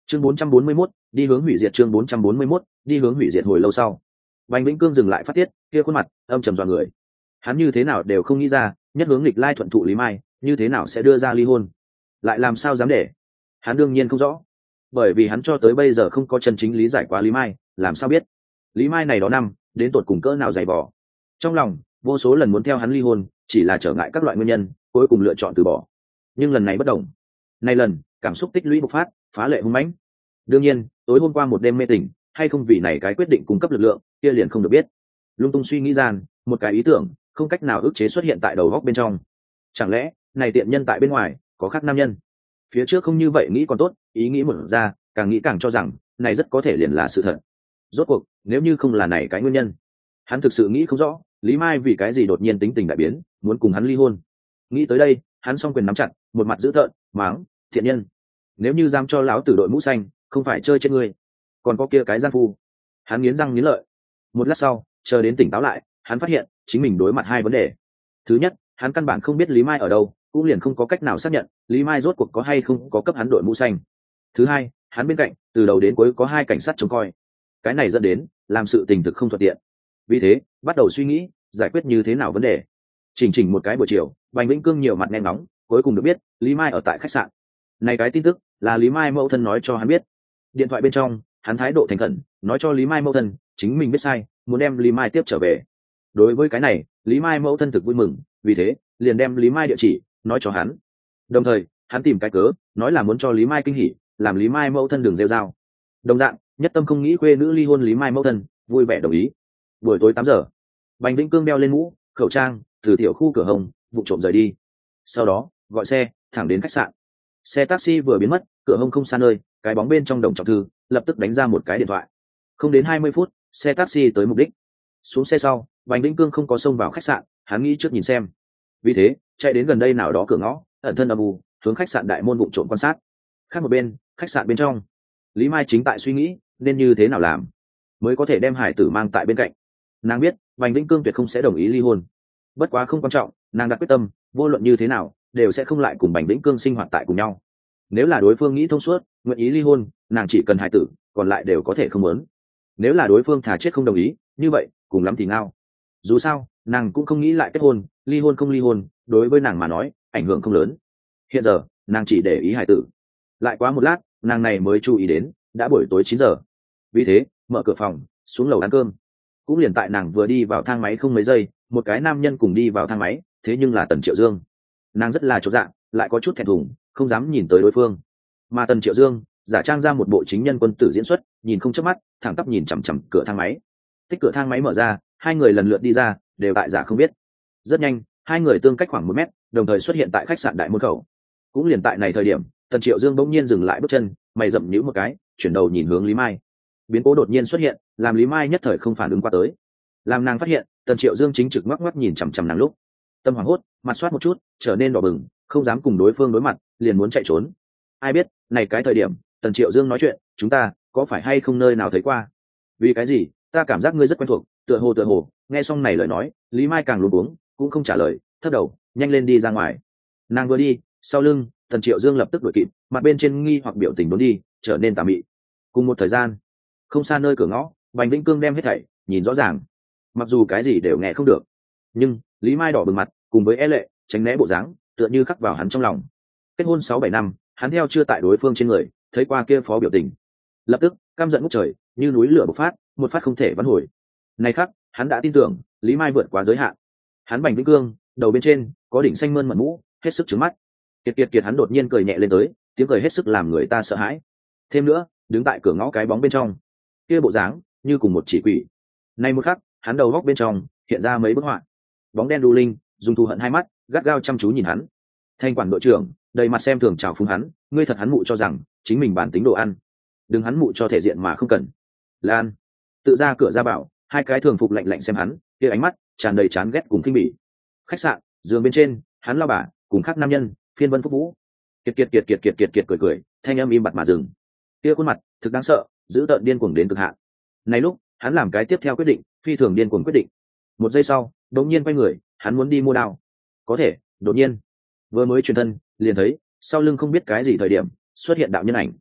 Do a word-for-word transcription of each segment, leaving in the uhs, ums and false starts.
chương bốn trăm bốn mươi mốt đi hướng hủy diệt. Chương bốn trăm bốn mươi mốt đi hướng hủy diệt. Hồi lâu sau, Bành Vĩnh Cương dừng lại phát tiết, kia khuôn mặt âm trầm dọa người. Hắn như thế nào đều không nghĩ ra, nhất hướng nghịch lai thuận thụ Lý Mai như thế nào sẽ đưa ra ly hôn, lại làm sao dám để. Hắn đương nhiên không rõ, bởi vì hắn cho tới bây giờ không có chân chính lý giải quá Lý Mai, làm sao biết Lý Mai này đó năm đến tột cùng cỡ nào dày vò. Trong lòng vô số lần muốn theo hắn ly hôn, chỉ là trở ngại các loại nguyên nhân, cuối cùng lựa chọn từ bỏ. Nhưng lần này bất đồng, này lần cảm xúc tích lũy bộc phát, phá lệ hung mãnh. Đương nhiên tối hôm qua một đêm mê tỉnh hay không vì này cái quyết định cung cấp lực lượng kia liền không được biết. Lung tung suy nghĩ gian, một cái ý tưởng không cách nào ức chế xuất hiện tại đầu góc bên trong. Chẳng lẽ này tiện nhân tại bên ngoài có khác nam nhân? Phía trước không như vậy nghĩ còn tốt, ý nghĩ một ra càng nghĩ càng cho rằng này rất có thể liền là sự thật. Rốt cuộc nếu như không là này cái nguyên nhân, hắn thực sự nghĩ không rõ Lý Mai vì cái gì đột nhiên tính tình đại biến, muốn cùng hắn ly hôn. Nghĩ tới đây, hắn song quyền nắm chặt, một mặt dữ tợn máng: thiện nhân, nếu như dám cho lão tử đội mũ xanh, không phải chơi chết ngươi. Còn có kia cái gian phu. Hắn nghiến răng nghiến lợi. Một lát sau, chờ đến tỉnh táo lại, hắn phát hiện chính mình đối mặt hai vấn đề. Thứ nhất, hắn căn bản không biết Lý Mai ở đâu, cũng liền không có cách nào xác nhận Lý Mai rốt cuộc có hay không có cấp hắn đội mũ xanh. Thứ hai, hắn bên cạnh từ đầu đến cuối có hai cảnh sát trông coi. Cái này dẫn đến làm sự tình thực không thuận tiện. Vì thế bắt đầu suy nghĩ giải quyết như thế nào vấn đề. Chỉnh chỉnh một cái buổi chiều, Bành Vĩnh Cương nhiều mặt nghe ngóng, cuối cùng được biết Lý Mai ở tại khách sạn. Này cái tin tức là Lý Mai mẫu thân nói cho hắn biết. Điện thoại bên trong hắn thái độ thành khẩn nói cho Lý Mai mẫu thân chính mình biết sai, muốn đem Lý Mai tiếp trở về. Đối với cái này, Lý Mai mẫu thân thực vui mừng, vì thế liền đem Lý Mai địa chỉ nói cho hắn. Đồng thời hắn tìm cái cớ nói là muốn cho Lý Mai kinh hỉ, làm Lý Mai mẫu thân đường rêu rao. Đồng dạng nhất tâm không nghĩ khuê nữ ly hôn Lý Mai mẫu thân vui vẻ đồng ý. Buổi tối tám giờ, Bành Vĩnh Cương đeo lên mũ khẩu trang từ tiểu khu cửa hồng vụ trộm rời đi. Sau đó gọi xe thẳng đến khách sạn. Xe taxi vừa biến mất, cửa hông không xa nơi, cái bóng bên trong đồng trọng thư lập tức đánh ra một cái điện thoại. Không đến hai mươi phút, xe taxi tới mục đích. Xuống xe sau, Bành Vĩnh Cương không có xông vào khách sạn, hắn nghĩ trước nhìn xem. Vì thế chạy đến gần đây nào đó cửa ngõ, ẩn thân âm u hướng khách sạn đại môn vụ trộm quan sát. Khác một bên, khách sạn bên trong, Lý Mai chính tại suy nghĩ nên như thế nào làm mới có thể đem hải tử mang tại bên cạnh. Nàng biết Bành Vĩnh Cương tuyệt không sẽ đồng ý ly hôn, bất quá không quan trọng, nàng đặt quyết tâm vô luận như thế nào đều sẽ không lại cùng Bành Vĩnh Cương sinh hoạt tại cùng nhau. Nếu là đối phương nghĩ thông suốt, nguyện ý ly hôn, nàng chỉ cần hải tử, còn lại đều có thể không muốn. Nếu là đối phương thà chết không đồng ý, như vậy cùng lắm thì ngao. Dù sao nàng cũng không nghĩ lại kết hôn, ly hôn không ly hôn đối với nàng mà nói ảnh hưởng không lớn. Hiện giờ nàng chỉ để ý hải tử. Lại quá một lát, nàng này mới chú ý đến đã buổi tối chín giờ. Vì thế mở cửa phòng xuống lầu ăn cơm. Cũng liền tại nàng vừa đi vào thang máy không mấy giây, một cái nam nhân cùng đi vào thang máy, thế nhưng là Tần Triệu Dương. Nàng rất là chột dạ, lại có chút thẹn thùng, không dám nhìn tới đối phương. Mà Tần Triệu Dương giả trang ra một bộ chính nhân quân tử diễn xuất, nhìn không chớp mắt, thẳng tắp nhìn chằm chằm cửa thang máy. Tích cửa thang máy mở ra, hai người lần lượt đi ra, đều tại giả không biết. Rất nhanh, hai người tương cách khoảng một mét, đồng thời xuất hiện tại khách sạn đại môn khẩu. Cũng liền tại này thời điểm, Tần Triệu Dương bỗng nhiên dừng lại bước chân, mày rậm nhíu một cái, chuyển đầu nhìn hướng Lý Mai. Biến cố đột nhiên xuất hiện, làm Lý Mai nhất thời không phản ứng qua tới. Làm nàng phát hiện Tần Triệu Dương chính trực ngoắc ngoắc nhìn chằm chằm nàng lúc, tâm hoảng hốt, mặt soát một chút trở nên đỏ bừng, không dám cùng đối phương đối mặt, liền muốn chạy trốn. Ai biết này cái thời điểm Tần Triệu Dương nói chuyện, chúng ta có phải hay không nơi nào thấy qua? Vì cái gì ta cảm giác ngươi rất quen thuộc, tựa hồ tựa hồ. Nghe xong này lời nói, Lý Mai càng luống cuống, cũng không trả lời, thấp đầu nhanh lên đi ra ngoài. Nàng vừa đi, sau lưng Tần Triệu Dương lập tức đuổi kịp, mặt bên trên nghi hoặc biểu tình đốn đi, trở nên tà mị. Cùng một thời gian, không xa nơi cửa ngõ, Bành Vĩnh Cương đem hết thảy nhìn rõ ràng. Mặc dù cái gì đều nghe không được, nhưng Lý Mai đỏ bừng mặt cùng với e lệ tránh né bộ dáng tựa như khắc vào hắn trong lòng. Kết hôn sáu bảy năm, hắn theo chưa tại đối phương trên người thấy qua kia phó biểu tình, lập tức căm giận ngút trời, như núi lửa bộc phát, một phát không thể vãn hồi. Này khắc hắn đã tin tưởng Lý Mai vượt quá giới hạn. Hắn Bành Vĩnh Cương đầu bên trên có đỉnh xanh mơn mận mũ, hết sức trứng mắt. Kiệt kiệt kiệt hắn đột nhiên cười nhẹ lên tới, tiếng cười hết sức làm người ta sợ hãi. Thêm nữa đứng tại cửa ngõ cái bóng bên trong, kia bộ dáng như cùng một chỉ quỷ. Nay một khắc hắn đầu góc bên trong hiện ra mấy bức họa. Bóng đen đu linh dùng thù hận hai mắt gắt gao chăm chú nhìn hắn. Thanh quản đội trưởng đầy mặt xem thường chào phúng hắn, ngươi thật hắn mụ cho rằng chính mình bản tính đồ ăn, đừng hắn mụ cho thể diện mà không cần. Lan tự ra cửa ra bảo, hai cái thường phục lạnh lạnh xem hắn, kia ánh mắt tràn đầy chán ghét cùng khinh bỉ. Khách sạn giường bên trên, hắn lao bà cùng khác nam nhân phiên vân phúc vũ. Kiệt kiệt kiệt kiệt kiệt kiệt kiệt cười cười, thanh âm im bặt mà dừng. Kia khuôn mặt thực đáng sợ, giữ tợn điên cuồng đến cực hạn. Này lúc hắn làm cái tiếp theo quyết định, phi thường điên cuồng quyết định. Một giây sau đột nhiên quay người, hắn muốn đi mua đao. Có thể đột nhiên vừa mới chuyển thân liền thấy sau lưng không biết cái gì thời điểm xuất hiện đạo nhân ảnh.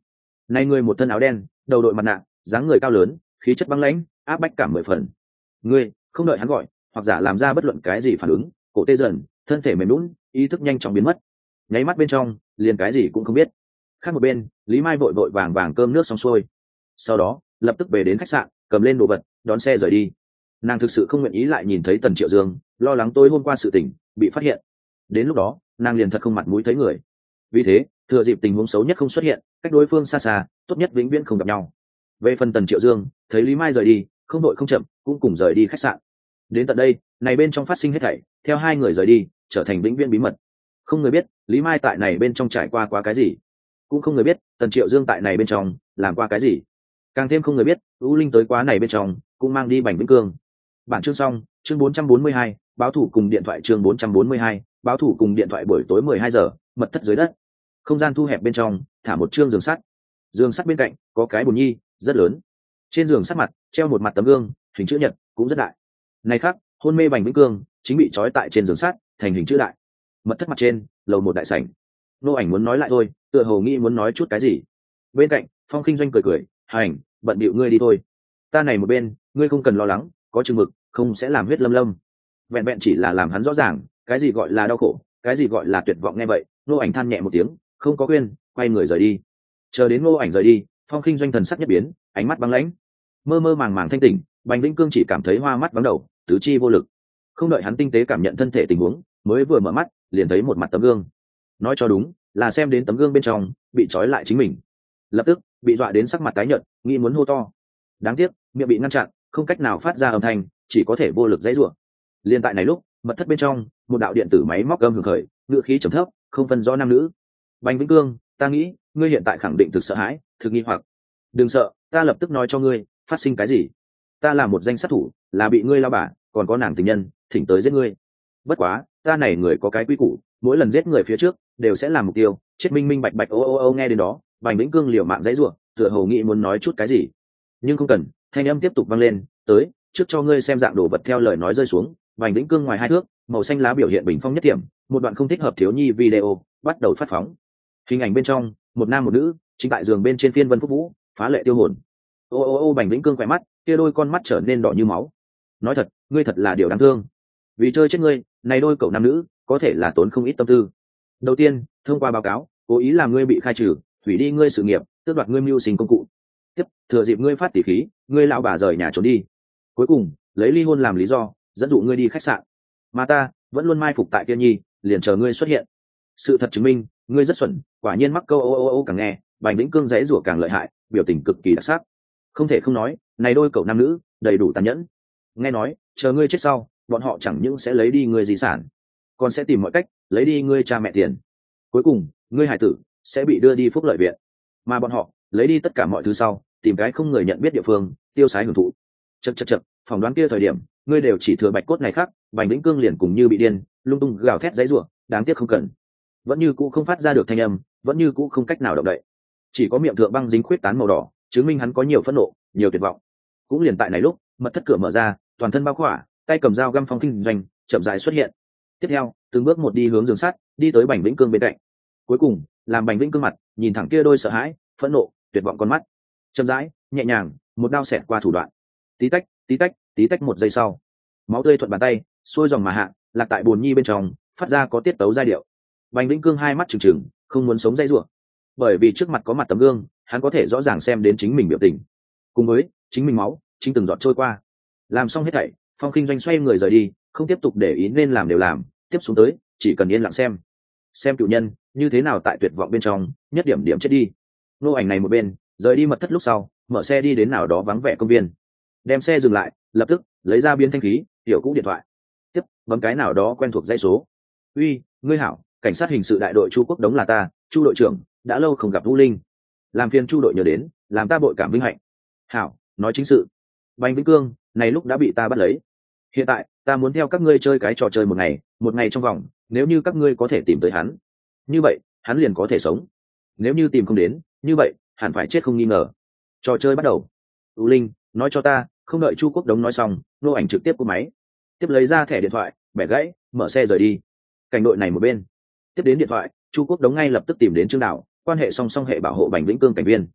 Này người một thân áo đen, đầu đội mặt nạ, dáng người cao lớn, khí chất băng lãnh, áp bách cảm mười phần. Ngươi không đợi hắn gọi, hoặc giả làm ra bất luận cái gì phản ứng, cổ tê dần, thân thể mềm nhũn, ý thức nhanh chóng biến mất. Nháy mắt bên trong, liền cái gì cũng không biết. Khác một bên, Lý Mai vội vội vàng vàng cơm nước xong xuôi, sau đó lập tức về đến khách sạn, cầm lên đồ vật, đón xe rời đi. Nàng thực sự không nguyện ý lại nhìn thấy Tần Triệu Dương, lo lắng tối hôm qua sự tình bị phát hiện. Đến lúc đó, nàng liền thật không mặt mũi thấy người. Vì thế, thừa dịp tình huống xấu nhất không xuất hiện, cách đối phương xa xa, tốt nhất vĩnh viễn không gặp nhau. Về phần Tần Triệu Dương, thấy Lý Mai rời đi, không đội không chậm, cũng cùng rời đi khách sạn. Đến tận đây, này bên trong phát sinh hết thảy, theo hai người rời đi, trở thành vĩnh viễn bí mật. Không người biết Lý Mai tại này bên trong trải qua quá cái gì, cũng không người biết Tần Triệu Dương tại này bên trong làm qua cái gì, càng thêm không người biết U Linh tới quá này bên trong cũng mang đi Bành Vĩnh Cương. Bản chương xong, chương bốn trăm bốn mươi hai, báo thủ cùng điện thoại. Chương bốn trăm bốn mươi hai, báo thủ cùng điện thoại. Buổi tối mười hai giờ, mật thất dưới đất, không gian thu hẹp bên trong thả một chương giường sắt. Giường sắt bên cạnh có cái bồn nhi rất lớn, trên giường sắt mặt treo một mặt tấm gương hình chữ nhật cũng rất đại. Này khác hôn mê Bành Vĩnh Cương chính bị trói tại trên giường sắt thành hình chữ đại. Mật thất mặt trên lầu một đại sảnh, Nô Ảnh muốn nói lại thôi, tựa hồ nghĩ muốn nói chút cái gì. Bên cạnh Phong Kinh Doanh cười cười, hành, bận bịu ngươi đi thôi, ta này một bên ngươi không cần lo lắng, có chừng mực, không sẽ làm huyết lâm lâm. Vẹn vẹn chỉ là làm hắn rõ ràng cái gì gọi là đau khổ, cái gì gọi là tuyệt vọng. Nghe vậy Nô Ảnh than nhẹ một tiếng, không có khuyên, quay người rời đi. Chờ đến Nô Ảnh rời đi, Phong Kinh Doanh thần sắc nhất biến, ánh mắt băng lãnh, mơ mơ màng màng thanh tỉnh. Bành Vĩnh Cương chỉ cảm thấy hoa mắt vắng đầu, tứ chi vô lực. Không đợi hắn tinh tế cảm nhận thân thể tình huống, mới vừa mở mắt liền thấy một mặt tấm gương. Nói cho đúng là xem đến tấm gương bên trong bị trói lại chính mình, lập tức bị dọa đến sắc mặt tái nhợt, nghĩ muốn hô to. Đáng tiếc miệng bị ngăn chặn, không cách nào phát ra âm thanh, chỉ có thể vô lực dãy rủa. Liên tại này lúc, mật thất bên trong một đạo điện tử máy móc gầm hưởng khởi, ngữ khí trầm thấp, không phân rõ nam nữ. Bành Vĩnh Cương, ta nghĩ ngươi hiện tại khẳng định thực sợ hãi, thực nghi hoặc. Đừng sợ, ta lập tức nói cho ngươi phát sinh cái gì. Ta là một danh sát thủ, là bị ngươi lao bả, còn có nàng tình nhân thỉnh tới giết ngươi. Bất quá ta này người có cái quy củ, mỗi lần giết người phía trước đều sẽ làm mục tiêu chết minh minh bạch bạch. Ô ô ô nghe đến đó, Bành Vĩnh Cương liều mạng dãy rủa, tựa hồ nghĩ muốn nói chút cái gì, nhưng không cần. Thanh âm tiếp tục vang lên, tới, trước cho ngươi xem dạng đồ vật. Theo lời nói rơi xuống, Bành Vĩnh Cương ngoài hai thước, màu xanh lá biểu hiện bình phong nhất điểm, một đoạn không thích hợp thiếu nhi video bắt đầu phát phóng. Hình ảnh bên trong, một nam một nữ chính tại giường bên trên phiên vân phúc vũ, phá lệ tiêu hồn. Ô ô ô Bành Vĩnh Cương khỏe mắt, kia đôi con mắt trở nên đỏ như máu. Nói thật, ngươi thật là điều đáng thương. Vì chơi chết ngươi, này đôi cậu nam nữ có thể là tốn không ít tâm tư. Đầu tiên, thông qua báo cáo, cố ý làm ngươi bị khai trừ, hủy đi ngươi sự nghiệp, tước đoạt ngươi mưu sinh công cụ. Tiếp, thừa dịp ngươi phát tỉ khí, ngươi lão bà rời nhà trốn đi. Cuối cùng, lấy ly hôn làm lý do, dẫn dụ ngươi đi khách sạn. Mà ta vẫn luôn mai phục tại kia nhi, liền chờ ngươi xuất hiện. Sự thật chứng minh, ngươi rất xuẩn, quả nhiên mắc câu ô ô ô. Càng nghe, Bành Vĩnh Cương dãy rủa càng lợi hại, biểu tình cực kỳ đặc sắc. Không thể không nói, này đôi cậu nam nữ đầy đủ tàn nhẫn. Nghe nói, chờ ngươi chết sau, bọn họ chẳng những sẽ lấy đi ngươi di sản, còn sẽ tìm mọi cách lấy đi ngươi cha mẹ tiền. Cuối cùng, ngươi hải tử sẽ bị đưa đi phúc lợi viện, mà bọn họ lấy đi tất cả mọi thứ sau, tìm cái không người nhận biết địa phương tiêu sái hưởng thụ. Chậc chậc chậc, phỏng đoán kia thời điểm ngươi đều chỉ thừa bạch cốt này khác. Bành Vĩnh Cương liền cùng như bị điên, lung tung gào thét dãy rủa, đáng tiếc không cần, vẫn như cũ không phát ra được thanh âm, vẫn như cũ không cách nào động đậy, chỉ có miệng thượng băng dính khuyết tán màu đỏ, chứng minh hắn có nhiều phẫn nộ, nhiều tuyệt vọng. Cũng liền tại này lúc, mật thất cửa mở ra, toàn thân bao khỏa, tay cầm dao găm Phong Kinh Doanh chậm rãi xuất hiện. Tiếp theo, từng bước một đi hướng giường sắt, đi tới Bành Vĩnh Cương bên cạnh. Cuối cùng, làm Bành Vĩnh Cương mặt nhìn thẳng kia đôi sợ hãi, phẫn nộ, tuyệt vọng con mắt, chậm rãi, nhẹ nhàng, một đao xẹt qua thủ đoạn. Tí tách, tí tách, tí tách. Một giây sau, máu tươi thuận bàn tay xuôi dòng mà hạ, lạc tại bồn nhi bên trong, phát ra có tiết tấu giai điệu. Bành Vĩnh Cương hai mắt trừng trừng, không muốn sống dây rủa, bởi vì trước mặt có mặt tấm gương, hắn có thể rõ ràng xem đến chính mình biểu tình, cùng với chính mình máu chính từng giọt trôi qua. Làm xong hết thảy, Phong Kinh Doanh xoay người rời đi, không tiếp tục để ý, nên làm đều làm, tiếp xuống tới chỉ cần yên lặng xem xem cựu nhân như thế nào tại tuyệt vọng bên trong nhất điểm điểm chết đi. Nô Ảnh này một bên rời đi mật thất lúc sau, mở xe đi đến nào đó vắng vẻ công viên, đem xe dừng lại, lập tức lấy ra biến thanh khí tiểu cũ điện thoại, tiếp bấm cái nào đó quen thuộc dãy số. Uy, ngươi hảo, cảnh sát hình sự đại đội Chu Quốc Đống là ta, Chu đội trưởng, đã lâu không gặp Vũ Linh, làm phiền Chu đội nhớ đến, làm ta bội cảm vinh hạnh. Hảo, nói chính sự. Bành Vĩnh Cương này lúc đã bị ta bắt lấy, hiện tại ta muốn theo các ngươi chơi cái trò chơi một ngày, một ngày trong vòng, nếu như các ngươi có thể tìm tới hắn, như vậy hắn liền có thể sống, nếu như tìm không đến, như vậy hẳn phải chết không nghi ngờ. Trò chơi bắt đầu. U Linh, nói cho ta. Không đợi Chu Quốc Đống nói xong, Nô Ảnh trực tiếp cúp máy, tiếp lấy ra thẻ điện thoại, bẻ gãy, mở xe rời đi. Cảnh đội này một bên tiếp đến điện thoại, Chu Quốc Đống ngay lập tức tìm đến Trương Đạo, quan hệ song song hệ bảo hộ Bành Vĩnh Cương cảnh viên.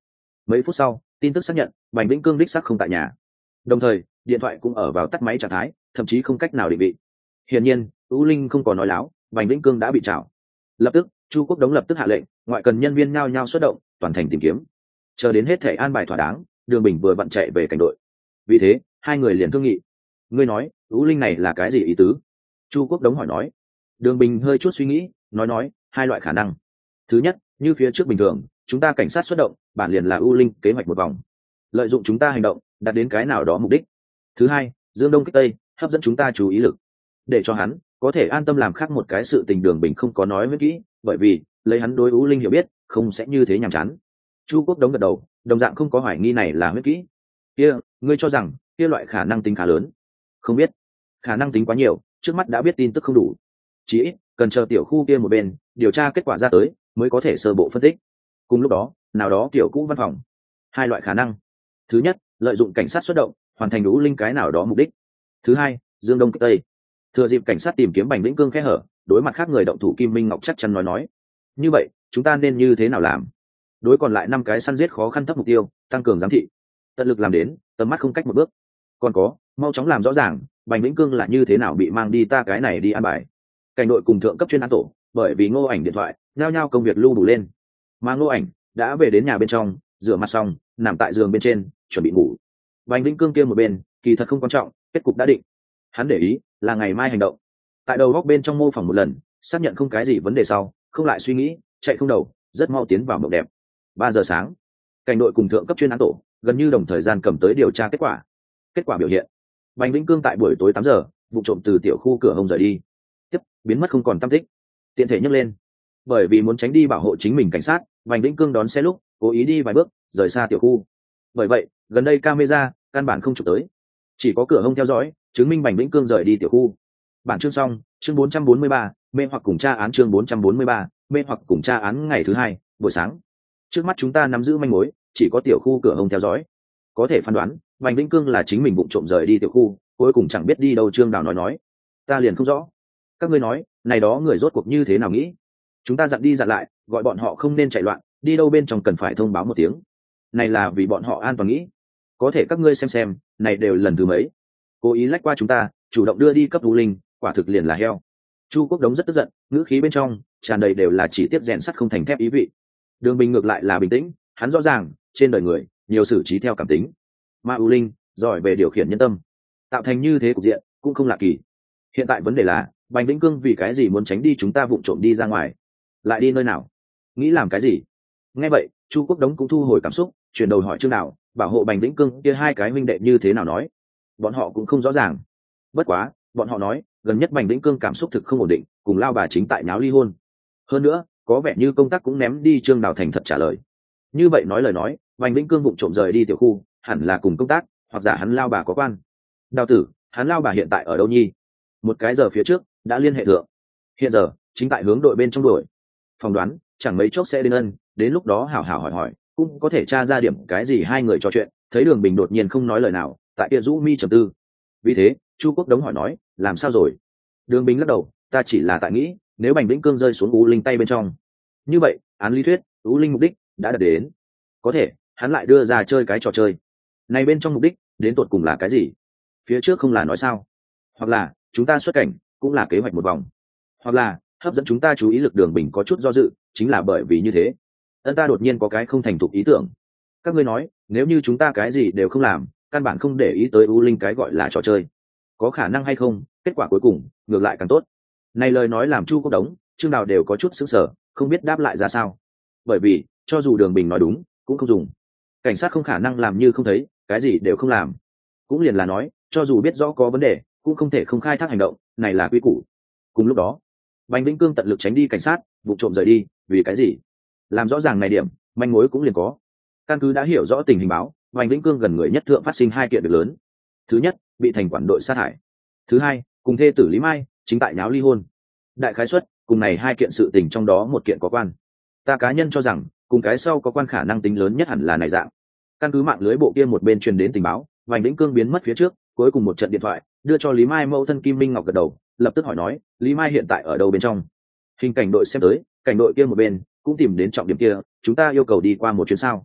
Mấy phút sau tin tức xác nhận Bành Vĩnh Cương đích xác không tại nhà, đồng thời điện thoại cũng ở vào tắt máy trạng thái, thậm chí không cách nào định vị. Hiển nhiên U Linh không còn nói láo, Bành Vĩnh Cương đã bị trảo. Lập tức Chu Quốc Đống lập tức hạ lệnh ngoại cần nhân viên nhao nhao xuất động, toàn thành tìm kiếm. Chờ đến hết thể an bài thỏa đáng, Đường Bình vừa vặn chạy về cảnh đội. Vì thế hai người liền thương nghị. Ngươi nói U Linh này là cái gì ý tứ? Chu Quốc Đống hỏi nói. Đường Bình hơi chút suy nghĩ, nói nói hai loại khả năng. Thứ nhất, như phía trước bình thường chúng ta cảnh sát xuất động, bản liền là U Linh kế hoạch một vòng, lợi dụng chúng ta hành động đạt đến cái nào đó mục đích. Thứ hai, dương đông kích tây, hấp dẫn chúng ta chú ý lực, để cho hắn có thể an tâm làm khác một cái sự tình. Đường Bình không có nói với kỹ, bởi vì lấy hắn đối U Linh hiểu biết không sẽ như thế nhàm chán. Chu Quốc Đống gật đầu, đồng dạng không có hoài nghi này là huyết kỹ. Kia ngươi cho rằng kia loại khả năng tính khá lớn? Không biết, khả năng tính quá nhiều, trước mắt đã biết tin tức không đủ, chỉ ít cần chờ tiểu khu kia một bên điều tra kết quả ra tới mới có thể sơ bộ phân tích. Cùng lúc đó nào đó kiểu cũ văn phòng. Hai loại khả năng. Thứ nhất, lợi dụng cảnh sát xuất động hoàn thành U Linh cái nào đó mục đích. Thứ hai, dương đông kích tây, thừa dịp cảnh sát tìm kiếm Bành Vĩnh Cương khe hở, đối mặt khác người động thủ. Kim Minh Ngọc chắc chắn nói nói, như vậy chúng ta nên như thế nào làm? Đối còn lại năm cái săn giết khó khăn thấp mục tiêu tăng cường giám thị, tận lực làm đến tầm mắt không cách một bước. Còn có, mau chóng làm rõ ràng Bành Vĩnh Cương là như thế nào bị mang đi, ta cái này đi an bài. Cảnh đội cùng thượng cấp chuyên án tổ bởi vì Ngô Ảnh điện thoại nhao nhao công việc lưu đủ lên, mà Ngô Ảnh đã về đến nhà bên trong, rửa mặt xong nằm tại giường bên trên chuẩn bị ngủ. Bành Vĩnh Cương kia một bên kỳ thật không quan trọng, kết cục đã định. Hắn để ý là ngày mai hành động. Tại đầu góc bên trong mô phỏng một lần, xác nhận không cái gì vấn đề sau, không lại suy nghĩ, chạy không đầu, rất mau tiến vào mộng đẹp. Ba giờ sáng, cảnh đội cùng thượng cấp chuyên án tổ gần như đồng thời gian cầm tới điều tra kết quả. Kết quả biểu hiện, Bành Vĩnh Cương tại buổi tối tám giờ vụ trộm từ tiểu khu cửa hông rời đi, tiếp biến mất không còn tăm tích. Tiện thể nhấc lên, bởi vì muốn tránh đi bảo hộ chính mình cảnh sát, Bành Vĩnh Cương đón xe lúc cố ý đi vài bước rời xa tiểu khu. Bởi vậy gần đây camera căn bản không chụp tới, chỉ có cửa hông theo dõi chứng minh Bành Vĩnh Cương rời đi tiểu khu. Bản chương xong. Chương bốn trăm bốn mươi ba, mê hoặc cùng tra án. Chương bốn trăm bốn mươi ba, mê hoặc cùng tra án. Ngày thứ hai buổi sáng, trước mắt chúng ta nắm giữ manh mối chỉ có tiểu khu cửa hông theo dõi, có thể phán đoán Bành Vĩnh Cương là chính mình vụng trộm rời đi tiểu khu, cuối cùng chẳng biết đi đâu. Trương Đào nói nói, ta liền không rõ các ngươi nói này đó người rốt cuộc như thế nào nghĩ. Chúng ta dặn đi dặn lại, gọi bọn họ không nên chạy loạn, đi đâu bên trong cần phải thông báo một tiếng, này là vì bọn họ an toàn nghĩ. Có thể các ngươi xem xem, này đều lần thứ mấy cố ý lách qua chúng ta, chủ động đưa đi cấp U Linh, quả thực liền là heo. Chu Quốc Đống rất tức giận, ngữ khí bên trong tràn đầy đều là chỉ tiếp rèn sắt không thành thép ý vị. Đường Bình ngược lại là bình tĩnh, hắn rõ ràng trên đời người nhiều xử trí theo cảm tính, mà U Linh giỏi về điều khiển nhân tâm, tạo thành như thế cục diện cũng không lạ kỳ. Hiện tại vấn đề là Bành Vĩnh Cương vì cái gì muốn tránh đi chúng ta vụng trộm đi ra ngoài, lại đi nơi nào, nghĩ làm cái gì? Nghe vậy Chu Quốc Đống cũng thu hồi cảm xúc, chuyển đầu hỏi Trương Đào, bảo hộ Bành Vĩnh Cương kia hai cái huynh đệ như thế nào nói. Bọn họ cũng không rõ ràng, bất quá bọn họ nói gần nhất Bành Vĩnh Cương cảm xúc thực không ổn định, cùng lao bà chính tại nháo ly hôn. Hơn nữa có vẻ như công tác cũng ném đi. Trương Đào thành thật trả lời, như vậy nói lời nói Bành Vĩnh Cương vụng trộm rời đi tiểu khu hẳn là cùng công tác hoặc giả hắn lao bà có quan. Đào tử, hắn lao bà hiện tại ở đâu nhi? Một cái giờ phía trước đã liên hệ thượng, hiện giờ chính tại hướng đội bên trong đuổi, phỏng đoán chẳng mấy chốc sẽ đến ân, đến lúc đó hảo hảo hỏi hỏi cũng có thể tra ra điểm cái gì. Hai người trò chuyện, thấy Đường Bình đột nhiên không nói lời nào, tại kia rũ mi trầm tư. Vì thế Chu Quốc Đống hỏi nói, làm sao rồi? Đường Bình lắc đầu, ta chỉ là tại nghĩ, nếu Bành Vĩnh Cương rơi xuống U Linh tay bên trong, như vậy án lý thuyết U Linh mục đích đã đạt đến, có thể hắn lại đưa ra chơi cái trò chơi này bên trong mục đích đến tột cùng là cái gì? Phía trước không là nói sao, hoặc là chúng ta xuất cảnh cũng là kế hoạch một vòng, hoặc là hấp dẫn chúng ta chú ý lực. Đường Bình có chút do dự, chính là bởi vì như thế ân ta đột nhiên có cái không thành thục ý tưởng. Các ngươi nói nếu như chúng ta cái gì đều không làm, căn bản không để ý tới U Linh cái gọi là trò chơi, có khả năng hay không kết quả cuối cùng ngược lại càng tốt? Này lời nói làm Chu Quốc Đống, Trương Đào đều có chút sững sờ, không biết đáp lại ra sao. Bởi vì cho dù Đường Bình nói đúng cũng không dùng, cảnh sát không khả năng làm như không thấy, cái gì đều không làm. Cũng liền là nói cho dù biết rõ có vấn đề cũng không thể không khai thác hành động, này là quy củ. Cùng lúc đó Bành Vĩnh Cương tận lực tránh đi cảnh sát, vụ trộm rời đi, vì cái gì? Làm rõ ràng này điểm, manh mối cũng liền có. Căn cứ đã hiểu rõ tình hình báo, Bành Vĩnh Cương gần người nhất thượng phát sinh hai kiện việc lớn. Thứ nhất, bị thành quản đội sát hại. Thứ hai, cùng thê tử Lý Mai chính tại nháo ly hôn. Đại khái suất cùng này hai kiện sự tình trong đó một kiện có quan. Ta cá nhân cho rằng cùng cái sau có quan khả năng tính lớn nhất hẳn là này dạng. Căn cứ mạng lưới bộ kia một bên truyền đến tình báo, Bành Vĩnh Cương biến mất phía trước, cuối cùng một trận điện thoại đưa cho Lý Mai mẫu thân Kim Minh Ngọc gật đầu, lập tức hỏi nói, Lý Mai hiện tại ở đâu bên trong? Hình cảnh đội xem tới, cảnh đội kia một bên cũng tìm đến trọng điểm kia, chúng ta yêu cầu đi qua một chuyến sao?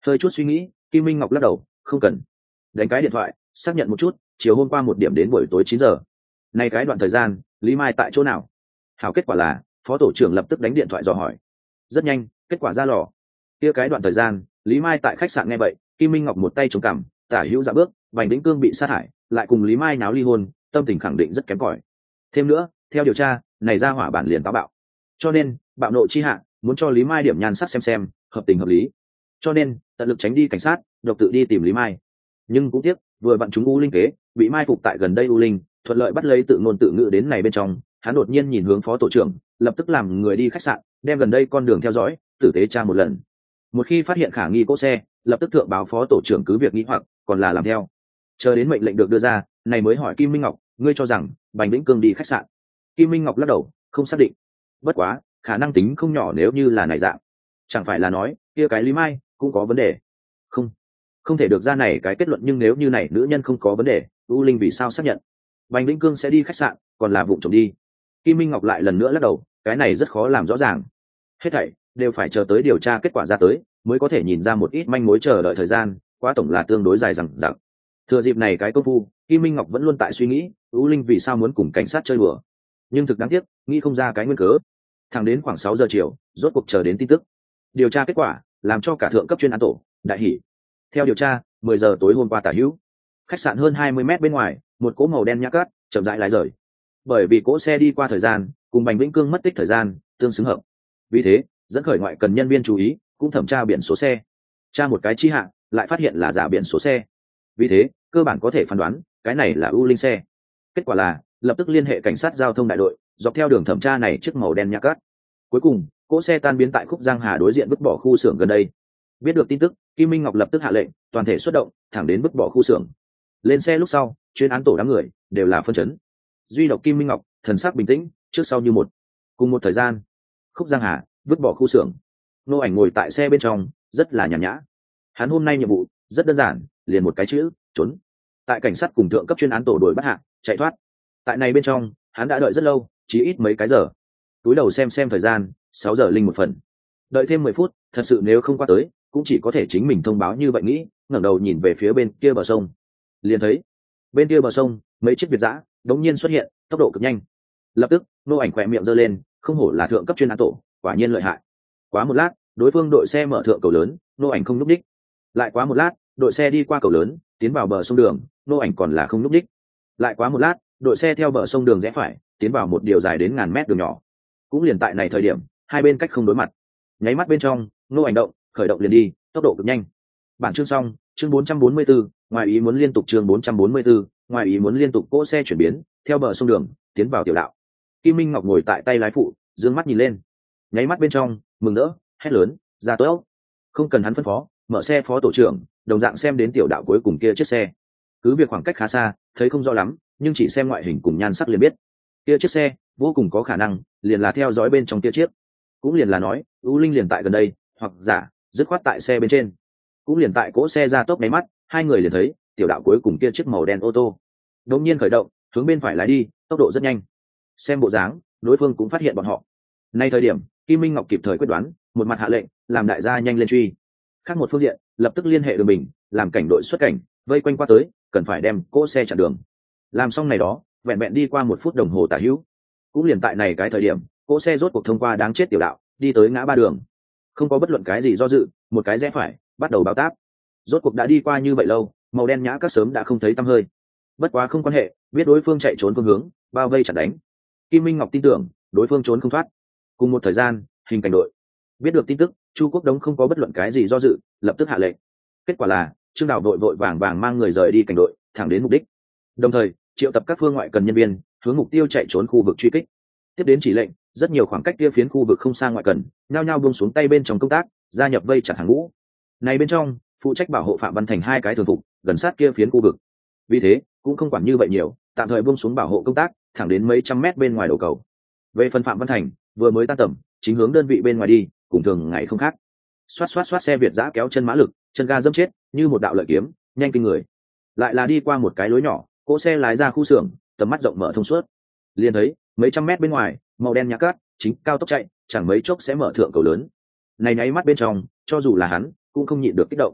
Hơi chút suy nghĩ, Kim Minh Ngọc lắc đầu, không cần. Đánh cái điện thoại xác nhận một chút, chiều hôm qua một điểm đến buổi tối chín giờ. Nay cái đoạn thời gian Lý Mai tại chỗ nào? Hảo, kết quả là phó tổ trưởng lập tức đánh điện thoại dò hỏi. Rất nhanh kết quả ra lò. Kia cái đoạn thời gian Lý Mai tại khách sạn. Nghe vậy Kim Minh Ngọc một tay chống cằm, tả hữu dạ bước. Bành Vĩnh Cương bị sát hại, lại cùng Lý Mai náo ly hôn, tâm tình khẳng định rất kém cỏi. Thêm nữa theo điều tra này ra hỏa bản liền táo bạo, cho nên bạo nộ chi hạ muốn cho Lý Mai điểm nhan sắc xem xem hợp tình hợp lý, cho nên tận lực tránh đi cảnh sát, độc tự đi tìm Lý Mai. Nhưng cũng tiếc vừa vặn chúng U Linh kế bị mai phục tại gần đây, U Linh thuận lợi bắt lấy tự ngôn tự ngữ đến này bên trong. Hắn đột nhiên nhìn hướng phó tổ trưởng, lập tức làm người đi khách sạn đem gần đây con đường theo dõi tử tế tra một lần. Một khi phát hiện khả nghi cỗ xe, lập tức thượng báo phó tổ trưởng cứ việc nghĩ hoặc còn là làm theo. Chờ đến mệnh lệnh được đưa ra, này mới hỏi Kim Minh Ngọc, ngươi cho rằng Bành Vĩnh Cương đi khách sạn? Kim Minh Ngọc lắc đầu, không xác định. Bất quá khả năng tính không nhỏ, nếu như là này dạng, chẳng phải là nói kia cái Lý Mai cũng có vấn đề? Không, không thể được ra này cái kết luận. Nhưng nếu như này nữ nhân không có vấn đề, U Linh vì sao xác nhận Bành Vĩnh Cương sẽ đi khách sạn, còn là vụng trộm đi? Kim Minh Ngọc lại lần nữa lắc đầu, cái này rất khó làm rõ ràng. Hết thảy đều phải chờ tới điều tra kết quả ra tới mới có thể nhìn ra một ít manh mối. Chờ đợi thời gian quá tổng là tương đối dài dằng dặc. Thừa dịp này cái công phu, Kim Minh Ngọc vẫn luôn tại suy nghĩ U Linh vì sao muốn cùng cảnh sát chơi đùa, nhưng thực đáng tiếc nghĩ không ra cái nguyên cớ. Thẳng đến khoảng sáu giờ chiều rốt cuộc chờ đến tin tức điều tra kết quả, làm cho cả thượng cấp chuyên án tổ đại hỉ. Theo điều tra mười giờ tối hôm qua tả hữu, khách sạn hơn hai mươi mét bên ngoài một cỗ màu đen nhã cát chậm rãi lái rời. Bởi vì cỗ xe đi qua thời gian cùng Bành Vĩnh Cương mất tích thời gian tương xứng hợp, vì thế dẫn khởi ngoại cần nhân viên chú ý, cũng thẩm tra biển số xe. Tra một cái chi hạng lại phát hiện là giả biển số xe, vì thế cơ bản có thể phán đoán cái này là U Linh xe. Kết quả là lập tức liên hệ cảnh sát giao thông đại đội, dọc theo đường thẩm tra này chiếc màu đen nhã cát. Cuối cùng cỗ xe tan biến tại khúc Giang Hà đối diện vứt bỏ khu xưởng gần đây. Biết được tin tức, Kim Minh Ngọc lập tức hạ lệnh toàn thể xuất động, thẳng đến vứt bỏ khu xưởng. Lên xe lúc sau, chuyên án tổ đám người đều là phân chấn, duy độc Kim Minh Ngọc thần sắc bình tĩnh, trước sau như một. Cùng một thời gian, khúc Giang Hà vứt bỏ khu xưởng, Nô Ảnh ngồi tại xe bên trong rất là nhàn nhã. Hắn hôm nay nhiệm vụ rất đơn giản, liền một cái chữ: trốn. Tại cảnh sát cùng thượng cấp chuyên án tổ đuổi bắt hạ, chạy thoát. Tại này bên trong hắn đã đợi rất lâu, chỉ ít mấy cái giờ. Túi đầu xem xem thời gian, sáu giờ linh một phần. Đợi thêm mười phút, thật sự nếu không qua tới cũng chỉ có thể chính mình thông báo như vậy nghĩ. Ngẩng đầu nhìn về phía bên kia bờ sông, liền thấy bên kia bờ sông mấy chiếc Việt dã đống nhiên xuất hiện, tốc độ cực nhanh. Lập tức Nô Ảnh khỏe miệng giơ lên, không hổ là thượng cấp chuyên án tổ, quả nhiên lợi hại. Quá một lát, đối phương đội xe mở thượng cầu lớn, Nô Ảnh không núp đích. Lại quá một lát, đội xe đi qua cầu lớn tiến vào bờ sông đường, Nô Ảnh còn là không núp đích. Lại quá một lát, đội xe theo bờ sông đường rẽ phải tiến vào một điều dài đến ngàn mét đường nhỏ. Cũng liền tại này thời điểm, hai bên cách không đối mặt. Nháy mắt bên trong, Nô Ảnh động khởi động liền đi, tốc độ cực nhanh. Bản chương xong. Chương bốn trăm bốn mươi tư, ngoài ý muốn liên tục. Chương bốn trăm bốn mươi tư, ngoài ý muốn liên tục. Cỗ xe chuyển biến theo bờ sông đường tiến vào tiểu đạo. Kim Minh Ngọc ngồi tại tay lái phụ, dương mắt nhìn lên. Nháy mắt bên trong, mừng rỡ hét lớn, ra tốt. Không cần hắn phân phó, mở xe phó tổ trưởng đồng dạng xem đến tiểu đạo cuối cùng kia chiếc xe. Cứ việc khoảng cách khá xa, thấy không rõ lắm, nhưng chỉ xem ngoại hình cùng nhan sắc liền biết kia chiếc xe vô cùng có khả năng liền là theo dõi bên trong kia chiếc. Cũng liền là nói U Linh liền tại gần đây, hoặc giả dứt khoát tại xe bên trên. Cũng liền tại cỗ xe ra tốc nháy mắt, hai người liền thấy tiểu đạo cuối cùng kia chiếc màu đen ô tô đột nhiên khởi động, hướng bên phải lái đi, tốc độ rất nhanh. Xem bộ dáng đối phương cũng phát hiện bọn họ. Nay thời điểm Kim Minh Ngọc kịp thời quyết đoán, một mặt hạ lệnh làm đại gia nhanh lên truy. Khác một phương diện lập tức liên hệ đường mình, làm cảnh đội xuất cảnh vây quanh qua tới, cần phải đem cỗ xe chặn đường. Làm xong này đó, vẹn vẹn đi qua một phút đồng hồ tả hữu. Cũng liền tại này cái thời điểm, cỗ xe rốt cuộc thông qua đáng chết tiểu đạo, đi tới ngã ba đường. Không có bất luận cái gì do dự, một cái rẽ phải bắt đầu bao táp. Rốt cuộc đã đi qua như vậy lâu, màu đen nhã các sớm đã không thấy tăm hơi. Bất quá không quan hệ, biết đối phương chạy trốn phương hướng, bao vây chặn đánh. Kim Minh Ngọc tin tưởng đối phương trốn không thoát. Cùng một thời gian, hình cảnh đội biết được tin tức, Chu Quốc Đống không có bất luận cái gì do dự, lập tức hạ lệnh. Kết quả là Trương Đào đội vội vàng vàng mang người rời đi cảnh đội, thẳng đến mục đích. Đồng thời triệu tập các phương ngoại cần nhân viên, hướng mục tiêu chạy trốn khu vực truy kích. Tiếp đến chỉ lệnh, rất nhiều khoảng cách kia phiến khu vực không xa ngoại cần, nhao nhao buông xuống tay bên trong công tác, gia nhập vây chặt hàng ngũ. Này bên trong phụ trách bảo hộ Phạm Văn Thành hai cái thường phục gần sát kia phiến khu vực. Vì thế cũng không quản như vậy nhiều, tạm thời buông xuống bảo hộ công tác, thẳng đến mấy trăm mét bên ngoài đầu cầu. Về phần Phạm Văn Thành vừa mới tan tầm, chính hướng đơn vị bên ngoài đi, cùng thường ngày không khác. Xoát xoát xoát xe Việt giã kéo chân mã lực, chân ga dẫm chết như một đạo lợi kiếm, nhanh kinh người. Lại là đi qua một cái lối nhỏ, cỗ xe lái ra khu xưởng, tầm mắt rộng mở thông suốt. Liền thấy mấy trăm mét bên ngoài, màu đen nhã cát chính cao tốc chạy, chẳng mấy chốc sẽ mở thượng cầu lớn. Này nháy mắt bên trong, cho dù là hắn cũng không nhịn được kích động.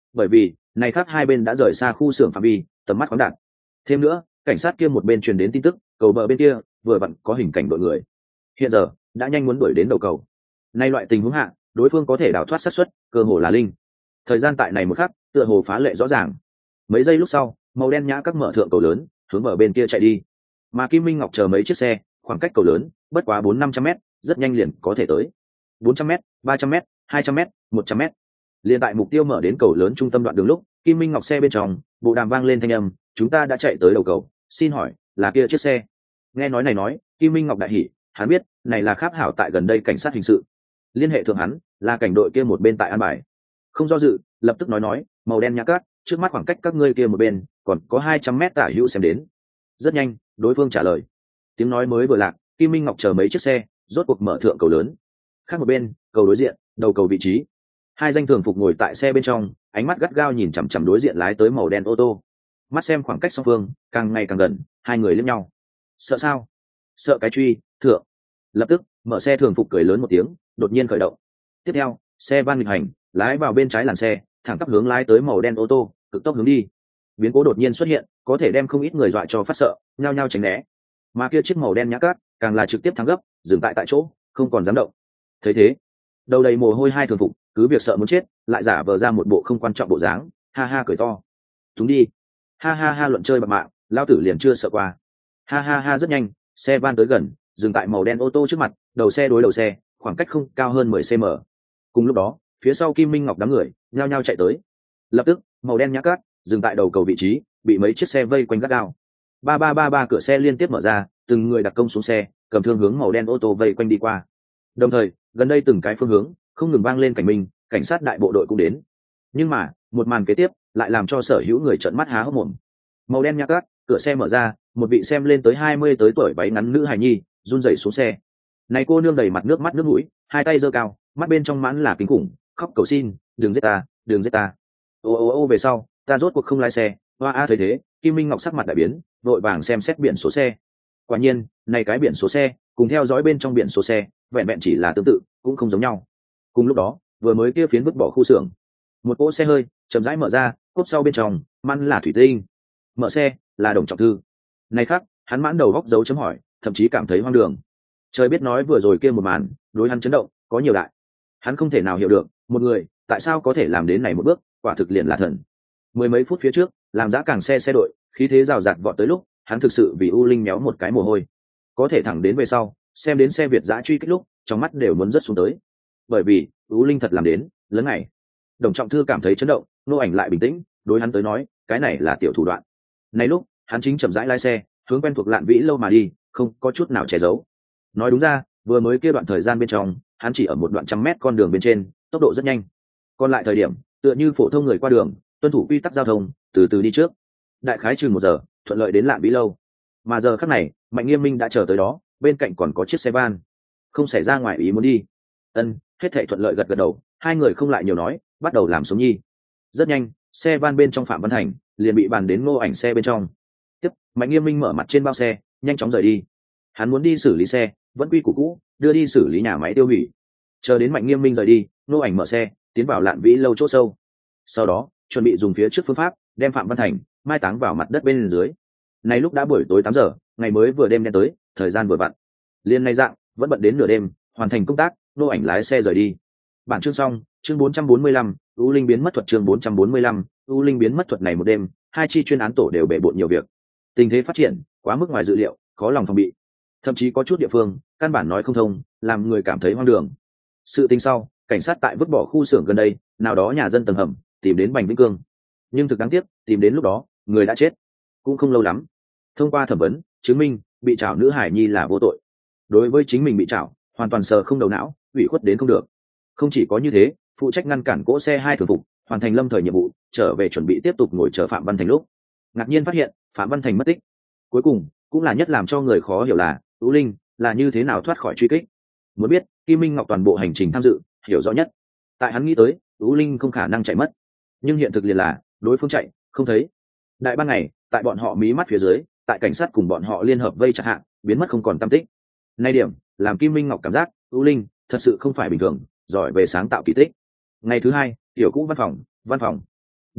bởi vì này khác hai bên đã rời xa khu xưởng phạm vi tầm mắt khoáng đạt. Thêm nữa, cảnh sát kia một bên truyền đến tin tức, cầu bờ bên kia vừa vặn có hình cảnh đội người, hiện giờ đã nhanh muốn đuổi đến đầu cầu. Nay loại tình huống hạ, đối phương có thể đào thoát xác suất cơ hồ là linh. Thời gian tại này một khắc tựa hồ phá lệ rõ ràng. Mấy giây lúc sau, màu đen nhã các mở thượng cầu lớn hướng bờ bên kia chạy đi, mà Kim Minh Ngọc chờ mấy chiếc xe khoảng cách cầu lớn bất quá bốn năm trăm mét, rất nhanh liền có thể tới. Bốn trăm mét, ba trăm mét, hai trăm mét, một trăm mét. Liên tại mục tiêu mở đến cầu lớn trung tâm đoạn đường lúc, Kim Minh Ngọc xe bên trong bộ đàm vang lên thanh âm, chúng ta đã chạy tới đầu cầu, xin hỏi là kia chiếc xe. Nghe nói này nói, Kim Minh Ngọc đại hỉ, hắn biết này là Kháp Hảo tại gần đây cảnh sát hình sự liên hệ thượng hắn, là cảnh đội kia một bên tại an bài. Không do dự, lập tức nói nói, màu đen nhã cát, trước mắt khoảng cách các ngươi kia một bên còn có hai trăm mét tả hữu xem đến. Rất nhanh, đối phương trả lời. Tiếng nói mới vừa lạc, Kim Minh Ngọc chờ mấy chiếc xe rốt cuộc mở thượng cầu lớn. Khác một bên, cầu đối diện, đầu cầu vị trí, hai danh thường phục ngồi tại xe bên trong, ánh mắt gắt gao nhìn chằm chằm đối diện lái tới màu đen ô tô. Mắt xem khoảng cách song phương càng ngày càng gần, hai người liếc nhau. Sợ sao? Sợ cái truy, thượng. Lập tức, mở xe thường phục cười lớn một tiếng, đột nhiên khởi động. Tiếp theo, xe van nghịch hành, lái vào bên trái làn xe, thẳng tắp hướng lái tới màu đen ô tô, cực tốc hướng đi. Biến cố đột nhiên xuất hiện, có thể đem không ít người dọa cho phát sợ, nhao nhao tránh né. Mà kia chiếc màu đen nhã cát, càng là trực tiếp thắng gấp, dừng tại tại chỗ, không còn dám động. Thấy thế, đầu đầy mồ hôi hai thường phục, cứ việc sợ muốn chết, lại giả vờ ra một bộ không quan trọng bộ dáng, ha ha cười to. Túng đi. Ha ha ha luận chơi bạc mạng, lao tử liền chưa sợ qua. Ha ha ha rất nhanh, xe van tới gần, dừng tại màu đen ô tô trước mặt, đầu xe đối đầu xe, khoảng cách không cao hơn mười xăng-ti-mét. Cùng lúc đó, phía sau Kim Minh Ngọc đám người nhao nhao chạy tới. Lập tức, màu đen nhã cát dừng tại đầu cầu vị trí, bị mấy chiếc xe vây quanh gắt gao. Ba ba ba ba cửa xe liên tiếp mở ra, từng người đặc công xuống xe, cầm thương hướng màu đen ô tô vây quanh đi qua. Đồng thời, gần đây từng cái phương hướng không ngừng vang lên cảnh minh, cảnh sát đại bộ đội cũng đến. Nhưng mà, một màn kế tiếp lại làm cho sở hữu người trợn mắt há hốc mồm. Màu đen nhã cát, cửa xe mở ra, một vị xem lên tới hai mươi tới tuổi váy ngắn nữ hài nhi run rẩy xuống xe. Này cô nương đầy mặt nước mắt nước mũi, hai tay giơ cao, mắt bên trong mãn là kinh khủng, khóc cầu xin, đừng giết ta, đừng giết ta. Ô ô ô về sau, ta rốt cuộc không lái xe. Hoa a thấy thế, Kim Minh Ngọc sắc mặt đại biến, vội vàng xem xét biển số xe. Quả nhiên, này cái biển số xe cùng theo dõi bên trong biển số xe, vẹn vẹn chỉ là tương tự, cũng không giống nhau. Cùng lúc đó, vừa mới kia phiến vứt bỏ khu xưởng, một cỗ xe hơi chậm rãi mở ra, cốp sau bên trong măn là thủy tinh. Mở xe là Đồng Trọng Thư. Này khác, hắn mãn đầu góc dấu chấm hỏi, thậm chí cảm thấy hoang đường. Trời biết nói vừa rồi kia một màn, đối hắn chấn động có nhiều đại. Hắn không thể nào hiểu được, một người tại sao có thể làm đến này một bước, quả thực liền là thần. Mười mấy phút phía trước, làm dã càng xe xe đội, khí thế rào rạt vọt tới lúc, hắn thực sự vì U Linh méo một cái mồ hôi. Có thể thẳng đến về sau, xem đến xe Việt dã truy kích lúc, trong mắt đều muốn rớt xuống tới. Bởi vì, U Linh thật làm đến, lớn này. Đồng Trọng Thư cảm thấy chấn động, Nô Ảnh lại bình tĩnh, đối hắn tới nói, cái này là tiểu thủ đoạn. Này lúc, hắn chính chậm rãi lái xe, hướng quen thuộc Lạn Vĩ lâu mà đi, không có chút nào che giấu. Nói đúng ra, vừa mới kia đoạn thời gian bên trong, hắn chỉ ở một đoạn trăm mét con đường bên trên, tốc độ rất nhanh. Còn lại thời điểm, tựa như phổ thông người qua đường, tuân thủ quy tắc giao thông, từ từ đi trước. Đại khái chừng một giờ, thuận lợi đến Lạn Vĩ lâu. Mà giờ khắc này, Mạnh Nghiêm Minh đã chờ tới đó, bên cạnh còn có chiếc xe van, không xảy ra ngoài ý muốn đi. Ân, hết thảy thuận lợi gật gật đầu, hai người không lại nhiều nói, bắt đầu làm sống nhi. Rất nhanh, xe van bên trong Phạm Văn Thành liền bị bàn đến Ngô Ảnh xe bên trong. Tiếp, Mạnh Nghiêm Minh mở mặt trên bao xe, nhanh chóng rời đi. Hắn muốn đi xử lý xe, vẫn quy củ cũ, đưa đi xử lý nhà máy tiêu hủy. Chờ đến Mạnh Nghiêm Minh rời đi, Ngô Ảnh mở xe, tiến vào Lạn Vĩ lâu chỗ sâu. Sau đó, chuẩn bị dùng phía trước phương pháp, đem Phạm Văn Thành mai táng vào mặt đất bên dưới. Này lúc đã buổi tối tám giờ, ngày mới vừa đêm đen tới, thời gian vừa vặn. Liên nay dạng, vẫn bận đến nửa đêm, hoàn thành công tác, Ngô Ảnh lái xe rời đi. Bản chương xong, chương bốn trăm bốn mươi lăm, U Linh biến mất thuật chương bốn trăm bốn mươi lăm, U Linh biến mất thuật này một đêm, hai chi chuyên án tổ đều bể bộn nhiều việc. Tình thế phát triển quá mức ngoài dự liệu, khó lòng phòng bị. Thậm chí có chút địa phương, căn bản nói không thông, làm người cảm thấy hoang đường. Sự tình sau, cảnh sát tại vứt bỏ khu xưởng gần đây, nào đó nhà dân tầng hầm, tìm đến Bành Vĩnh Cương. Nhưng thực đáng tiếc, tìm đến lúc đó, người đã chết. Cũng không lâu lắm. Thông qua thẩm vấn, chứng minh bị trảo nữ hải nhi là vô tội. Đối với chính mình bị trảo, hoàn toàn sờ không đầu não, ủy khuất đến không được. Không chỉ có như thế, phụ trách ngăn cản cỗ xe hai thường phục, hoàn thành lâm thời nhiệm vụ, trở về chuẩn bị tiếp tục ngồi chờ Phạm Văn Thành lúc, ngạc nhiên phát hiện Phạm Văn Thành mất tích. Cuối cùng, cũng là nhất làm cho người khó hiểu là U Linh là như thế nào thoát khỏi truy kích. Muốn biết, Kim Minh Ngọc toàn bộ hành trình tham dự, hiểu rõ nhất. Tại hắn nghĩ tới, U Linh không khả năng chạy mất, nhưng hiện thực liền là đối phương chạy không thấy. Đại ban ngày, tại bọn họ mí mắt phía dưới, tại cảnh sát cùng bọn họ liên hợp vây chặt hạ, biến mất không còn tăm tích. Nay điểm làm Kim Minh Ngọc cảm giác U Linh thật sự không phải bình thường, giỏi về sáng tạo kỳ tích. Ngày thứ hai, tiểu cũ văn phòng văn phòng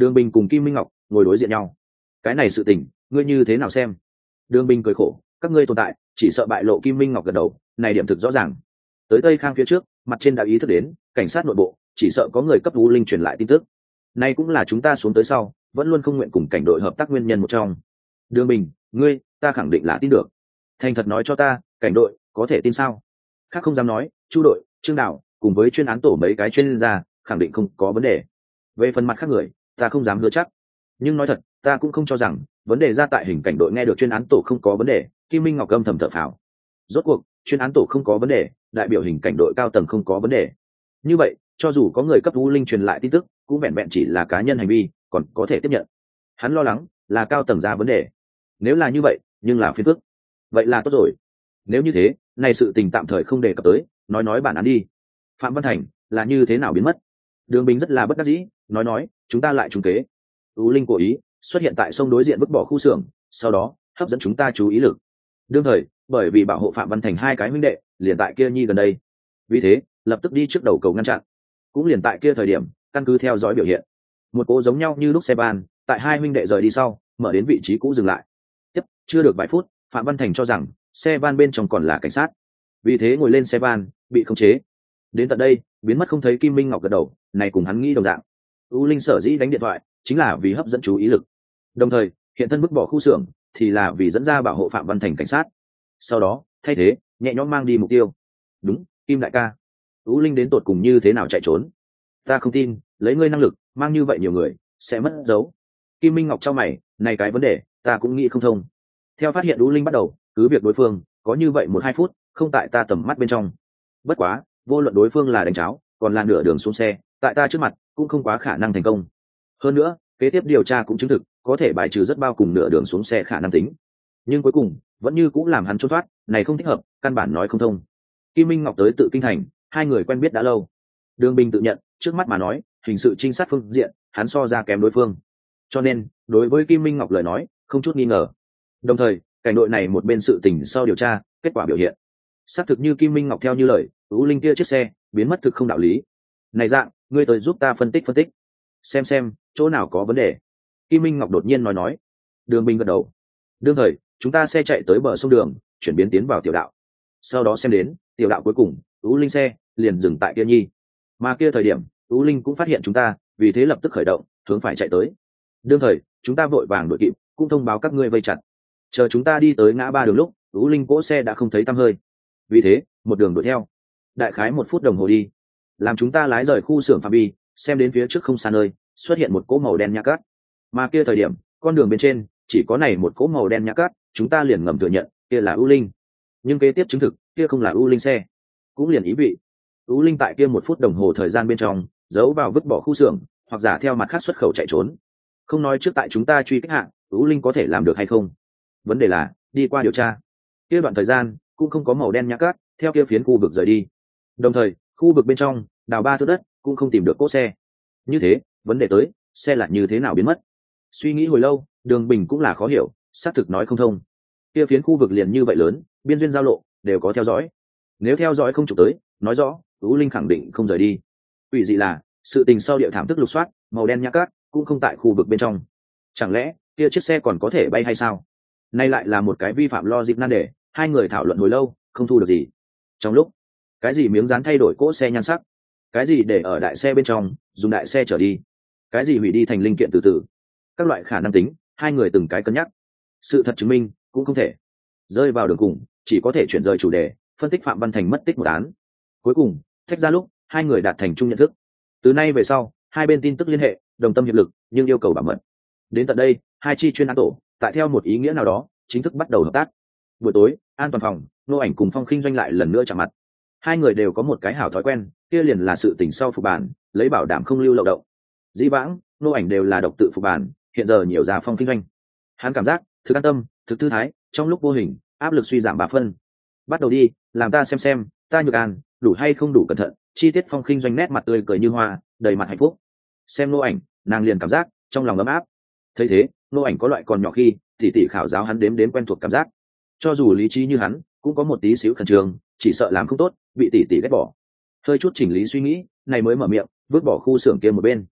Đường Bình cùng Kim Minh Ngọc ngồi đối diện nhau. Cái này sự tình ngươi như thế nào xem? Đường Bình cười khổ, các ngươi tồn tại chỉ sợ bại lộ. Kim Minh Ngọc gật đầu, này điểm thực rõ ràng. Tới Tây Khang phía trước, mặt trên đã ý thức đến cảnh sát nội bộ chỉ sợ có người cấp U Linh truyền lại tin tức. Này cũng là chúng ta xuống tới sau vẫn luôn không nguyện cùng cảnh đội hợp tác nguyên nhân một trong. Đường Bình, ngươi, ta khẳng định là tin được. Thành thật nói cho ta, cảnh đội có thể tin sao? Khác không dám nói, Chu đội, Trương Đạo cùng với chuyên án tổ mấy cái chuyên gia khẳng định không có vấn đề. Về phần mặt khác người, ta không dám hứa chắc. Nhưng nói thật, ta cũng không cho rằng vấn đề ra tại hình cảnh đội nghe được chuyên án tổ không có vấn đề. Kim Minh Ngọc âm thầm thở phào. Rốt cuộc, chuyên án tổ không có vấn đề, đại biểu hình cảnh đội cao tầng không có vấn đề. Như vậy, cho dù có người cấp U Linh truyền lại tin tức, cũng vẹn vẹn chỉ là cá nhân hành vi, còn có thể tiếp nhận. Hắn lo lắng là cao tầng ra vấn đề. Nếu là như vậy, nhưng là phiền phức. Vậy là tốt rồi. Nếu như thế, này sự tình tạm thời không đề cập tới, nói nói bản án đi. Phạm Văn Thành là như thế nào biến mất? Đường Bình rất là bất đắc dĩ, nói nói, chúng ta lại trúng kế. U Linh cố ý xuất hiện tại sông đối diện vứt bỏ khu xưởng, sau đó hấp dẫn chúng ta chú ý lực. Đương thời, bởi vì bảo hộ Phạm Văn Thành hai cái huynh đệ, liền tại kia nhi gần đây. Vì thế, lập tức đi trước đầu cầu ngăn chặn. Cũng liền tại kia thời điểm, căn cứ theo dõi biểu hiện, một cố giống nhau như lúc xe van, tại hai huynh đệ rời đi sau, mở đến vị trí cũ dừng lại. Tiếp, chưa được vài phút, Phạm Văn Thành cho rằng xe van bên trong còn là cảnh sát, vì thế ngồi lên xe van, bị khống chế. Đến tận đây, biến mất không thấy. Kim Minh Ngọc gật đầu, này cùng hắn nghĩ đồng dạng. U Linh sở dĩ đánh điện thoại, chính là vì hấp dẫn chú ý lực. Đồng thời, hiện thân vứt bỏ khu xưởng, thì là vì dẫn ra bảo hộ Phạm Văn Thành cảnh sát. Sau đó, thay thế, nhẹ nhõm mang đi mục tiêu. Đúng, Kim đại ca. U Linh đến tột cùng như thế nào chạy trốn? Ta không tin, lấy ngươi năng lực, mang như vậy nhiều người, sẽ mất dấu. Kim Minh Ngọc trao mày, này cái vấn đề, ta cũng nghĩ không thông. Theo phát hiện U Linh bắt đầu, cứ việc đối phương có như vậy một hai phút, không tại ta tầm mắt bên trong. Bất quá, vô luận đối phương là đánh cháo, còn là nửa đường xuống xe, tại ta trước mặt, cũng không quá khả năng thành công. Hơn nữa, kế tiếp điều tra cũng chứng thực, có thể bài trừ rất bao cùng nửa đường xuống xe khả năng tính. Nhưng cuối cùng, vẫn như cũng làm hắn trốn thoát, này không thích hợp, căn bản nói không thông. Kim Minh Ngọc tới tự kinh thành, hai người quen biết đã lâu. Đường Bình tự nhận, trước mắt mà nói, hình sự trinh sát phương diện, hắn so ra kém đối phương. Cho nên, đối với Kim Minh Ngọc lời nói, không chút nghi ngờ. Đồng thời, cảnh đội này một bên sự tình sau điều tra, kết quả biểu hiện xác thực như Kim Minh Ngọc theo như lời, U Linh kia chiếc xe biến mất thực không đạo lý. Này dạng, ngươi tới giúp ta phân tích phân tích, xem xem chỗ nào có vấn đề. Kim Minh Ngọc đột nhiên nói nói. Đường Bình gật đầu. Đương thời, chúng ta xe chạy tới bờ sông đường, chuyển biến tiến vào tiểu đạo. Sau đó xem đến tiểu đạo cuối cùng, U Linh xe liền dừng tại kia nhi. Mà kia thời điểm, U Linh cũng phát hiện chúng ta, vì thế lập tức khởi động, hướng phải chạy tới. Đương thời, chúng ta vội vàng đuổi kịp, cũng thông báo các ngươi vây chặt. Chờ chúng ta đi tới ngã ba đường lúc, U Linh cỗ xe đã không thấy tăm hơi. Vì thế, một đường đuổi theo. Đại khái một phút đồng hồ đi, làm chúng ta lái rời khu xưởng phạm vi, xem đến phía trước không xa nơi, xuất hiện một cỗ màu đen nhã cát. Mà kia thời điểm, con đường bên trên chỉ có này một cỗ màu đen nhã cát, chúng ta liền ngầm thừa nhận kia là U Linh. Nhưng kế tiếp chứng thực kia không là U Linh xe, cũng liền ý vị U Linh tại kia một phút đồng hồ thời gian bên trong giấu vào vứt bỏ khu xưởng, hoặc giả theo mặt khác xuất khẩu chạy trốn. Không nói trước tại chúng ta truy kích hạng, U Linh có thể làm được hay không, vấn đề là đi qua điều tra kia đoạn thời gian cũng không có màu đen nhã cát theo kia phiến khu vực rời đi. Đồng thời, khu vực bên trong đào ba thước đất cũng không tìm được cỗ xe. Như thế, vấn đề tới xe lại như thế nào biến mất? Suy nghĩ hồi lâu, Đường Bình cũng là khó hiểu, xác thực nói không thông. Kia phiến khu vực liền như vậy lớn, biên duyên giao lộ đều có theo dõi. Nếu theo dõi không chụp tới, nói rõ U Linh khẳng định không rời đi. Ủy dị là sự tình sau địa thảm thức lục soát, màu đen nhã cát cũng không tại khu vực bên trong. Chẳng lẽ kia chiếc xe còn có thể bay hay sao? Nay lại là một cái vi phạm logic nan đề, hai người thảo luận hồi lâu, không thu được gì. Trong lúc, cái gì miếng dán thay đổi cỗ xe nhan sắc, cái gì để ở đại xe bên trong, dùng đại xe trở đi, cái gì hủy đi thành linh kiện từ từ, các loại khả năng tính, hai người từng cái cân nhắc. Sự thật chứng minh, cũng không thể. Rơi vào đường cùng, chỉ có thể chuyển rời chủ đề, phân tích Phạm Văn Thành mất tích một án. Cuối cùng, tách ra lúc, hai người đạt thành chung nhận thức. Từ nay về sau, hai bên tin tức liên hệ, đồng tâm hiệp lực, nhưng yêu cầu bảo mật. Đến tận đây, hai chi chuyên án tổ, tại theo một ý nghĩa nào đó, chính thức bắt đầu hợp tác. Buổi tối, an toàn phòng, Nô Ảnh cùng Phong Khinh Doanh lại lần nữa chạm mặt. Hai người đều có một cái hảo thói quen, kia liền là sự tình sau phục bản, lấy bảo đảm không lưu lậu động. Dĩ vãng, Nô Ảnh đều là độc tự phục bản, hiện giờ nhiều ra Phong Khinh Doanh. Hắn cảm giác, thực an tâm, thực thư thái, trong lúc vô hình, áp lực suy giảm ba phân. Bắt đầu đi, làm ta xem xem, ta Nhược An, đủ hay không đủ cẩn thận. Chi tiết Phong Khinh Doanh nét mặt tươi cười như hoa, đầy mặt hạnh phúc. Xem Nô Ảnh, nàng liền cảm giác trong lòng ấm áp. Thấy thế, Nô Ảnh có loại còn nhỏ khi tỉ tỉ khảo giáo hắn đếm đếm quen thuộc cảm giác. Cho dù lý trí như hắn, cũng có một tí xíu khẩn trương, chỉ sợ làm không tốt, bị tỉ tỉ ghét bỏ. Hơi chút chỉnh lý suy nghĩ, này mới mở miệng, vứt bỏ khu xưởng kia một bên.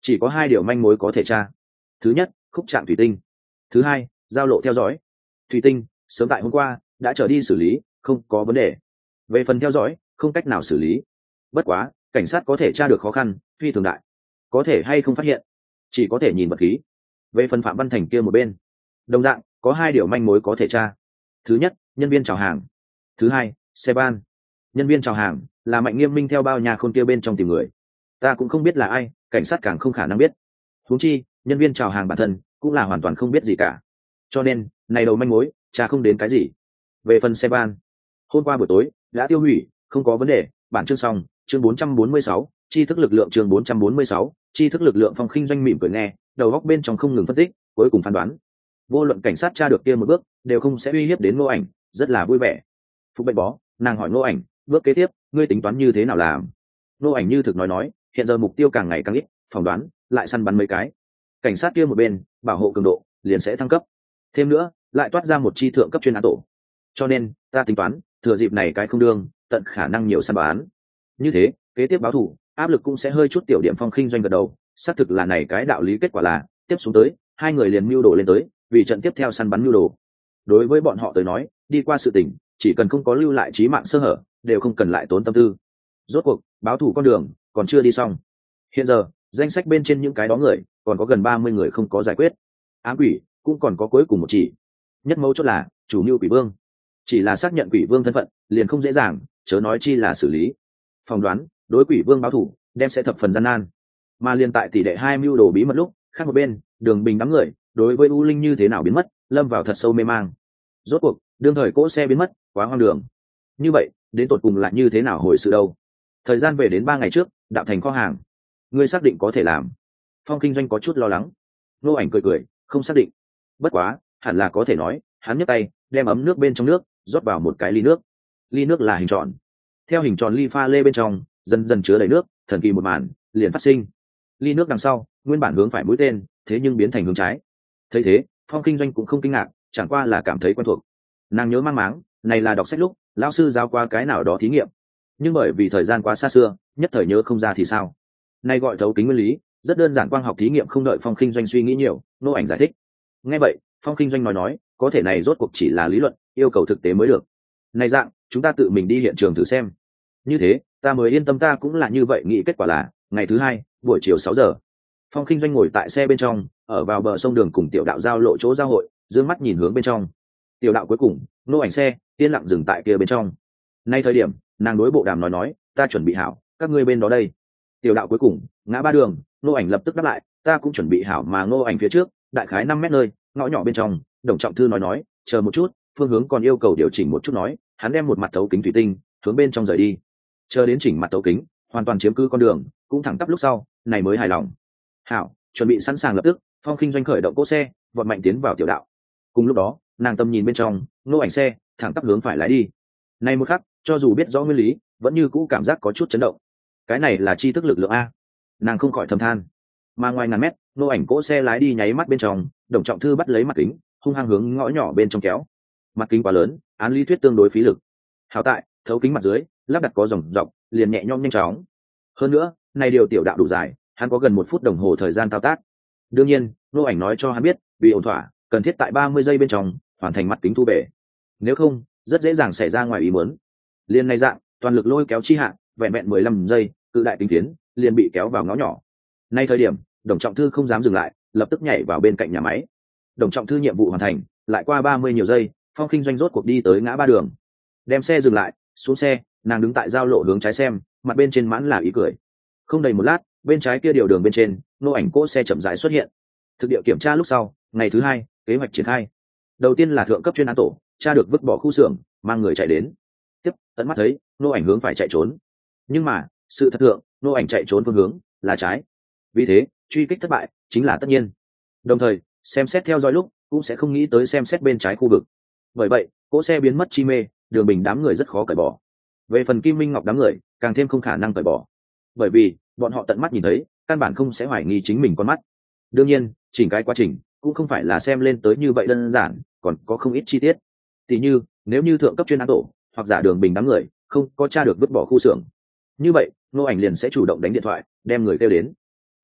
chỉ có hai điều manh mối có thể tra. Thứ nhất, khúc trạng thủy tinh. Thứ hai, giao lộ theo dõi. Thủy tinh sớm tại hôm qua đã trở đi xử lý, không có vấn đề. Về phần theo dõi, không cách nào xử lý. Bất quá cảnh sát có thể tra được khó khăn phi thường đại, có thể hay không phát hiện chỉ có thể nhìn vật khí. Về phần Phạm Văn Thành kia một bên, đồng dạng có hai điều manh mối có thể tra. Thứ nhất, nhân viên chào hàng. Thứ hai, xe ban. Nhân viên chào hàng là Mạnh Nghiêm Minh theo bao nhà khôn kia bên trong tìm người, ta cũng không biết là ai, cảnh sát càng không khả năng biết. Huống chi nhân viên chào hàng bản thân cũng là hoàn toàn không biết gì cả, cho nên này đầu manh mối tra không đến cái gì. Về phần xe ban, hôm qua buổi tối đã tiêu hủy, không có vấn đề. Bản chương xong. Chương bốn trăm bốn mươi sáu, tri thức lực lượng. Chương bốn trăm bốn mươi sáu, tri thức lực lượng. Phong Khinh Doanh mỉm cười nghe, đầu góc bên trong không ngừng phân tích, cuối cùng phán đoán vô luận cảnh sát tra được kia một bước đều không sẽ uy hiếp đến Ngô Ảnh, rất là vui vẻ. Phục bệnh bó, nàng hỏi Ngô Ảnh, bước kế tiếp ngươi tính toán như thế nào làm? Ngô Ảnh như thực nói nói, hiện giờ mục tiêu càng ngày càng ít, phỏng đoán lại săn bắn mấy cái cảnh sát kia một bên bảo hộ cường độ liền sẽ thăng cấp, thêm nữa lại toát ra một chi thượng cấp chuyên án tổ, cho nên ta tính toán thừa dịp này cái không đương tận khả năng nhiều săn bán. Như thế kế tiếp báo thù áp lực cũng sẽ hơi chút tiểu điểm. Phong Khinh Doanh gật đầu, xác thực là này cái đạo lý. Kết quả là tiếp xuống tới hai người liền mưu đồ lên tới, vì trận tiếp theo săn bắn mưu đồ. Đối với bọn họ tới nói, đi qua sự tình chỉ cần không có lưu lại chí mạng sơ hở đều không cần lại tốn tâm tư. Rốt cuộc báo thù con đường còn chưa đi xong. Hiện giờ danh sách bên trên những cái đó người còn có gần ba mươi người không có giải quyết, ám quỷ cũng còn có cuối cùng một chỉ. Nhất mấu chốt là chủ mưu Quỷ Vương, chỉ là xác nhận Quỷ Vương thân phận liền không dễ dàng, chớ nói chi là xử lý. Phỏng đoán đối Quỷ Vương báo thù đem sẽ thập phần gian nan. Mà liên tại tỷ đệ hai mưu đồ bí mật lúc, khác một bên Đường Bình đám người đối với U Linh như thế nào biến mất lâm vào thật sâu mê mang. Rốt cuộc đương thời cỗ xe biến mất quá hoang đường, như vậy đến tột cùng lại như thế nào hồi sự đâu? Thời gian về đến ba ngày trước, Đạo Thành kho hàng, ngươi xác định có thể làm? Phong Kinh Doanh có chút lo lắng. Ngô Ảnh cười cười, không xác định, bất quá hẳn là có thể nói. Hắn nhấc tay đem ấm nước bên trong nước rót vào một cái ly nước. Ly nước là hình tròn, theo hình tròn ly pha lê bên trong dần dần chứa đầy nước, thần kỳ một màn liền phát sinh. Ly nước đằng sau nguyên bản hướng phải mũi tên, thế nhưng biến thành hướng trái. Thấy thế Phong Kinh Doanh cũng không kinh ngạc, chẳng qua là cảm thấy quen thuộc. Nàng nhớ mang máng này là đọc sách lúc lão sư giáo qua cái nào đó thí nghiệm, nhưng bởi vì thời gian quá xa xưa nhất thời nhớ không ra thì sao. Nay gọi thấu kính nguyên lý, rất đơn giản, quang học thí nghiệm không đợi Phong Kinh Doanh suy nghĩ nhiều, Ngô Ảnh giải thích. Nghe vậy Phong Kinh Doanh nói nói, có thể này rốt cuộc chỉ là lý luận, yêu cầu thực tế mới được. Này dạng chúng ta tự mình đi hiện trường thử xem, như thế ta mới yên tâm. Ta cũng là như vậy nghĩ. Kết quả là ngày thứ hai buổi chiều sáu giờ, Phong Kinh Doanh ngồi tại xe bên trong, ở vào bờ sông đường cùng tiểu đạo giao lộ chỗ giao hội, dương mắt nhìn hướng bên trong. Tiểu đạo cuối cùng Ngô Ảnh xe yên lặng dừng tại kia bên trong. Nay thời điểm nàng đối bộ đàm nói nói, ta chuẩn bị hảo, các ngươi bên đó đây. Tiểu đạo cuối cùng ngã ba đường, Ngô Ảnh lập tức đáp lại, ta cũng chuẩn bị hảo. Mà Ngô Ảnh phía trước đại khái năm mét nơi ngõ nhỏ bên trong, Đồng Trọng Thư nói nói, chờ một chút, phương hướng còn yêu cầu điều chỉnh một chút. Nói hắn đem một mặt thấu kính thủy tinh hướng bên trong rời đi, chờ đến chỉnh mặt thấu kính hoàn toàn chiếm cứ con đường cũng thẳng tắp lúc sau này mới hài lòng. Hảo, chuẩn bị sẵn sàng. Lập tức Phong Kinh Doanh khởi động cỗ xe vọt mạnh tiến vào tiểu đạo. Cùng lúc đó nàng tâm nhìn bên trong, Ngô Ảnh xe thẳng tắp hướng phải lái đi. Này một khắc cho dù biết rõ nguyên lý vẫn như cũ cảm giác có chút chấn động. Cái này là tri thức lực lượng a, nàng không khỏi thầm than. Mà ngoài ngàn mét, Ngô Ảnh cỗ xe lái đi nháy mắt bên trong, Đồng Trọng Thư bắt lấy mặt kính hung hăng hướng ngõ nhỏ bên trong kéo. Mặt kính quá lớn, án lý thuyết tương đối phí lực. Hảo tại thấu kính mặt dưới lắp đặt có dòng dọc, liền nhẹ nhõm nhanh chóng. Hơn nữa này điều tiểu đạo đủ dài, hắn có gần một phút đồng hồ thời gian thao tác. Đương nhiên Ngô Ảnh nói cho hắn biết, vì ổn thỏa cần thiết tại ba mươi giây bên trong hoàn thành mặt kính thu bể, nếu không rất dễ dàng xảy ra ngoài ý muốn. Liên này dạng toàn lực lôi kéo chi hạn, vẹn vẹn mười lăm giây, cự đại kính tiến liền bị kéo vào ngõ nhỏ. Nay thời điểm Đồng Trọng Thư không dám dừng lại, lập tức nhảy vào bên cạnh nhà máy. Đồng Trọng Thư nhiệm vụ hoàn thành, lại qua ba mươi nhiều giây, Phong Kinh Doanh rốt cuộc đi tới ngã ba đường, đem xe dừng lại, xuống xe, nàng đứng tại giao lộ hướng trái xem, mặt bên trên mãn là ý cười. Không đầy một lát, bên trái kia điều đường bên trên, Ngô Ảnh cỗ xe chậm rãi xuất hiện. Thực địa kiểm tra lúc sau, ngày thứ hai kế hoạch triển khai. Đầu tiên là thượng cấp chuyên án tổ tra được vứt bỏ khu xưởng, mang người chạy đến. Tiếp tận mắt thấy Ngô Ảnh hướng phải chạy trốn, nhưng mà sự thật thượng Ngô Ảnh chạy trốn phương hướng là trái, vì thế truy kích thất bại chính là tất nhiên. Đồng thời xem xét theo dõi lúc cũng sẽ không nghĩ tới xem xét bên trái khu vực, bởi vậy cỗ xe biến mất chi mê, Đường Bình đám người rất khó cởi bỏ. Về phần Kim Minh Ngọc đám người càng thêm không khả năng cởi bỏ, bởi vì bọn họ tận mắt nhìn thấy, căn bản không sẽ hoài nghi chính mình con mắt. Đương nhiên chỉnh cái quá trình cũng không phải là xem lên tới như vậy đơn giản, còn có không ít chi tiết. Tỷ như nếu như thượng cấp chuyên án tổ hoặc giả Đường Bình đám người không có tra được vứt bỏ khu xưởng, như vậy Ngô Ảnh liền sẽ chủ động đánh điện thoại đem người kêu đến.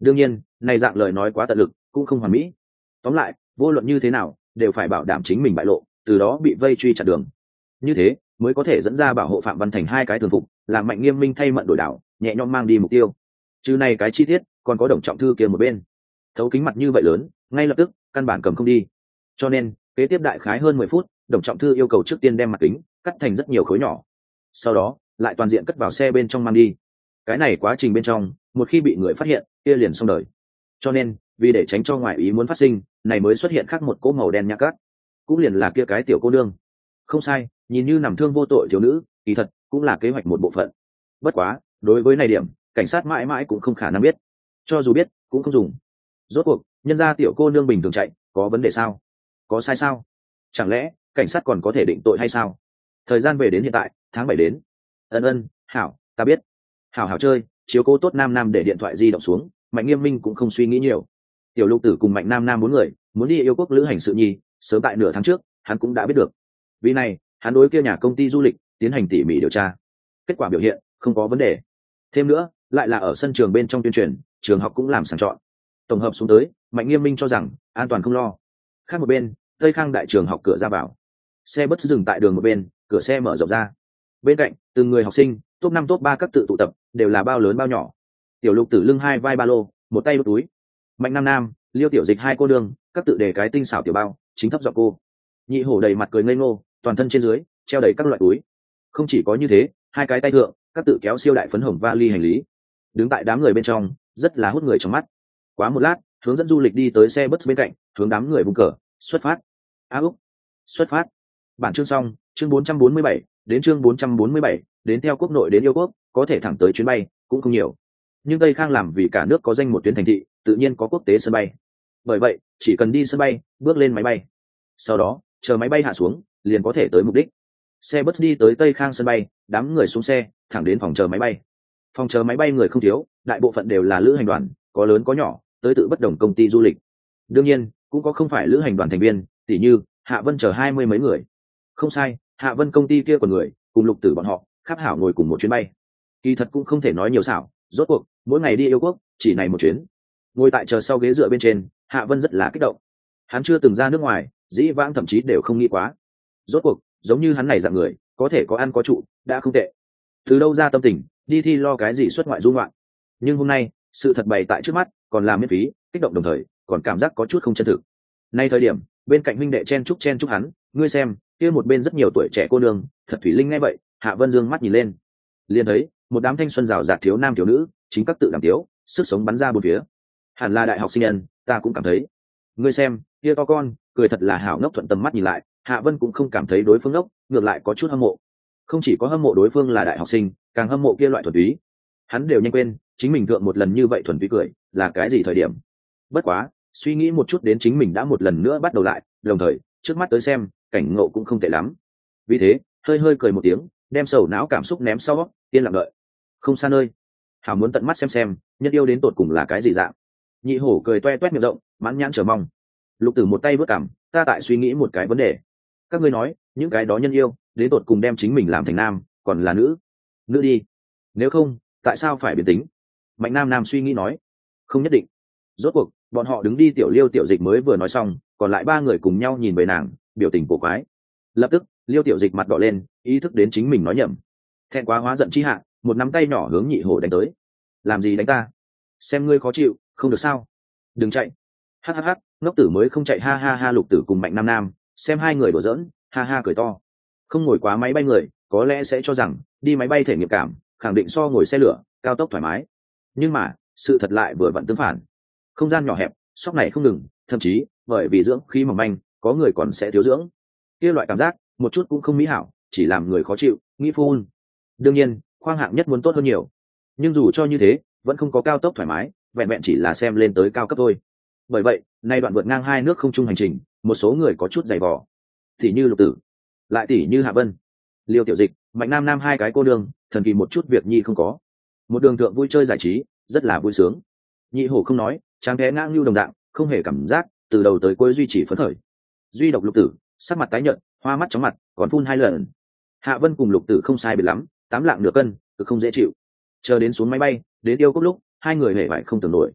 đương nhiên này dạng lời nói quá tận lực cũng không hoàn mỹ. Tóm lại vô luận như thế nào đều phải bảo đảm chính mình bại lộ, từ đó bị vây truy chặn đường, như thế mới có thể dẫn ra bảo hộ Phạm Văn Thành hai cái thường phục, làm Mạnh Nghiêm Minh thay mận đổi đảo nhẹ nhõm mang đi mục tiêu. Chứ này cái chi tiết còn có Đồng Trọng Thư kia một bên, thấu kính mặt như vậy lớn ngay lập tức căn bản cầm không đi, cho nên kế tiếp đại khái hơn mười phút, Đồng Trọng Thư yêu cầu trước tiên đem mặt kính cắt thành rất nhiều khối nhỏ, sau đó lại toàn diện cất vào xe bên trong mang đi. Cái này quá trình bên trong một khi bị người phát hiện kia liền xong đời, cho nên vì để tránh cho ngoại ý muốn phát sinh, này mới xuất hiện khác một cỗ màu đen nhã cát, cũng liền là kia cái tiểu cô nương. Không sai, nhìn như nằm thương vô tội thiếu nữ, kỳ thật cũng là kế hoạch một bộ phận. Bất quá đối với này điểm cảnh sát mãi mãi cũng không khả năng biết, cho dù biết cũng không dùng. Rốt cuộc nhân ra tiểu cô nương bình thường chạy có vấn đề sao, có sai sao, chẳng lẽ cảnh sát còn có thể định tội hay sao? Thời gian về đến hiện tại, tháng bảy đến. Ân ân, hảo, ta biết. Hảo hảo chơi, chiếu cố tốt Nam Nam để điện thoại di động xuống, Mạnh Nghiêm Minh cũng không suy nghĩ nhiều. Tiểu Lục Tử cùng Mạnh Nam Nam bốn người muốn đi yêu quốc lữ hành sự nhi, sớm tại nửa tháng trước hắn cũng đã biết được. Vì này hắn đối kia nhà công ty du lịch tiến hành tỉ mỉ điều tra, kết quả biểu hiện không có vấn đề. Thêm nữa lại là ở sân trường bên trong tuyên truyền, trường học cũng làm sàng chọn. Tổng hợp xuống tới, Mạnh Nghiêm Minh cho rằng an toàn không lo. Khác một bên, Tây Khang đại trường học cửa ra vào, xe bus dừng tại đường một bên, cửa xe mở rộng ra. Bên cạnh từng người học sinh top năm top ba các tự tụ tập, đều là bao lớn bao nhỏ. Tiểu Lục Tử lưng hai vai ba lô, một tay đút túi. Mạnh Nam Nam, Liêu Tiểu Dịch hai cô đường các tự đề cái tinh xảo tiểu bao, chính thấp giọng cô. Nhị Hổ đầy mặt cười ngây ngô, toàn thân trên dưới treo đầy các loại túi. Không chỉ có như thế, hai cái tay thượng các tự kéo siêu đại phấn hồng vali hành lý, đứng tại đám người bên trong rất là hút người trong mắt. Quá một lát, hướng dẫn du lịch đi tới xe bus bên cạnh, hướng đám người vùng cờ xuất phát. A úc xuất phát. Bản chương xong, chương bốn trăm bốn mươi bảy đến chương bốn trăm bốn mươi bảy đến theo quốc nội đến yêu quốc có thể thẳng tới chuyến bay cũng không nhiều, nhưng Tây Khang làm vì cả nước có danh một tuyến thành thị, tự nhiên có quốc tế sân bay. Bởi vậy chỉ cần đi sân bay, bước lên máy bay, sau đó chờ máy bay hạ xuống liền có thể tới mục đích. Xe bus đi tới Tây Khang sân bay, đám người xuống xe thẳng đến phòng chờ máy bay. Phòng chờ máy bay người không thiếu, đại bộ phận đều là lữ hành đoàn, có lớn có nhỏ, tới tự bất đồng công ty du lịch. Đương nhiên cũng có không phải lữ hành đoàn thành viên, tỉ như Hạ Vân chờ hai mươi mấy người. Không sai, Hạ Vân công ty kia của người cùng Lục Tử bọn họ khắp hảo ngồi cùng một chuyến bay. Kỳ thật cũng không thể nói nhiều xảo, rốt cuộc mỗi ngày đi yêu quốc chỉ này một chuyến. Ngồi tại chờ sau ghế dựa bên trên, Hạ Vân rất là kích động. Hắn chưa từng ra nước ngoài, dĩ vãng thậm chí đều không nghĩ quá. Rốt cuộc giống như hắn này dạng người, có thể có ăn có trụ đã không tệ. Từ đâu ra tâm tình đi thi lo cái gì xuất ngoại du ngoạn? Nhưng hôm nay sự thật bày tại trước mắt, còn làm miễn phí, kích động đồng thời còn cảm giác có chút không chân thực. Nay thời điểm bên cạnh huynh đệ chen chúc chen chúc hắn, ngươi xem kia một bên rất nhiều tuổi trẻ cô nương, thật thủy linh. Nghe vậy Hạ Vân dương mắt nhìn lên, liền thấy một đám thanh xuân rào rạt thiếu nam thiếu nữ chính các tự làm tiếu, sức sống bắn ra bốn phía. Hẳn là đại học sinh nhân, ta cũng cảm thấy. Ngươi xem kia to con cười thật là hảo ngốc. Thuận tầm mắt nhìn lại, Hạ Vân cũng không cảm thấy đối phương ngốc, ngược lại có chút hâm mộ. Không chỉ có hâm mộ đối phương là đại học sinh, càng hâm mộ kia loại thuần túy. Hắn đều nhanh quên chính mình thượng một lần như vậy thuần túy cười là cái gì thời điểm. Bất quá suy nghĩ một chút đến chính mình đã một lần nữa bắt đầu lại, đồng thời trước mắt tới xem cảnh ngộ cũng không tệ lắm, vì thế hơi hơi cười một tiếng, đem sầu não cảm xúc ném sau, yên lặng đợi. Không xa nơi, hảo muốn tận mắt xem xem nhân yêu đến tột cùng là cái gì dạng. Nhị Hổ cười toe toét miệng rộng, mãn nhãn chờ mong. Lục Tử một tay vớt cằm, ta tại suy nghĩ một cái vấn đề. Các ngươi nói những cái đó nhân yêu đến tột cùng đem chính mình làm thành nam còn là nữ? Nữ đi. Nếu không tại sao phải biến tính? Mạnh Nam Nam suy nghĩ nói, không nhất định. Rốt cuộc bọn họ đứng đi, Tiểu Liêu Tiểu Dịch mới vừa nói xong, còn lại ba người cùng nhau nhìn về nàng, biểu tình cổ quái. Lập tức Liêu Tiểu Dịch mặt đỏ lên, ý thức đến chính mình nói nhầm, thẹn quá hóa giận chi hạ, một nắm tay nhỏ hướng Nhị Hổ đánh tới. Làm gì đánh ta? Xem ngươi khó chịu không được sao? Đừng chạy. Hắc hắc hắc, ngốc tử mới không chạy. Ha ha ha. Lục Tử cùng Mạnh Nam Nam xem hai người đùa giỡn, ha ha cười to. Không ngồi quá máy bay người có lẽ sẽ cho rằng đi máy bay thể nghiệm cảm khẳng định so ngồi xe lửa cao tốc thoải mái, nhưng mà sự thật lại vừa vặn tương phản. Không gian nhỏ hẹp, sóc này không ngừng, thậm chí bởi vì dưỡng khí mỏng manh, có người còn sẽ thiếu dưỡng. Kia loại cảm giác một chút cũng không mỹ hảo, chỉ làm người khó chịu, nghĩ phun. Đương nhiên khoang hạng nhất muốn tốt hơn nhiều, nhưng dù cho như thế vẫn không có cao tốc thoải mái, vẹn vẹn chỉ là xem lên tới cao cấp thôi. Bởi vậy nay đoạn vượt ngang hai nước không chung hành trình, một số người có chút dày vò, thì như Lục Tử, lại tỉ như Hạ Vân, Liêu Tiểu Dịch, Mạnh Nam Nam hai cái cô đường thần kỳ một chút việc nhi không có, một đường thượng vui chơi giải trí rất là vui sướng. Nhị Hổ không nói, tráng té ngang như đồng dạng, không hề cảm giác từ đầu tới cuối duy trì phấn khởi. Duy độc Lục Tử sắc mặt tái nhợt, hoa mắt chóng mặt, còn phun hai lần. Hạ Vân cùng Lục Tử không sai biệt lắm, tám lạng nửa cân, cực không dễ chịu. Chờ đến xuống máy bay đến yêu quốc lúc, hai người hề vải không tưởng nổi.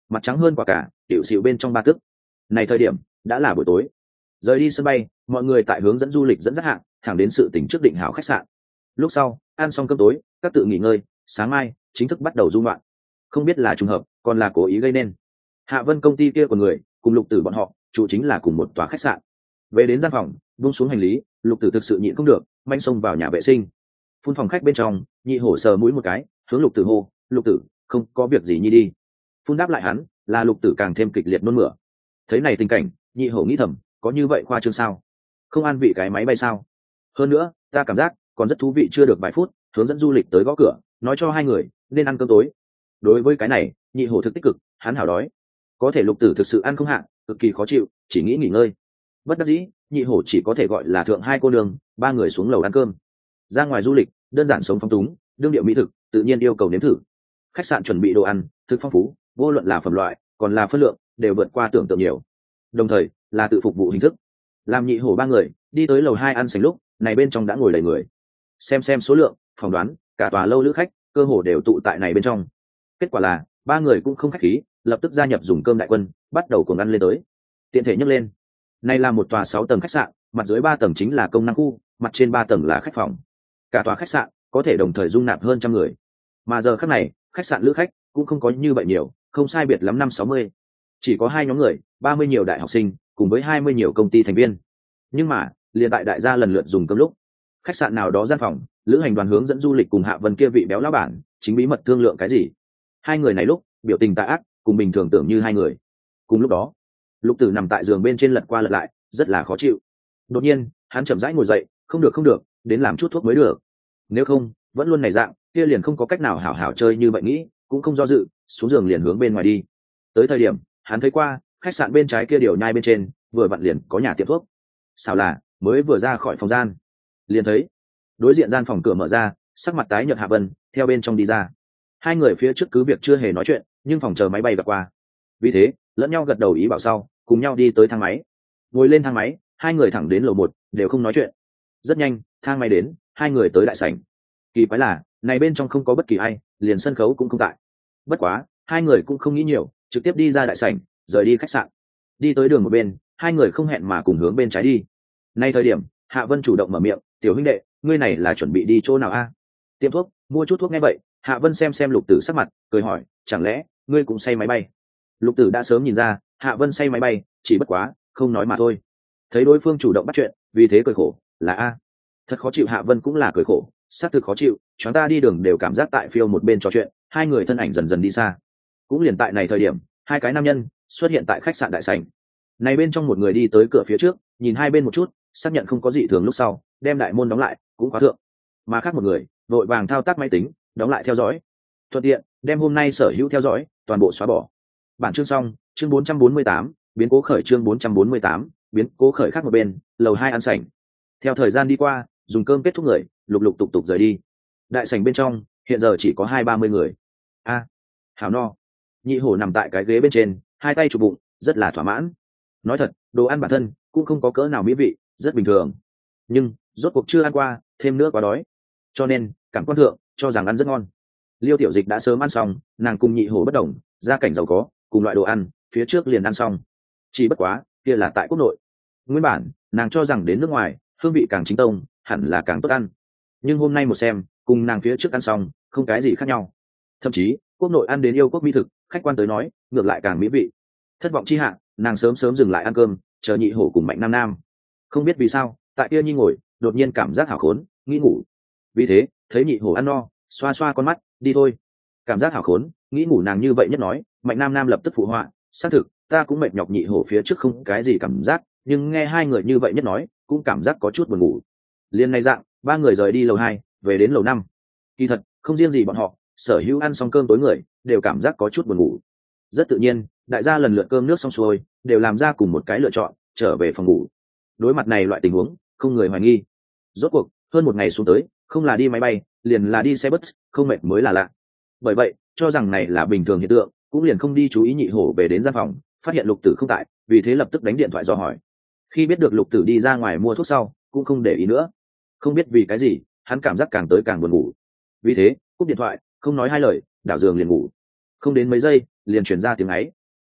mặt trắng hơn quả cả tiểu xịu bên trong ba tức. Này thời điểm đã là buổi tối. Rời đi sân bay, mọi người tại hướng dẫn du lịch dẫn dắt hạng thẳng đến sự tỉnh trước định hảo khách sạn. Lúc sau ăn xong cơm tối, các tự nghỉ ngơi, sáng mai chính thức bắt đầu du ngoạn. Không biết là trùng hợp còn là cố ý gây nên, Hạ Vân công ty kia của người cùng Lục Tử bọn họ chủ chính là cùng một tòa khách sạn. Về đến gian phòng, buông xuống hành lý, Lục Tử thực sự nhịn không được, manh xông vào nhà vệ sinh. Phun phòng khách bên trong, Nhị Hổ sờ mũi một cái, hướng Lục Tử hô, "Lục Tử, không có việc gì nhi đi." Phun đáp lại hắn, là Lục Tử càng thêm kịch liệt nôn mửa. Thấy này tình cảnh, Nhị Hổ nghĩ thầm, có như vậy khoa trương sao? Không an vị cái máy bay sao? Hơn nữa, ta cảm giác còn rất thú vị, chưa được vài phút, hướng dẫn du lịch tới gõ cửa, nói cho hai người nên ăn cơm tối. Đối với cái này, Nhị Hổ thực tích cực, hắn hảo đói. Có thể Lục Tử thực sự ăn không hạ, cực kỳ khó chịu, chỉ nghĩ nghỉ ngơi. Bất đắc dĩ, Nhị Hổ chỉ có thể gọi là thượng hai cô đường, ba người xuống lầu ăn cơm. Ra ngoài du lịch, đơn giản sống phong túng, đương điệu mỹ thực, tự nhiên yêu cầu nếm thử. Khách sạn chuẩn bị đồ ăn thực phong phú, vô luận là phẩm loại còn là phân lượng đều vượt qua tưởng tượng nhiều, đồng thời là tự phục vụ hình thức. Làm Nhị Hổ ba người đi tới lầu hai ăn sành lúc này, bên trong đã ngồi đầy người. Xem xem số lượng, phỏng đoán cả tòa lâu lữ khách cơ hồ đều tụ tại này bên trong. Kết quả là ba người cũng không khách khí, lập tức gia nhập dùng cơm đại quân, bắt đầu cuồng ăn lên tới. Tiện thể nhấc lên, này là một tòa sáu tầng khách sạn, mặt dưới ba tầng chính là công năng khu, mặt trên ba tầng là khách phòng. Cả tòa khách sạn có thể đồng thời dung nạp hơn trăm người, mà giờ khắc này khách sạn lữ khách cũng không có như vậy nhiều, không sai biệt lắm năm sáu mươi, chỉ có hai nhóm người, ba mươi nhiều đại học sinh cùng với hai mươi nhiều công ty thành viên. Nhưng mà liền tại đại gia lần lượt dùng cơm lúc, khách sạn nào đó gian phòng, lữ hành đoàn hướng dẫn du lịch cùng Hạ Vân kia vị béo lão bản chính bí mật thương lượng cái gì. Hai người này lúc biểu tình tà ác, cùng bình thường tưởng như hai người. Cùng lúc đó, Lục Tử nằm tại giường bên trên lật qua lật lại, rất là khó chịu. Đột nhiên hắn chậm rãi ngồi dậy, không được không được, đến làm chút thuốc mới được, nếu không vẫn luôn này dạng kia liền không có cách nào hảo hảo chơi như vậy nghĩ, cũng không do dự, xuống giường liền hướng bên ngoài đi. Tới thời điểm hắn thấy qua khách sạn bên trái kia điều nhai bên trên vừa vặn liền có nhà tiệm thuốc. Xảo là mới vừa ra khỏi phòng gian, liền thấy đối diện gian phòng cửa mở ra, sắc mặt tái nhợt Hạ Vân theo bên trong đi ra. Hai người phía trước cứ việc chưa hề nói chuyện, nhưng phòng chờ máy bay gặp qua, vì thế lẫn nhau gật đầu ý bảo sau, cùng nhau đi tới thang máy. Ngồi lên thang máy, hai người thẳng đến lầu một, đều không nói chuyện. Rất nhanh thang máy đến, hai người tới đại sảnh. Kỳ quái là này bên trong không có bất kỳ ai, liền sân khấu cũng không tại. Bất quá hai người cũng không nghĩ nhiều, trực tiếp đi ra đại sảnh, rời đi khách sạn. Đi tới đường một bên, hai người không hẹn mà cùng hướng bên trái đi. Nay thời điểm Hạ Vân chủ động mở miệng, "Tiểu huynh đệ, ngươi này là chuẩn bị đi chỗ nào a?" "Tiệm thuốc, mua chút thuốc." Nghe vậy Hạ Vân xem xem Lục Tử sắc mặt, cười hỏi, "Chẳng lẽ ngươi cũng say máy bay?" Lục Tử đã sớm nhìn ra Hạ Vân say máy bay, chỉ bất quá không nói mà thôi. Thấy đối phương chủ động bắt chuyện, vì thế cười khổ, "Là a." Thật khó chịu. Hạ Vân cũng là cười khổ, xác thực khó chịu, chúng ta đi đường đều cảm giác tại phiêu một bên trò chuyện. Hai người thân ảnh dần dần đi xa. Cũng liền tại này thời điểm, hai cái nam nhân xuất hiện tại khách sạn đại sảnh. Này bên trong một người đi tới cửa phía trước, nhìn hai bên một chút, xác nhận không có gì thường lúc sau, đem đại môn đóng lại, cũng khóa thượng. Mà khác một người vội vàng thao tác máy tính, đóng lại theo dõi, thuận tiện đem hôm nay sở hữu theo dõi toàn bộ xóa bỏ. Bản chương xong. Chương bốn trăm bốn mươi tám, biến cố khởi. Chương bốn trăm bốn mươi tám, biến cố khởi. Khác một bên, lầu hai ăn sảnh. Theo thời gian đi qua, dùng cơm kết thúc người lục lục tục tục rời đi. Đại sảnh bên trong hiện giờ chỉ có hai ba mươi người. A, à, hảo no. Nhị Hổ nằm tại cái ghế bên trên, hai tay chụp bụng, rất là thỏa mãn. Nói thật, đồ ăn bản thân cũng không có cỡ nào mỹ vị, rất bình thường. Nhưng rốt cuộc chưa ăn qua, thêm nữa quá đói, cho nên cảm quan thượng cho rằng ăn rất ngon. Liêu Tiểu Dịch đã sớm ăn xong, nàng cùng Nhị Hổ bất đồng, gia cảnh giàu có, cùng loại đồ ăn phía trước liền ăn xong. Chỉ bất quá kia là tại quốc nội. Nguyên bản nàng cho rằng đến nước ngoài hương vị càng chính tông, hẳn là càng tốt ăn. Nhưng hôm nay một xem, cùng nàng phía trước ăn xong không cái gì khác nhau. Thậm chí quốc nội ăn đến yêu quốc mỹ thực, khách quan tới nói ngược lại càng mỹ vị. Thất vọng chi hạ, nàng sớm sớm dừng lại ăn cơm, chờ Nhị Hổ cùng Mạnh Nam Nam. Không biết vì sao, tại kia nhi ngồi đột nhiên cảm giác hảo khốn, nghĩ ngủ. Vì thế thấy Nhị Hổ ăn no, xoa xoa con mắt, đi thôi. Cảm giác hảo khốn, nghĩ ngủ nàng như vậy nhất nói, Mạnh Nam Nam lập tức phụ họa, xác thực ta cũng mệt nhọc. Nhị Hổ phía trước không cái gì cảm giác, nhưng nghe hai người như vậy nhất nói, cũng cảm giác có chút buồn ngủ. Liên này dạng, ba người rời đi lầu hai, về đến lầu năm. Kỳ thật không riêng gì bọn họ, sở hữu ăn xong cơm tối người đều cảm giác có chút buồn ngủ. Rất tự nhiên, đại gia lần lượt cơm nước xong xuôi, đều làm ra cùng một cái lựa chọn, trở về phòng ngủ. Đối mặt này loại tình huống, không người hoài nghi. Rốt cuộc hơn một ngày xuống tới, không là đi máy bay, liền là đi xe bus, không mệt mới là lạ. Bởi vậy cho rằng này là bình thường hiện tượng, cũng liền không đi chú ý. Nhị Hổ về đến gian phòng, phát hiện Lục Tử không tại, vì thế lập tức đánh điện thoại dò hỏi. Khi biết được Lục Tử đi ra ngoài mua thuốc sau, cũng không để ý nữa. Không biết vì cái gì, hắn cảm giác càng tới càng buồn ngủ. Vì thế cúp điện thoại, không nói hai lời, đảo giường liền ngủ. Không đến mấy giây, liền chuyển ra tiếng ấy.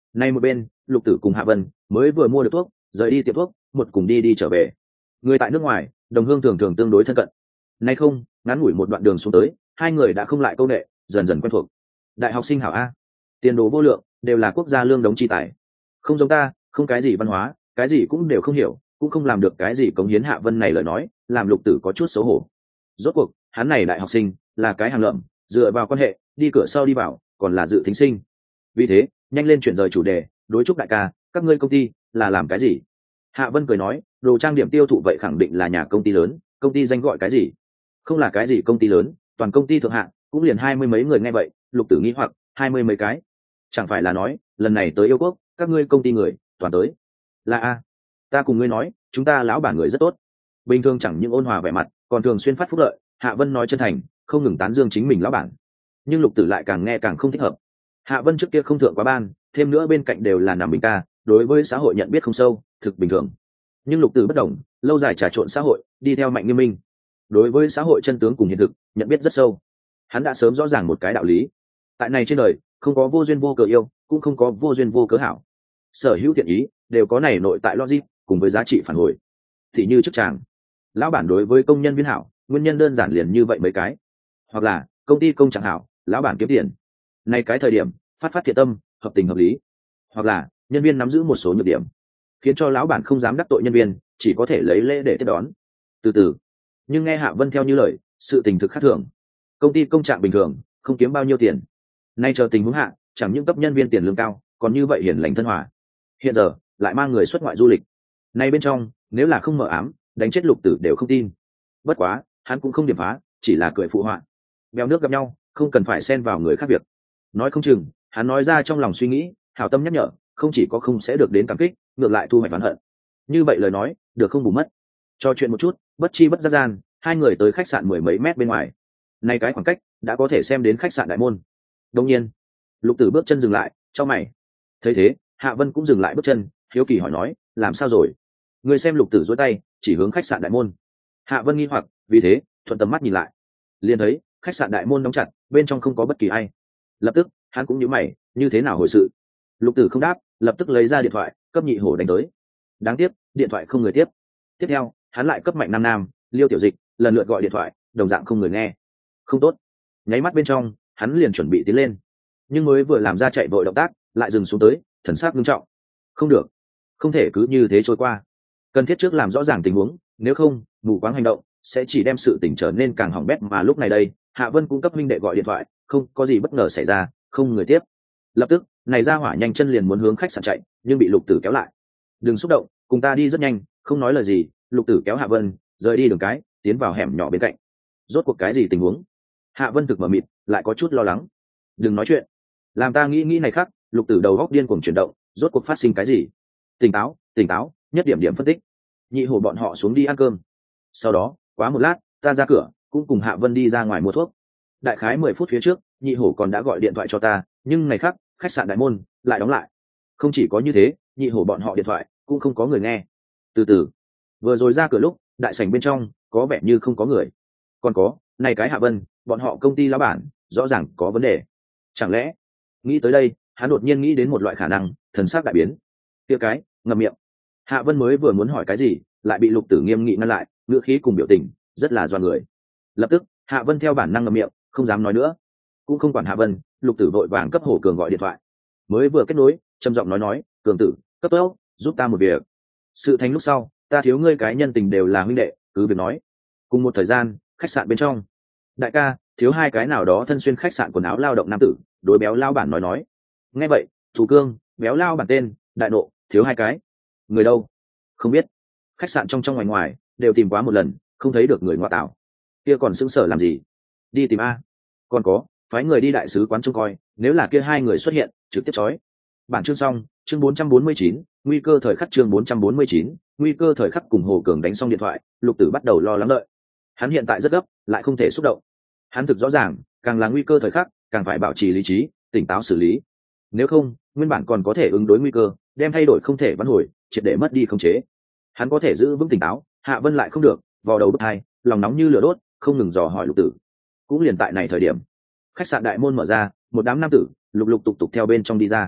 Nay một bên, Lục Tử cùng Hạ Vân mới vừa mua được thuốc, rời đi tiệm thuốc, một cùng đi đi trở về. Người tại nước ngoài, đồng hương thường thường tương đối thân cận. Nay không, ngắn ngủi một đoạn đường xuống tới, hai người đã không lại câu nệ, dần dần quen thuộc. Đại học sinh hảo a, tiền đồ vô lượng, đều là quốc gia lương đống chi tài. Không giống ta, không cái gì văn hóa, cái gì cũng đều không hiểu, cũng không làm được cái gì cống hiến. Hạ Vân này lời nói, làm Lục Tử có chút xấu hổ. Rốt cuộc, hắn này đại học sinh, là cái hàng lợm, dựa vào quan hệ, đi cửa sau đi vào, còn là dự thính sinh. Vì thế, nhanh lên chuyển rời chủ đề, đối chúc đại ca, các ngươi công ty là làm cái gì? Hạ Vân cười nói, đồ trang điểm tiêu thụ vậy khẳng định là nhà công ty lớn, công ty danh gọi cái gì? Không là cái gì công ty lớn, toàn công ty thượng hạng, cũng liền hai mươi mấy người nghe vậy. Lục Tử nghĩ hoặc, hai mươi mấy cái, chẳng phải là nói lần này tới yêu quốc, các ngươi công ty người toàn tới? Là a, ta cùng ngươi nói, chúng ta lão bản người rất tốt, bình thường chẳng những ôn hòa vẻ mặt, còn thường xuyên phát phúc lợi. Hạ Vân nói chân thành, không ngừng tán dương chính mình lão bản. Nhưng Lục Tử lại càng nghe càng không thích hợp. Hạ Vân trước kia không thượng quá ban, thêm nữa bên cạnh đều là nằm bình ca, đối với xã hội nhận biết không sâu, thực bình thường. Nhưng Lục Tử bất đồng, lâu dài trà trộn xã hội, đi theo Mạnh Nghiêm Minh, đối với xã hội chân tướng cùng hiện thực nhận biết rất sâu. Hắn đã sớm rõ ràng một cái đạo lý: tại này trên đời, không có vô duyên vô cớ yêu, cũng không có vô duyên vô cớ hảo. Sở hữu thiện ý đều có này nội tại logic, cùng với giá trị phản hồi. Thì như trước chàng, lão bản đối với công nhân viên hảo, nguyên nhân đơn giản liền như vậy mấy cái. Hoặc là công ty công trạng hảo, lão bản kiếm tiền, nay cái thời điểm phát phát thiện tâm, hợp tình hợp lý. Hoặc là nhân viên nắm giữ một số nhược điểm, khiến cho lão bản không dám đắc tội nhân viên, chỉ có thể lấy lễ để tiếp đón. Từ từ, nhưng nghe Hạ Vân theo như lời, sự tình thực khác thường. Công ty công trạng bình thường, không kiếm bao nhiêu tiền, nay chờ tình huống hạ, chẳng những cấp nhân viên tiền lương cao, còn như vậy hiền lành thân hòa. Hiện giờ lại mang người xuất ngoại du lịch, nay bên trong nếu là không mở ám, đánh chết Lục Tử đều không tin. Bất quá hắn cũng không điểm phá, chỉ là cười phụ họa. Bèo nước gặp nhau, không cần phải xen vào người khác việc. Nói không chừng hắn nói ra trong lòng suy nghĩ, hảo tâm nhắc nhở, không chỉ có không sẽ được đến cảm kích, ngược lại thu hoạch oán hận. Như vậy lời nói được không bù mất. Cho chuyện một chút, bất chi bất giác gian, hai người tới khách sạn mười mấy mét bên ngoài. Nay cái khoảng cách đã có thể xem đến khách sạn đại môn. Đương nhiên, Lục Tử bước chân dừng lại, chau mày. Thấy thế, Hạ Vân cũng dừng lại bước chân, hiếu kỳ hỏi nói, làm sao rồi? Người xem Lục Tử duỗi tay chỉ hướng khách sạn đại môn. Hạ Vân nghi hoặc, vì thế thuận tầm mắt nhìn lại, liền thấy khách sạn đại môn đóng chặt, bên trong không có bất kỳ ai. Lập tức hắn cũng nhíu mày, như thế nào hồi sự? Lục Tử không đáp, lập tức lấy ra điện thoại, cấp Nhị Hổ đánh tới. Đáng tiếc điện thoại không người tiếp. Tiếp theo hắn lại cấp Mạnh Nam Nam, Liêu Tiểu Dịch lần lượt gọi điện thoại, đồng dạng không người nghe. Không tốt. Nháy mắt bên trong hắn liền chuẩn bị tiến lên, nhưng mới vừa làm ra chạy vội động tác, lại dừng xuống tới, thần sắc nghiêm trọng. Không được, không thể cứ như thế trôi qua, cần thiết trước làm rõ ràng tình huống, nếu không mù quáng hành động sẽ chỉ đem sự tình trở nên càng hỏng bét. Mà lúc này đây, Hạ Vân cũng cấp minh đệ gọi điện thoại, không có gì bất ngờ xảy ra, không người tiếp. Lập tức này ra hỏa nhanh chân liền muốn hướng khách sạn chạy, nhưng bị Lục Tử kéo lại. Đừng xúc động, cùng ta đi rất nhanh. Không nói lời gì, Lục Tử kéo Hạ Vân rời đi đường cái, tiến vào hẻm nhỏ bên cạnh. Rốt cuộc cái gì tình huống? Hạ Vân thực mờ mịt, lại có chút lo lắng. Đừng nói chuyện, làm ta nghĩ nghĩ này khác. Lục Tử đầu góc điên cuồng chuyển động, rốt cuộc phát sinh cái gì? Tỉnh táo, tỉnh táo, nhất điểm điểm phân tích. Nhị Hổ bọn họ xuống đi ăn cơm, sau đó quá một lát ta ra cửa, cũng cùng Hạ Vân đi ra ngoài mua thuốc. Đại khái mười phút phía trước, Nhị Hổ còn đã gọi điện thoại cho ta, nhưng ngày khác khách sạn đại môn lại đóng lại. Không chỉ có như thế, Nhị Hổ bọn họ điện thoại cũng không có người nghe. Từ từ, vừa rồi ra cửa lúc, đại sảnh bên trong có vẻ như không có người. Còn có, này cái Hạ Vân, bọn họ công ty lão bản rõ ràng có vấn đề. Chẳng lẽ? Nghĩ tới đây, hắn đột nhiên nghĩ đến một loại khả năng, thần sắc đại biến. Kia cái, ngậm miệng. Hạ Vân mới vừa muốn hỏi cái gì, lại bị Lục Tử nghiêm nghị ngăn lại, ngữ khí cùng biểu tình rất là doan người. Lập tức Hạ Vân theo bản năng ngậm miệng, không dám nói nữa. Cũng không quản Hạ Vân, Lục Tử vội vàng cấp Hồ Cường gọi điện thoại. Mới vừa kết nối, trầm giọng nói nói, Cường tử, cấp tốc giúp ta một việc. Sự thành lúc sau, ta thiếu ngươi cái nhân tình đều là huynh đệ, cứ việc nói. Cùng một thời gian, khách sạn bên trong, đại ca thiếu hai cái nào đó thân xuyên khách sạn quần áo lao động nam tử, đối béo lao bản nói nói. Nghe vậy, Thủ Cương, béo lao bản tên, đại nộ, thiếu hai cái. Người đâu? Không biết. Khách sạn trong trong ngoài ngoài đều tìm quá một lần, không thấy được người ngoại tảo. Kia còn sững sờ làm gì? Đi tìm a. Còn có, phái người đi đại sứ quán trông coi, nếu là kia hai người xuất hiện, trực tiếp chói. Bản chương xong, chương bốn trăm bốn mươi chín, nguy cơ thời khắc. Chương bốn trăm bốn mươi chín, nguy cơ thời khắc. Cùng Hồ Cường đánh xong điện thoại, Lục Tử bắt đầu lo lắng đợi. Hắn hiện tại rất gấp, lại không thể xúc động. Hắn thực rõ ràng, càng là nguy cơ thời khắc, càng phải bảo trì lý trí, tỉnh táo xử lý. Nếu không, nguyên bản còn có thể ứng đối nguy cơ, đem thay đổi không thể vãn hồi, triệt để mất đi khống chế. Hắn có thể giữ vững tỉnh táo, Hạ Vân lại không được, vào đầu bứt hai, lòng nóng như lửa đốt, không ngừng dò hỏi Lục Tử. Cũng liền tại này thời điểm, khách sạn đại môn mở ra, một đám nam tử lục lục tục tục theo bên trong đi ra.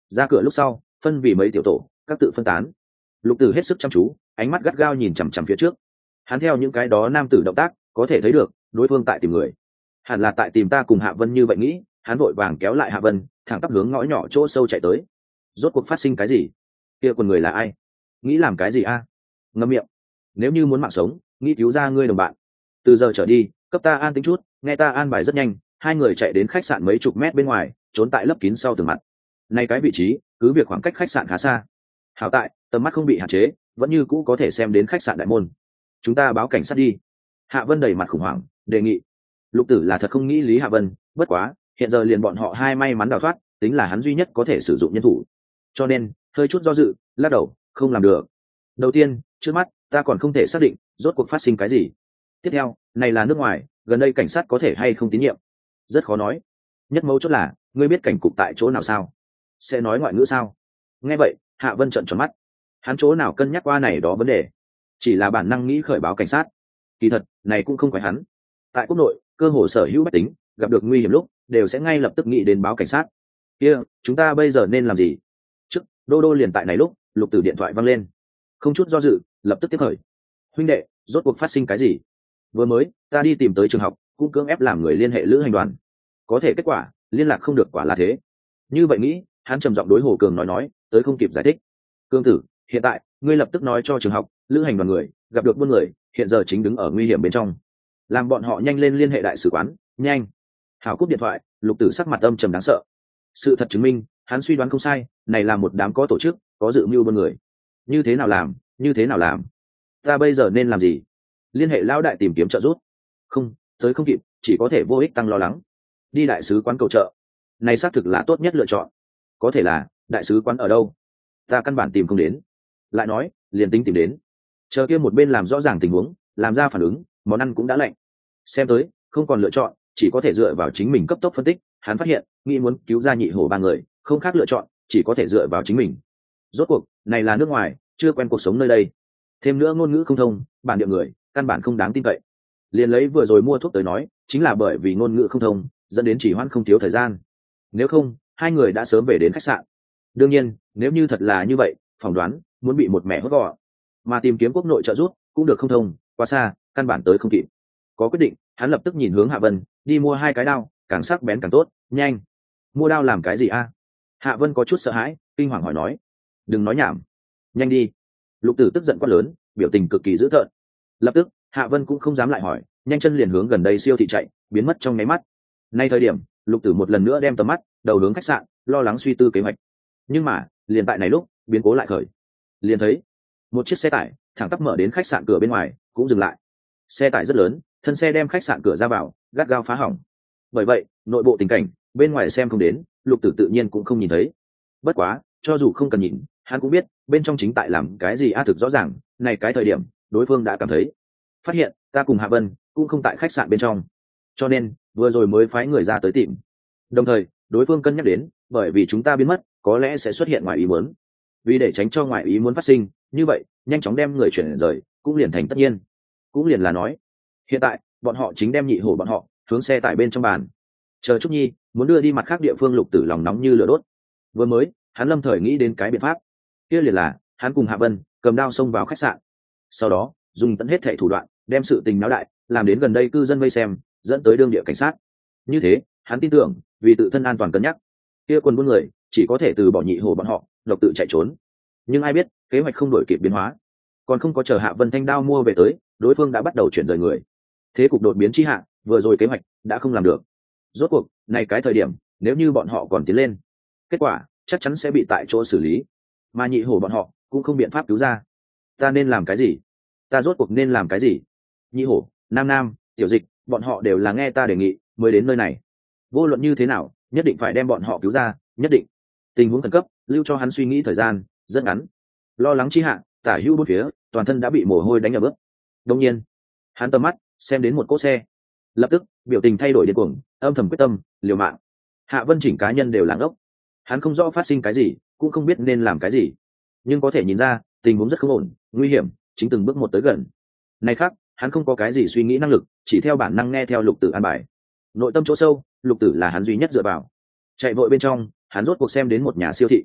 Ra cửa lúc sau phân vì mấy tiểu tổ, các tự phân tán. Lục Tử hết sức chăm chú, ánh mắt gắt gao nhìn chằm chằm phía trước. Hắn theo những cái đó nam tử động tác có thể thấy được đối phương tại tìm người, hẳn là tại tìm ta cùng Hạ Vân, như vậy nghĩ. Hắn vội vàng kéo lại Hạ Vân, thẳng tắp hướng ngõ nhỏ chỗ sâu chạy tới. Rốt cuộc phát sinh cái gì? Kia quần người là ai? Nghĩ làm cái gì a? À? Ngậm miệng. Nếu như muốn mạng sống, nghĩ cứu ra ngươi đồng bạn, từ giờ trở đi cấp ta an tính chút, nghe ta an bài rất nhanh. Hai người chạy đến khách sạn mấy chục mét bên ngoài, trốn tại lấp kín sau tường mặt. Nay cái vị trí cứ việc khoảng cách khách sạn khá xa, hảo tại tầm mắt không bị hạn chế, vẫn như cũ có thể xem đến khách sạn đại môn. Chúng ta báo cảnh sát đi. Hạ Vân đầy mặt khủng hoảng đề nghị. Lục Tử là thật không nghĩ lý Hạ Vân, bất quá hiện giờ liền bọn họ hai may mắn đào thoát, tính là hắn duy nhất có thể sử dụng nhân thủ, cho nên hơi chút do dự, lắc đầu, không làm được. Đầu tiên, trước mắt ta còn không thể xác định rốt cuộc phát sinh cái gì. Tiếp theo, này là nước ngoài, gần đây cảnh sát có thể hay không tín nhiệm, rất khó nói. Nhất mấu chốt là, ngươi biết cảnh cục tại chỗ nào sao? Sẽ nói ngoại ngữ sao? Nghe vậy, Hạ Vân trợn tròn mắt. Hắn chỗ nào cân nhắc qua này đó vấn đề, chỉ là bản năng nghĩ khởi báo cảnh sát. Kỳ thật, này cũng không phải hắn. Tại quốc nội, cơ hồ sở hữu bách tính gặp được nguy hiểm lúc đều sẽ ngay lập tức nghĩ đến báo cảnh sát. Kia, chúng ta bây giờ nên làm gì? Trước, Đô Đô liền tại này lúc, Lục Tử điện thoại vang lên, không chút do dự, lập tức tiếp khởi. Huynh đệ, rốt cuộc phát sinh cái gì? Vừa mới, ta đi tìm tới trường học, cũng cưỡng ép làm người liên hệ lữ hành đoàn, có thể kết quả liên lạc không được, quả là thế. Như vậy nghĩ, hắn trầm giọng đối Hồ Cường nói nói, tới không kịp giải thích. Cương tử, hiện tại ngươi lập tức nói cho trường học, lữ hành đoàn người gặp được buôn người, hiện giờ chính đứng ở nguy hiểm bên trong, làm bọn họ nhanh lên liên hệ đại sứ quán, nhanh. Hảo cúp điện thoại. Lục Tử sắc mặt âm trầm đáng sợ. Sự thật chứng minh, hắn suy đoán không sai, này là một đám có tổ chức, có dự mưu buôn người. Như thế nào làm, như thế nào làm? Ta bây giờ nên làm gì? Liên hệ lão đại tìm kiếm trợ giúp? Không, tới không kịp, chỉ có thể vô ích tăng lo lắng. Đi đại sứ quán cầu trợ, này xác thực là tốt nhất lựa chọn. Có thể là đại sứ quán ở đâu? Ta căn bản tìm không đến. Lại nói, liền tính tìm đến, chờ kia một bên làm rõ ràng tình huống, làm ra phản ứng, món ăn cũng đã lạnh. Xem tới không còn lựa chọn, chỉ có thể dựa vào chính mình cấp tốc phân tích. Hắn phát hiện, nghĩ muốn cứu ra Nhị Hổ ba người, không khác lựa chọn, chỉ có thể dựa vào chính mình. Rốt cuộc, này là nước ngoài, chưa quen cuộc sống nơi đây, thêm nữa ngôn ngữ không thông, bản địa người căn bản không đáng tin cậy. Liền lấy vừa rồi mua thuốc tới nói, chính là bởi vì ngôn ngữ không thông, dẫn đến chỉ hoãn không thiếu thời gian. Nếu không, hai người đã sớm về đến khách sạn. Đương nhiên, nếu như thật là như vậy, phỏng đoán muốn bị một mẹ hốt gọn, mà tìm kiếm quốc nội trợ giúp cũng được không thông, quá xa, căn bản tới không kịp. Có quyết định, hắn lập tức nhìn hướng Hạ Vân, đi mua hai cái đao, càng sắc bén càng tốt, nhanh. Mua đao làm cái gì a? Hạ Vân có chút sợ hãi, kinh hoàng hỏi nói. Đừng nói nhảm, nhanh đi. Lục Tử tức giận quát lớn, biểu tình cực kỳ dữ tợn. Lập tức, Hạ Vân cũng không dám lại hỏi, nhanh chân liền hướng gần đây siêu thị chạy, biến mất trong nháy mắt. Nay thời điểm, Lục Tử một lần nữa đem tầm mắt đầu hướng khách sạn, lo lắng suy tư kế hoạch. Nhưng mà, liền tại này lúc, biến cố lại khởi. Liền thấy một chiếc xe tải thẳng tắp mở đến khách sạn cửa bên ngoài, cũng dừng lại. Xe tải rất lớn, thân xe đem khách sạn cửa ra vào gắt gao phá hỏng. Bởi vậy, nội bộ tình cảnh bên ngoài xem không đến, Lục Tử tự nhiên cũng không nhìn thấy. Bất quá, cho dù không cần nhìn, hắn cũng biết bên trong chính tại làm cái gì. A thực rõ ràng, này cái thời điểm đối phương đã cảm thấy, phát hiện ta cùng Hạ Vân cũng không tại khách sạn bên trong, cho nên vừa rồi mới phái người ra tới tìm. Đồng thời, đối phương cân nhắc đến, bởi vì chúng ta biến mất, có lẽ sẽ xuất hiện ngoài ý muốn. Vì để tránh cho ngoài ý muốn phát sinh, như vậy nhanh chóng đem người chuyển rời cũng liền thành tất nhiên. Cũng liền là nói, hiện tại bọn họ chính đem Nhị Hổ bọn họ hướng xe tải bên trong bàn, chờ Trúc Nhi muốn đưa đi mặt khác địa phương. Lục Tử lòng nóng như lửa đốt. Vừa mới, hắn lâm thời nghĩ đến cái biện pháp, kia liền là hắn cùng Hạ Vân cầm đao xông vào khách sạn, sau đó dùng tận hết thảy thủ đoạn đem sự tình náo đại, làm đến gần đây cư dân vây xem, dẫn tới đương địa cảnh sát. Như thế, hắn tin tưởng, vì tự thân an toàn cân nhắc, kia quân buôn người chỉ có thể từ bỏ Nhị Hổ bọn họ, độc tự chạy trốn. Nhưng ai biết, kế hoạch không đổi kịp biến hóa, còn không có chờ Hạ Vân thanh đao mua về tới, đối phương đã bắt đầu chuyển rời người. Thế cục đột biến chi hạ, vừa rồi kế hoạch đã không làm được. Rốt cuộc, này cái thời điểm, nếu như bọn họ còn tiến lên, kết quả chắc chắn sẽ bị tại chỗ xử lý, mà Nhị Hổ bọn họ cũng không biện pháp cứu ra. Ta nên làm cái gì? Ta rốt cuộc nên làm cái gì? Nhị Hổ, Nam Nam, Tiểu Dịch, bọn họ đều là nghe ta đề nghị mới đến nơi này. Vô luận như thế nào, nhất định phải đem bọn họ cứu ra, nhất định. Tình huống khẩn cấp, lưu cho hắn suy nghĩ thời gian rất ngắn. Lo lắng chi hạ, tả hữu bốn phía, toàn thân đã bị mồ hôi đánh ở bước. Đương nhiên, hắn tầm mắt xem đến một cỗ xe, lập tức biểu tình thay đổi điên cuồng, âm thầm quyết tâm liều mạng. Hạ Vân chỉnh cá nhân đều làng ốc, hắn không rõ phát sinh cái gì, cũng không biết nên làm cái gì, nhưng có thể nhìn ra tình huống rất không ổn, nguy hiểm chính từng bước một tới gần. Này khác, hắn không có cái gì suy nghĩ năng lực, chỉ theo bản năng nghe theo Lục Tử an bài. Nội tâm chỗ sâu, Lục Tử là hắn duy nhất dựa vào. Chạy vội bên trong, hắn rốt cuộc xem đến một nhà siêu thị,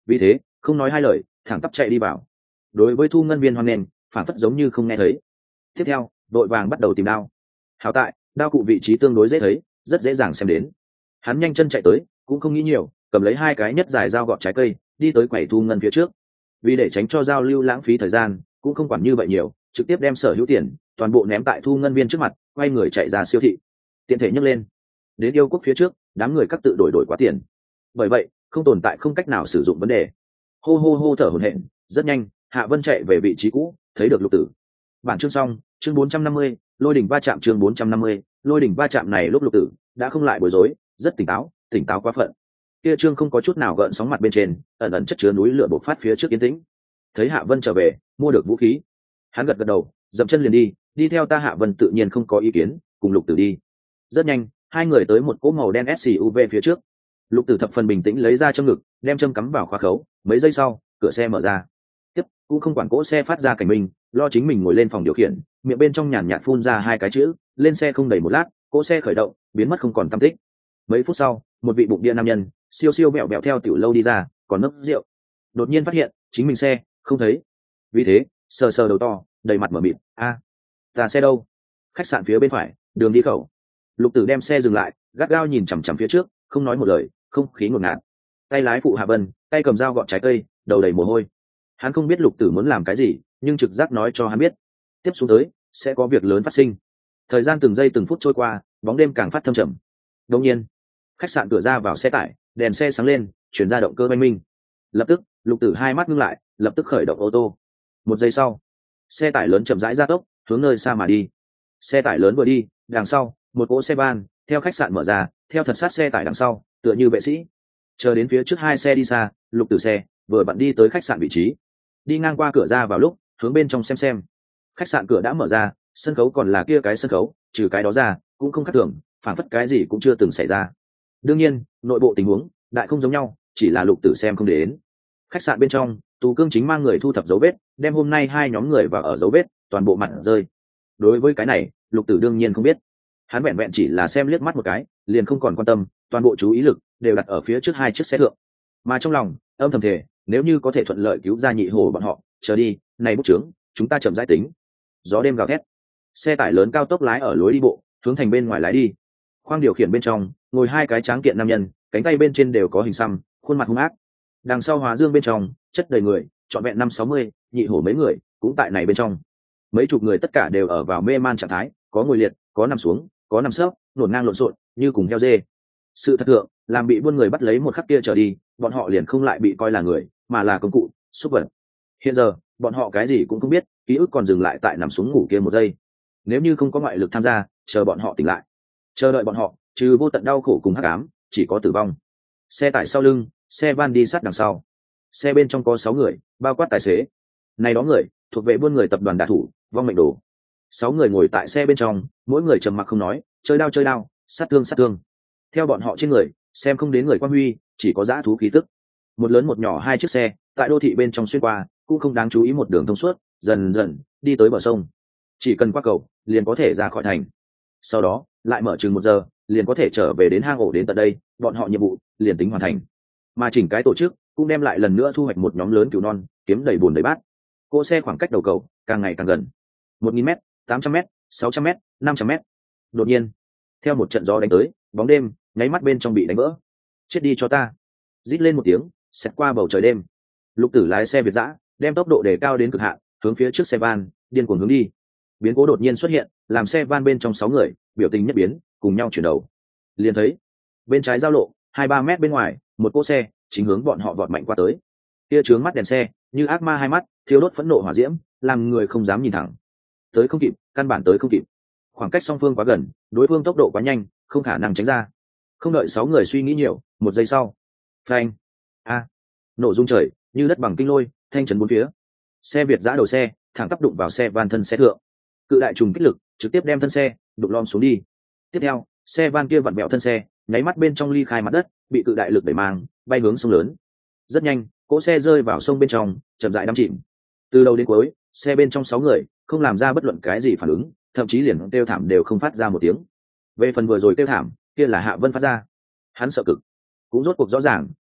vì thế không nói hai lời thẳng tắp chạy đi vào. Đối với thu ngân viên hoan nghênh phản phất giống như không nghe thấy. Tiếp theo đội vàng bắt đầu tìm đao. Hảo tại đao cụ vị trí tương đối dễ thấy, rất dễ dàng xem đến. Hắn nhanh chân chạy tới, cũng không nghĩ nhiều, cầm lấy hai cái nhất dài dao gọt trái cây, đi tới quầy thu ngân phía trước. Vì để tránh cho giao lưu lãng phí thời gian, cũng không quản như vậy nhiều, trực tiếp đem sở hữu tiền toàn bộ ném tại thu ngân viên trước mặt, quay người chạy ra siêu thị. Tiện thể nhấc lên, đến yêu quốc phía trước, đám người các tự đổi đổi quá tiền. Bởi vậy, không tồn tại không cách nào sử dụng vấn đề. Hô hô hô thở hổn hển, rất nhanh, Hạ Vân chạy về vị trí cũ, thấy được Lục Tử. Bản chương xong, chương bốn trăm năm mươi, lôi đỉnh va chạm chương bốn trăm năm mươi, lôi đỉnh va chạm này lúc Lục Tử đã không lại bối rối, rất tỉnh táo, tỉnh táo quá phận. Kia chương không có chút nào gợn sóng mặt bên trên, ẩn ẩn chất chứa núi lửa bộc phát phía trước yên tĩnh. Thấy Hạ Vân trở về, mua được vũ khí, hắn gật gật đầu, dậm chân liền đi, đi theo ta. Hạ Vân tự nhiên không có ý kiến, cùng Lục Tử đi. Rất nhanh, hai người tới một cỗ màu đen ét u vê phía trước. Lục Tử thập phần bình tĩnh lấy ra châm ngực, đem châm cắm vào khóa khấu, mấy giây sau, cửa xe mở ra. Tiếp, cũng không quản cỗ xe phát ra cảnh minh, lo chính mình ngồi lên phòng điều khiển, miệng bên trong nhàn nhạt phun ra hai cái chữ, lên xe. Không đầy một lát, cỗ xe khởi động, biến mất không còn tăm tích. Mấy phút sau, một vị bụng bia nam nhân siêu siêu vẹo vẹo theo tiểu lâu đi ra, còn nốc rượu. Đột nhiên phát hiện chính mình xe không thấy, vì thế sờ sờ đầu to, đầy mặt mở mịt. A, ta xe đâu? Khách sạn phía bên phải, đường đi khẩu. Lục Tử đem xe dừng lại, gắt gao nhìn chằm chằm phía trước, không nói một lời, không khí ngột ngạt. Tay lái phụ Hạ Vân, tay cầm dao gọt trái cây, đầu đầy mồ hôi. Hắn không biết Lục Tử muốn làm cái gì, nhưng trực giác nói cho hắn biết, tiếp xuống tới sẽ có việc lớn phát sinh. Thời gian từng giây từng phút trôi qua, bóng đêm càng phát thâm trầm. Đột nhiên, khách sạn cửa ra vào xe tải, đèn xe sáng lên, chuyển ra động cơ oanh minh. Lập tức, Lục Tử hai mắt ngưng lại, lập tức khởi động ô tô. Một giây sau, xe tải lớn chậm rãi gia tốc, hướng nơi xa mà đi. Xe tải lớn vừa đi, đằng sau, một cỗ xe van theo khách sạn mở ra, theo thật sát xe tải đằng sau, tựa như vệ sĩ. Chờ đến phía trước hai xe đi xa, Lục Tử xe vừa vặn đi tới khách sạn vị trí. Đi ngang qua cửa ra vào lúc, hướng bên trong xem xem. Khách sạn cửa đã mở ra, sân khấu còn là kia cái sân khấu, trừ cái đó ra, cũng không khác thường, phản phất cái gì cũng chưa từng xảy ra. Đương nhiên, nội bộ tình huống đại không giống nhau, chỉ là Lục Tử xem không để đến. Khách sạn bên trong, Tù Cương chính mang người thu thập dấu vết, đem hôm nay hai nhóm người vào ở dấu vết, toàn bộ mặt rơi. Đối với cái này, Lục Tử đương nhiên không biết. Hắn vẹn vẹn chỉ là xem liếc mắt một cái, liền không còn quan tâm, toàn bộ chú ý lực đều đặt ở phía trước hai chiếc xe thượng. Mà trong lòng, âm thầm thề, nếu như có thể thuận lợi cứu ra Nhị Hổ bọn họ, chờ đi, này bút trướng, chúng ta chậm rãi tính. Gió đêm gào thét. Xe tải lớn cao tốc lái ở lối đi bộ, hướng thành bên ngoài lái đi. Khoang điều khiển bên trong, ngồi hai cái tráng kiện nam nhân, cánh tay bên trên đều có hình xăm, khuôn mặt hung ác. Đằng sau Hóa Dương bên trong, chất đầy người, trọn vẹn năm sáu mươi, Nhị Hổ mấy người cũng tại này bên trong. Mấy chục người tất cả đều ở vào mê man trạng thái, có ngồi liệt, có nằm xuống, có nằm sấp, nổn ngang lộn xộn, như cùng heo dê. Sự thật thượng, làm bị buôn người bắt lấy một khắc kia trở đi, bọn họ liền không lại bị coi là người, mà là công cụ, súc vật. Hiện giờ, bọn họ cái gì cũng không biết, ký ức còn dừng lại tại nằm xuống ngủ kia một giây. Nếu như không có ngoại lực tham gia, chờ bọn họ tỉnh lại, chờ đợi bọn họ, trừ vô tận đau khổ cùng hắc ám, chỉ có tử vong. Xe tải sau lưng, xe van đi sát đằng sau. Xe bên trong có sáu người, bao quát tài xế. Này đó người, thuộc về buôn người tập đoàn đả thủ, vong mệnh đồ. Sáu người ngồi tại xe bên trong, mỗi người trầm mặc không nói, chơi đao chơi đao, sát thương sát thương. Theo bọn họ trên người, xem không đến người quan huy, chỉ có dã thú khí tức. Một lớn một nhỏ hai chiếc xe, tại đô thị bên trong xuyên qua, cũng không đáng chú ý, một đường thông suốt, dần dần đi tới bờ sông. Chỉ cần qua cầu, liền có thể ra khỏi thành. Sau đó, lại mở chừng một giờ, liền có thể trở về đến hang ổ. Đến tận đây, bọn họ nhiệm vụ liền tính hoàn thành. Mà chỉnh cái tổ chức cũng đem lại lần nữa thu hoạch một nhóm lớn cừu non, kiếm đầy bùn đầy bát. Cỗ xe khoảng cách đầu cầu càng ngày càng gần. một nghìn mét, tám trăm mét, sáu trăm mét, năm trăm mét. Đột nhiên, theo một trận gió đánh tới, bóng đêm nháy mắt bên trong bị đánh vỡ. Chết đi cho ta! Rít lên một tiếng, xẹt qua bầu trời đêm. Lục Tử lái xe Việt dã, đem tốc độ đề cao đến cực hạn, hướng phía trước xe van điên cuồng hướng đi. Biến cố đột nhiên xuất hiện, làm xe van bên trong sáu người biểu tình nhất biến, cùng nhau chuyển đầu. Liền thấy bên trái giao lộ hai ba mét bên ngoài, một cỗ xe chính hướng bọn họ vọt mạnh qua tới. Kia trướng mắt đèn xe như ác ma hai mắt, thiêu đốt phẫn nộ hỏa diễm, làm người không dám nhìn thẳng. Tới không kịp, căn bản tới không kịp. Khoảng cách song phương quá gần, đối phương tốc độ quá nhanh, không khả năng tránh ra. Không đợi sáu người suy nghĩ nhiều, một giây sau, phanh, a, nổ rung trời, như đất bằng kinh lôi, thanh trấn bốn phía. Xe Việt giã đầu xe thẳng tắp đụng vào xe van thân xe thượng. Cự đại trùng kích lực trực tiếp đem thân xe đụng lom xuống đi. Tiếp theo, xe van kia vặn vẹo thân xe, nháy mắt bên trong ly khai mặt đất, bị cự đại lực đẩy mang, bay hướng sông lớn. Rất nhanh, cỗ xe rơi vào sông bên trong, chậm rãi đắm chìm. Từ đầu đến cuối, xe bên trong sáu người không làm ra bất luận cái gì phản ứng, thậm chí liền kêu thảm đều không phát ra một tiếng. Về phần vừa rồi kêu thảm, kia là Hạ Vân phát ra. Hắn sợ cực, cũng rốt cuộc rõ ràng,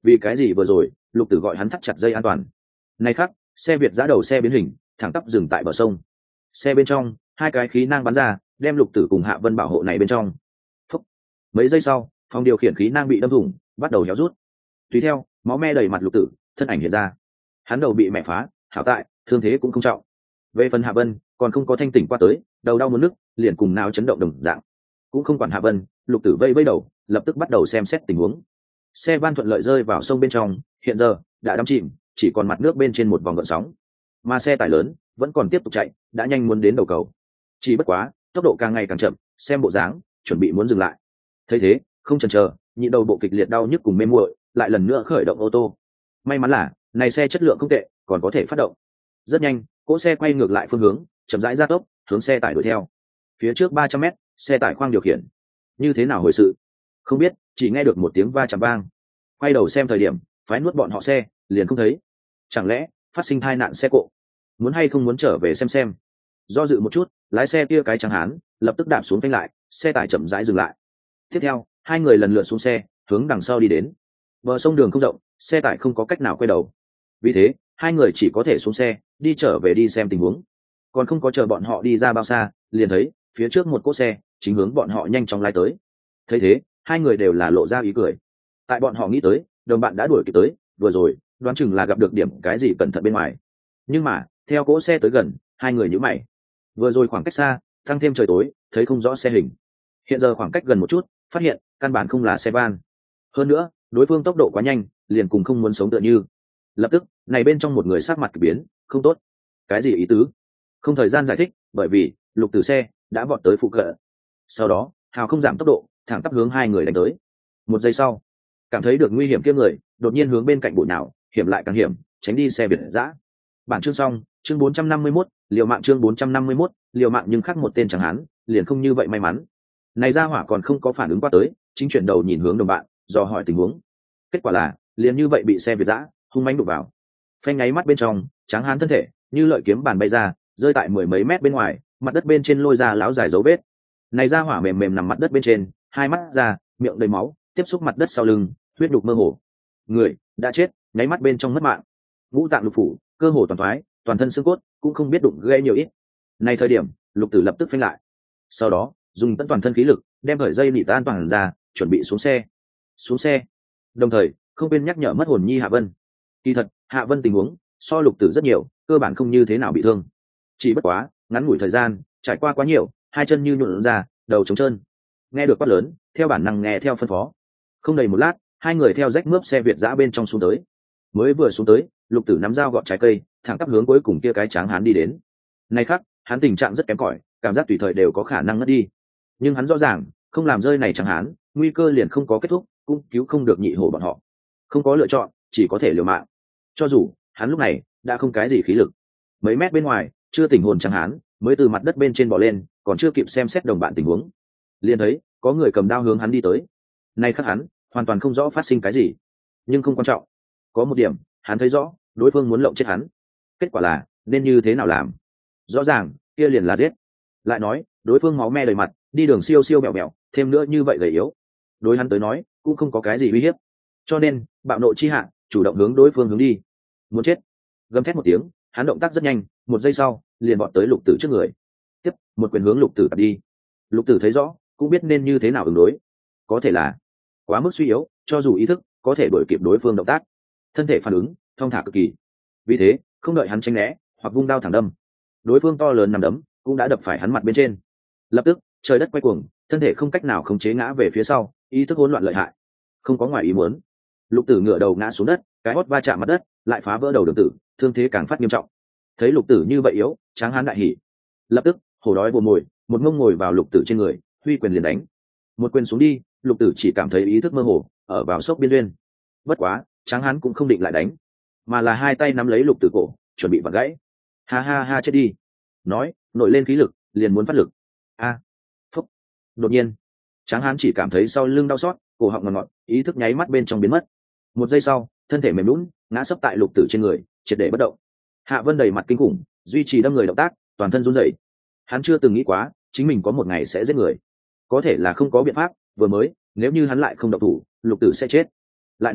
vì cái gì vừa rồi lục tử gọi hắn thắt chặt dây an toàn. Nay khắc xe việt giã đầu xe biến hình thẳng tắp dừng tại bờ sông. Xe bên trong hai cái khí nang bắn ra đem lục tử cùng Hạ Vân bảo hộ này bên trong. Phúc. Mấy giây sau phòng điều khiển khí nang bị đâm thủng bắt đầu héo rút, tùy theo máu me đầy mặt lục tử thân ảnh hiện ra. Hắn đầu bị mẹ phá, hảo tại thương thế cũng không trọng. Về phần Hạ Vân còn không có thanh tỉnh qua tới, đầu đau muốn nức liền cùng nào chấn động đồng dạng, cũng không quản Hạ Vân. Lục tử vây vây đầu lập tức bắt đầu xem xét tình huống. Xe van thuận lợi rơi vào sông bên trong, hiện giờ đã đắm chìm, chỉ còn mặt nước bên trên một vòng gợn sóng, mà xe tải lớn vẫn còn tiếp tục chạy, đã nhanh muốn đến đầu cầu. Chỉ bất quá tốc độ càng ngày càng chậm, xem bộ dáng chuẩn bị muốn dừng lại. Thấy thế không chần chờ, nhịn đầu bộ kịch liệt đau nhức cùng mê muội, lại lần nữa khởi động ô tô. May mắn là này xe chất lượng không tệ, còn có thể phát động. Rất nhanh cỗ xe quay ngược lại phương hướng, chậm rãi gia tốc hướng xe tải đuổi theo. Phía trước ba trăm mét xe tải khoang điều khiển như thế nào hồi sự không biết, chỉ nghe được một tiếng va chạm vang. Quay đầu xem thời điểm phái nuốt bọn họ xe liền không thấy. Chẳng lẽ phát sinh tai nạn xe cộ? Muốn hay không muốn trở về xem xem. Do dự một chút, lái xe kia cái trắng hán lập tức đạp xuống phanh lại, xe tải chậm rãi dừng lại. Tiếp theo hai người lần lượt xuống xe hướng đằng sau đi đến. Bờ sông đường không rộng, xe tải không có cách nào quay đầu, vì thế hai người chỉ có thể xuống xe đi trở về đi xem tình huống. Còn không có chờ bọn họ đi ra bao xa, liền thấy phía trước một cỗ xe chính hướng bọn họ nhanh chóng lái tới. Thấy thế hai người đều là lộ ra ý cười. Tại bọn họ nghĩ tới đồng bạn đã đuổi kịp tới, vừa rồi đoán chừng là gặp được điểm cái gì cẩn thận bên ngoài. Nhưng mà theo cỗ xe tới gần, hai người nhíu mày. Vừa rồi khoảng cách xa, tăng thêm trời tối thấy không rõ xe hình, hiện giờ khoảng cách gần một chút, phát hiện căn bản không là xe van. Hơn nữa đối phương tốc độ quá nhanh, liền cùng không muốn sống tựa như. Lập tức này bên trong một người sắc mặt kỳ biến, không tốt. Cái gì ý tứ? Không thời gian giải thích, bởi vì lục tử xe đã vọt tới phụ cận. Sau đó hào không giảm tốc độ, thẳng tắp hướng hai người đánh tới. Một giây sau, cảm thấy được nguy hiểm kia người đột nhiên hướng bên cạnh bụi nào, hiểm lại càng hiểm, tránh đi xe việt dã. Bản chương xong, chương bốn trăm năm mươi mốt, liều mạng chương bốn trăm năm mươi mốt, liều mạng nhưng khác một tên chẳng hán, liền không như vậy may mắn. Này ra hỏa còn không có phản ứng qua tới, chính chuyển đầu nhìn hướng đồng bạn, dò hỏi tình huống. Kết quả là liền như vậy bị xe việt dã hung mãnh đụng vào. Phanh nháy mắt bên trong, tráng hán thân thể như lợi kiếm bàn bay ra, rơi tại mười mấy mét bên ngoài, mặt đất bên trên lôi ra láo dài dấu vết. Này ra hỏa mềm mềm nằm mặt đất bên trên, hai mắt ra, miệng đầy máu, tiếp xúc mặt đất sau lưng, huyết đục mơ hồ. Người đã chết, nháy mắt bên trong mất mạng. Ngũ tạng lục phủ cơ hồ toàn thoái, toàn thân xương cốt cũng không biết đụng gây nhiều ít. Này thời điểm lục tử lập tức phanh lại, sau đó dùng tất toàn thân khí lực đem khởi dây nị tan toàn ra, chuẩn bị xuống xe. Xuống xe đồng thời không quên nhắc nhở mất hồn nhi Hạ Vân. Kỳ thật Hạ Vân tình huống so lục tử rất nhiều, cơ bản không như thế nào bị thương, chỉ bất quá ngắn ngủi thời gian trải qua quá nhiều, hai chân như nhuộn ra, đầu trống trơn. Nghe được quát lớn, theo bản năng nghe theo phân phó. Không đầy một lát, hai người theo rách mướp xe việt giã bên trong xuống tới. Mới vừa xuống tới, lục tử nắm dao gọt trái cây, thẳng tắp hướng cuối cùng kia cái tráng hán đi đến. Nay khắc hắn tình trạng rất kém cỏi, cảm giác tùy thời đều có khả năng ngất đi. Nhưng hắn rõ ràng không làm rơi này tráng hán, nguy cơ liền không có kết thúc, cũng cứu không được nhị hổ bọn họ. Không có lựa chọn, chỉ có thể liều mạng. Cho dù hắn lúc này đã không cái gì khí lực. Mấy mét bên ngoài chưa tỉnh hồn tráng hán mới từ mặt đất bên trên bò lên, còn chưa kịp xem xét đồng bạn tình huống, liền thấy có người cầm đao hướng hắn đi tới. Nay khắc hắn hoàn toàn không rõ phát sinh cái gì, nhưng không quan trọng. Có một điểm hắn thấy rõ, đối phương muốn lộng chết hắn. Kết quả là nên như thế nào làm? Rõ ràng kia liền là giết. Lại nói đối phương máu me đầy mặt, đi đường siêu siêu mẹo mẹo, thêm nữa như vậy gầy yếu, đối hắn tới nói cũng không có cái gì uy hiếp. Cho nên bạo nộ chi hạ, chủ động hướng đối phương hướng đi. Muốn chết. Gầm thét một tiếng, hắn động tác rất nhanh, một giây sau liền vọt tới lục tử trước người, tiếp một quyền hướng lục tử đặt đi. Lục tử thấy rõ, cũng biết nên như thế nào ứng đối. Có thể là quá mức suy yếu, cho dù ý thức có thể đuổi kịp đối phương động tác, thân thể phản ứng thong thả cực kỳ. Vì thế không đợi hắn tránh né hoặc vung đao thẳng đâm, đối phương to lớn nằm đấm cũng đã đập phải hắn mặt bên trên. Lập tức trời đất quay cuồng, thân thể không cách nào khống chế ngã về phía sau, ý thức hỗn loạn lợi hại. Không có ngoài ý muốn, lục tử ngửa đầu ngã xuống đất, cái hót va chạm mặt đất, lại phá vỡ đầu đường tử, thương thế càng phát nghiêm trọng. Thấy lục tử như vậy yếu, tráng hán đại hỉ, lập tức hổ đói bồ mồi, một ngông ngồi vào lục tử trên người, huy quyền liền đánh. Một quyền xuống đi, lục tử chỉ cảm thấy ý thức mơ hồ, ở vào sốc biên duyên. Bất quá tráng hán cũng không định lại đánh, mà là hai tay nắm lấy lục tử cổ, chuẩn bị vặn gãy. Ha ha ha, chết đi. Nói nổi lên khí lực, liền muốn phát lực. A, phúc. Đột nhiên tráng hán chỉ cảm thấy sau lưng đau xót, cổ họng ngọt ngọt, ý thức nháy mắt bên trong biến mất. Một giây sau, thân thể mềm lún ngã sấp tại lục tử trên người, triệt để bất động. Hạ Vân đầy mặt kinh khủng, duy trì đâm người động tác, toàn thân run rẩy. Hắn chưa từng nghĩ quá chính mình có một ngày sẽ giết người, có thể là không có biện pháp. Vừa mới nếu như hắn lại không động thủ, lục tử sẽ chết. Lại nói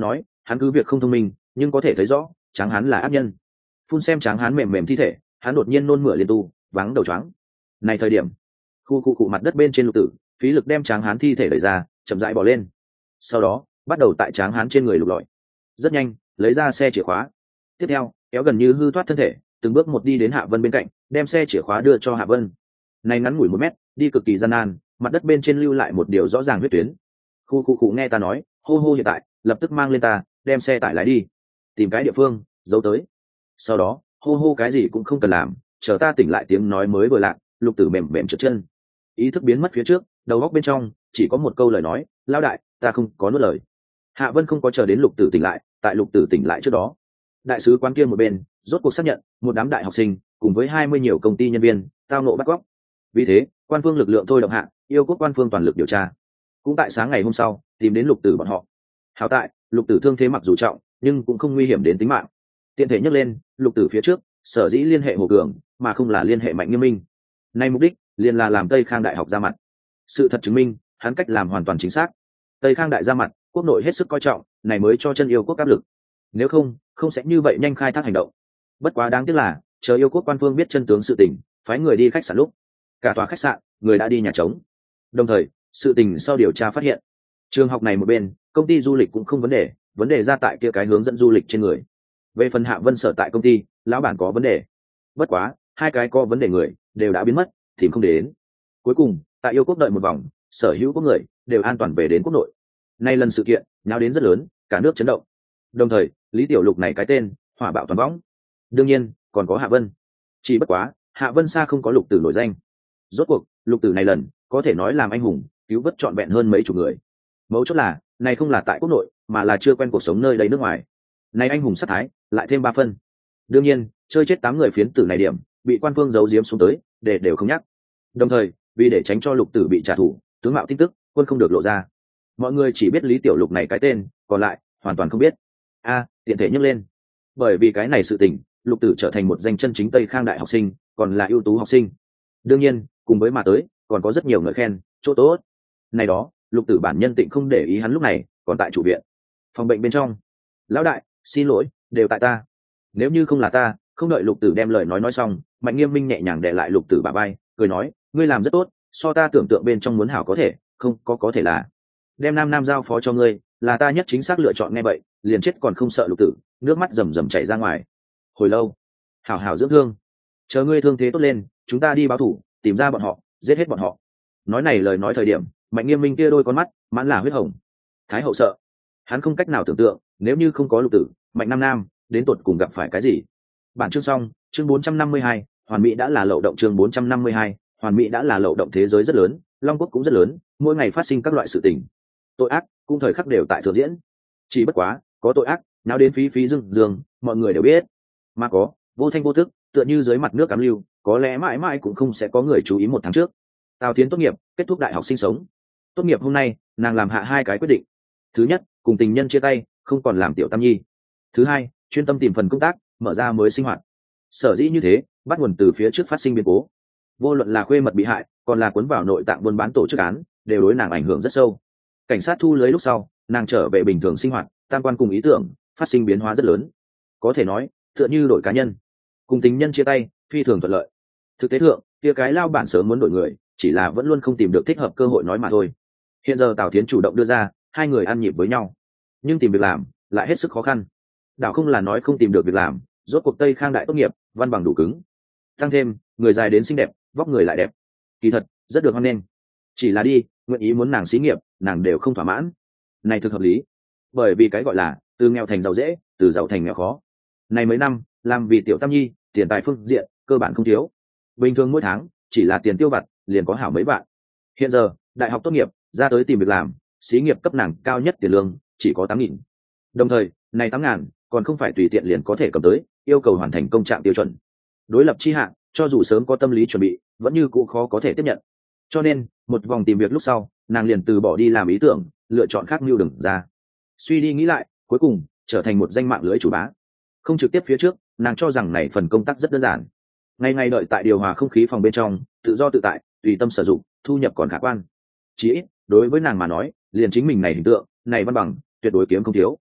hắn cứ việc không thông minh nhưng có thể thấy rõ tráng hán là ác nhân. Phun xem tráng hán mềm mềm thi thể, hắn đột nhiên nôn mửa liên tu vắng đầu choáng. Này thời điểm khu khu cụ mặt đất bên trên Lục Tử phí lực đem tráng hán thi thể đẩy ra, chậm rãi bỏ lên, sau đó bắt đầu tại tráng hán trên người lục lọi. Rất nhanh lấy ra xe chìa khóa, tiếp theo kéo gần như hư thoát thân thể, từng bước một đi đến Hạ Vân bên cạnh, đem xe chìa khóa đưa cho Hạ Vân. Này ngắn ngủi một mét, đi cực kỳ gian nan, mặt đất bên trên lưu lại một điều rõ ràng huyết tuyến. Khu khu cụ nghe ta nói, hô hô hiện tại, lập tức mang lên ta, đem xe tải lái đi, tìm cái địa phương giấu tới. Sau đó hô hô cái gì cũng không cần làm, chờ ta tỉnh lại tiếng nói mới vừa lạc. Lục Tử mềm mềm trượt chân, ý thức biến mất phía trước, đầu góc bên trong chỉ có một câu lời nói: lao đại, ta không có nuốt lời. Hạ Vân không có chờ đến Lục Tử tỉnh lại, tại Lục Tử tỉnh lại trước đó, đại sứ quán kia một bên rốt cuộc xác nhận một đám đại học sinh cùng với hai mươi nhiều công ty nhân viên tao nộ bắt cóc. Vì thế quan phương lực lượng thôi động hạ, yêu quốc quan phương toàn lực điều tra. Cũng tại sáng ngày hôm sau tìm đến Lục Tử bọn họ. Hảo tại Lục Tử thương thế mặc dù trọng nhưng cũng không nguy hiểm đến tính mạng. Tiện thể nhắc lên, Lục Tử phía trước sở dĩ liên hệ Hồ Cường mà không là liên hệ Mạnh Nghiêm Minh, nay mục đích liền là làm Tây Khang đại học ra mặt. Sự thật chứng minh hắn cách làm hoàn toàn chính xác. Tây Khang đại ra mặt, quốc nội hết sức coi trọng, này mới cho chân yêu quốc áp lực. Nếu không không sẽ như vậy nhanh khai thác hành động. Bất quá đáng tiếc là chờ yêu quốc quan phương biết chân tướng sự tình, phái người đi khách sạn lúc, cả tòa khách sạn người đã đi nhà trống. Đồng thời sự tình sau điều tra phát hiện, trường học này một bên công ty du lịch cũng không vấn đề, vấn đề ra tại kia cái hướng dẫn du lịch trên người. Về phần Hạ Vân sở tại công ty, lão bản có vấn đề. Bất quá hai cái có vấn đề người đều đã biến mất, tìm không đến. Cuối cùng tại yêu quốc đợi một vòng, sở hữu quốc người đều an toàn về đến quốc nội. Nay lần sự kiện nháo đến rất lớn, cả nước chấn động. Đồng thời Lý Tiểu Lục này cái tên hỏa bạo toàn võng. Đương nhiên còn có Hạ Vân, chỉ bất quá Hạ Vân xa không có Lục Tử nổi danh. Rốt cuộc Lục Tử này lần có thể nói làm anh hùng, cứu vớt trọn vẹn hơn mấy chục người. Mấu chốt là này không là tại quốc nội, mà là chưa quen cuộc sống nơi đây nước ngoài. Này anh hùng sát thái lại thêm ba phân. Đương nhiên chơi chết tám người phiến tử này điểm bị quan phương giấu giếm xuống tới, để đều không nhắc. Đồng thời vì để tránh cho Lục Tử bị trả thù, tướng mạo tin tức quân không được lộ ra. Mọi người chỉ biết Lý Tiểu Lục này cái tên, còn lại hoàn toàn không biết. A à, tiện thể nhắc lên, bởi vì cái này sự tình, Lục Tử trở thành một danh chân chính Tây Khang đại học sinh, còn là ưu tú học sinh. Đương nhiên cùng với mà tới còn có rất nhiều người khen chỗ tốt. Này đó Lục Tử bản nhân tịnh không để ý, hắn lúc này còn tại chủ viện phòng bệnh bên trong. Lão đại xin lỗi, đều tại ta, nếu như không là ta. Không đợi Lục Tử đem lời nói nói xong, Mạnh Nghiêm Minh nhẹ nhàng đè lại Lục Tử bả vai, cười nói: ngươi làm rất tốt, so ta tưởng tượng bên trong muốn hảo có thể, không có có thể là đem Nam Nam giao phó cho ngươi, là ta nhất chính xác lựa chọn. Nghe vậy liền chết còn không sợ Lục Tử nước mắt rầm rầm chảy ra ngoài. Hồi lâu, hảo hảo dưỡng thương, chờ ngươi thương thế tốt lên, chúng ta đi báo thủ, tìm ra bọn họ, giết hết bọn họ. Nói này lời nói thời điểm, Mạnh Nghiêm Minh kia đôi con mắt mãn là huyết hồng. Thái hậu sợ, hắn không cách nào tưởng tượng nếu như không có Lục Tử, Mạnh Nam Nam đến tột cùng gặp phải cái gì. Bản chương xong. Chương bốn trăm năm mươi hai, hoàn mỹ đã là lậu động. Chương bốn trăm năm mươi hai, hoàn mỹ đã là lậu động. Thế giới rất lớn, Long Quốc cũng rất lớn, mỗi ngày phát sinh các loại sự tình, tội ác cũng thời khắc đều tại thừa diễn. Chỉ bất quá có tội ác nào đến phí phí dương dương, mọi người đều biết, mà có vô thanh vô tức, tựa như dưới mặt nước cám lưu, có lẽ mãi mãi cũng không sẽ có người chú ý. Một tháng trước Tào Thiến tốt nghiệp, kết thúc đại học sinh sống. Tốt nghiệp hôm nay, nàng làm hạ hai cái quyết định. Thứ nhất, cùng tình nhân chia tay, không còn làm tiểu tam nhi. Thứ hai, chuyên tâm tìm phần công tác, mở ra mới sinh hoạt. Sở dĩ như thế bắt nguồn từ phía trước phát sinh biến cố, vô luận là khuê mật bị hại, còn là cuốn vào nội tạng buôn bán tổ chức án, đều đối nàng ảnh hưởng rất sâu. Cảnh sát thu lưới lúc sau, nàng trở về bình thường sinh hoạt, tam quan cùng ý tưởng phát sinh biến hóa rất lớn. Có thể nói tựa như đổi cá nhân. Cùng tình nhân chia tay phi thường thuận lợi. Thực tế thượng kia cái lao bản sớm muốn đổi người, chỉ là vẫn luôn không tìm được thích hợp cơ hội nói mà thôi. Hiện giờ Tào Thiến chủ động đưa ra, hai người ăn nhịp với nhau, nhưng tìm việc làm lại hết sức khó khăn. Đảo không là nói không tìm được việc làm, rốt cuộc Tây Khang đại tốt nghiệp, văn bằng đủ cứng, tăng thêm người dài đến xinh đẹp, vóc người lại đẹp, kỳ thật rất được hoan nghênh. Chỉ là đi nguyện ý muốn nàng xí nghiệp, nàng đều không thỏa mãn. Này thực hợp lý, bởi vì cái gọi là từ nghèo thành giàu dễ, từ giàu thành nghèo khó. Này mấy năm làm vì tiểu tam nhi, tiền tài phương diện cơ bản không thiếu, bình thường mỗi tháng chỉ là tiền tiêu vặt liền có hảo mấy vạn. Hiện giờ đại học tốt nghiệp ra tới tìm việc làm, xí nghiệp cấp nàng cao nhất tiền lương chỉ có tám nghìn. Đồng thời này tám ngàn còn không phải tùy tiện liền có thể cầm tới, yêu cầu hoàn thành công trạng tiêu chuẩn. Đối lập chi hạng, cho dù sớm có tâm lý chuẩn bị, vẫn như cũ khó có thể tiếp nhận. Cho nên một vòng tìm việc lúc sau, nàng liền từ bỏ đi làm ý tưởng, lựa chọn khác mưu đừng ra. Suy đi nghĩ lại, cuối cùng trở thành một danh mạng lưới chủ bá. Không trực tiếp phía trước, nàng cho rằng này phần công tác rất đơn giản, ngày ngày đợi tại điều hòa không khí phòng bên trong, tự do tự tại, tùy tâm sử dụng, thu nhập còn khả quan. Chỉ ít đối với nàng mà nói, liền chính mình này hình tượng, này văn bằng tuyệt đối kiếm không thiếu.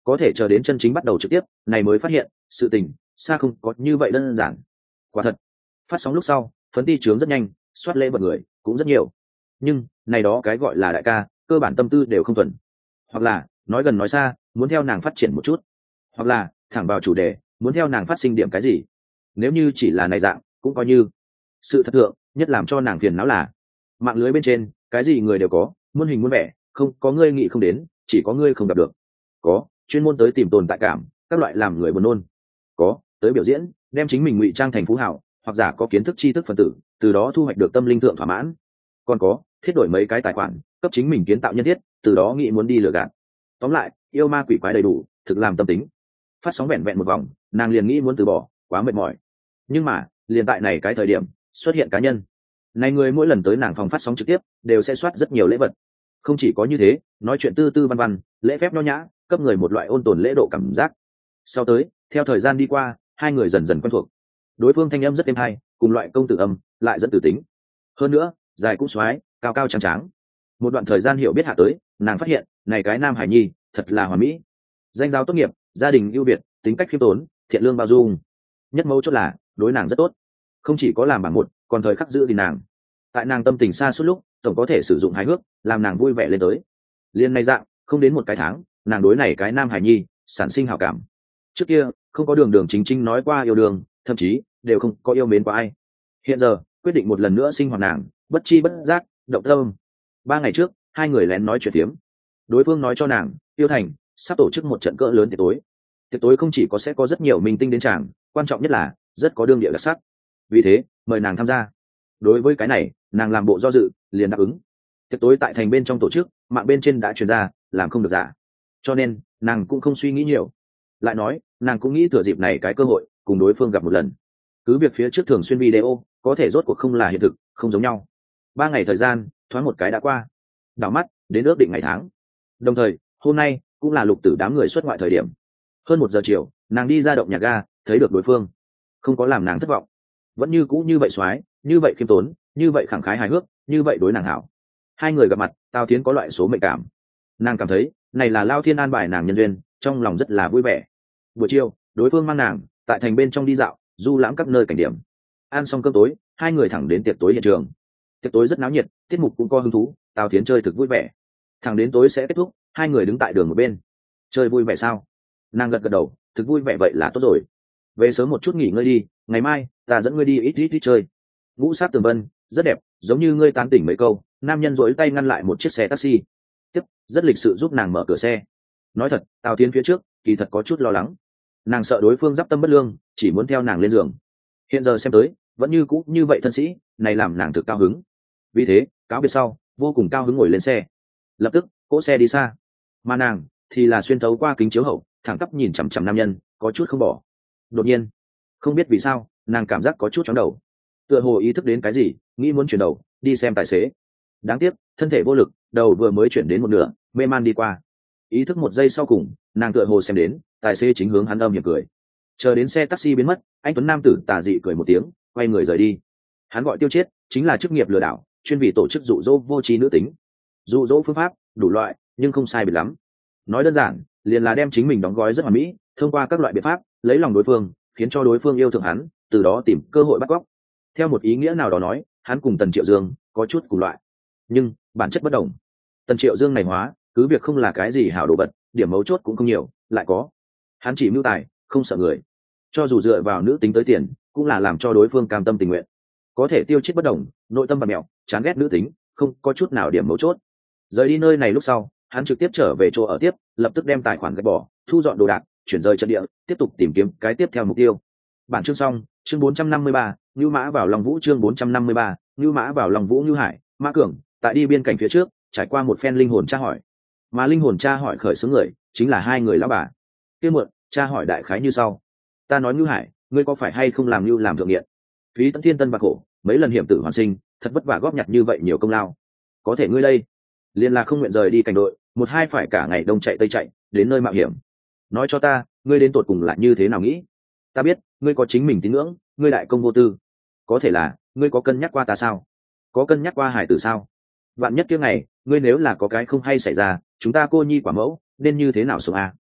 có thể chờ đến chân chính bắt đầu trực tiếp này mới phát hiện sự tình xa không có như vậy đơn giản. Quả thật, phát sóng lúc sau phấn ti trướng rất nhanh, soát lễ vật người cũng rất nhiều, nhưng này đó cái gọi là đại ca cơ bản tâm tư đều không thuần, hoặc là nói gần nói xa muốn theo nàng phát triển một chút, hoặc là thẳng vào chủ đề muốn theo nàng phát sinh điểm cái gì. Nếu như chỉ là này dạng cũng coi như. Sự thật thượng nhất làm cho nàng phiền não là mạng lưới bên trên cái gì người đều có, muôn hình muôn vẻ, không có ngươi nghĩ không đến, chỉ có ngươi không gặp được. Có chuyên môn tới tìm tồn tại cảm, các loại làm người buồn nôn. Có tới biểu diễn, đem chính mình ngụy trang thành phú hảo, hoặc giả có kiến thức tri thức phân tử, từ đó thu hoạch được tâm linh thượng thỏa mãn. Còn có thiết đổi mấy cái tài khoản cấp chính mình kiến tạo nhân thiết, từ đó nghĩ muốn đi lừa gạt. Tóm lại yêu ma quỷ quái đầy đủ, thực làm tâm tính. Phát sóng vẹn vẹn một vòng, nàng liền nghĩ muốn từ bỏ, quá mệt mỏi. Nhưng mà liền tại này cái thời điểm xuất hiện cá nhân này, người mỗi lần tới nàng phòng phát sóng trực tiếp đều sẽ soát rất nhiều lễ vật. Không chỉ có như thế, nói chuyện tư tư văn văn, lễ phép nho nhã, cấp người một loại ôn tồn lễ độ cảm giác. Sau tới theo thời gian đi qua, hai người dần dần quen thuộc. Đối phương thanh âm rất êm hay, cùng loại công tử âm lại dẫn từ tính, hơn nữa dài cũng xoái, cao cao trắng trắng. Một đoạn thời gian hiểu biết hạ tới, nàng phát hiện này cái nam hải nhi thật là hoàn mỹ. Danh giáo tốt nghiệp, gia đình ưu việt, tính cách khiêm tốn, thiện lương bao dung, nhất mấu chốt là đối nàng rất tốt, không chỉ có làm bảng một, còn thời khắc giữ thì nàng. Tại nàng tâm tình xa suốt lúc, tổng có thể sử dụng hài hước làm nàng vui vẻ lên tới. Liên này dạng không đến một cái tháng, nàng đối này cái nam hải nhi sản sinh hảo cảm. Trước kia không có đường đường chính chính nói qua yêu đương, thậm chí đều không có yêu mến qua ai. Hiện giờ quyết định một lần nữa sinh hoạt nàng, bất chi bất giác động tâm. Ba ngày trước hai người lén nói chuyện tiếm, đối phương nói cho nàng Tiêu Thành sắp tổ chức một trận cỡ lớn tiệc tối. Tiệc tối không chỉ có sẽ có rất nhiều minh tinh đến tràng, quan trọng nhất là rất có đương địa đặc sắc, vì thế mời nàng tham gia. Đối với cái này nàng làm bộ do dự, liền đáp ứng. Tiệc tối tại thành bên trong tổ chức, mạng bên trên đã truyền ra làm không được giả, cho nên nàng cũng không suy nghĩ nhiều. Lại nói nàng cũng nghĩ thừa dịp này cái cơ hội cùng đối phương gặp một lần. Cứ việc phía trước thường xuyên video có thể rốt cuộc không là hiện thực, không giống nhau. Ba ngày thời gian thoáng một cái đã qua, đảo mắt đến ước định ngày tháng. Đồng thời hôm nay cũng là Lục Tử đám người xuất ngoại thời điểm. Hơn một giờ chiều, nàng đi ra động nhà ga, thấy được đối phương, không có làm nàng thất vọng, vẫn như cũ như vậy xoái, như vậy khiêm tốn, như vậy khẳng khái hài hước, như vậy đối nàng hảo. Hai người gặp mặt, Tào Thiến có loại số mệnh cảm, nàng cảm thấy này là Lao Thiên an bài nàng nhân duyên, trong lòng rất là vui vẻ. Buổi chiều đối phương mang nàng tại thành bên trong đi dạo, du lãm các nơi cảnh điểm. Ăn xong cơm tối, hai người thẳng đến tiệc tối hiện trường. Tiệc tối rất náo nhiệt, tiết mục cũng có hứng thú, Tào Thiến chơi thực vui vẻ. Thẳng đến tối sẽ kết thúc, hai người đứng tại đường một bên. Chơi vui vẻ sao? Nàng gật gật đầu, thực vui vẻ vậy là tốt rồi. Về sớm một chút nghỉ ngơi đi, ngày mai ta dẫn ngươi đi ít ít ít chơi. Ngũ sát tường vân rất đẹp, giống như ngươi tán tỉnh mấy câu. Nam nhân rỗi tay ngăn lại một chiếc xe taxi, tiếp rất lịch sự giúp nàng mở cửa xe. Nói thật, Tào Thiến phía trước kỳ thật có chút lo lắng, nàng sợ đối phương giáp tâm bất lương, chỉ muốn theo nàng lên giường. Hiện giờ xem tới vẫn như cũ như vậy thân sĩ, này làm nàng thực cao hứng. Vì thế cáo biệt sau, vô cùng cao hứng ngồi lên xe. Lập tức cỗ xe đi xa, mà nàng thì là xuyên thấu qua kính chiếu hậu, thẳng tắp nhìn chằm chằm nam nhân, có chút không bỏ. Đột nhiên không biết vì sao, nàng cảm giác có chút chóng đầu, tựa hồ ý thức đến cái gì, nghĩ muốn chuyển đầu đi xem tài xế. Đáng tiếc thân thể vô lực, đầu vừa mới chuyển đến một nửa, mê man đi qua. Ý thức một giây sau cùng, nàng tựa hồ xem đến tài xế chính hướng hắn âm hiểm cười. Chờ đến xe taxi biến mất, anh tuấn nam tử tà dị cười một tiếng, quay người rời đi. Hắn gọi Tiêu Chiết, chính là chức nghiệp lừa đảo, chuyên vì tổ chức dụ dỗ vô trí nữ tính. Dụ dỗ phương pháp đủ loại, nhưng không sai biệt lắm. Nói đơn giản, liền là đem chính mình đóng gói rất hoàn mỹ, thông qua các loại biện pháp lấy lòng đối phương, khiến cho đối phương yêu thương hắn, từ đó tìm cơ hội bắt cóc. Theo một ý nghĩa nào đó nói, hắn cùng Tần Triệu Dương có chút cùng loại, nhưng bản chất bất đồng. Tần Triệu Dương này hóa, cứ việc không là cái gì hảo đồ vật, điểm mấu chốt cũng không nhiều, lại có hắn chỉ mưu tài, không sợ người. Cho dù dựa vào nữ tính tới tiền, cũng là làm cho đối phương cam tâm tình nguyện. Có thể Tiêu Chiết bất đồng, nội tâm bạt mẹo, chán ghét nữ tính, không có chút nào điểm mấu chốt. Rời đi nơi này lúc sau, hắn trực tiếp trở về chỗ ở tiếp, lập tức đem tài khoản gạch bỏ, thu dọn đồ đạc, chuyển rời trận địa, tiếp tục tìm kiếm cái tiếp theo mục tiêu. Bản chương xong, chương bốn trăm năm mươi ba, Nưu Mã vào Long Vũ, chương bốn trăm năm mươi ba, Nưu Mã vào Long Vũ. Nưu Hải, Mã Cường, tại đi biên cảnh phía trước, trải qua một phen linh hồn tra hỏi, mà linh hồn tra hỏi khởi xướng người chính là hai người lão bà. Kia muộn, tra hỏi đại khái như sau: ta nói Nưu Hải, ngươi có phải hay không làm Nưu làm thượng nghiện? Phí tận thiên tân và khổ, mấy lần hiểm tử hoàn sinh, thật vất vả góp nhặt như vậy nhiều công lao. Có thể ngươi đây, liền là không nguyện rời đi cảnh đội, một hai phải cả ngày đông chạy tây chạy đến nơi mạo hiểm. Nói cho ta, ngươi đến tột cùng là như thế nào nghĩ? Ta biết ngươi có chính mình tín ngưỡng, ngươi đại công vô tư. Có thể là ngươi có cân nhắc qua ta sao? Có cân nhắc qua hải tử sao? Vạn nhất kia ngày ngươi nếu là có cái không hay xảy ra, chúng ta cô nhi quả mẫu nên như thế nào sống à?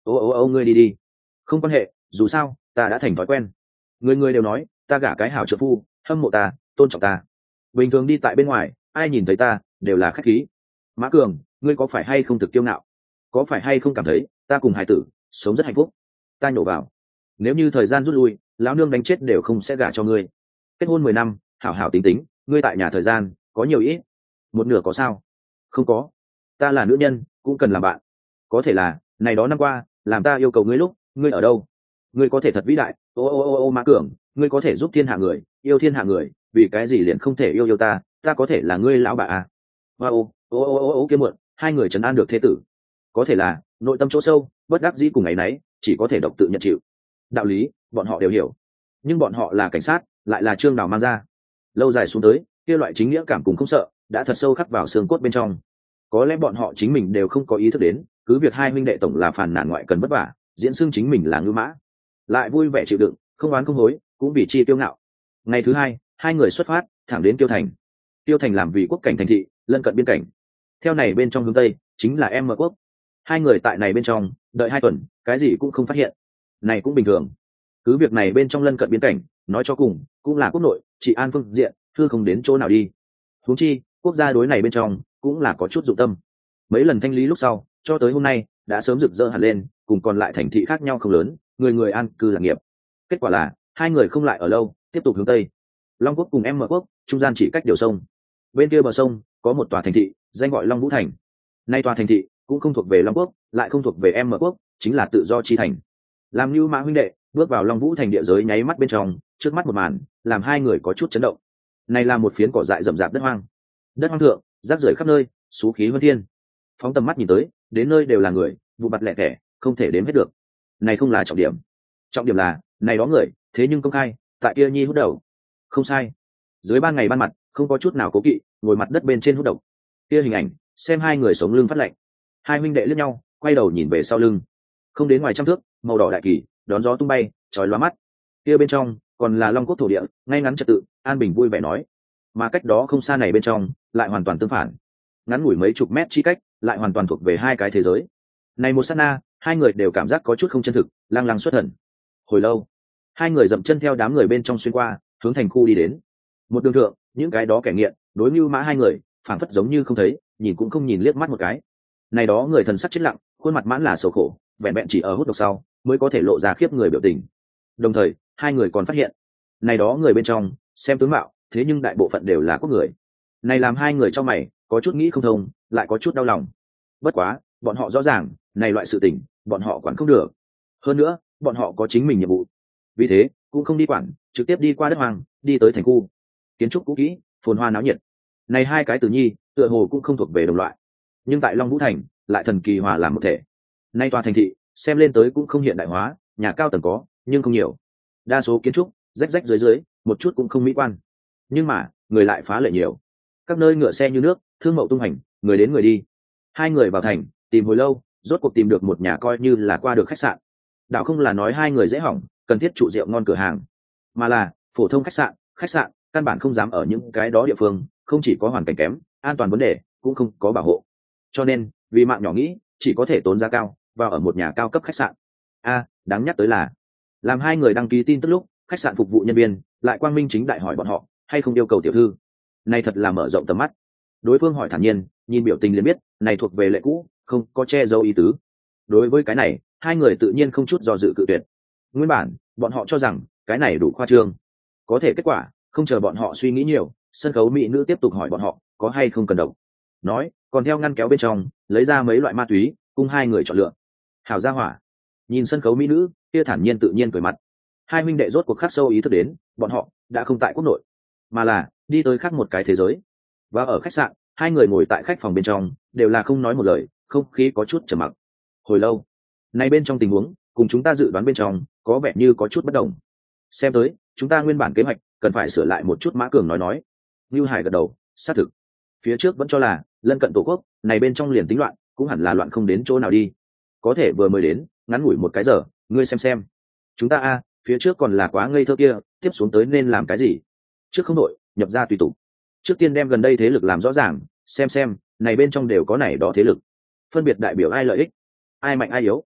ô ô ô ngươi đi đi, không quan hệ, dù sao ta đã thành thói quen. Người người đều nói ta gả cái hảo trợ phu, hâm mộ ta, tôn trọng ta. Bình thường đi tại bên ngoài, ai nhìn thấy ta đều là khách khí. Mã Cường, ngươi có phải hay không thực kiêu ngạo? Có phải hay không cảm thấy ta cùng hải tử sống rất hạnh phúc? Ta nhổ vào, nếu như thời gian rút lui, lão nương đánh chết đều không sẽ gả cho ngươi. Kết hôn mười năm, hảo hảo tính tính, ngươi tại nhà thời gian có nhiều ít? Một nửa có sao? Không có. Ta là nữ nhân, cũng cần làm bạn. Có thể là này đó năm qua, làm ta yêu cầu ngươi lúc, ngươi ở đâu? Ngươi có thể thật vĩ đại, ô ô ô ô Mã Cường, ngươi có thể giúp thiên hạ người, yêu thiên hạ người, vì cái gì liền không thể yêu yêu ta? Ta có thể là ngươi lão bà à? Wow, ô ô ô ô ô kia muộn, hai người trấn an được thế tử. Có thể là nội tâm chỗ sâu, bất đắc dĩ cùng ngày nấy, chỉ có thể độc tự nhận chịu. Đạo lý bọn họ đều hiểu, nhưng bọn họ là cảnh sát, lại là Trương Đào mang ra. Lâu dài xuống tới, kia loại chính nghĩa cảm cùng không sợ đã thật sâu khắc vào xương cốt bên trong. Có lẽ bọn họ chính mình đều không có ý thức đến, cứ việc hai huynh đệ tổng là phản nàn ngoại cần vất vả, diễn xưng chính mình là ngưu mã, lại vui vẻ chịu đựng, không oán không hối, cũng vì chi tiêu ngạo. Ngày thứ hai, hai người xuất phát thẳng đến Tiêu Thành. Tiêu Thành làm vì quốc cảnh thành thị, lân cận biên cảnh. Theo này bên trong hướng tây chính là em mở quốc. Hai người tại này bên trong đợi hai tuần, cái gì cũng không phát hiện. Này cũng bình thường, cứ việc này bên trong lân cận biên cảnh, nói cho cùng cũng là quốc nội trị an phương diện thư không đến chỗ nào đi. Huống chi quốc gia đối này bên trong cũng là có chút dụng tâm. Mấy lần thanh lý lúc sau, cho tới hôm nay đã sớm rực rỡ hẳn lên, cùng còn lại thành thị khác nhau không lớn, người người an cư lạc nghiệp. Kết quả là hai người không lại ở lâu, tiếp tục hướng tây. Long quốc cùng em mở quốc trung gian chỉ cách điều sông, bên kia bờ sông có một tòa thành thị danh gọi Long Vũ Thành. Nay tòa thành thị cũng không thuộc về Long quốc, lại không thuộc về em mở quốc, chính là tự do chi thành. Làm như Mã huynh đệ bước vào Long Vũ Thành địa giới, nháy mắt bên trong, trước mắt một màn làm hai người có chút chấn động. Này là một phiến cỏ dại rậm rạp đất hoang, đất hoang thượng rác rưởi khắp nơi, xú khí vân thiên. Phóng tầm mắt nhìn tới, đến nơi đều là người, vụ mặt lẻ tẻ, không thể đếm hết được. Này không là trọng điểm, trọng điểm là này đó người thế nhưng công khai tại kia nhi hút đầu. Không sai, dưới ban ngày ban mặt, không có chút nào cố kỵ, ngồi mặt đất bên trên hút độc. Kia hình ảnh xem hai người sống lưng phát lạnh. Hai huynh đệ liếc nhau, quay đầu nhìn về sau lưng, không đến ngoài trăm thước, màu đỏ đại kỳ đón gió tung bay, chói lóa mắt. Kia bên trong còn là Long quốc thổ địa, ngay ngắn trật tự, an bình vui vẻ nói. Mà cách đó không xa này bên trong lại hoàn toàn tương phản, ngắn ngủi mấy chục mét chi cách, lại hoàn toàn thuộc về hai cái thế giới. Này một sát na, hai người đều cảm giác có chút không chân thực, lang lang xuất thần. Hồi lâu, hai người dậm chân theo đám người bên trong xuyên qua, hướng thành khu đi đến. Một đường thượng, những cái đó kẻ nghiện đối như Mã hai người phảng phất giống như không thấy, nhìn cũng không nhìn liếc mắt một cái. Này đó người thần sắc chết lặng, khuôn mặt mãn là sầu khổ, vẹn vẹn chỉ ở hút độc sau mới có thể lộ ra khiếp người biểu tình. Đồng thời hai người còn phát hiện, này đó người bên trong xem tướng mạo, thế nhưng đại bộ phận đều là quốc người. Này làm hai người trong mày có chút nghĩ không thông, lại có chút đau lòng. Bất quá bọn họ rõ ràng, này loại sự tình bọn họ quản không được. Hơn nữa bọn họ có chính mình nhiệm vụ, vì thế cũng không đi quản, trực tiếp đi qua đất hoang, đi tới thành khu. Kiến trúc cũ kỹ, phồn hoa náo nhiệt. Này hai cái tử nhi tựa hồ cũng không thuộc về đồng loại, nhưng tại Long Vũ Thành lại thần kỳ hòa làm một thể. Nay tòa thành thị xem lên tới cũng không hiện đại hóa, nhà cao tầng có nhưng không nhiều, đa số kiến trúc rách rách dưới dưới, một chút cũng không mỹ quan. Nhưng mà người lại phá lệ nhiều, các nơi ngựa xe như nước, thương mậu tung hành, người đến người đi. Hai người vào thành tìm hồi lâu, rốt cuộc tìm được một nhà coi như là qua được khách sạn. Đạo không là nói hai người dễ hỏng cần thiết trụ rượu ngon cửa hàng, mà là phổ thông khách sạn. Khách sạn căn bản không dám ở những cái đó địa phương, không chỉ có hoàn cảnh kém, an toàn vấn đề cũng không có bảo hộ, cho nên vì mạng nhỏ nghĩ chỉ có thể tốn giá cao vào ở một nhà cao cấp khách sạn. A đáng nhắc tới là, làm hai người đăng ký tin tức lúc, khách sạn phục vụ nhân viên lại quang minh chính đại hỏi bọn họ hay không yêu cầu tiểu thư. Này thật là mở rộng tầm mắt. Đối phương hỏi thản nhiên, nhìn biểu tình liền biết này thuộc về lệ cũ, không có che giấu ý tứ. Đối với cái này hai người tự nhiên không chút do dự cự tuyệt. Nguyên bản bọn họ cho rằng cái này đủ khoa trương, có thể kết quả không chờ bọn họ suy nghĩ nhiều, sân khấu mỹ nữ tiếp tục hỏi bọn họ có hay không cần độc, nói còn theo ngăn kéo bên trong lấy ra mấy loại ma túy cùng hai người chọn lựa. Hảo gia hỏa, nhìn sân khấu mỹ nữ kia thản nhiên tự nhiên cười mặt. Hai huynh đệ rốt cuộc khắc sâu ý thức đến bọn họ đã không tại quốc nội, mà là đi tới khác một cái thế giới. Và ở khách sạn, hai người ngồi tại khách phòng bên trong đều là không nói một lời, không khí có chút trầm mặc. Hồi lâu, nay bên trong tình huống cùng chúng ta dự đoán bên trong có vẻ như có chút bất đồng. Xem tới chúng ta nguyên bản kế hoạch cần phải sửa lại một chút. Mã Cường nói nói. Lưu Hải gật đầu, xác thực. Phía trước vẫn cho là lân cận tổ quốc, này bên trong liền tính loạn, cũng hẳn là loạn không đến chỗ nào đi. Có thể vừa mới đến, ngắn ngủi một cái giờ, ngươi xem xem. Chúng ta a, phía trước còn là quá ngây thơ kia, tiếp xuống tới nên làm cái gì? Trước không đội, nhập ra tùy tục. Trước tiên đem gần đây thế lực làm rõ ràng, xem xem, này bên trong đều có này đó thế lực. Phân biệt đại biểu ai lợi ích, ai mạnh ai yếu.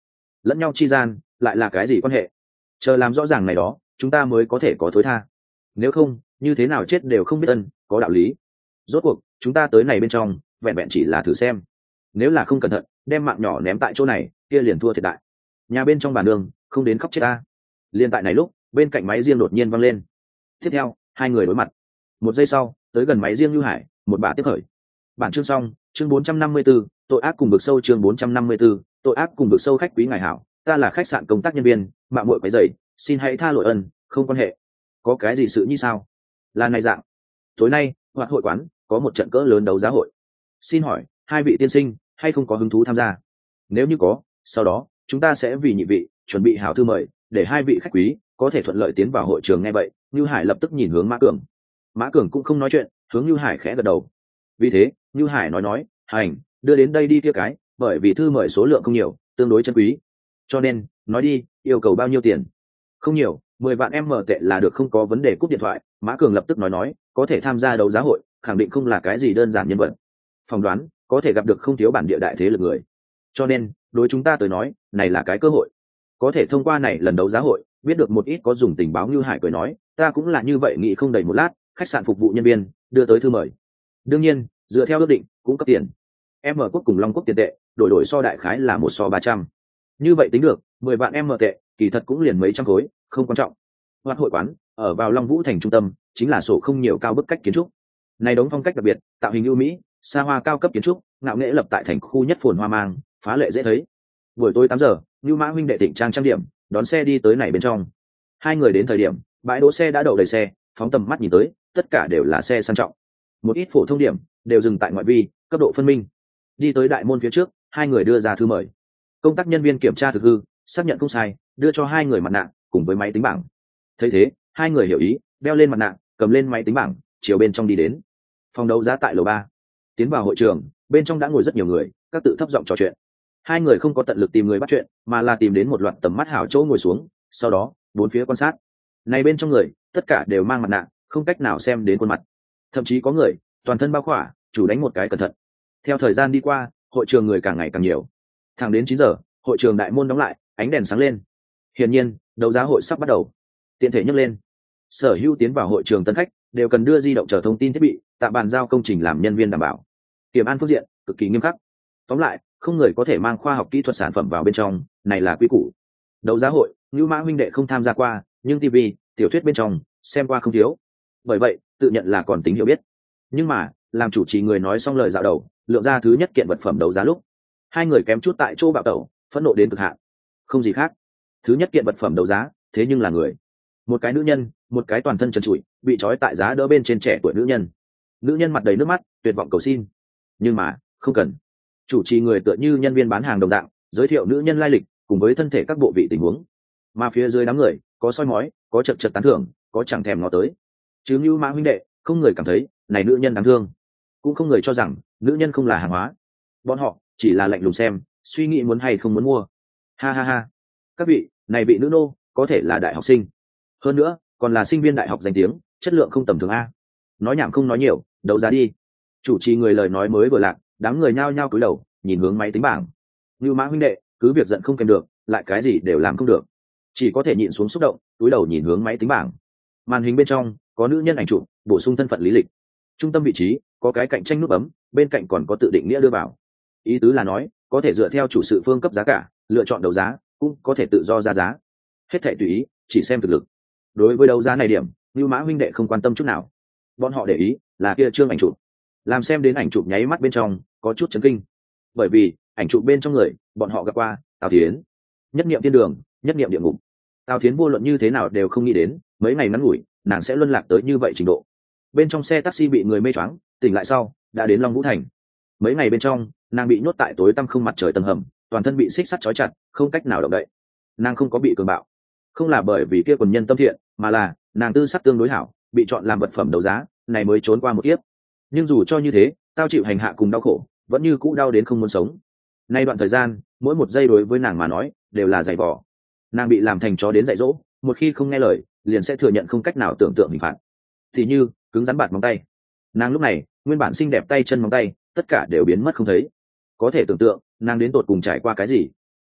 lẫn nhau chi gian lại là cái gì quan hệ? Chờ làm rõ ràng này đó chúng ta mới có thể có thối tha, nếu không như thế nào chết đều không biết ân có đạo lý. Rốt cuộc chúng ta tới này bên trong vẹn vẹn chỉ là thử xem, nếu là không cẩn thận đem mạng nhỏ ném tại chỗ này kia liền thua thiệt đại. Nhà bên trong bàn đường không đến khóc chết ta. Liên tại này lúc bên cạnh máy riêng đột nhiên văng lên. Tiếp theo hai người đối mặt. Một giây sau tới gần máy riêng Lưu Hải, một bà tiếp khởi. Bản chương xong. Chương bốn trăm năm mươi 4, tội ác cùng vực sâu. Chương bốn trăm năm mươi 4, tội ác cùng vực sâu. Khách quý ngài hảo, ta là khách sạn công tác nhân viên, mạo muội quấy rầy, xin hãy tha lỗi ân, không quan hệ. Có cái gì sự như sao? Là này dạng. Tối nay hoạt hội quán có một trận cỡ lớn đấu giá hội, xin hỏi hai vị tiên sinh hay không có hứng thú tham gia? Nếu như có, sau đó chúng ta sẽ vì nhị vị chuẩn bị hảo thư mời, để hai vị khách quý có thể thuận lợi tiến vào hội trường. Nghe vậy Như Hải lập tức nhìn hướng Mã Cường. Mã Cường cũng không nói chuyện, hướng Như Hải khẽ gật đầu. Vì thế Như Hải nói nói, hành, đưa đến đây đi kia cái, bởi vì thư mời số lượng không nhiều, tương đối chân quý, cho nên nói đi, yêu cầu bao nhiêu tiền? Không nhiều, mười vạn em mở tệ là được, không có vấn đề. Cúp điện thoại, Mã Cường lập tức nói nói, có thể tham gia đấu giá hội khẳng định không là cái gì đơn giản nhân vật, phỏng đoán có thể gặp được không thiếu bản địa đại thế lực người, cho nên đối chúng ta tới nói này là cái cơ hội, có thể thông qua này lần đấu giá hội biết được một ít có dùng tình báo. Như Hải cười nói, ta cũng là như vậy nghĩ. Không đầy một lát, khách sạn phục vụ nhân viên đưa tới thư mời, đương nhiên dựa theo ước định cũng cấp tiền. Em mở quốc cùng Long quốc tiền tệ đổi đổi so đại khái là một so ba trăm, như vậy tính được mười vạn em mở tệ kỳ thật cũng liền mấy trăm khối, không quan trọng. Hoạt hội quán ở vào Long Vũ thành trung tâm, chính là sổ không nhiều cao bức cách kiến trúc. Này đống phong cách đặc biệt, tạo hình ưu mỹ, xa hoa cao cấp kiến trúc, ngạo nghễ lập tại thành khu nhất phồn hoa mang, phá lệ dễ thấy. Buổi tối tám giờ, Như Mã huynh đệ Thịnh Trang trang điểm, đón xe đi tới này bên trong. Hai người đến thời điểm, bãi đỗ xe đã đậu đầy xe, phóng tầm mắt nhìn tới, tất cả đều là xe sang trọng. Một ít phổ thông điểm đều dừng tại ngoại vi, cấp độ phân minh. Đi tới đại môn phía trước, hai người đưa ra thư mời. Công tác nhân viên kiểm tra thực hư, xác nhận không sai, đưa cho hai người mặt nạ cùng với máy tính bảng. Thấy thế, hai người hiểu ý, đeo lên mặt nạ, cầm lên máy tính bảng, chiều bên trong đi đến. Phòng đấu giá tại lầu ba. Tiến vào hội trường, bên trong đã ngồi rất nhiều người, các tự thấp giọng trò chuyện. Hai người không có tận lực tìm người bắt chuyện, mà là tìm đến một loạt tầm mắt hảo chỗ ngồi xuống, sau đó bốn phía quan sát. Này bên trong người, tất cả đều mang mặt nạ, không cách nào xem đến khuôn mặt. Thậm chí có người toàn thân bao khỏa, chủ đánh một cái cẩn thận. Theo thời gian đi qua, hội trường người càng ngày càng nhiều. Thẳng đến chín giờ, hội trường đại môn đóng lại, ánh đèn sáng lên. Hiển nhiên, đấu giá hội sắp bắt đầu. Tiện thể nhấc lên, sở hữu tiến vào hội trường tân khách đều cần đưa di động chờ thông tin thiết bị, tạ bàn giao công trình làm nhân viên đảm bảo. Kiểm an phương diện cực kỳ nghiêm khắc. Tóm lại, không người có thể mang khoa học kỹ thuật sản phẩm vào bên trong, này là quy củ. Đấu giá hội, Như Mã huynh đệ không tham gia qua, nhưng ti vi, tiểu thuyết bên trong xem qua không thiếu. Bởi vậy, tự nhận là còn tính hiểu biết. Nhưng mà, làm chủ trì người nói xong lời dạo đầu, lượng ra thứ nhất kiện vật phẩm đấu giá lúc, hai người kém chút tại chỗ bạo tẩu, phẫn nộ đến cực hạn. Không gì khác, thứ nhất kiện vật phẩm đấu giá, thế nhưng là người. Một cái nữ nhân, một cái toàn thân trần trụi, bị trói tại giá đỡ bên trên trẻ tuổi nữ nhân. Nữ nhân mặt đầy nước mắt, tuyệt vọng cầu xin. Nhưng mà, không cần. Chủ trì người tựa như nhân viên bán hàng đồng dạng, giới thiệu nữ nhân lai lịch, cùng với thân thể các bộ vị tình huống. Mà phía dưới đám người, có soi mói, có chật chật tán thưởng, có chẳng thèm ngó tới. Chứ Như Mã huynh đệ, không người cảm thấy này nữ nhân đáng thương, cũng không người cho rằng nữ nhân không là hàng hóa. Bọn họ chỉ là lạnh lùng xem, suy nghĩ muốn hay không muốn mua. Ha ha ha, các vị, này vị nữ nô có thể là đại học sinh, hơn nữa còn là sinh viên đại học danh tiếng, chất lượng không tầm thường a. Nói nhảm không nói nhiều, đấu giá đi. Chủ trì người lời nói mới vừa lạc, đám người nhao nhao cúi đầu nhìn hướng máy tính bảng. Như Mã huynh đệ cứ việc giận không kèm được, lại cái gì đều làm không được, chỉ có thể nhịn xuống xúc động, cúi đầu nhìn hướng máy tính bảng. Màn hình bên trong có nữ nhân ảnh chụp, bổ sung thân phận lý lịch. Trung tâm vị trí có cái cạnh tranh nút bấm, bên cạnh còn có tự định nghĩa đưa vào. Ý tứ là nói có thể dựa theo chủ sự phương cấp giá cả lựa chọn đấu giá, cũng có thể tự do ra giá, hết thảy tùy ý, chỉ xem thực lực. Đối với đấu giá này điểm, Như Mã huynh đệ không quan tâm chút nào. Bọn họ để ý là kia trương ảnh chụp. Làm xem đến ảnh chụp nháy mắt bên trong có chút chấn kinh, bởi vì ảnh chụp bên trong người bọn họ gặp qua Tào Thiến. Nhất niệm thiên đường, nhất niệm địa ngục. Tào Thiến vô luận như thế nào đều không nghĩ đến mấy ngày ngắn ngủi nàng sẽ luân lạc tới như vậy trình độ. Bên trong xe taxi bị người mê choáng, tỉnh lại sau đã đến Long Vũ thành. Mấy ngày bên trong nàng bị nhốt tại tối tăm không mặt trời tầng hầm, toàn thân bị xích sắt trói chặt, không cách nào động đậy. Nàng không có bị cường bạo, không là bởi vì kia quần nhân tâm thiện, mà là nàng tư sắc tương đối hảo, bị chọn làm vật phẩm đấu giá này mới trốn qua một kiếp. Nhưng dù cho như thế, tao chịu hành hạ cùng đau khổ, vẫn như cũ đau đến không muốn sống. Nay đoạn thời gian, mỗi một giây đối với nàng mà nói đều là dày vò. Nàng bị làm thành chó đến dạy dỗ, một khi không nghe lời liền sẽ thừa nhận không cách nào tưởng tượng hình phạt, thì như cứng rắn bạt móng tay. Nàng lúc này nguyên bản xinh đẹp tay chân móng tay tất cả đều biến mất không thấy. Có thể tưởng tượng nàng đến tột cùng trải qua cái gì.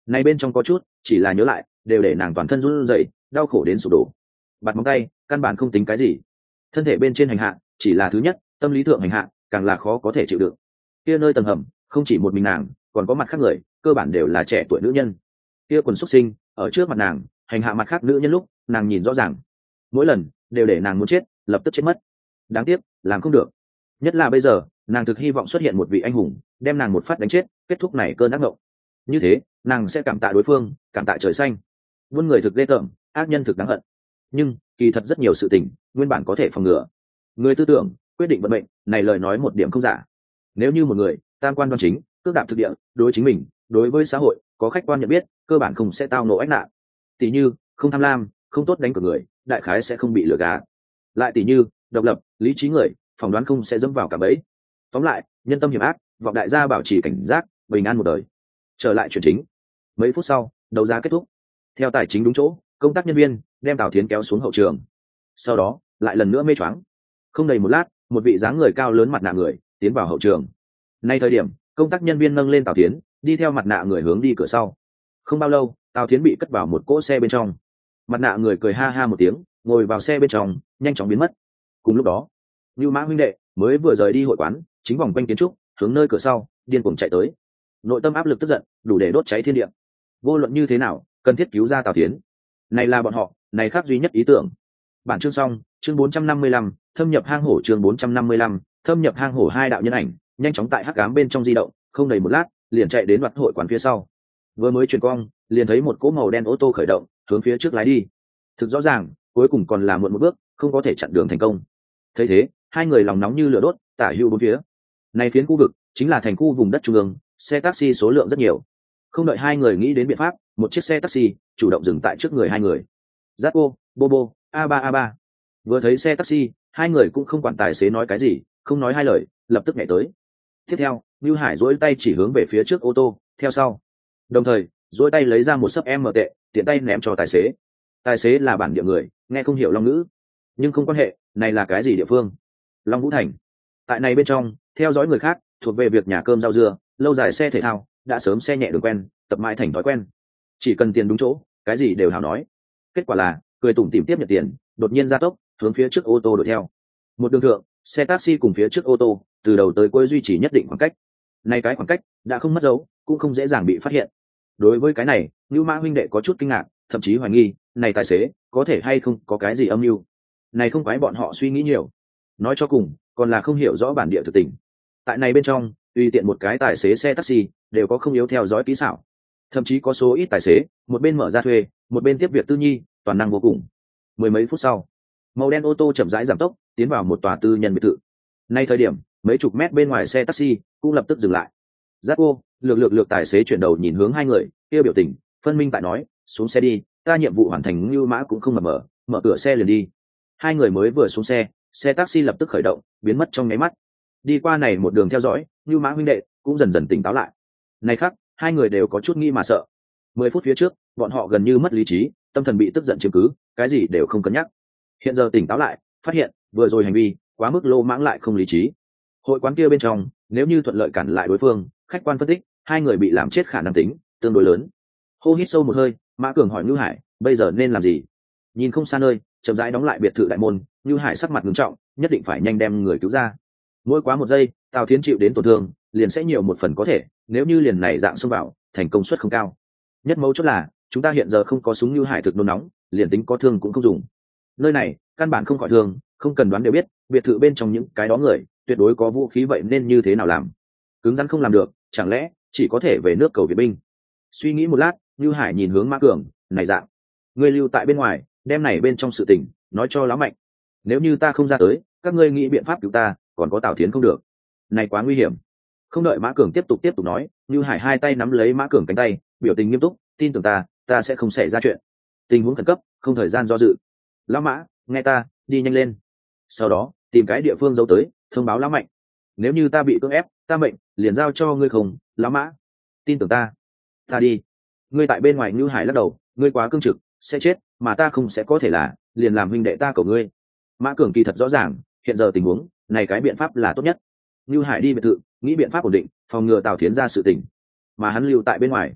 này bên trong có chút chỉ là nhớ lại đều để nàng toàn thân run rẩy, đau khổ đến sụp đổ. Bạt móng tay căn bản không tính cái gì, thân thể bên trên hành hạ chỉ là thứ nhất, tâm lý thượng hành hạ càng là khó có thể chịu đựng. Kia nơi tầng hầm không chỉ một mình nàng, còn có mặt khác người, cơ bản đều là trẻ tuổi nữ nhân. Kia quần xuất sinh ở trước mặt nàng hành hạ mặt khác nữ nhân lúc, nàng nhìn rõ ràng, mỗi lần đều để nàng muốn chết, lập tức chết mất. Đáng tiếc làm không được, nhất là bây giờ nàng thực hy vọng xuất hiện một vị anh hùng đem nàng một phát đánh chết, kết thúc này cơn ác mộng. Như thế nàng sẽ cảm tạ đối phương, cảm tạ trời xanh. Buôn người thực ghê tởm, ác nhân thực đáng hận, nhưng kỳ thật rất nhiều sự tình nguyên bản có thể phòng ngừa. Người tư tưởng quyết định vận mệnh, này lời nói một điểm không giả. Nếu như một người tam quan đoan chính, cước đạp thực địa, đối chính mình, đối với xã hội có khách quan nhận biết, cơ bản không sẽ tao nộ ách nạn. Tỷ như không tham lam, không tốt đánh cược người, đại khái sẽ không bị lừa gạt. Lại tỷ như độc lập, lý trí người, phỏng đoán không sẽ dẫm vào cả bẫy. Tóm lại, nhân tâm hiểm ác, vọng đại gia bảo trì cảnh giác, bình an một đời. Trở lại chuyện chính. Mấy phút sau, đấu giá kết thúc. Theo tài chính đúng chỗ, công tác nhân viên đem Tào Thiến kéo xuống hậu trường. Sau đó lại lần nữa mê choáng. Không đầy một lát, một vị dáng người cao lớn mặt nạ người tiến vào hậu trường. Nay thời điểm, công tác nhân viên nâng lên Tào Thiến, đi theo mặt nạ người hướng đi cửa sau. Không bao lâu, Tào Thiến bị cất vào một cỗ xe bên trong. Mặt nạ người cười ha ha một tiếng, ngồi vào xe bên trong, nhanh chóng biến mất. Cùng lúc đó, Nưu Mã huynh đệ mới vừa rời đi hội quán, chính vòng quanh kiến trúc, hướng nơi cửa sau điên cuồng chạy tới. Nội tâm áp lực tức giận đủ để đốt cháy thiên địa. Vô luận như thế nào, cần thiết cứu ra Tào Thiến. Này là bọn họ, này khác duy nhất ý tưởng. Bản chương xong, chương bốn trăm năm mươi lăm, thâm nhập hang hổ, chương bốn trăm năm mươi lăm, thâm nhập hang hổ. Hai đạo nhân ảnh nhanh chóng tại hắc ám bên trong di động, không đầy một lát, liền chạy đến đoạt hội quán phía sau. Vừa mới chuyển cong, liền thấy một cỗ màu đen ô tô khởi động, hướng phía trước lái đi. Thực rõ ràng, cuối cùng còn là muộn một bước, không có thể chặn đường thành công. Thấy thế, hai người lòng nóng như lửa đốt, tả hữu bốn phía. Này phiến khu vực chính là thành khu vùng đất trung ương, xe taxi số lượng rất nhiều. Không đợi hai người nghĩ đến biện pháp, một chiếc xe taxi chủ động dừng tại trước người hai người. Zatco, Bobo, a ba a ba. Vừa thấy xe taxi, hai người cũng không quản tài xế nói cái gì, không nói hai lời, lập tức nhảy tới. Tiếp theo, Nưu Hải duỗi tay chỉ hướng về phía trước ô tô, theo sau. Đồng thời, duỗi tay lấy ra một sấp em tệ, tiện tay ném cho tài xế. Tài xế là bản địa người, nghe không hiểu long ngữ, nhưng không quan hệ, này là cái gì địa phương? Long Vũ Thành. Tại này bên trong, theo dõi người khác, thuộc về việc nhà cơm rau dưa, lâu dài xe thể thao, đã sớm xe nhẹ đường quen, tập mãi thành thói quen. Chỉ cần tiền đúng chỗ, cái gì đều hảo nói. Kết quả là, cười tủm tỉm tiếp nhận tiền, đột nhiên gia tốc, hướng phía trước ô tô đuổi theo. Một đường thượng, xe taxi cùng phía trước ô tô, từ đầu tới cuối duy trì nhất định khoảng cách. Này cái khoảng cách đã không mất dấu, cũng không dễ dàng bị phát hiện. Đối với cái này, Nưu Mã huynh đệ có chút kinh ngạc, thậm chí hoài nghi, này tài xế có thể hay không có cái gì âm mưu. Này không phải bọn họ suy nghĩ nhiều, nói cho cùng còn là không hiểu rõ bản địa thực tình. Tại này bên trong, tùy tiện một cái tài xế xe taxi đều có không yếu theo dõi kỹ xảo, thậm chí có số ít tài xế một bên mở ra thuê, một bên tiếp việc tư nhi, toàn năng vô cùng. Mười mấy phút sau, màu đen ô tô chậm rãi giảm tốc, tiến vào một tòa tư nhân biệt thự. Nay thời điểm, mấy chục mét bên ngoài xe taxi cũng lập tức dừng lại. Giác-cô, lược lược lược tài xế chuyển đầu nhìn hướng hai người, kia biểu tình phân minh tại nói, xuống xe đi, ta nhiệm vụ hoàn thành. Nưu Mã cũng không mở mở, mở cửa xe liền đi. Hai người mới vừa xuống xe, xe taxi lập tức khởi động, biến mất trong nháy mắt. Đi qua này một đường theo dõi, Nưu Mã huynh đệ cũng dần dần tỉnh táo lại. Này khác, hai người đều có chút nghi mà sợ. Mười phút phía trước, bọn họ gần như mất lý trí, tâm thần bị tức giận chiếm cứ, cái gì đều không cân nhắc. Hiện giờ tỉnh táo lại, phát hiện vừa rồi hành vi quá mức lô mãng lại không lý trí. Hội quán kia bên trong, nếu như thuận lợi cản lại đối phương, khách quan phân tích, hai người bị làm chết khả năng tính tương đối lớn. Hô hít sâu một hơi, Mã Cường hỏi Nưu Hải, bây giờ nên làm gì? Nhìn không xa nơi, chậm rãi đóng lại biệt thự đại môn, Nưu Hải sắc mặt nghiêm trọng, nhất định phải nhanh đem người cứu ra. Mỗi quá một giây, Tào Thiến chịu đến tổn thương, liền sẽ nhiều một phần có thể, nếu như liền này dạng xông vào, thành công suất không cao. Nhất mấu chốt là, chúng ta hiện giờ không có súng Nưu Hải thực nôn nóng, liền tính có thương cũng không dùng. Nơi này, căn bản không khỏi thương, không cần đoán đều biết, biệt thự bên trong những cái đó người, tuyệt đối có vũ khí, vậy nên như thế nào làm? Cứng rắn không làm được, chẳng lẽ chỉ có thể về nước cầu viện binh? Suy nghĩ một lát, Nưu Hải nhìn hướng Mã Cường, này dạng, ngươi lưu tại bên ngoài, đem này bên trong sự tình nói cho lão Mạnh. Nếu như ta không ra tới, các ngươi nghĩ biện pháp cứu ta, còn có Tào Thiến không được. Này quá nguy hiểm. Không đợi Mã Cường tiếp tục tiếp tục nói, Nưu Hải hai tay nắm lấy Mã Cường cánh tay, biểu tình nghiêm túc, tin tưởng ta, ta sẽ không xảy ra chuyện. Tình huống khẩn cấp, không thời gian do dự. Lão Mã, nghe ta, đi nhanh lên. Sau đó, tìm cái địa phương giấu tới, thông báo lão Mạnh. Nếu như ta bị cưỡng ép, ta mệnh liền giao cho ngươi không, Lão Mã. Tin tưởng ta. Ta đi. Ngươi tại bên ngoài. Nưu Hải lắc đầu, ngươi quá cương trực, sẽ chết, mà ta không sẽ có thể là, liền làm huynh đệ ta của ngươi. Mã Cường kỳ thật rõ ràng, hiện giờ tình huống này cái biện pháp là tốt nhất. Nưu Hải đi biệt thự, nghĩ biện pháp ổn định, phòng ngừa Tào Thiến ra sự tình, mà hắn lưu tại bên ngoài.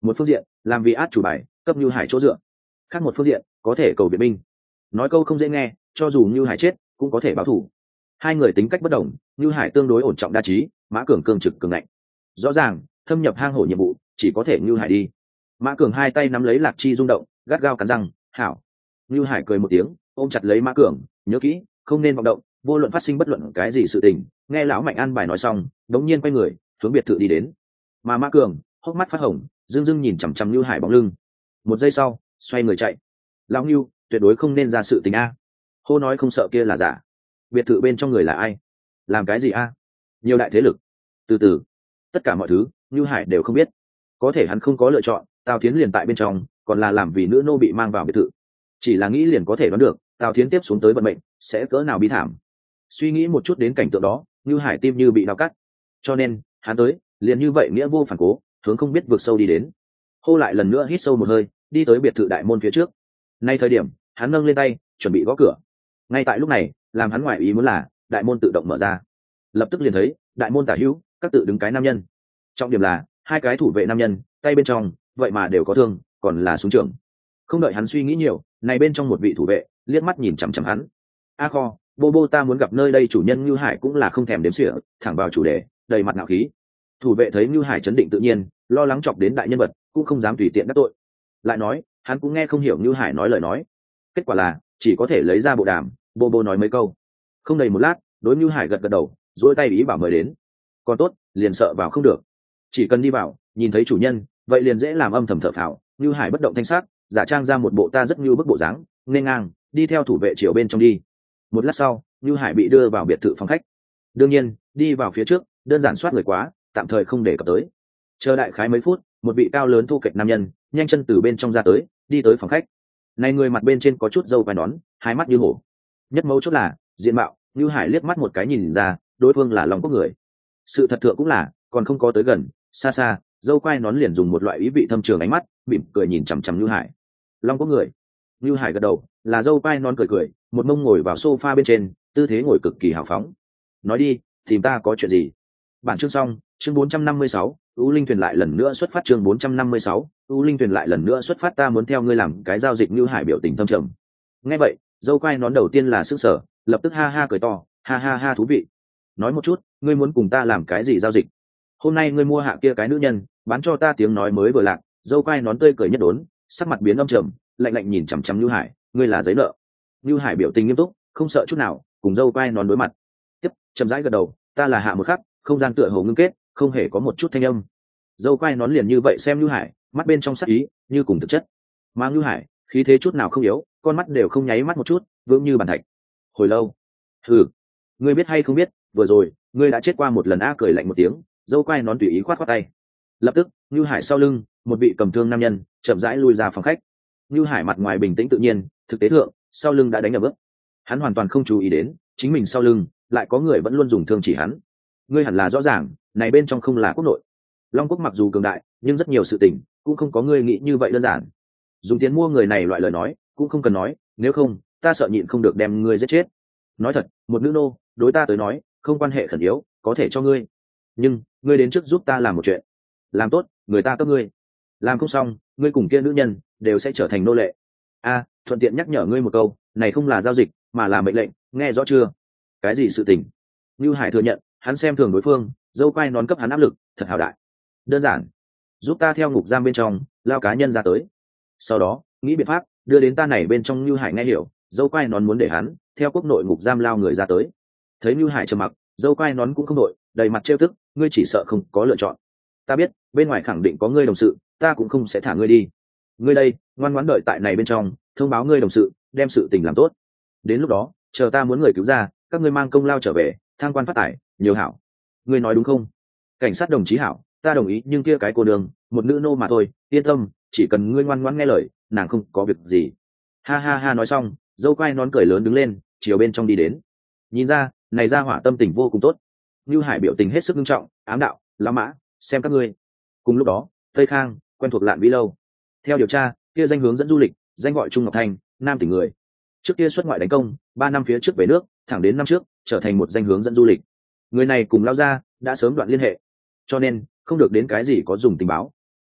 một phương diện làm vì át chủ bài cấp như hải chỗ dựa, khác một phương diện có thể cầu viện binh. Nói câu không dễ nghe, cho dù như hải chết cũng có thể báo thù. Hai người tính cách bất đồng, như hải tương đối ổn trọng đa trí, Mã Cường cương trực cường ngạnh. Rõ ràng thâm nhập hang hổ nhiệm vụ chỉ có thể như hải đi. Mã Cường hai tay nắm lấy Lạc Chi rung động, gắt gao cắn răng, hảo. Như hải cười một tiếng, ôm chặt lấy Mã Cường, nhớ kỹ không nên vọng động, vô luận phát sinh bất luận cái gì sự tình. Nghe lão Mạnh an bài nói xong, đống nhiên quay người hướng biệt thự đi đến. Mà Mã Cường hốc mắt phát hồng, dưng dưng nhìn chằm chằm Như hải bóng lưng. Một giây sau xoay người chạy. Lão Ngưu tuyệt đối không nên ra sự tình a. Hô nói không sợ kia là giả. Biệt thự bên trong người là ai, làm cái gì a? Nhiều đại thế lực. Từ từ, tất cả mọi thứ Như hải đều không biết. Có thể hắn không có lựa chọn, Tào Thiến liền tại bên trong, còn là làm vì nữ nô bị mang vào biệt thự. Chỉ là nghĩ liền có thể đoán được Tào Thiến tiếp xuống tới vận mệnh sẽ cỡ nào bi thảm. Suy nghĩ một chút đến cảnh tượng đó, Như hải tim như bị đau cắt. Cho nên hắn tới liền như vậy nghĩa vô phản cố hướng không biết vượt sâu đi đến. Hô lại lần nữa hít sâu một hơi, đi tới biệt thự đại môn phía trước. Nay thời điểm hắn nâng lên tay chuẩn bị gõ cửa. Ngay tại lúc này làm hắn ngoại ý muốn là đại môn tự động mở ra. Lập tức liền thấy đại môn tả hữu các tự đứng cái nam nhân. Trọng điểm là hai cái thủ vệ nam nhân tay bên trong vậy mà đều có thương, còn là súng trường. Không đợi hắn suy nghĩ nhiều, này bên trong một vị thủ vệ liếc mắt nhìn chằm chằm hắn. A kho, bô bô ta muốn gặp nơi đây chủ nhân Như hải cũng là không thèm đếm xỉa, thẳng vào chủ đề, đầy mặt ngạo khí. Thủ vệ thấy Như hải chấn định tự nhiên, lo lắng chọc đến đại nhân vật, cũng không dám tùy tiện đắc tội. Lại nói hắn cũng nghe không hiểu Như hải nói lời nói. Kết quả là chỉ có thể lấy ra bộ đàm, bô bô nói mấy câu. Không đầy một lát, đối Như hải gật gật đầu, duỗi tay ý bảo mời đến. Còn tốt, liền sợ vào không được, chỉ cần đi vào nhìn thấy chủ nhân vậy liền dễ làm âm thầm thở phào. Như hải bất động thanh sắc, giả trang ra một bộ ta rất như bức bộ dáng, nên ngang đi theo thủ vệ chiều bên trong đi. Một lát sau, Như hải bị đưa vào biệt thự phòng khách. Đương nhiên đi vào phía trước đơn giản soát người quá, tạm thời không để cập tới. Chờ đại khái mấy phút, một vị cao lớn thu kệch nam nhân nhanh chân từ bên trong ra tới, đi tới phòng khách. Này người mặt bên trên có chút râu quai nón, hai mắt như hổ. Nhất mấu chốt là diện mạo, Như hải liếc mắt một cái nhìn ra đối phương là Long Quốc người. Sự thật thượng cũng là còn không có tới gần, xa xa dâu quai nón liền dùng một loại ý vị thâm trường ánh mắt mỉm cười nhìn chằm chằm Như hải. Long Quốc người. Như hải gật đầu, là dâu quai nón cười cười, một mông ngồi vào sofa bên trên, tư thế ngồi cực kỳ hào phóng. Nói đi, tìm ta có chuyện gì? Bản chương xong, chương bốn trăm năm mươi sáu, U Linh thuyền lại lần nữa xuất phát. Chương bốn trăm năm mươi sáu, U Linh thuyền lại lần nữa xuất phát. Ta muốn theo ngươi làm cái giao dịch. Như hải biểu tình thâm trầm. Nghe vậy, dâu quai nón đầu tiên là sức sở, lập tức ha ha cười to, ha ha ha thú vị. Nói một chút, ngươi muốn cùng ta làm cái gì giao dịch? Hôm nay ngươi mua hạ kia cái nữ nhân, bán cho ta. Tiếng nói mới vừa lạc, dâu quai nón tươi cười nhất đốn, sắc mặt biến âm trầm, lạnh lạnh nhìn chằm chằm Như hải, ngươi là giấy nợ. Như hải biểu tình nghiêm túc, không sợ chút nào, cùng dâu quai nón đối mặt. Tiếp chậm rãi gật đầu, ta là hạ một khắc, không gian tựa hồ ngưng kết, không hề có một chút thanh âm. Dâu quai nón liền như vậy xem Như hải, mắt bên trong sắc ý như cùng thực chất. Mà Như hải khí thế chút nào không yếu, con mắt đều không nháy mắt một chút, vững như bàn thạch. Hồi lâu, hừ, ngươi biết hay không biết, vừa rồi ngươi đã chết qua một lần. A cười lạnh một tiếng, dâu quai nón tùy ý khoát khoát tay. Lập tức Như hải sau lưng một vị cầm thương nam nhân chậm rãi lui ra phòng khách. Như hải mặt ngoài bình tĩnh tự nhiên, thực tế thượng sau lưng đã đánh ở bước. Hắn hoàn toàn không chú ý đến chính mình sau lưng lại có người vẫn luôn dùng thương chỉ hắn. Ngươi hẳn là rõ ràng, này bên trong không là quốc nội. Long Quốc mặc dù cường đại, nhưng rất nhiều sự tình cũng không có ngươi nghĩ như vậy đơn giản. Dùng tiền mua người này loại lời nói cũng không cần nói, nếu không ta sợ nhịn không được đem ngươi giết chết. Nói thật, một nữ nô đối ta tới nói không quan hệ khẩn yếu, có thể cho ngươi, nhưng ngươi đến trước giúp ta làm một chuyện. Làm tốt người ta cấp ngươi, làm không xong ngươi cùng kia nữ nhân đều sẽ trở thành nô lệ. A, thuận tiện nhắc nhở ngươi một câu, này không là giao dịch mà là mệnh lệnh, nghe rõ chưa? Cái gì sự tình? Như hải thừa nhận hắn xem thường đối phương, dâu quai nón cấp hắn áp lực thật hào đại. Đơn giản, giúp ta theo ngục giam bên trong lao cá nhân ra tới, sau đó nghĩ biện pháp đưa đến ta này bên trong. Như hải nghe hiểu, dâu quai nón muốn để hắn theo quốc nội ngục giam lao người ra tới. Thấy Như hải trầm mặc, dâu quai nón cũng không đội, đầy mặt trêu tức, ngươi chỉ sợ không có lựa chọn. Ta biết bên ngoài khẳng định có ngươi đồng sự, ta cũng không sẽ thả ngươi đi. Ngươi đây ngoan ngoãn đợi tại này bên trong, thông báo ngươi đồng sự, đem sự tình làm tốt. Đến lúc đó chờ ta muốn người cứu ra, các ngươi mang công lao trở về, thang quan phát tải nhiều hảo. Ngươi nói đúng không? Cảnh sát đồng chí hảo, ta đồng ý, nhưng kia cái cô đường một nữ nô mà thôi, yên tâm, chỉ cần ngươi ngoan ngoãn nghe lời, nàng không có việc gì. Ha ha ha. Nói xong, dâu quai nón cười lớn đứng lên, chiều bên trong đi đến. Nhìn ra này ra hỏa tâm tình vô cùng tốt. Như hải biểu tình hết sức nghiêm trọng, ám đạo, lão mã, xem các ngươi. Cùng lúc đó Tây Khang quen thuộc Lạn Vĩ Lâu. Theo điều tra, kia danh hướng dẫn du lịch danh gọi Trung Ngọc Thanh, nam tỉnh người. Trước kia xuất ngoại đánh công, ba năm phía trước về nước, thẳng đến năm trước trở thành một danh hướng dẫn du lịch. Người này cùng lao ra đã sớm đoạn liên hệ, cho nên không được đến cái gì có dùng tình báo.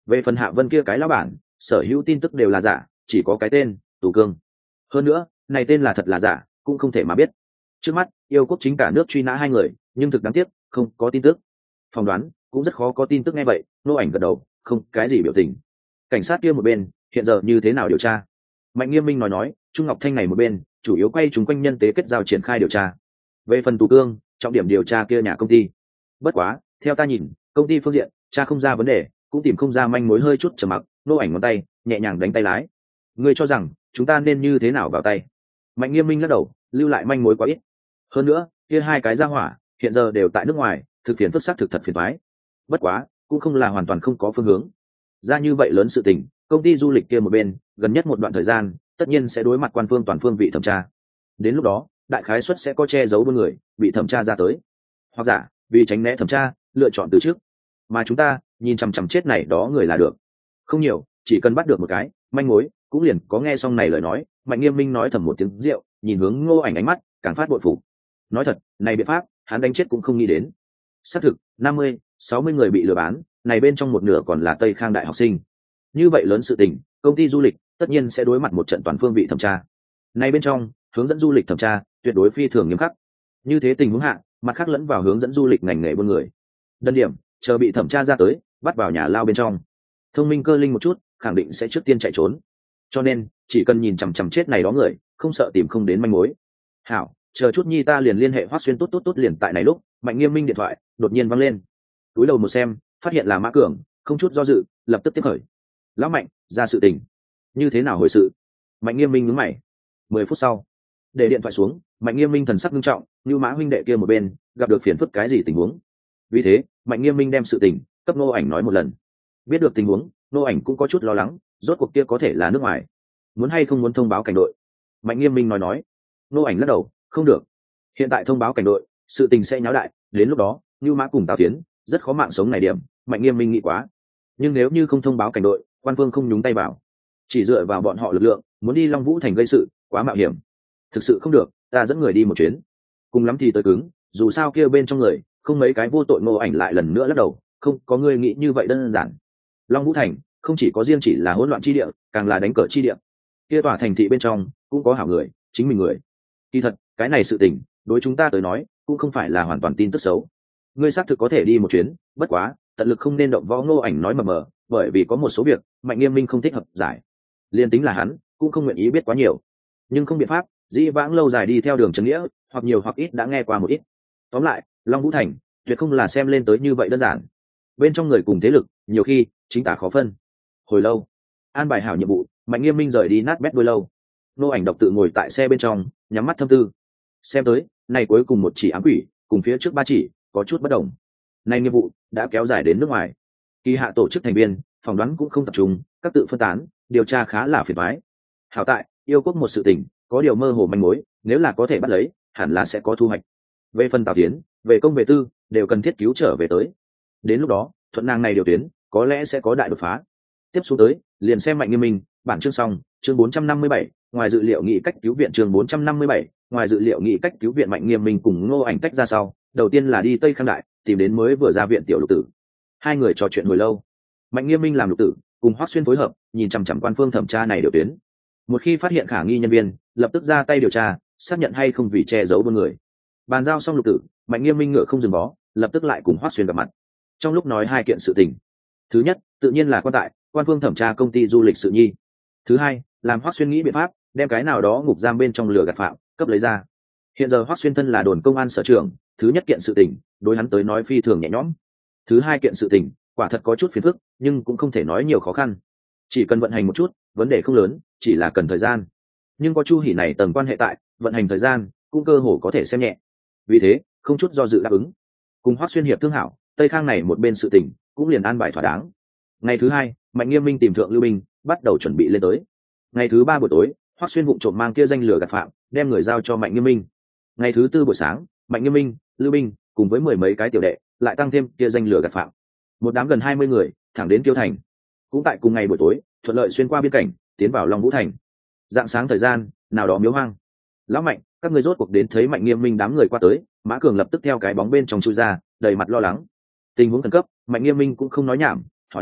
Về phần Hạ Vân kia cái lão bản, sở hữu tin tức đều là giả, chỉ có cái tên Tù Cương. Hơn nữa này tên là thật là giả cũng không thể mà biết. Trước mắt yêu quốc chính cả nước truy nã hai người, nhưng thực đáng tiếc không có tin tức. Phỏng đoán cũng rất khó có tin tức. Nghe vậy Ngô Ảnh gật đầu, không cái gì biểu tình. Cảnh sát kia một bên hiện giờ như thế nào điều tra? Mạnh Nghiêm Minh nói nói, Trung Ngọc Thanh này một bên chủ yếu quay chúng quanh nhân tế kết giao triển khai điều tra. Về phần Tù Cương, trọng điểm điều tra kia nhà công ty. Bất quá theo ta nhìn, công ty phương diện cha không ra vấn đề, cũng tìm không ra manh mối. Hơi chút trầm mặc, Ngô Ảnh ngón tay nhẹ nhàng đánh tay lái. Ngươi cho rằng chúng ta nên như thế nào vào tay? Mạnh Nghiêm Minh lắc đầu, lưu lại manh mối quá ít. Hơn nữa kia hai cái gia hỏa hiện giờ đều tại nước ngoài, thực phiền phức xác thực thật phiền toái. Bất quá cũng không là hoàn toàn không có phương hướng. Ra như vậy lớn sự tình, công ty du lịch kia một bên gần nhất một đoạn thời gian tất nhiên sẽ đối mặt quan phương toàn phương vị thẩm tra. Đến lúc đó đại khái suất sẽ có che giấu buôn người bị thẩm tra ra tới, hoặc giả vì tránh né thẩm tra lựa chọn từ trước. Mà chúng ta nhìn chằm chằm chết này đó người là được. Không nhiều, chỉ cần bắt được một cái manh mối cũng liền có. Nghe xong này lời nói, Mạnh Nghiêm Minh nói thầm một tiếng rượu, nhìn hướng Ngô Ảnh ánh mắt càng phát bội phục. Nói thật, này biện pháp hắn đánh chết cũng không nghĩ đến. Xác thực năm mươi sáu mươi người bị lừa bán, này bên trong một nửa còn là Tây Khang đại học sinh. Như vậy lớn sự tình, công ty du lịch tất nhiên sẽ đối mặt một trận toàn phương vị thẩm tra. Này bên trong hướng dẫn du lịch thẩm tra tuyệt đối phi thường nghiêm khắc. Như thế tình huống hạ, mặt khác lẫn vào hướng dẫn du lịch ngành nghề buôn người. Đơn điểm chờ bị thẩm tra ra tới, bắt vào nhà lao bên trong. Thông minh cơ linh một chút, khẳng định sẽ trước tiên chạy trốn. Cho nên chỉ cần nhìn chằm chằm chết này đó người, không sợ tìm không đến manh mối. Hảo, chờ chút nhi ta liền liên hệ Hoắc Xuyên. Tốt tốt tốt. Liền tại này lúc, Mạnh Nghiêm Minh điện thoại đột nhiên vang lên. Túi đầu một xem, phát hiện là Mã Cường, không chút do dự lập tức tiếp khởi. Lão Mạnh, ra sự tình. Như thế nào hồi sự? Mạnh Nghiêm Minh nhướng mày. Mười phút sau, để điện thoại xuống, Mạnh Nghiêm Minh thần sắc nghiêm trọng, như Mã huynh đệ kia một bên gặp được phiền phức cái gì tình huống. Vì thế Mạnh Nghiêm Minh đem sự tình cấp Ngô Ảnh nói một lần. Biết được tình huống, Ngô Ảnh cũng có chút lo lắng, rốt cuộc kia có thể là nước ngoài, muốn hay không muốn thông báo cảnh đội. Mạnh Nghiêm Minh nói nói. Ngô Ảnh lắc đầu, không được, hiện tại thông báo cảnh đội sự tình sẽ nháo đại, đến lúc đó như Mã cùng Tào Tiến rất khó mạng sống này điểm. Mạnh Nghiêm Minh nghĩ quá, nhưng nếu như không thông báo cảnh đội, quan phương không nhúng tay vào, chỉ dựa vào bọn họ lực lượng muốn đi Long Vũ thành gây sự quá mạo hiểm, thực sự không được. Ta dẫn người đi một chuyến, cùng lắm thì tới cứng, dù sao kia bên trong người không mấy cái vô tội. Ngô Ảnh lại lần nữa lắc đầu, không có người nghĩ như vậy đơn giản. Long Vũ thành không chỉ có riêng chỉ là hỗn loạn chi địa, càng là đánh cờ chi địa. Kia tòa thành thị bên trong cũng có hảo người, chính mình người. Kỳ thật cái này sự tình đối chúng ta tới nói cũng không phải là hoàn toàn tin tức xấu. Ngươi xác thực có thể đi một chuyến, bất quá tận lực không nên động võ. Ngô Ảnh nói mờ mờ, bởi vì có một số việc Mạnh Nghiêm Minh không thích hợp giải, liên tính là hắn cũng không nguyện ý biết quá nhiều. Nhưng không biện pháp, dĩ vãng lâu dài đi theo đường trần nghĩa, hoặc nhiều hoặc ít đã nghe qua một ít. Tóm lại Long Vũ thành tuyệt không là xem lên tới như vậy đơn giản, bên trong người cùng thế lực nhiều khi chính tả khó phân. Hồi lâu an bài hảo nhiệm vụ, Mạnh Nghiêm Minh rời đi nát bét đôi lâu. Ngô Ảnh độc tự ngồi tại xe bên trong, nhắm mắt thâm tư. Xem tới này cuối cùng một chỉ ám quỷ cùng phía trước ba chỉ có chút bất đồng. Này nhiệm vụ đã kéo dài đến nước ngoài, kỳ hạ tổ chức thành viên phỏng đoán cũng không tập trung, các tự phân tán, điều tra khá là phiền toái. Hảo tại yêu quốc một sự tình có điều mơ hồ manh mối, nếu là có thể bắt lấy hẳn là sẽ có thu hoạch. Về phần Tào Tiến, về công về tư đều cần thiết cứu trở về tới. Đến lúc đó thuận nàng này điều tuyến có lẽ sẽ có đại đột phá. Tiếp xuống tới liền xem Mạnh Nghiêm Minh. Bản chương xong. Chương bốn trăm năm mươi bảy, ngoài dự liệu nghị cách cứu viện. Chương bốn trăm năm mươi bảy, ngoài dự liệu nghị cách cứu viện. Mạnh Nghiêm Minh cùng Ngô Ảnh tách ra sau, đầu tiên là đi Tây Khang đại tìm đến mới vừa ra viện tiểu Lục Tử. Hai người trò chuyện hồi lâu. Mạnh Nghiêm Minh làm Lục Tử cùng Hoắc Xuyên phối hợp, nhìn chằm chằm quan phương thẩm tra này điều tuyến. Một khi phát hiện khả nghi nhân viên, lập tức ra tay điều tra, xác nhận hay không vì che giấu buôn người. Bàn giao xong Lục Tử, Mạnh Nghiêm Minh ngựa không dừng bó, lập tức lại cùng Hoắc Xuyên gặp mặt. Trong lúc nói hai kiện sự tình, thứ nhất tự nhiên là quan tại quan phương thẩm tra công ty du lịch sự nhi. Thứ hai làm Hoắc Xuyên nghĩ biện pháp đem cái nào đó ngục giam bên trong lửa gạt phạm cấp lấy ra. Hiện giờ Hoắc Xuyên thân là đồn công an sở trưởng, thứ nhất kiện sự tình đối hắn tới nói phi thường nhẹ nhõm. Thứ hai kiện sự tình quả thật có chút phiền phức, nhưng cũng không thể nói nhiều khó khăn, chỉ cần vận hành một chút, vấn đề không lớn, chỉ là cần thời gian. Nhưng có Chu Hỉ này tầng quan hệ tại, vận hành thời gian cũng cơ hồ có thể xem nhẹ. Vì thế không chút do dự đáp ứng, cùng Hoắc Xuyên hiệp thương hảo, Tây Khang này một bên sự tình cũng liền an bài thỏa đáng. Ngày thứ hai Mạnh Nghiêm Minh tìm thượng Lưu Binh, bắt đầu chuẩn bị lên tới. Ngày thứ ba buổi tối, Hoắc Xuyên vụng trộm mang kia danh lửa gạt phạm, đem người giao cho Mạnh Nghiêm Minh. Ngày thứ tư buổi sáng, Mạnh Nghiêm Minh, Lưu Binh cùng với mười mấy cái tiểu đệ lại tăng thêm kia danh lửa gạt phạm, một đám gần hai mươi người thẳng đến Kiêu Thành. Cũng tại cùng ngày buổi tối, thuận lợi xuyên qua biên cảnh, tiến vào Long Vũ thành. Dạng sáng thời gian nào đó miếu hoang, lão Mạnh, các ngươi rốt cuộc đến. Thấy Mạnh Nghiêm Minh đám người qua tới, Mã Cường lập tức theo cái bóng bên trong chui ra, đầy mặt lo lắng. Tình huống khẩn cấp, Mạnh Nghiêm Minh cũng không nói nhảm, hỏi nói,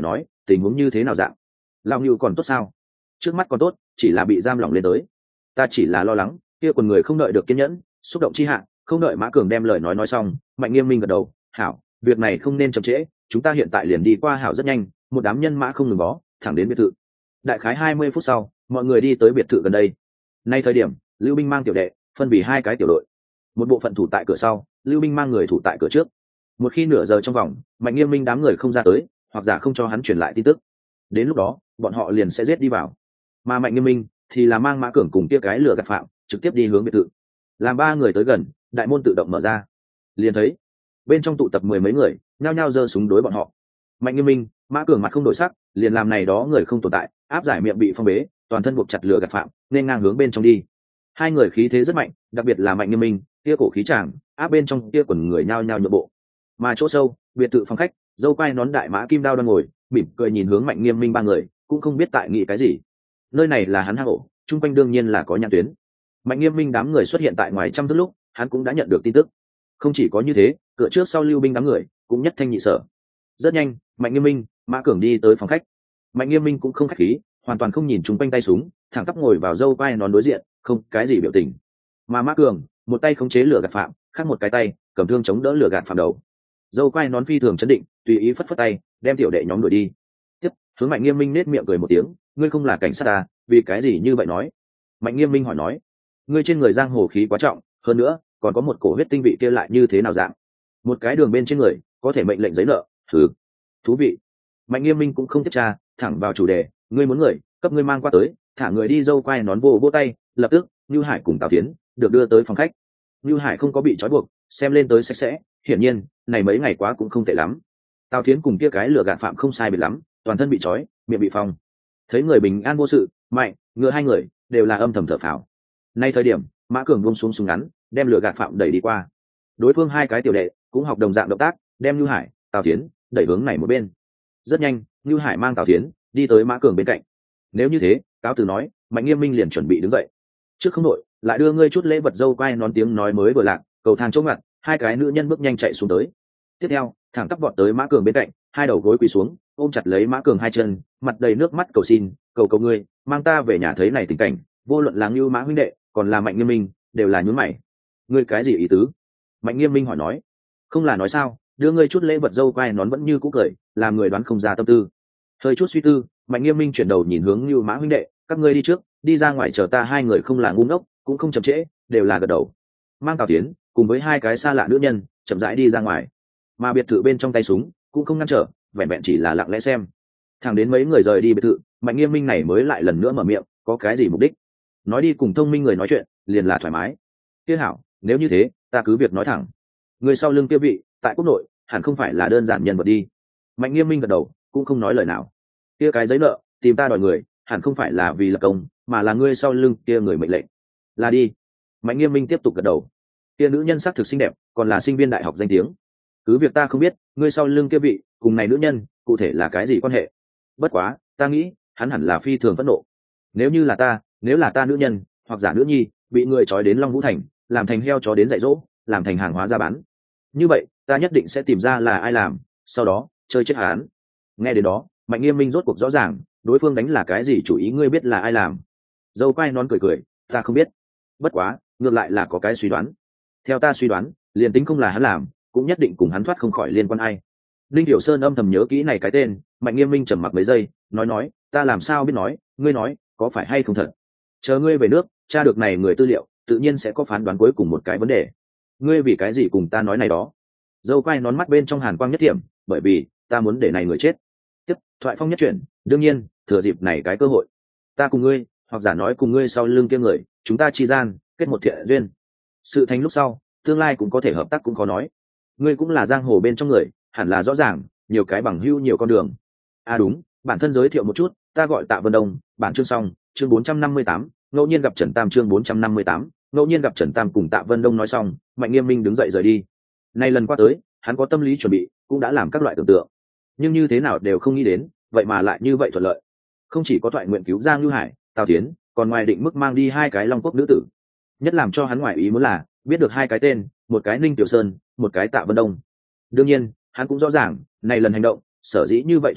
tình huống như thế nào dạng? Lão Ngưu còn tốt sao? Trước mắt còn tốt, chỉ là bị giam lỏng lên tới. Ta chỉ là lo lắng kia quần người không đợi được kiên nhẫn, xúc động chi hạ, không đợi Mã Cường đem lời nói nói xong, Mạnh Nghiêm Minh gật đầu, hảo, việc này không nên chậm trễ, chúng ta hiện tại liền đi qua. Hảo, rất nhanh, một đám nhân mã không ngừng bó thẳng đến biệt thự. Đại khái hai mươi phút sau, mọi người đi tới biệt thự gần đây. Nay thời điểm, Lưu Binh mang tiểu đệ phân vì hai cái tiểu đội, một bộ phận thủ tại cửa sau, Lưu Binh mang người thủ tại cửa trước. Một khi nửa giờ trong vòng Mạnh Nghiêm Minh đám người không ra tới, hoặc giả không cho hắn truyền lại tin tức, đến lúc đó bọn họ liền sẽ giết đi vào. Mà Mạnh Nghiêm Minh thì là mang Mã Cường cùng kia cái lừa gạt phạm trực tiếp đi hướng biệt thự. Làm ba người tới gần, đại môn tự động mở ra, liền thấy bên trong tụ tập mười mấy người nhao nhao giơ súng đối bọn họ. Mạnh Nghiêm Minh, Mã Cường mặt không đổi sắc, liền làm này đó người không tồn tại, áp giải miệng bị phong bế, toàn thân buộc chặt lừa gạt phạm, nên ngang hướng bên trong đi. Hai người khí thế rất mạnh, đặc biệt là Mạnh Nghiêm Minh, kia cổ khí tràng áp bên trong kia quần người nhao nhao nhượng bộ. Mà chỗ sâu biệt thự phòng khách, dâu quai nón đại mã Kim Đao đang ngồi mỉm cười nhìn hướng Mạnh Nghiêm Minh ba người, cũng không biết tại nghĩ cái gì. Nơi này là hắn hang ổ, chung quanh đương nhiên là có nhãn tuyến. Mạnh Nghiêm Minh đám người xuất hiện tại ngoài trăm thước lúc, hắn cũng đã nhận được tin tức. Không chỉ có như thế, cửa trước sau Lưu Binh đám người cũng nhất thanh nhị sở. Rất nhanh, Mạnh Nghiêm Minh, Mã Cường đi tới phòng khách. Mạnh Nghiêm Minh cũng không khách khí, hoàn toàn không nhìn chung quanh tay súng, thẳng tắp ngồi vào dâu quai nón đối diện, không cái gì biểu tình. Mà Mã Cường, một tay khống chế lửa gạt phạm, khác một cái tay cầm thương chống đỡ lửa gạt phạm đầu. Dâu quai nón phi thường chấn định, tùy ý phất phất tay, đem tiểu đệ nhóm đuổi đi. Tiếp, hướng Mạnh Nghiêm Minh nết miệng cười một tiếng, ngươi không là cảnh sát à, vì cái gì như vậy nói? Mạnh Nghiêm Minh hỏi nói, ngươi trên người giang hồ khí quá trọng, hơn nữa còn có một cổ huyết tinh vị kia lại như thế nào dạng? Một cái đường bên trên người có thể mệnh lệnh giấy nợ, thử thú vị. Mạnh Nghiêm Minh cũng không tiếp tra, thẳng vào chủ đề, ngươi muốn người, cấp ngươi mang qua tới, thả người đi. Dâu quai nón vô vô tay, lập tức Nưu Hải cùng Tào Tiến được đưa tới phòng khách. Nưu Hải không có bị trói buộc, xem lên tới sạch sẽ, hiển nhiên này mấy ngày quá cũng không tệ lắm. Tào Tiến cùng kia cái lừa gạt phạm không sai biệt lắm, toàn thân bị trói, miệng bị phong. Thấy người bình an vô sự, Mạnh, ngựa hai người đều là âm thầm thở phào. Nay thời điểm, Mã Cường buông xuống súng ngắn, đem lừa gạt phạm đẩy đi qua. Đối phương hai cái tiểu đệ cũng học đồng dạng động tác, đem Nưu Hải, Tào Tiến đẩy hướng này một bên. Rất nhanh, Nưu Hải mang Tào Tiến đi tới Mã Cường bên cạnh. Nếu như thế, cáo từ nói, Mạnh Nghiêm Minh liền chuẩn bị đứng dậy. Trước không nội, lại đưa ngươi chút lễ vật. Dâu quai nón tiếng nói mới vừa lạc, cầu thang chỗ ngặt, hai cái nữ nhân bước nhanh chạy xuống tới. Tiếp theo, thẳng tắp vọt tới Mã Cường bên cạnh, hai đầu gối quỳ xuống, ôm chặt lấy Mã Cường hai chân, mặt đầy nước mắt cầu xin, cầu cầu ngươi, mang ta về nhà. Thấy này tình cảnh, vô luận là Ngưu Mã huynh đệ, còn là Mạnh Nghiêm Minh, đều là nhướng mày. Ngươi cái gì ý tứ? Mạnh Nghiêm Minh hỏi nói. Không là nói sao, đưa ngươi chút lễ vật. Dâu quai nón vẫn như cũ cười, làm người đoán không ra tâm tư. Hơi chút suy tư, Mạnh Nghiêm Minh chuyển đầu nhìn hướng Ngưu Mã huynh đệ, các ngươi đi trước, đi ra ngoài chờ ta. Hai người không là ngu ngốc, cũng không chậm trễ, đều là gật đầu. Mang Tào Tiến cùng với hai cái xa lạ nữ nhân chậm rãi đi ra ngoài. Mà biệt thự bên trong tay súng cũng không ngăn trở, vẹn vẹn chỉ là lặng lẽ xem. Thẳng đến mấy người rời đi biệt thự, Mạnh Nghiêm Minh này mới lại lần nữa mở miệng, có cái gì mục đích? Nói đi cùng thông minh người nói chuyện, liền là thoải mái. Kia hảo, nếu như thế, ta cứ việc nói thẳng. Người sau lưng kia vị, tại quốc nội, hẳn không phải là đơn giản nhân vật đi. Mạnh Nghiêm Minh gật đầu, cũng không nói lời nào. Kia cái giấy nợ, tìm ta đòi người, hẳn không phải là vì lập công, mà là ngươi sau lưng kia người mệnh lệnh. Là đi. Mạnh Nghiêm Minh tiếp tục gật đầu. Kia nữ nhân sắc thực xinh đẹp, còn là sinh viên đại học danh tiếng. Cứ việc ta không biết, ngươi sau lưng kia vị, cùng này nữ nhân, cụ thể là cái gì quan hệ. Bất quá, ta nghĩ, hắn hẳn là phi thường phẫn nộ. Nếu như là ta, nếu là ta nữ nhân, hoặc giả nữ nhi, bị người trói đến Long Vũ Thành, làm thành heo chó đến dạy dỗ, làm thành hàng hóa ra bán. Như vậy, ta nhất định sẽ tìm ra là ai làm, sau đó, chơi chết hắn. Nghe đến đó, Mạnh Nghiêm Minh rốt cuộc rõ ràng, đối phương đánh là cái gì chủ ý. Ngươi biết là ai làm? Dâu quai nón cười cười, ta không biết. Bất quá, ngược lại là có cái suy đoán. Theo ta suy đoán, liền tính không là hắn làm, cũng nhất định cùng hắn thoát không khỏi liên quan ai. Linh Hiểu Sơn âm thầm nhớ kỹ này cái tên. Mạnh Nghiêm Minh trầm mặc mấy giây, nói nói, ta làm sao biết nói, ngươi nói, có phải hay không thật? Chờ ngươi về nước, tra được này người tư liệu, tự nhiên sẽ có phán đoán cuối cùng một cái vấn đề. Ngươi vì cái gì cùng ta nói này đó? Dâu quai nón mắt bên trong hàn quang nhất thiểm, bởi vì ta muốn để này người chết. Tiếp, thoại phong nhất chuyển, đương nhiên, thừa dịp này cái cơ hội, ta cùng ngươi, hoặc giả nói cùng ngươi sau lưng kia người, chúng ta chi gian kết một thiện duyên. Sự thành lúc sau, tương lai cũng có thể hợp tác cũng có nói. Ngươi cũng là giang hồ bên trong người, hẳn là rõ ràng, nhiều cái bằng hữu nhiều con đường. À đúng, bản thân giới thiệu một chút, ta gọi Tạ Vân Đông, bản chương xong, chương bốn trăm năm mươi tám, ngẫu nhiên gặp Trần Tam. Chương bốn trăm năm mươi tám, ngẫu nhiên gặp Trần Tam. Cùng Tạ Vân Đông nói xong, Mạnh Nghiêm Minh đứng dậy rời đi. Nay lần qua tới, hắn có tâm lý chuẩn bị, cũng đã làm các loại tưởng tượng, nhưng như thế nào đều không nghĩ đến, vậy mà lại như vậy thuận lợi. Không chỉ có thoại nguyện cứu Giang Lưu Hải, Tào Tiến, còn ngoài định mức mang đi hai cái Long Quốc nữ tử. Nhất làm cho hắn ngoài ý muốn là biết được hai cái tên, một cái Ninh Tiểu Sơn, một cái Tạ Vân Đông. Đương nhiên, hắn cũng rõ ràng, này lần hành động, sở dĩ như vậy thuận lợi,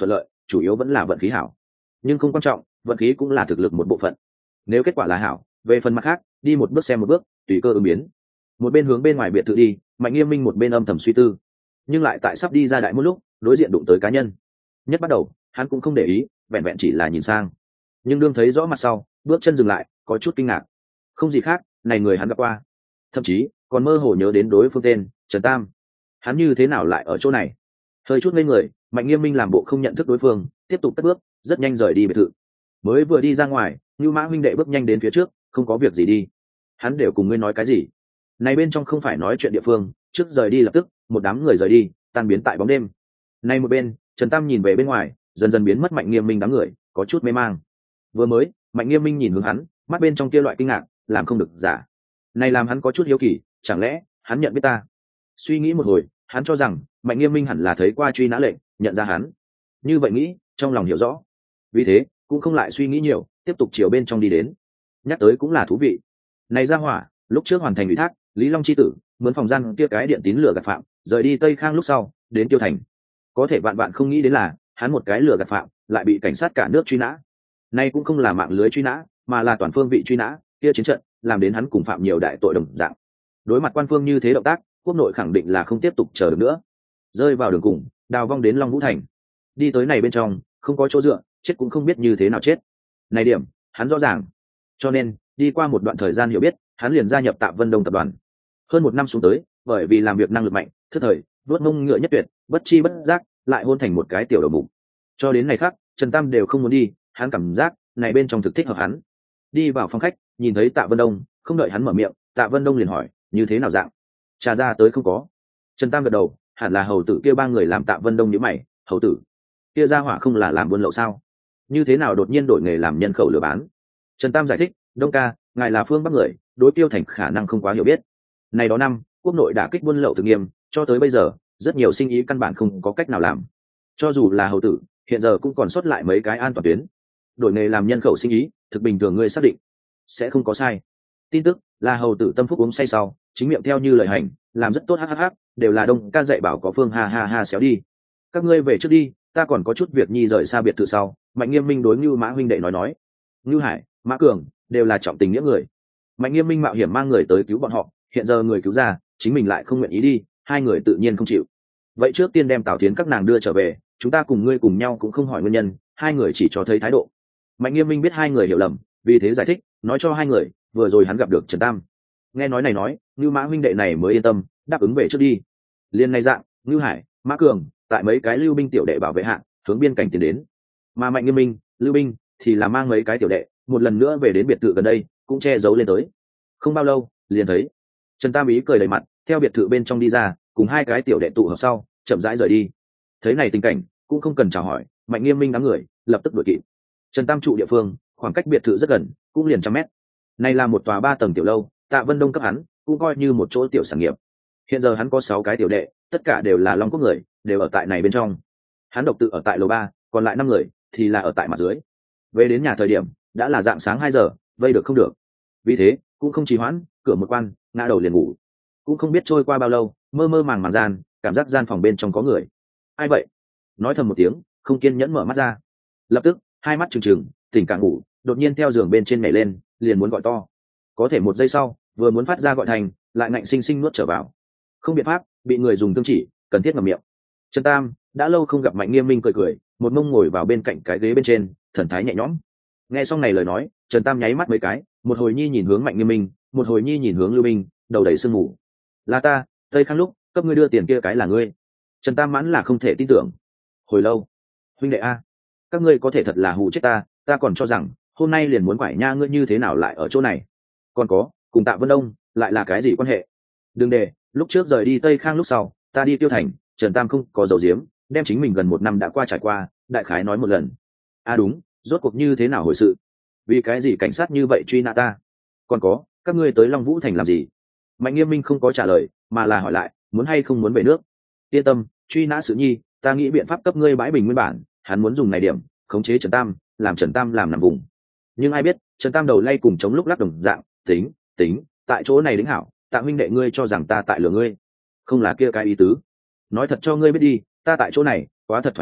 chủ yếu vẫn là vận khí hảo, nhưng không quan trọng, vận khí cũng là thực lực một bộ phận. Nếu kết quả là hảo, về phần mặt khác, đi một bước xem một bước, tùy cơ ứng biến. Một bên hướng bên ngoài biệt thự đi, Mạnh Nghiêm Minh một bên âm thầm suy tư, nhưng lại tại sắp đi ra đại môn lúc, đối diện đụng tới cá nhân. Nhất bắt đầu, hắn cũng không để ý, vẹn vẹn chỉ là nhìn sang, nhưng đương thấy rõ mặt sau, bước chân dừng lại, có chút kinh ngạc. Không gì khác, này người hắn gặp qua, thậm chí còn mơ hồ nhớ đến đối phương tên Trần Tam. Hắn như thế nào lại ở chỗ này? Hơi chút ngây người, Mạnh Nghiêm Minh làm bộ không nhận thức đối phương, tiếp tục cất bước, rất nhanh rời đi biệt thự. Mới vừa đi ra ngoài, Nưu Mã huynh đệ bước nhanh đến phía trước, không có việc gì đi. Hắn đều cùng ngươi nói cái gì? Này bên trong không phải nói chuyện địa phương, trước rời đi lập tức, một đám người rời đi, tan biến tại bóng đêm. Này một bên, Trần Tam nhìn về bên ngoài, dần dần biến mất Mạnh Nghiêm Minh đám người, có chút mê mang. Vừa mới, Mạnh Nghiêm Minh nhìn hướng hắn, mắt bên trong kia loại kinh ngạc, làm không được giả. Này làm hắn có chút hiếu kỳ, chẳng lẽ hắn nhận biết ta? Suy nghĩ một hồi, hắn cho rằng Mạnh Nghiêm Minh hẳn là thấy qua truy nã lệnh, nhận ra hắn. Như vậy nghĩ, trong lòng hiểu rõ. Vì thế, cũng không lại suy nghĩ nhiều, tiếp tục chiều bên trong đi đến. Nhắc tới cũng là thú vị. Này ra hỏa, lúc trước hoàn thành ủy thác, Lý Long chi tử, mướn phòng gian kia cái điện tín lửa gạt phạm, rời đi Tây Khang lúc sau, đến Tiêu Thành. Có thể vạn vạn không nghĩ đến là, hắn một cái lửa gạt phạm, lại bị cảnh sát cả nước truy nã. Nay cũng không là mạng lưới truy nã, mà là toàn phương vị truy nã, kia chiến trận, làm đến hắn cùng phạm nhiều đại tội đồng dạng. Đối mặt quan phương như thế động tác, quốc nội khẳng định là không tiếp tục chờ được nữa. Rơi vào đường cùng, đào vong đến Long Vũ Thành. Đi tới này bên trong, không có chỗ dựa, chết cũng không biết như thế nào chết. Này điểm, hắn rõ ràng. Cho nên, đi qua một đoạn thời gian hiểu biết, hắn liền gia nhập Tạ Vân Đông tập đoàn. Hơn một năm xuống tới, bởi vì làm việc năng lực mạnh, thức thời, vuốt mông ngựa nhất tuyệt, bất chi bất giác, lại hôn thành một cái tiểu đầu mục. Cho đến ngày khác, Trần Tam đều không muốn đi, hắn cảm giác này bên trong thực thích hợp hắn. Đi vào phòng khách, nhìn thấy Tạ Vân Đông, không đợi hắn mở miệng, Tạ Vân Đông liền hỏi, như thế nào dạng? Trà ra tới không có? Trần Tam gật đầu, hẳn là hầu tử kia ba người làm Tạ Vân Đông nhíu mày, hầu tử kia ra hỏa không là làm buôn lậu sao? Như thế nào đột nhiên đổi nghề làm nhân khẩu lừa bán? Trần Tam giải thích, Đông ca, ngài là phương Bắc người, đối Tiêu Thành khả năng không quá hiểu biết. Này đó năm, quốc nội đã kích buôn lậu thực nghiêm, cho tới bây giờ, rất nhiều sinh ý căn bản không có cách nào làm. Cho dù là hầu tử, hiện giờ cũng còn sót lại mấy cái an toàn tuyến. Đổi nghề làm nhân khẩu sinh ý, thực bình thường ngươi xác định sẽ không có sai. Tin tức là hầu tử tâm phúc uống say sau, chính miệng theo như lời hành, làm rất tốt, hhh, đều là Đông ca dạy bảo có phương ha ha ha xéo đi. Các ngươi về trước đi, ta còn có chút việc nhi rời xa biệt thự sau. Mạnh Nghiêm Minh đối Ngưu Mã huynh đệ nói nói, Ngưu Hải, Mã Cường đều là trọng tình nghĩa người. Mạnh Nghiêm Minh mạo hiểm mang người tới cứu bọn họ, hiện giờ người cứu ra, chính mình lại không nguyện ý đi, hai người tự nhiên không chịu. Vậy trước tiên đem Tào Thiến các nàng đưa trở về, chúng ta cùng ngươi cùng nhau cũng không hỏi nguyên nhân, hai người chỉ cho thấy thái độ. Mạnh Nghiêm Minh biết hai người hiểu lầm, vì thế giải thích, nói cho hai người, vừa rồi hắn gặp được Trần Tam. Nghe nói này nói, Ngưu Mã huynh đệ này mới yên tâm, đáp ứng về trước đi. Liên ngay dạng, Ngưu Hải, Mã Cường, tại mấy cái lưu binh tiểu đệ bảo vệ hạng, hướng biên cảnh tiến đến. Mà Mạnh Nghiêm Minh, lưu binh thì là mang mấy cái tiểu đệ, một lần nữa về đến biệt thự gần đây, cũng che giấu lên tới. Không bao lâu, liền thấy Trần Tam ý cười đầy mặt, theo biệt thự bên trong đi ra, cùng hai cái tiểu đệ tụ hợp sau, chậm rãi rời đi. Thấy này tình cảnh, cũng không cần chào hỏi, Mạnh Nghiêm Minh đám người lập tức đuổi kịp. Trần Tam trụ địa phương, khoảng cách biệt thự rất gần, cũng liền trăm mét. Này là một tòa ba tầng tiểu lâu, Tạ Vân Đông cấp hắn, cũng coi như một chỗ tiểu sản nghiệp. Hiện giờ hắn có sáu cái tiểu đệ, tất cả đều là Long Quốc người, đều ở tại này bên trong. Hắn độc tự ở tại lầu ba, còn lại năm người thì là ở tại mặt dưới. Về đến nhà thời điểm, đã là dạng sáng hai giờ, vây được không được. Vì thế, cũng không trì hoãn, cửa một quan, ngã đầu liền ngủ. Cũng không biết trôi qua bao lâu, mơ mơ màng màng gian, cảm giác gian phòng bên trong có người. Ai vậy? Nói thầm một tiếng, không kiên nhẫn mở mắt ra. Lập tức, hai mắt trừng trừng, tỉnh cả ngủ, đột nhiên theo giường bên trên nhảy lên, liền muốn gọi to. Có thể một giây sau, vừa muốn phát ra gọi thành, lại ngạnh sinh sinh nuốt trở vào. Không biện pháp, bị người dùng thương chỉ, cần thiết ngậm miệng. Trần Tam đã lâu không gặp Mạnh Nghiêm Minh cười cười, một mông ngồi vào bên cạnh cái ghế bên trên, thần thái nhẹ nhõm. Nghe xong này lời nói, Trần Tam nháy mắt mấy cái, một hồi nhi nhìn hướng Mạnh Nghiêm Minh, một hồi nhi nhìn hướng Lưu Minh, đầu đầy sương mù. Là ta, Tây Khang lúc cấp ngươi đưa tiền kia cái là ngươi. Trần Tam mãn là không thể tin tưởng. Hồi lâu, huynh đệ a, các ngươi có thể thật là hù chết ta, ta còn cho rằng hôm nay liền muốn quải nha ngươi như thế nào lại ở chỗ này. Còn có, cùng Tạ Vân Đông lại là cái gì quan hệ? Đừng để, lúc trước rời đi Tây Khang lúc sau, ta đi Tiêu Thành, Trần Tam không có dầu diếm, đem chính mình gần một năm đã qua trải qua, đại khái nói một lần. À đúng, rốt cuộc như thế nào hồi sự? Vì cái gì cảnh sát như vậy truy nã ta? Còn có, các ngươi tới Long Vũ Thành làm gì? Mạnh Nghiêm Minh không có trả lời, mà là hỏi lại, muốn hay không muốn về nước? Yên tâm, truy nã sự nhi, ta nghĩ biện pháp cấp ngươi bãi bình nguyên bản, hắn muốn dùng này điểm, khống chế Trần Tam, làm Trần Tam làm nằm vùng. Nhưng ai biết, Trần Tam đầu lay cùng chống lúc lắc đồng dạng, tính, tính, tại chỗ này đính hảo, Tạ huynh đệ ngươi cho rằng ta tại lừa ngươi, không là kia cái ý tứ. Nói thật cho ngươi biết đi, ta tại chỗ này, quá thật thoải mái,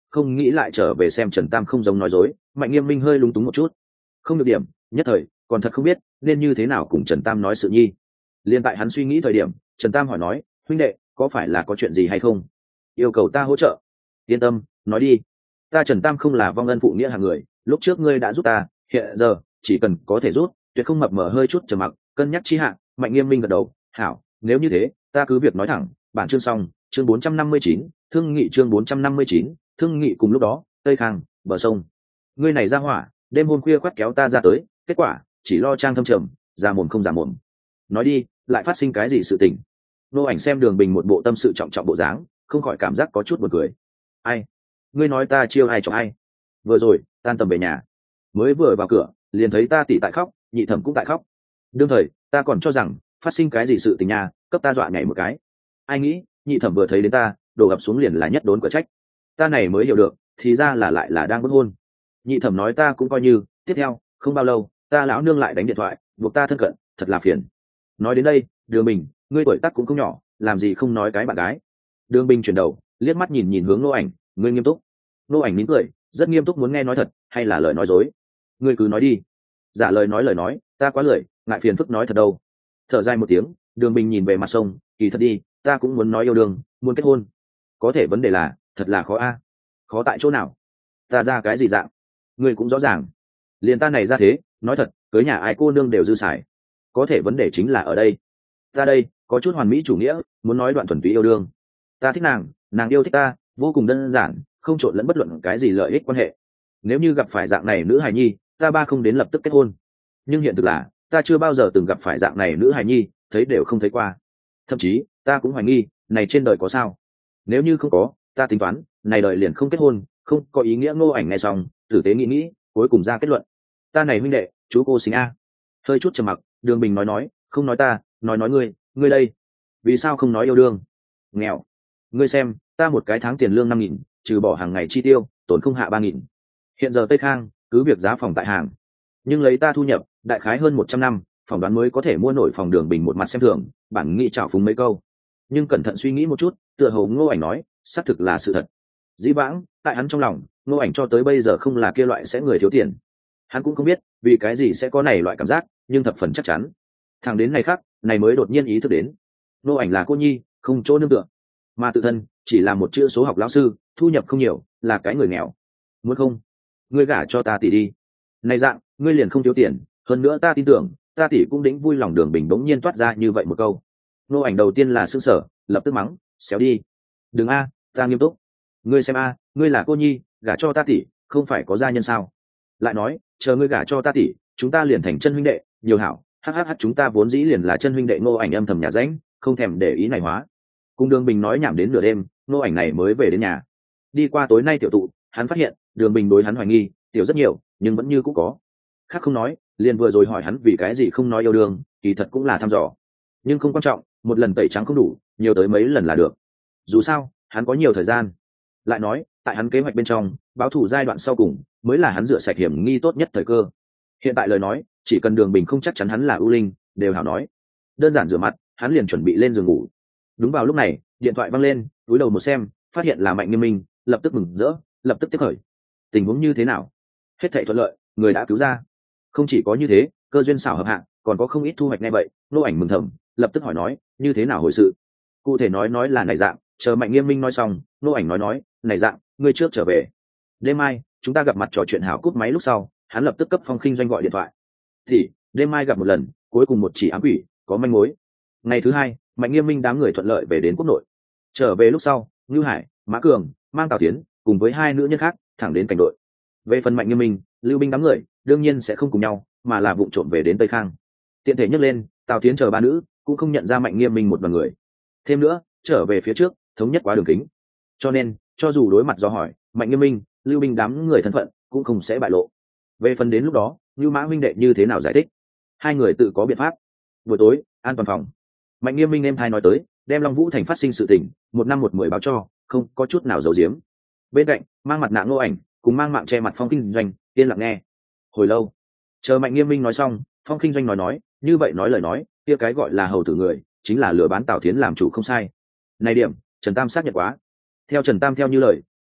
không nghĩ lại trở về xem Trần Tam không giống nói dối. Mạnh Nghiêm Minh hơi lúng túng một chút, không được điểm, nhất thời còn thật không biết nên như thế nào cùng Trần Tam nói sự nhi. Liên tại hắn suy nghĩ thời điểm, Trần Tam hỏi nói, huynh đệ, có phải là có chuyện gì hay không, yêu cầu ta hỗ trợ? Yên tâm, nói đi. Ta Trần Tam không là vong ân phụ nghĩa hàng người, lúc trước ngươi đã giúp ta, hiện giờ chỉ cần có thể giúp, tuyệt không mập mờ. Hơi chút trầm mặc, cân nhắc chi hạ, Mạnh Nghiêm Minh gật đầu, hảo, nếu như thế ta cứ việc nói thẳng. Bản chương xong. Chương bốn trăm năm mươi chín, thương nghị. Chương bốn trăm năm mươi chín, thương nghị. Cùng lúc đó, Tây Khang, bờ sông. Ngươi này ra hỏa, đêm hôm khuya khoắt kéo ta ra tới, kết quả chỉ lo trang thâm trầm, ra mồm không ra mồm. Nói đi, lại phát sinh cái gì sự tình? Nô Ảnh xem Đường Bình một bộ tâm sự trọng trọng bộ dáng, không khỏi cảm giác có chút buồn cười. Ai? Ngươi nói ta chiêu ai chọc ai? Vừa rồi tan tầm về nhà, mới vừa vào cửa liền thấy ta tỷ tại khóc, nhị thẩm cũng tại khóc. Đương thời ta còn cho rằng phát sinh cái gì sự tình nhà, cấp ta dọa nhảy một cái. Ai nghĩ nhị thẩm vừa thấy đến ta, đổ ập xuống liền là nhất đốn cửa trách. Ta này mới hiểu được, thì ra là lại là đang bất hôn. Nhị thẩm nói ta cũng coi như. Tiếp theo không bao lâu, ta lão nương lại đánh điện thoại buộc ta thân cận, thật là phiền. Nói đến đây, Đường Bình, ngươi tuổi tác cũng không nhỏ, làm gì không nói cái bạn gái? Đường Bình chuyển đầu liếc mắt nhìn nhìn hướng Nô Ảnh, ngươi nghiêm túc? Nô Ảnh mỉm cười, rất nghiêm túc, muốn nghe nói thật hay là lời nói dối? Ngươi cứ nói đi. Giả lời nói lời nói, ta quá lười, ngại phiền phức nói thật đâu. Thở dài một tiếng, Đường Bình nhìn về mặt sông, kỳ thật đi, ta cũng muốn nói yêu đương, muốn kết hôn. Có thể vấn đề là, thật là khó a. Khó tại chỗ nào? Ta ra cái gì dạng? Ngươi cũng rõ ràng. Liền ta này ra thế, nói thật, cưới nhà ai cô nương đều dư xài. Có thể vấn đề chính là ở đây. Ta đây có chút hoàn mỹ chủ nghĩa, muốn nói đoạn thuần túy yêu đương. Ta thích nàng, nàng yêu thích ta, vô cùng đơn giản, không trộn lẫn bất luận cái gì lợi ích quan hệ. Nếu như gặp phải dạng này nữ hài nhi, ta ba không đến lập tức kết hôn. Nhưng hiện thực là, ta chưa bao giờ từng gặp phải dạng này nữ hài nhi, thấy đều không thấy qua. Thậm chí ta cũng hoài nghi, này trên đời có sao? Nếu như không có, ta tính toán này đời liền không kết hôn, không có ý nghĩa. Ngô Ảnh nghe xong, tử tế nghĩ nghĩ, cuối cùng ra kết luận, ta này huynh đệ, chú cô sinh a. Hơi chút trầm mặc, Đường Bình nói nói, không nói ta, nói nói ngươi, ngươi đây, vì sao không nói yêu đương? Nghèo. Ngươi xem, ta một cái tháng tiền lương năm nghìn, trừ bỏ hàng ngày chi tiêu, tổn không hạ ba nghìn. Hiện giờ Tây Khang cứ việc giá phòng tại hàng, nhưng lấy ta thu nhập đại khái hơn một trăm năm, phỏng đoán mới có thể mua nổi phòng. Đường Bình một mặt xem thường, bản nghĩ trào phúng mấy câu, nhưng cẩn thận suy nghĩ một chút, tựa hồ Ngô Ảnh nói xác thực là sự thật. Dĩ vãng tại hắn trong lòng, Ngô Ảnh cho tới bây giờ không là kia loại sẽ người thiếu tiền. Hắn cũng không biết vì cái gì sẽ có này loại cảm giác, nhưng thập phần chắc chắn. Thằng đến ngày khác, này mới đột nhiên ý thức đến, Ngô Ảnh là cô nhi, không chỗ nương tựa, mà tự thân chỉ là một chữ số học lão sư, thu nhập không nhiều, là cái người nghèo. Muốn không, ngươi gả cho ta tỷ đi. Này dạng, ngươi liền không thiếu tiền, hơn nữa ta tin tưởng, ta tỷ cũng đĩnh vui lòng. Đường Bình bỗng nhiên toát ra như vậy một câu. Ngô Ảnh đầu tiên là sững sờ, lập tức mắng, xéo đi. Đừng a, ta nghiêm túc. Ngươi xem a, ngươi là cô nhi, gả cho ta tỷ, không phải có gia nhân sao? Lại nói, chờ ngươi gả cho ta tỷ, chúng ta liền thành chân huynh đệ, nhiều hảo. Hhh, chúng ta vốn dĩ liền là chân huynh đệ. Ngô Ảnh âm thầm nhà rãnh, không thèm để ý này hóa. Cùng Đường Bình nói nhảm đến nửa đêm, Ngô Ảnh này mới về đến nhà. Đi qua tối nay tiểu tụ, hắn phát hiện Đường Bình đối hắn hoài nghi tiểu rất nhiều, nhưng vẫn như cũng có. Khác không nói, liền vừa rồi hỏi hắn vì cái gì không nói yêu đương, kỳ thật cũng là thăm dò. Nhưng không quan trọng, một lần tẩy trắng không đủ, nhiều tới mấy lần là được. Dù sao, hắn có nhiều thời gian. Lại nói, tại hắn kế hoạch bên trong, báo thù giai đoạn sau cùng mới là hắn rửa sạch hiểm nghi tốt nhất thời cơ. Hiện tại lời nói, chỉ cần Đường Bình không chắc chắn hắn là ưu linh, đều hảo nói. Đơn giản rửa mặt, hắn liền chuẩn bị lên giường ngủ. Đúng vào lúc này, điện thoại vang lên, cúi đầu một xem, phát hiện là Mạnh Nghiêm Minh, lập tức mừng rỡ, lập tức tiếp khởi. Tình huống như thế nào? Hết thảy thuận lợi, người đã cứu ra. Không chỉ có như thế, cơ duyên xảo hợp hạng, còn có không ít thu hoạch. Nghe vậy, Ngô Ảnh mừng thầm, lập tức hỏi nói, như thế nào hồi sự? Cụ thể nói nói là này dạng. Chờ Mạnh Nghiêm Minh nói xong, Ngô Ảnh nói nói, này dạng, ngươi trước trở về. Đêm mai chúng ta gặp mặt trò chuyện hảo. Cúp máy lúc sau, hắn lập tức cấp Phong Khinh Doanh gọi điện thoại. Thì đêm mai gặp một lần, cuối cùng một chỉ ám quỷ, có manh mối. Ngày thứ hai, Mạnh Nghiêm Minh đám người thuận lợi về đến quốc nội. Trở về lúc sau, Ngưu Hải, Mã Cường mang Tào Tiến cùng với hai nữ nhân khác thẳng đến cảnh đội. Về phần Mạnh Nghiêm Minh, Lưu Binh đám người đương nhiên sẽ không cùng nhau, mà là vụng trộm về đến Tây Khang. Tiện thể nhắc lên, Tào Tiến chờ ba nữ cũng không nhận ra Mạnh Nghiêm Minh một đoàn người. Thêm nữa, trở về phía trước thống nhất quá đường kính, cho nên cho dù đối mặt do hỏi, Mạnh Nghiêm Minh, Lưu Binh đám người thân phận cũng không sẽ bại lộ. Về phần đến lúc đó Lưu Mã huynh đệ như thế nào giải thích, hai người tự có biện pháp. Buổi tối, an toàn phòng, Mạnh Nghiêm Minh em thai nói tới, đem Long Vũ thành phát sinh sự tình một năm một mười báo cho, không có chút nào giấu giếm. Bên cạnh mang mặt nạ Ngô Ảnh cùng mang mạng che mặt Phong Kinh Doanh yên lặng nghe. Hồi lâu, chờ Mạnh Nghiêm Minh nói xong, Phong Kinh Doanh nói nói, như vậy nói lời nói, kia cái gọi là hầu tử người chính là lừa bán Tào Thiến làm chủ không sai. Này điểm Trần Tam xác nhận quá. Theo Trần Tam theo như lời,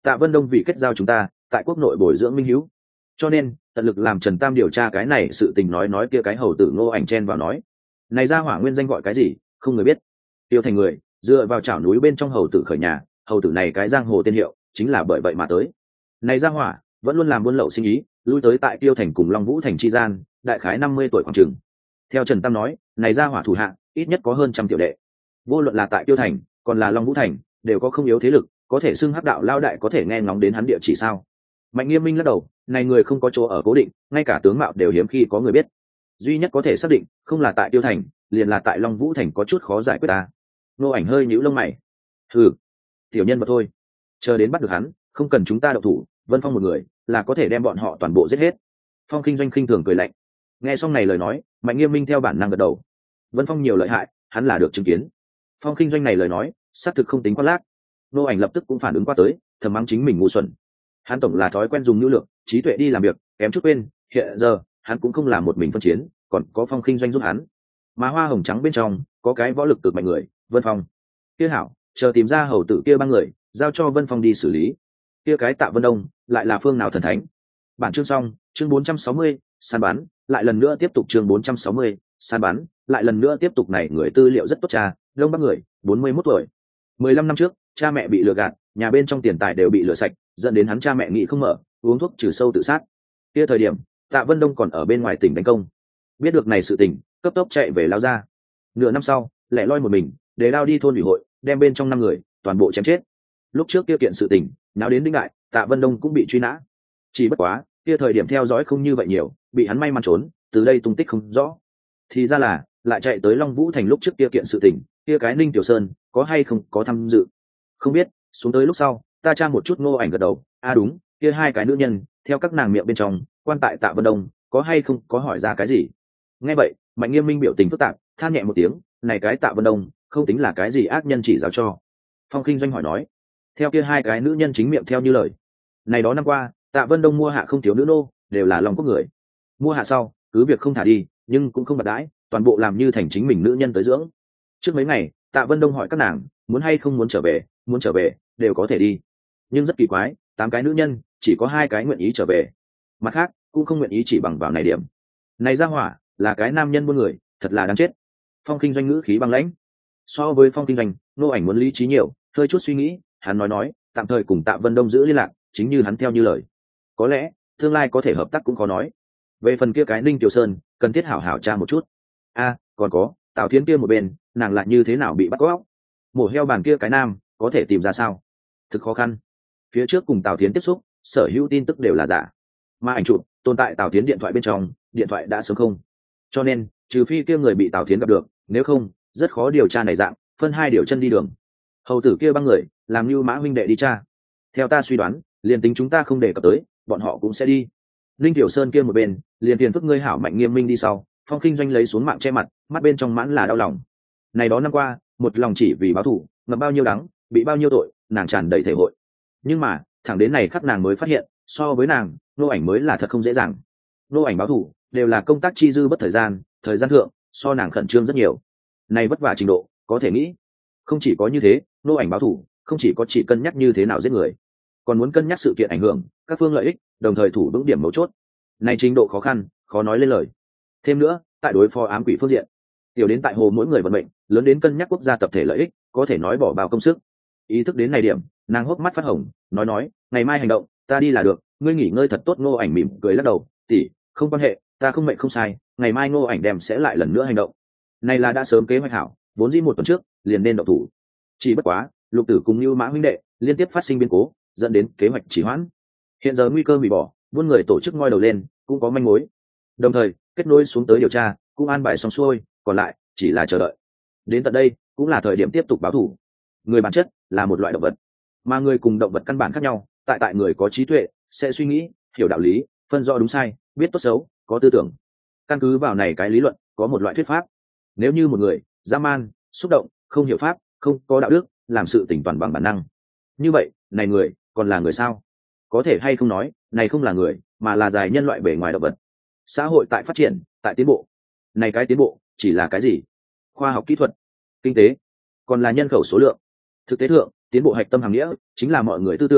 Tạ Vân Đông vì kết giao chúng ta tại quốc nội bồi dưỡng minh hữu, cho nên tận lực làm Trần Tam điều tra cái này sự tình. Nói nói kia cái hầu tử Ngô Ảnh chen vào nói, này ra hỏa nguyên danh gọi cái gì không người biết, tiêu thành người dựa vào chảo núi bên trong hầu tử khởi nhà, hầu tử này cái giang hồ tên hiệu chính là bởi vậy mà tới. Này ra hỏa vẫn luôn làm buôn lậu sinh ý, lui tới tại tiêu thành cùng Long Vũ thành chi gian, đại khái năm mươi tuổi khoảng chừng. Theo Trần Tam nói, này ra hỏa thủ hạ ít nhất có hơn trăm tiểu đệ, vô luận là tại tiêu thành còn là Long Vũ thành đều có không yếu thế lực, có thể xưng hắc đạo lao đại. Có thể nghe ngóng đến hắn địa chỉ sao? Mạnh Nghiêm Minh lắc đầu, này người không có chỗ ở cố định, ngay cả tướng mạo đều hiếm khi có người biết, duy nhất có thể xác định không là tại tiêu thành liền là tại Long Vũ thành, có chút khó giải quyết ta. Ngô Ảnh hơi nhíu lông mày, ừ, tiểu nhân vật thôi, chờ đến bắt được hắn không cần chúng ta động thủ, Vân Phong một người là có thể đem bọn họ toàn bộ giết hết. Phong Kinh Doanh khinh thường cười lạnh. Nghe xong này lời nói, Mạnh Nghiêm Minh theo bản năng gật đầu. Vân Phong nhiều lợi hại, hắn là được chứng kiến. Phong Kinh Doanh này lời nói xác thực không tính khoác lác. Ngô Ảnh lập tức cũng phản ứng qua tới, thầm mắng chính mình ngu xuẩn. Hắn tổng là thói quen dùng nhu lược trí tuệ đi làm việc, kém chút quên hiện giờ hắn cũng không làm một mình phân chiến, còn có Phong Kinh Doanh giúp hắn. Mà hoa hồng trắng bên trong có cái võ lực cực mạnh người, Vân Phong. Kia hảo, chờ tìm ra hầu tử kia ba người, giao cho Vân Phong đi xử lý. Kia cái Tạ Vân Đông lại là phương nào thần thánh? Bản chương xong, chương bốn trăm sáu mươi, săn bắn, lại lần nữa tiếp tục chương bốn trăm sáu mươi, săn bắn, lại lần nữa tiếp tục. Này người tư liệu rất tốt cha, Đông Bắc người, bốn mươi mốt tuổi. mười lăm năm trước, cha mẹ bị lừa gạt, nhà bên trong tiền tài đều bị lừa sạch, dẫn đến hắn cha mẹ nghĩ không mở, uống thuốc trừ sâu tự sát. Kia thời điểm, Tạ Vân Đông còn ở bên ngoài tỉnh đánh công. Biết được này sự tình, cấp tốc chạy về lao ra. Nửa năm sau, lẻ loi một mình, để lao đi thôn ủy hội, đem bên trong năm người toàn bộ chém chết. Lúc trước kia kiện sự tình, náo đến đinh đại, Tạ Vân Đông cũng bị truy nã. Chỉ bất quá, kia thời điểm theo dõi không như vậy nhiều, bị hắn may mắn trốn, từ đây tung tích không rõ. Thì ra là lại chạy tới Long Vũ thành lúc trước kia kiện sự tình, kia cái Ninh Tiểu Sơn có hay không có tham dự không biết. Xuống tới lúc sau, ta tra một chút. Ngô Ảnh gật đầu, a à đúng, kia hai cái nữ nhân theo các nàng miệng bên trong quan tại Tạ Vân Đông có hay không có hỏi ra cái gì. Nghe vậy, Mạnh Nghiêm Minh biểu tình phức tạp, than nhẹ một tiếng, này cái Tạ Vân Đông không tính là cái gì ác nhân chỉ giáo cho. Phong Kinh Doanh hỏi nói, theo kia hai cái nữ nhân chính miệng theo như lời, này đó năm qua Tạ Vân Đông mua hạ không thiếu nữ nô, đều là Long Quốc người. Mua hạ sau cứ việc không thả đi, nhưng cũng không bạc đãi, toàn bộ làm như thành chính mình nữ nhân tới dưỡng. Trước mấy ngày Tạ Vân Đông hỏi các nàng muốn hay không muốn trở về, muốn trở về đều có thể đi, nhưng rất kỳ quái, tám cái nữ nhân chỉ có hai cái nguyện ý trở về, mặt khác cũng không nguyện ý chỉ bằng vào này điểm. Này ra hỏa là cái nam nhân buôn người, thật là đáng chết. Phong Kinh Doanh ngữ khí băng lãnh. So với Phong Kinh Doanh, Ngô Ảnh muốn lý trí nhiều, hơi chút suy nghĩ, hắn nói nói, tạm thời cùng Tạ Vân Đông giữ liên lạc, chính như hắn theo như lời, có lẽ tương lai có thể hợp tác cũng khó nói. Về phần kia cái Ninh Tiểu Sơn, cần thiết hảo hảo tra một chút. A, à, còn có Tào Thiến kia một bên, nàng lại như thế nào bị bắt cóc? Mổ heo bàn kia cái nam có thể tìm ra sao? Thực khó khăn. Phía trước cùng Tào Thiến tiếp xúc, sở hữu tin tức đều là giả, mà ảnh chụp tồn tại Tào Thiến điện thoại bên trong, điện thoại đã sớm không, cho nên trừ phi kia người bị Tào Thiến gặp được, nếu không rất khó điều tra này dạng, phân hai điều chân đi đường. Hầu tử kia băng người làm như Mã huynh đệ đi tra, theo ta suy đoán, liền tính chúng ta không đề cập tới, bọn họ cũng sẽ đi. Linh Tiểu Sơn kia một bên, liền tiền phức ngươi hảo. Mạnh Nghiêm Minh đi sau, Phong Kinh Doanh lấy xuống mạng che mặt, mắt bên trong mãn là đau lòng. Này đó năm qua, một lòng chỉ vì báo thù, ngập bao nhiêu đắng, bị bao nhiêu tội, nàng tràn đầy thể hội. Nhưng mà thẳng đến này khắc nàng mới phát hiện, so với nàng, Ngô Ảnh mới là thật không dễ dàng. Ngô Ảnh báo thù đều là công tác chi dư bất thời gian, thời gian thượng so nàng khẩn trương rất nhiều. Này vất vả trình độ có thể nghĩ. Không chỉ có như thế, Ngô Ảnh báo thù không chỉ có chỉ cân nhắc như thế nào giết người, còn muốn cân nhắc sự kiện ảnh hưởng các phương lợi ích, đồng thời thủ vững điểm mấu chốt. Này trình độ khó khăn khó nói lên lời. Thêm nữa, tại đối phó ám quỷ phương diện, tiểu đến tại hồ mỗi người vận mệnh, lớn đến cân nhắc quốc gia tập thể lợi ích, có thể nói bỏ bao công sức. Ý thức đến này điểm, nàng hốc mắt phát hồng, nói nói, ngày mai hành động, ta đi là được, ngươi nghỉ ngơi thật tốt. Ngô Ảnh mỉm cười lắc đầu, tỷ, không quan hệ, ta không mệnh không sai, ngày mai Ngô Ảnh đem sẽ lại lần nữa hành động. Này là đã sớm kế hoạch hảo, vốn dĩ một tuần trước liền nên động thủ, chỉ bất quá Lục Tử cùng Lưu Mã huynh đệ liên tiếp phát sinh biến cố, dẫn đến kế hoạch trì hoãn. Hiện giờ nguy cơ hủy bỏ, buôn người tổ chức ngoi đầu lên, cũng có manh mối, đồng thời kết nối xuống tới điều tra, cũng an bài xong xuôi, còn lại chỉ là chờ đợi. Đến tận đây cũng là thời điểm tiếp tục báo thù. Người bản chất là một loại động vật, mà người cùng động vật căn bản khác nhau, tại tại người có trí tuệ, sẽ suy nghĩ, hiểu đạo lý, phân rõ đúng sai, biết tốt xấu, có tư tưởng. Căn cứ vào này cái lý luận, có một loại thuyết pháp: nếu như một người dã man, xúc động, không hiểu pháp, không có đạo đức, làm sự tỉnh toàn bằng bản năng, như vậy này người còn là người sao? Có thể hay không nói này không là người, mà là dài nhân loại bề ngoài động vật. Xã hội tại phát triển, tại tiến bộ, này cái tiến bộ chỉ là cái gì? Khoa học kỹ thuật, kinh tế, còn là nhân khẩu số lượng. Thực tế thượng, tiến bộ hạch tâm hàng nghĩa chính là mọi người tư tưởng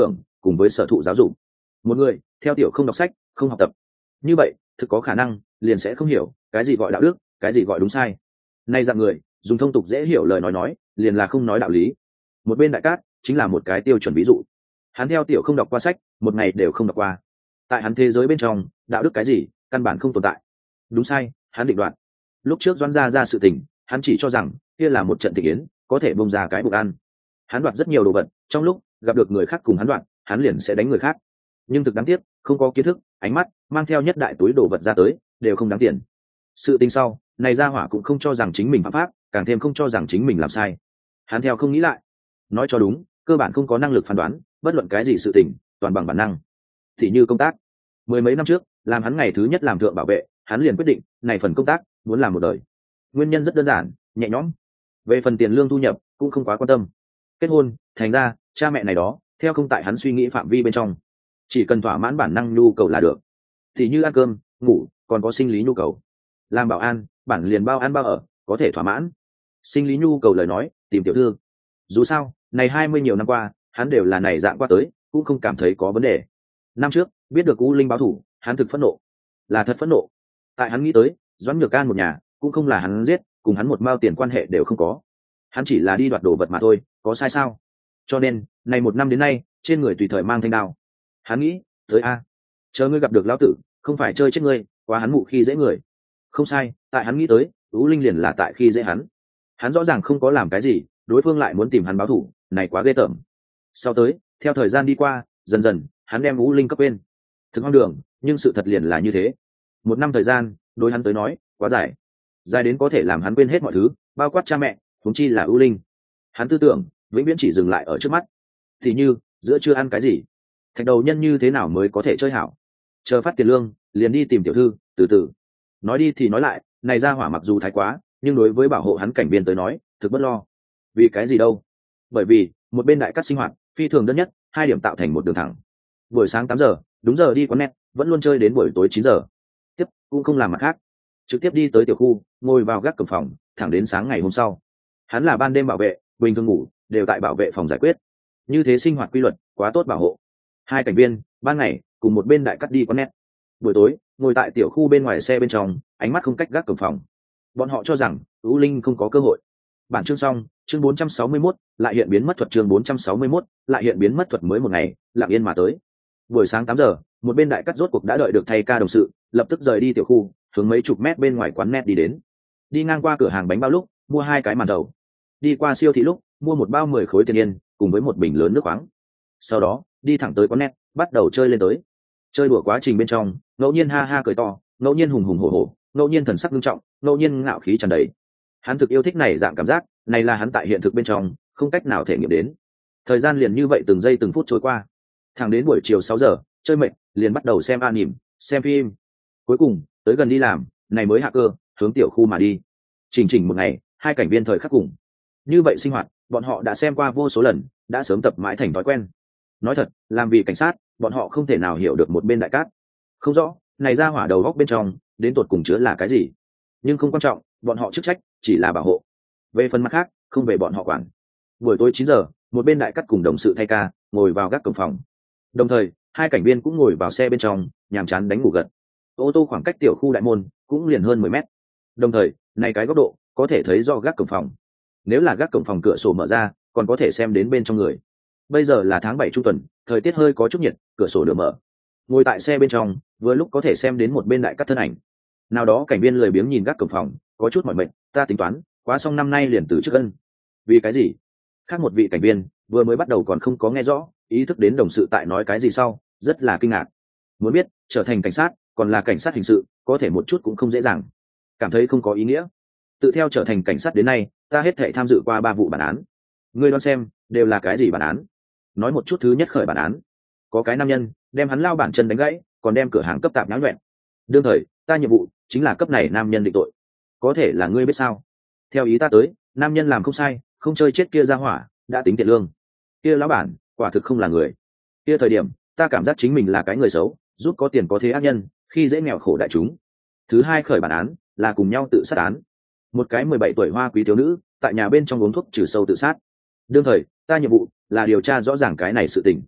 cùng với sở thụ giáo dục. Một người theo tiểu không đọc sách, không học tập, như vậy thực có khả năng liền sẽ không hiểu cái gì gọi đạo đức, cái gì gọi đúng sai. Nay dạng người dùng thông tục dễ hiểu lời nói nói, liền là không nói đạo lý. Một bên Đại Cát chính là một cái tiêu chuẩn ví dụ. Hắn theo tiểu không đọc qua sách, một ngày đều không đọc qua. Tại hắn thế giới bên trong, đạo đức cái gì căn bản không tồn tại. Đúng sai hắn định đoạt. Lúc trước Doãn gia ra sự tình, hắn chỉ cho rằng kia là một trận thị yến, có thể bông ra cái bụng ăn. Hắn đoạt rất nhiều đồ vật, trong lúc gặp được người khác cùng hắn đoạt, hắn liền sẽ đánh người khác. Nhưng thực đáng tiếc, không có kiến thức, ánh mắt mang theo nhất đại túi đồ vật ra tới, đều không đáng tiền. Sự tình sau, này gia hỏa cũng không cho rằng chính mình phạm pháp, càng thêm không cho rằng chính mình làm sai. Hắn theo không nghĩ lại. Nói cho đúng, cơ bản không có năng lực phán đoán, bất luận cái gì sự tình, toàn bằng bản năng. Thì như công tác, mười mấy năm trước, làm hắn ngày thứ nhất làm thượng bảo vệ, hắn liền quyết định, này phần công tác muốn làm một đời. Nguyên nhân rất đơn giản, nhẹ nhõm. Về phần tiền lương thu nhập, cũng không quá quan tâm. Kết hôn, thành ra, cha mẹ này đó, theo không tại hắn suy nghĩ phạm vi bên trong. Chỉ cần thỏa mãn bản năng nhu cầu là được. Thì như ăn cơm, ngủ, còn có sinh lý nhu cầu. Làm bảo an, bản liền bao ăn bao ở, có thể thỏa mãn. Sinh lý nhu cầu lời nói, tìm tiểu thư. Dù sao, này hai mươi nhiều năm qua, hắn đều là này dạng qua tới, cũng không cảm thấy có vấn đề. Năm trước, biết được U Linh báo thủ, hắn thực phẫn nộ. Là thật phẫn nộ. Tại hắn nghĩ tới, Doãn Nhược Can một nhà, cũng không là hắn giết, cùng hắn một mao tiền quan hệ đều không có. Hắn chỉ là đi đoạt đồ vật mà thôi, có sai sao? Cho nên, này một năm đến nay, trên người tùy thời mang thanh đao. Hắn nghĩ, tới a, chờ ngươi gặp được lão tử, không phải chơi chết ngươi, quá hắn mụ khi dễ người. Không sai, tại hắn nghĩ tới, U Linh liền là tại khi dễ hắn. Hắn rõ ràng không có làm cái gì, đối phương lại muốn tìm hắn báo thủ, này quá ghê tởm. Sau tới, theo thời gian đi qua, dần dần, hắn đem U Linh cấp quên. Thực hoang đường, nhưng sự thật liền là như thế. Một năm thời gian, đối hắn tới nói, quá dài. Dài đến có thể làm hắn quên hết mọi thứ, bao quát cha mẹ, huống chi là U Linh. Hắn tư tưởng vĩnh viễn chỉ dừng lại ở trước mắt. Thì như, giữa chưa ăn cái gì, thạch đầu nhân như thế nào mới có thể chơi hảo, chờ phát tiền lương liền đi tìm tiểu thư, từ từ. Nói đi thì nói lại, này ra hỏa mặc dù thái quá, nhưng đối với bảo hộ hắn cảnh biên tới nói, thực bất lo. Vì cái gì đâu? Bởi vì một bên Đại Cát sinh hoạt phi thường đơn nhất, hai điểm tạo thành một đường thẳng. Buổi sáng tám giờ đúng giờ đi quán net, vẫn luôn chơi đến buổi tối chín giờ. Tiếp cũng không làm mặt khác, trực tiếp đi tới tiểu khu, ngồi vào gác cổng phòng, thẳng đến sáng ngày hôm sau. Hắn là ban đêm bảo vệ, bình thường ngủ đều tại bảo vệ phòng giải quyết. Như thế sinh hoạt quy luật, quá tốt bảo hộ. Hai cảnh viên ban ngày cùng một bên Đại Cát đi quán net, buổi tối ngồi tại tiểu khu bên ngoài xe bên trong, ánh mắt không cách gác cổng phòng. Bọn họ cho rằng U Linh không có cơ hội. Bản chương xong, chương bốn trăm sáu mươi mốt, lại hiện biến mất thuật. Chương bốn trăm sáu mươi mốt, lại hiện biến mất thuật. Mới một ngày, lặng yên mà tới. Buổi sáng tám giờ, một bên Đại Cát rốt cuộc đã đợi được thay ca đồng sự, lập tức rời đi tiểu khu, hướng mấy chục mét bên ngoài quán net đi đến. Đi ngang qua cửa hàng bánh bao lúc, mua hai cái màn đầu. Đi qua siêu thị lúc, mua một bao mười khối tiền yên, cùng với một bình lớn nước khoáng. Sau đó, đi thẳng tới quán net, bắt đầu chơi lên tới. Chơi đùa quá trình bên trong, ngẫu nhiên ha ha cười to, ngẫu nhiên hùng hùng hổ hổ, ngẫu nhiên thần sắc nghiêm trọng, ngẫu nhiên ngạo khí tràn đầy. Hắn thực yêu thích này dạng cảm giác, này là hắn tại hiện thực bên trong không cách nào thể nghiệm đến. Thời gian liền như vậy từng giây từng phút trôi qua. Thẳng đến buổi chiều sáu giờ, chơi mệt, liền bắt đầu xem anime, xem phim. Cuối cùng, tới gần đi làm, này mới hạ cơ, hướng tiểu khu mà đi. Chỉnh chỉnh một ngày, hai cảnh viên thời khắc cùng. Như vậy sinh hoạt, bọn họ đã xem qua vô số lần, đã sớm tập mãi thành thói quen. Nói thật, làm vì cảnh sát, bọn họ không thể nào hiểu được một bên Đại Cát. Không rõ, này ra hỏa đầu góc bên trong, đến tột cùng chứa là cái gì. Nhưng không quan trọng, bọn họ chức trách chỉ là bảo hộ. Về phần mặt khác, không về bọn họ quản. Buổi tối chín giờ, một bên Đại Cát cùng đồng sự thay ca, ngồi vào gác cổng phòng. Đồng thời, hai cảnh viên cũng ngồi vào xe bên trong, nhàm chán đánh ngủ gật. Ô tô khoảng cách tiểu khu đại môn cũng liền hơn mười mét. Đồng thời, này cái góc độ có thể thấy do gác cổng phòng. Nếu là gác cổng phòng cửa sổ mở ra, còn có thể xem đến bên trong người. Bây giờ là tháng bảy trung tuần, thời tiết hơi có chút nhiệt, cửa sổ được mở. Ngồi tại xe bên trong, vừa lúc có thể xem đến một bên Đại Cát thân ảnh. Nào đó cảnh viên lười biếng nhìn gác cổng phòng, có chút mỏi mệt, ta tính toán, quá xong năm nay liền từ trước cân. Vì cái gì? Khác một vị cảnh viên vừa mới bắt đầu còn không có nghe rõ, ý thức đến đồng sự tại nói cái gì sau, rất là kinh ngạc. Muốn biết, trở thành cảnh sát, còn là cảnh sát hình sự, có thể một chút cũng không dễ dàng. Cảm thấy không có ý nghĩa. Tự theo trở thành cảnh sát đến nay, ta hết thảy tham dự qua ba vụ bản án. Ngươi đoán xem, đều là cái gì bản án? Nói một chút thứ nhất khởi bản án. Có cái nam nhân đem hắn lao bản chân đánh gãy, còn đem cửa hàng cấp tạp nháo nhuẹn. Đương thời, ta nhiệm vụ chính là cấp này nam nhân định tội. Có thể là ngươi biết sao? Theo ý ta tới, nam nhân làm không sai, không chơi chết kia ra hỏa, đã tính tiền lương. Kia lão bản, quả thực không là người. Kia thời điểm, ta cảm giác chính mình là cái người xấu, giúp có tiền có thế ác nhân, khi dễ nghèo khổ đại chúng. Thứ hai khởi bản án là cùng nhau tự sát án. Một cái mười bảy tuổi hoa quý thiếu nữ, tại nhà bên trong uống thuốc trừ sâu tự sát. Đương thời, ta nhiệm vụ là điều tra rõ ràng cái này sự tình.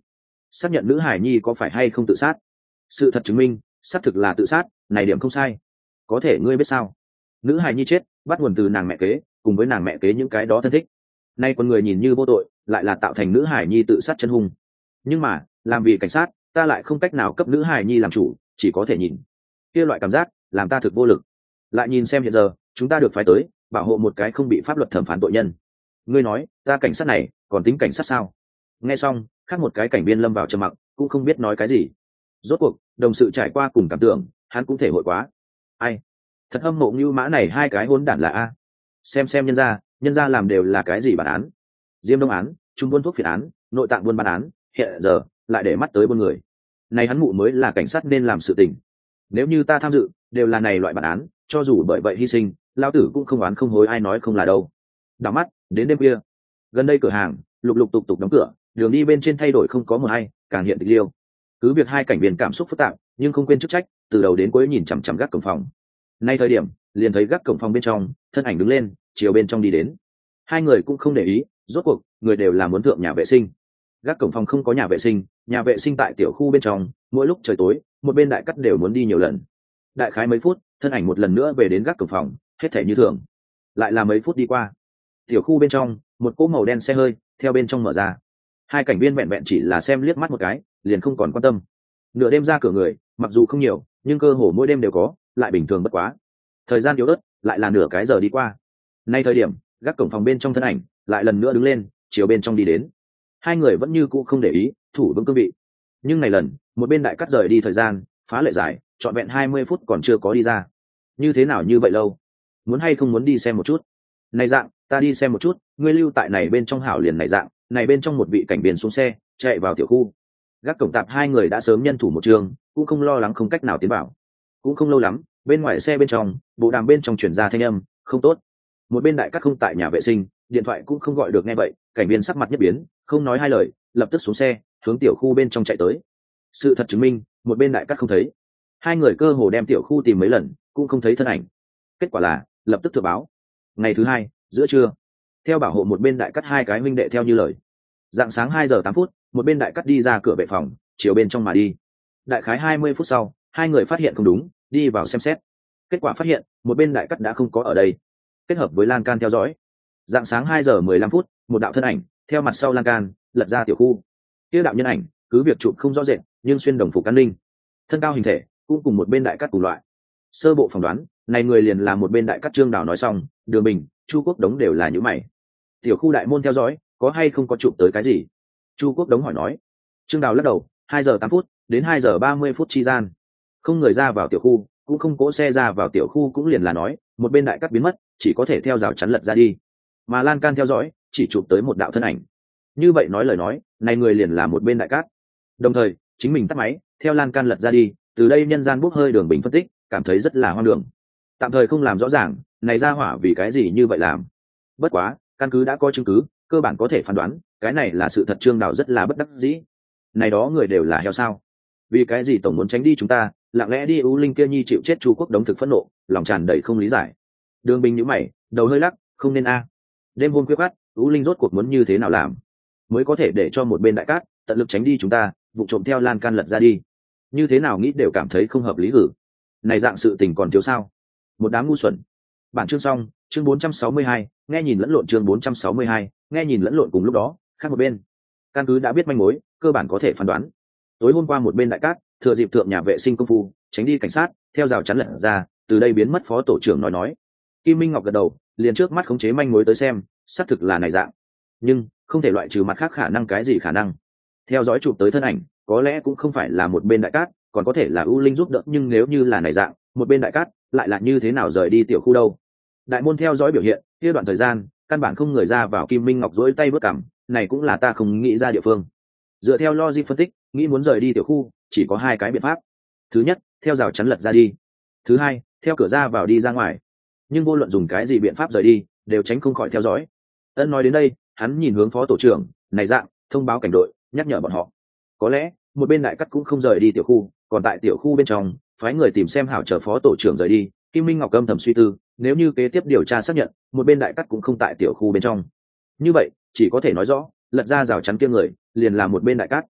xác nhận nữ hải nhi có phải hay không tự sát. Sự thật chứng minh xác thực là tự sát, này điểm không sai. Có thể ngươi biết sao? Nữ hải nhi chết bắt nguồn từ nàng mẹ kế cùng với nàng mẹ kế những cái đó thân thích. Nay con người nhìn như vô tội lại là tạo thành nữ hải nhi tự sát chân hung. Nhưng mà làm vì cảnh sát ta lại không cách nào cấp nữ hải nhi làm chủ, chỉ có thể nhìn. Kia loại cảm giác làm ta thực vô lực. Lại nhìn xem hiện giờ chúng ta được phái tới bảo hộ một cái không bị pháp luật thẩm phán tội nhân. Ngươi nói ta cảnh sát này còn tính cảnh sát sao? Nghe xong khác một cái cảnh viên lâm vào trầm mặc, cũng không biết nói cái gì. Rốt cuộc đồng sự trải qua cùng cảm tưởng hắn cũng thể hội quá. Ai thật hâm mộ như mã này hai cái hỗn đản là a. Xem xem nhân gia nhân gia làm đều là cái gì bản án, diêm đông án, trung buôn thuốc phiện án, nội tạng buôn bán án, hiện giờ lại để mắt tới buôn người. Này hắn mụ mới là cảnh sát nên làm sự tình. Nếu như ta tham dự đều là này loại bản án, cho dù bởi vậy hy sinh lao tử cũng không oán không hối, ai nói không là đâu. Đảo mắt đến đêm kia, gần đây cửa hàng lục lục tục tục đóng cửa, đường đi bên trên thay đổi không có một hay, càng hiện tịch liêu. Cứ việc hai cảnh viên cảm xúc phức tạp nhưng không quên chức trách, từ đầu đến cuối nhìn chằm chằm gác cổng phòng. Nay thời điểm liền thấy gác cổng phòng bên trong thân ảnh đứng lên chiều bên trong đi đến. Hai người cũng không để ý, rốt cuộc người đều là muốn thượng nhà vệ sinh. Gác cổng phòng không có nhà vệ sinh, nhà vệ sinh tại tiểu khu bên trong, mỗi lúc trời tối một bên đại cắt đều muốn đi nhiều lần. Đại khái mấy phút thân ảnh một lần nữa về đến gác cổng phòng, hết thể như thường. Lại là mấy phút đi qua, tiểu khu bên trong một cỗ màu đen xe hơi theo bên trong mở ra. Hai cảnh viên vẹn vẹn chỉ là xem liếc mắt một cái liền không còn quan tâm. Nửa đêm ra cửa người mặc dù không nhiều nhưng cơ hồ mỗi đêm đều có, lại bình thường bất quá. Thời gian yếu ớt lại là nửa cái giờ đi qua. Nay thời điểm gác cổng phòng bên trong thân ảnh lại lần nữa đứng lên chiều bên trong đi đến. Hai người vẫn như cũ không để ý, thủ vững cương vị. Nhưng này lần một bên đại cắt rời đi thời gian phá lệ dài, trọn vẹn hai mươi phút còn chưa có đi ra. Như thế nào như vậy lâu? Muốn hay không muốn đi xem một chút? Này dạng ta đi xem một chút, ngươi lưu tại này bên trong hảo liền. Này dạng này bên trong một vị cảnh viên xuống xe chạy vào tiểu khu. Gác cổng tạp hai người đã sớm nhân thủ một trường, cũng không lo lắng không cách nào tiến vào. Cũng không lâu lắm bên ngoài xe bên trong bộ đàm bên trong chuyển ra thanh âm không tốt. Một bên đại cắt không tại nhà vệ sinh, điện thoại cũng không gọi được. Nghe vậy cảnh viên sắc mặt nhất biến, không nói hai lời lập tức xuống xe hướng tiểu khu bên trong chạy tới. Sự thật chứng minh một bên đại cắt không thấy. Hai người cơ hồ đem tiểu khu tìm mấy lần cũng không thấy thân ảnh. Kết quả là lập tức thừa báo. Ngày thứ hai giữa trưa, theo bảo hộ một bên đại cắt hai cái huynh đệ theo như lời, dạng sáng hai giờ tám phút một bên đại cắt đi ra cửa vệ phòng chiều bên trong mà đi. Đại khái hai mươi phút sau hai người phát hiện không đúng, đi vào xem xét. Kết quả phát hiện một bên đại cắt đã không có ở đây. Kết hợp với lan can theo dõi, dạng sáng hai giờ mười lăm phút một đạo thân ảnh theo mặt sau lan can lật ra tiểu khu. Kia đạo nhân ảnh cứ việc chụp không rõ rệt nhưng xuyên đồng phục an ninh, thân cao hình thể cũng cùng một bên đại cắt cùng loại. Sơ bộ phỏng đoán này người liền là một bên đại cắt. Trương Đào nói xong, Đường Bình, Chu Quốc Đống đều là những mày. Tiểu khu đại môn theo dõi có hay không có chụp tới cái gì? Chu Quốc Đống hỏi nói. Trương Đào lắc đầu, hai giờ tám phút đến hai giờ ba mươi phút chi gian không người ra vào tiểu khu, cũng không cỗ xe ra vào tiểu khu, cũng liền là nói một bên đại cắt biến mất, chỉ có thể theo rào chắn lật ra đi. Mà lan can theo dõi chỉ chụp tới một đạo thân ảnh. Như vậy nói lời nói này người liền là một bên đại cát. Đồng thời chính mình tắt máy theo lan can lật ra đi. Từ đây nhân gian bốc hơi Đường Bình phân tích cảm thấy rất là hoang đường. Tạm thời không làm rõ ràng này ra hỏa vì cái gì như vậy làm. Bất quá căn cứ đã có chứng cứ, cơ bản có thể phán đoán cái này là sự thật. Trương Đào rất là bất đắc dĩ. Này đó người đều là heo sao? Vì cái gì tổng muốn tránh đi chúng ta, lặng lẽ đi U Linh kia nhi chịu chết? Chu Quốc Đống thực phẫn nộ, lòng tràn đầy không lý giải. Đường Bình nhíu mày, đầu hơi lắc, không nên a. Đêm hôm khuya khoắt, U Linh rốt cuộc muốn như thế nào làm mới có thể để cho một bên đại cát tận lực tránh đi chúng ta, vụ trộm theo lan can lật ra đi? Như thế nào nghĩ đều cảm thấy không hợp lý. Gử này dạng sự tình còn thiếu sao? Một đám ngu xuẩn. Bản chương xong. Chương bốn trăm sáu mươi hai, nghe nhìn lẫn lộn. Chương bốn trăm sáu mươi hai, nghe nhìn lẫn lộn. Cùng lúc đó khác một bên, căn cứ đã biết manh mối, cơ bản có thể phán đoán tối hôm qua một bên đại cát thừa dịp thượng nhà vệ sinh công phu tránh đi cảnh sát, theo rào chắn lật ra, từ đây biến mất. Phó tổ trưởng nói nói. Kim Minh Ngọc gật đầu, liền trước mắt khống chế manh mối tới xem, xác thực là này dạng, nhưng không thể loại trừ mặt khác khả năng. Cái gì khả năng? Theo dõi chụp tới thân ảnh có lẽ cũng không phải là một bên đại cát, còn có thể là U Linh giúp đỡ. Nhưng nếu như là này dạng, một bên đại cát lại là như thế nào rời đi tiểu khu đâu? Đại môn theo dõi biểu hiện kia đoạn thời gian căn bản không người ra vào. Kim Minh Ngọc dỗi tay bước cằm, này cũng là ta không nghĩ ra địa phương. Dựa theo logic phân tích, nghĩ muốn rời đi tiểu khu chỉ có hai cái biện pháp. Thứ nhất, theo rào chắn lật ra đi. Thứ hai, theo cửa ra vào đi ra ngoài. Nhưng vô luận dùng cái gì biện pháp rời đi đều tránh không khỏi theo dõi. Ân nói đến đây hắn nhìn hướng phó tổ trưởng, này dạng thông báo cảnh đội, nhắc nhở bọn họ. Có lẽ một bên đại cắt cũng không rời đi tiểu khu, còn tại tiểu khu bên trong phái người tìm xem hảo chờ phó tổ trưởng rời đi. Kim Minh Ngọc âm thầm suy tư, nếu như kế tiếp điều tra xác nhận một bên đại cắt cũng không tại tiểu khu bên trong, như vậy chỉ có thể nói rõ lật ra rào chắn kia người liền là một bên đại cát.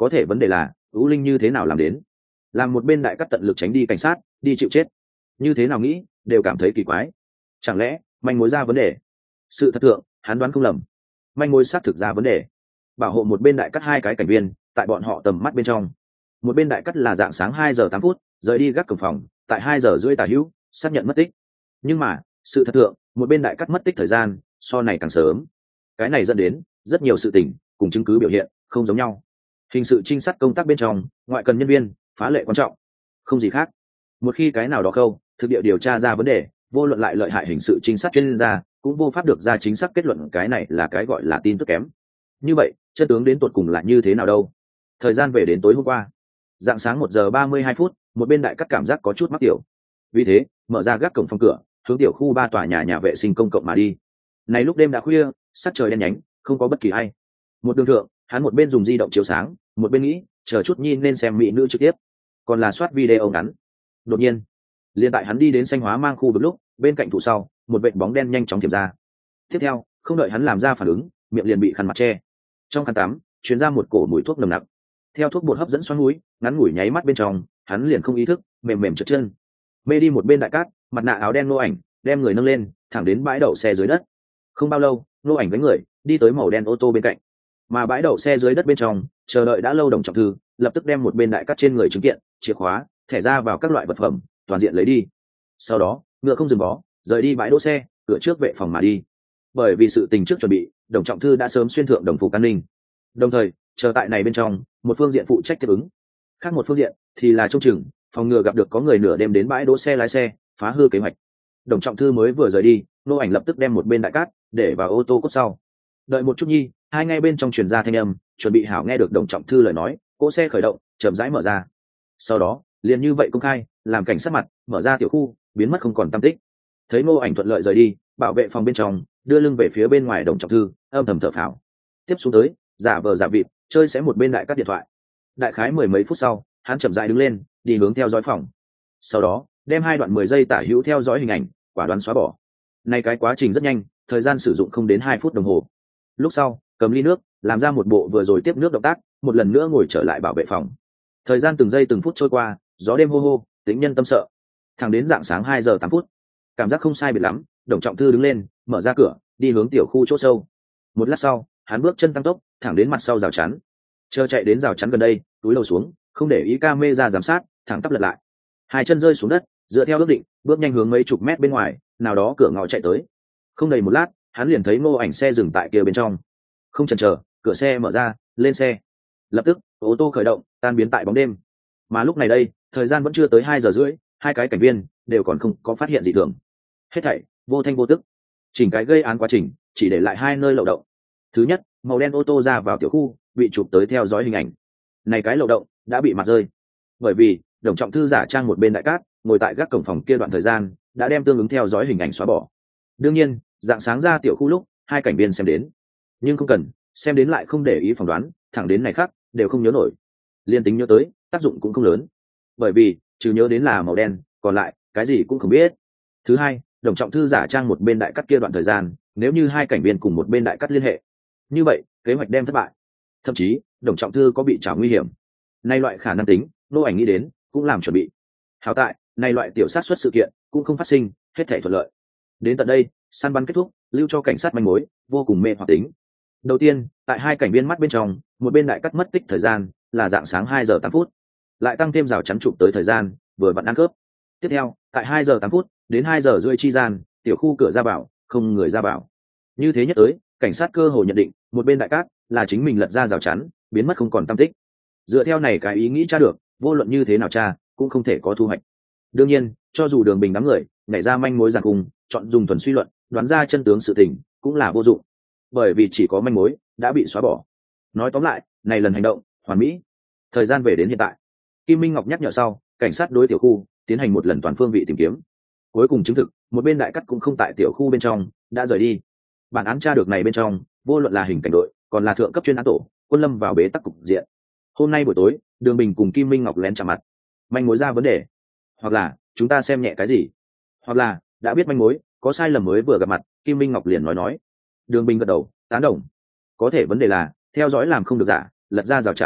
có thể vấn đề là ưu linh như thế nào làm đến, làm một bên đại cắt tận lực tránh đi cảnh sát đi chịu chết, như thế nào nghĩ đều cảm thấy kỳ quái. Chẳng lẽ manh mối ra vấn đề? Sự thật thượng hắn đoán không lầm, manh mối xác thực ra vấn đề. Bảo hộ một bên đại cắt hai cái cảnh viên tại bọn họ tầm mắt bên trong, một bên đại cắt là dạng sáng hai giờ tám phút rời đi gác cổng phòng, tại hai giờ rưỡi tả hữu xác nhận mất tích. Nhưng mà sự thật thượng một bên đại cắt mất tích thời gian so này càng sớm, cái này dẫn đến rất nhiều sự tình cùng chứng cứ biểu hiện không giống nhau. Hình sự trinh sát công tác bên trong ngoại cần nhân viên phá lệ quan trọng, không gì khác. Một khi cái nào đó khâu thực địa điều tra ra vấn đề, vô luận lại lợi hại hình sự trinh sát chuyên gia cũng vô pháp được ra chính xác kết luận cái này là cái gọi là tin tức kém. Như vậy chân tướng đến tột cùng là như thế nào đâu? Thời gian về đến tối hôm qua dạng sáng một giờ ba mươi hai phút, một bên đại cắt cảm giác có chút mắc tiểu, vì thế mở ra gác cổng phòng cửa hướng tiểu khu ba tòa nhà nhà vệ sinh công cộng mà đi. Này lúc đêm đã khuya, sắc trời đen nhánh, không có bất kỳ ai. Một đường thượng hắn một bên dùng di động chiếu sáng, một bên nghĩ chờ chút nhìn nên xem mỹ nữ trực tiếp còn là soát video ngắn. Đột nhiên liên tại hắn đi đến xanh hóa mang khu vực lúc, bên cạnh thụ sau một vệt bóng đen nhanh chóng thiểm ra. Tiếp theo không đợi hắn làm ra phản ứng, miệng liền bị khăn mặt che. Trong khăn tắm truyền ra một cổ mùi thuốc nồng nặc, theo thuốc bột hấp dẫn xoắn mũi, ngắn ngủi nháy mắt bên trong hắn liền không ý thức mềm mềm trượt chân, mê đi một bên đại cát, mặt nạ áo đen Nô Ảnh đem người nâng lên thẳng đến bãi đậu xe dưới đất. Không bao lâu Nô Ảnh gánh người đi tới màu đen ô tô bên cạnh, mà bãi đậu xe dưới đất bên trong chờ đợi đã lâu Đồng Trọng Thư lập tức đem một bên đại cát trên người chứng kiện, chìa khóa, thẻ ra vào các loại vật phẩm toàn diện lấy đi. Sau đó ngựa không dừng bó rời đi bãi đỗ xe, cửa trước vệ phòng mà đi. Bởi vì sự tình trước chuẩn bị, Đồng Trọng Thư đã sớm xuyên thượng đồng phục an ninh, đồng thời chờ tại này bên trong một phương diện phụ trách tiếp ứng, khác một phương diện thì là trông chừng phòng ngừa gặp được có người nửa đêm đến bãi đỗ xe lái xe phá hư kế hoạch. Đồng Trọng Thư mới vừa rời đi, Nô Ảnh lập tức đem một bên đại cát để vào ô tô cốt sau. Đợi một chút nhi, hai ngay bên trong truyền ra thanh âm, chuẩn bị hảo nghe được Đồng Trọng Thư lời nói, cỗ xe khởi động chậm rãi mở ra. Sau đó liền như vậy công khai làm cảnh sát mặt mở ra tiểu khu, biến mất không còn tăm tích. Thấy Nô Ảnh thuận lợi rời đi, bảo vệ phòng bên trong đưa lưng về phía bên ngoài Đồng Trọng Thư âm thầm thở phào. Tiếp xuống tới giả vờ giả vịt chơi sẽ một bên đại cát điện thoại. Đại khái mười mấy phút sau hắn chậm rãi đứng lên đi hướng theo dõi phòng, sau đó đem hai đoạn mười giây tả hữu theo dõi hình ảnh quả đoán xóa bỏ. Nay cái quá trình rất nhanh, thời gian sử dụng không đến hai phút đồng hồ. Lúc sau cầm ly nước làm ra một bộ vừa rồi tiếp nước động tác, một lần nữa ngồi trở lại bảo vệ phòng. Thời gian từng giây từng phút trôi qua, gió đêm hô hô, tĩnh nhân tâm sợ. Thẳng đến dạng sáng hai giờ tám phút, cảm giác không sai biệt lắm, Đồng Trọng Thư đứng lên mở ra cửa đi hướng tiểu khu chỗ sâu. Một lát sau hắn bước chân tăng tốc thẳng đến mặt sau rào chắn, chờ chạy đến rào chắn gần đây túi lầu xuống, không để ý camera giám sát, thẳng tắp lật lại, hai chân rơi xuống đất, dựa theo ước định bước nhanh hướng mấy chục mét bên ngoài nào đó cửa ngõ chạy tới. Không đầy một lát hắn liền thấy Ngô Ảnh xe dừng tại kia bên trong, không chần chờ cửa xe mở ra, lên xe. Lập tức ô tô khởi động tan biến tại bóng đêm. Mà lúc này đây thời gian vẫn chưa tới hai giờ rưỡi, hai cái cảnh viên đều còn không có phát hiện gì thường, hết thảy vô thanh vô tức. Chỉnh cái gây án quá trình chỉ để lại hai nơi lậu động. Thứ nhất, màu đen ô tô ra vào tiểu khu bị chụp tới theo dõi hình ảnh, này cái lậu động đã bị mặt rơi, bởi vì Đồng Trọng Thư giả trang một bên đại cát ngồi tại gác cổng phòng kia đoạn thời gian đã đem tương ứng theo dõi hình ảnh xóa bỏ. Đương nhiên dạng sáng ra tiểu khu lúc hai cảnh viên xem đến, nhưng không cần xem đến lại không để ý phỏng đoán, thẳng đến này khác đều không nhớ nổi. Liên tính nhớ tới tác dụng cũng không lớn, bởi vì trừ nhớ đến là màu đen, còn lại cái gì cũng không biết. Thứ hai, Đồng Trọng Thư giả trang một bên đại cát kia đoạn thời gian, nếu như hai cảnh viên cùng một bên đại cát liên hệ, như vậy kế hoạch đem thất bại, thậm chí Đồng Trọng Thư có bị trả nguy hiểm. Nay loại khả năng tính Nô Ảnh nghĩ đến cũng làm chuẩn bị. Hảo tại nay loại tiểu sát xuất sự kiện cũng không phát sinh, hết thảy thuận lợi. Đến tận đây săn bắn kết thúc, lưu cho cảnh sát manh mối vô cùng mê hoặc tính. Đầu tiên tại hai cảnh viên mắt bên trong, một bên đại cát mất tích thời gian là dạng sáng hai giờ tám phút, lại tăng thêm rào chắn chụp tới thời gian vừa vặn ăn cướp. Tiếp theo tại hai giờ tám phút đến hai giờ rưỡi chi gian, tiểu khu cửa ra vào không người ra vào. Như thế nhất tới cảnh sát cơ hồ nhận định một bên đại cát là chính mình lật ra rào chắn biến mất không còn tăm tích. Dựa theo này cái ý nghĩ tra được, vô luận như thế nào tra cũng không thể có thu hoạch. Đương nhiên cho dù Đường Bình đám người nhảy ra manh mối giàn cung, chọn dùng thuần suy luận đoán ra chân tướng sự tình cũng là vô dụng, bởi vì chỉ có manh mối đã bị xóa bỏ. Nói tóm lại này lần hành động hoàn mỹ. Thời gian về đến hiện tại, Kim Minh Ngọc nhắc nhở sau, cảnh sát đối tiểu khu tiến hành một lần toàn phương vị tìm kiếm. Cuối cùng chứng thực một bên đại cát cũng không tại tiểu khu bên trong, đã rời đi. Bản án tra được này bên trong, vô luận là hình cảnh đội còn là thượng cấp chuyên án tổ, quân lâm vào bế tắc cục diện. Hôm nay buổi tối Đường Bình cùng Kim Minh Ngọc lén chạm mặt, manh mối ra vấn đề, hoặc là chúng ta xem nhẹ cái gì, hoặc là đã biết manh mối có sai lầm mới vừa gặp mặt. Kim Minh Ngọc liền nói nói. Đường Bình gật đầu tán đồng. Có thể vấn đề là theo dõi làm không được giả, lật ra rào chắn thật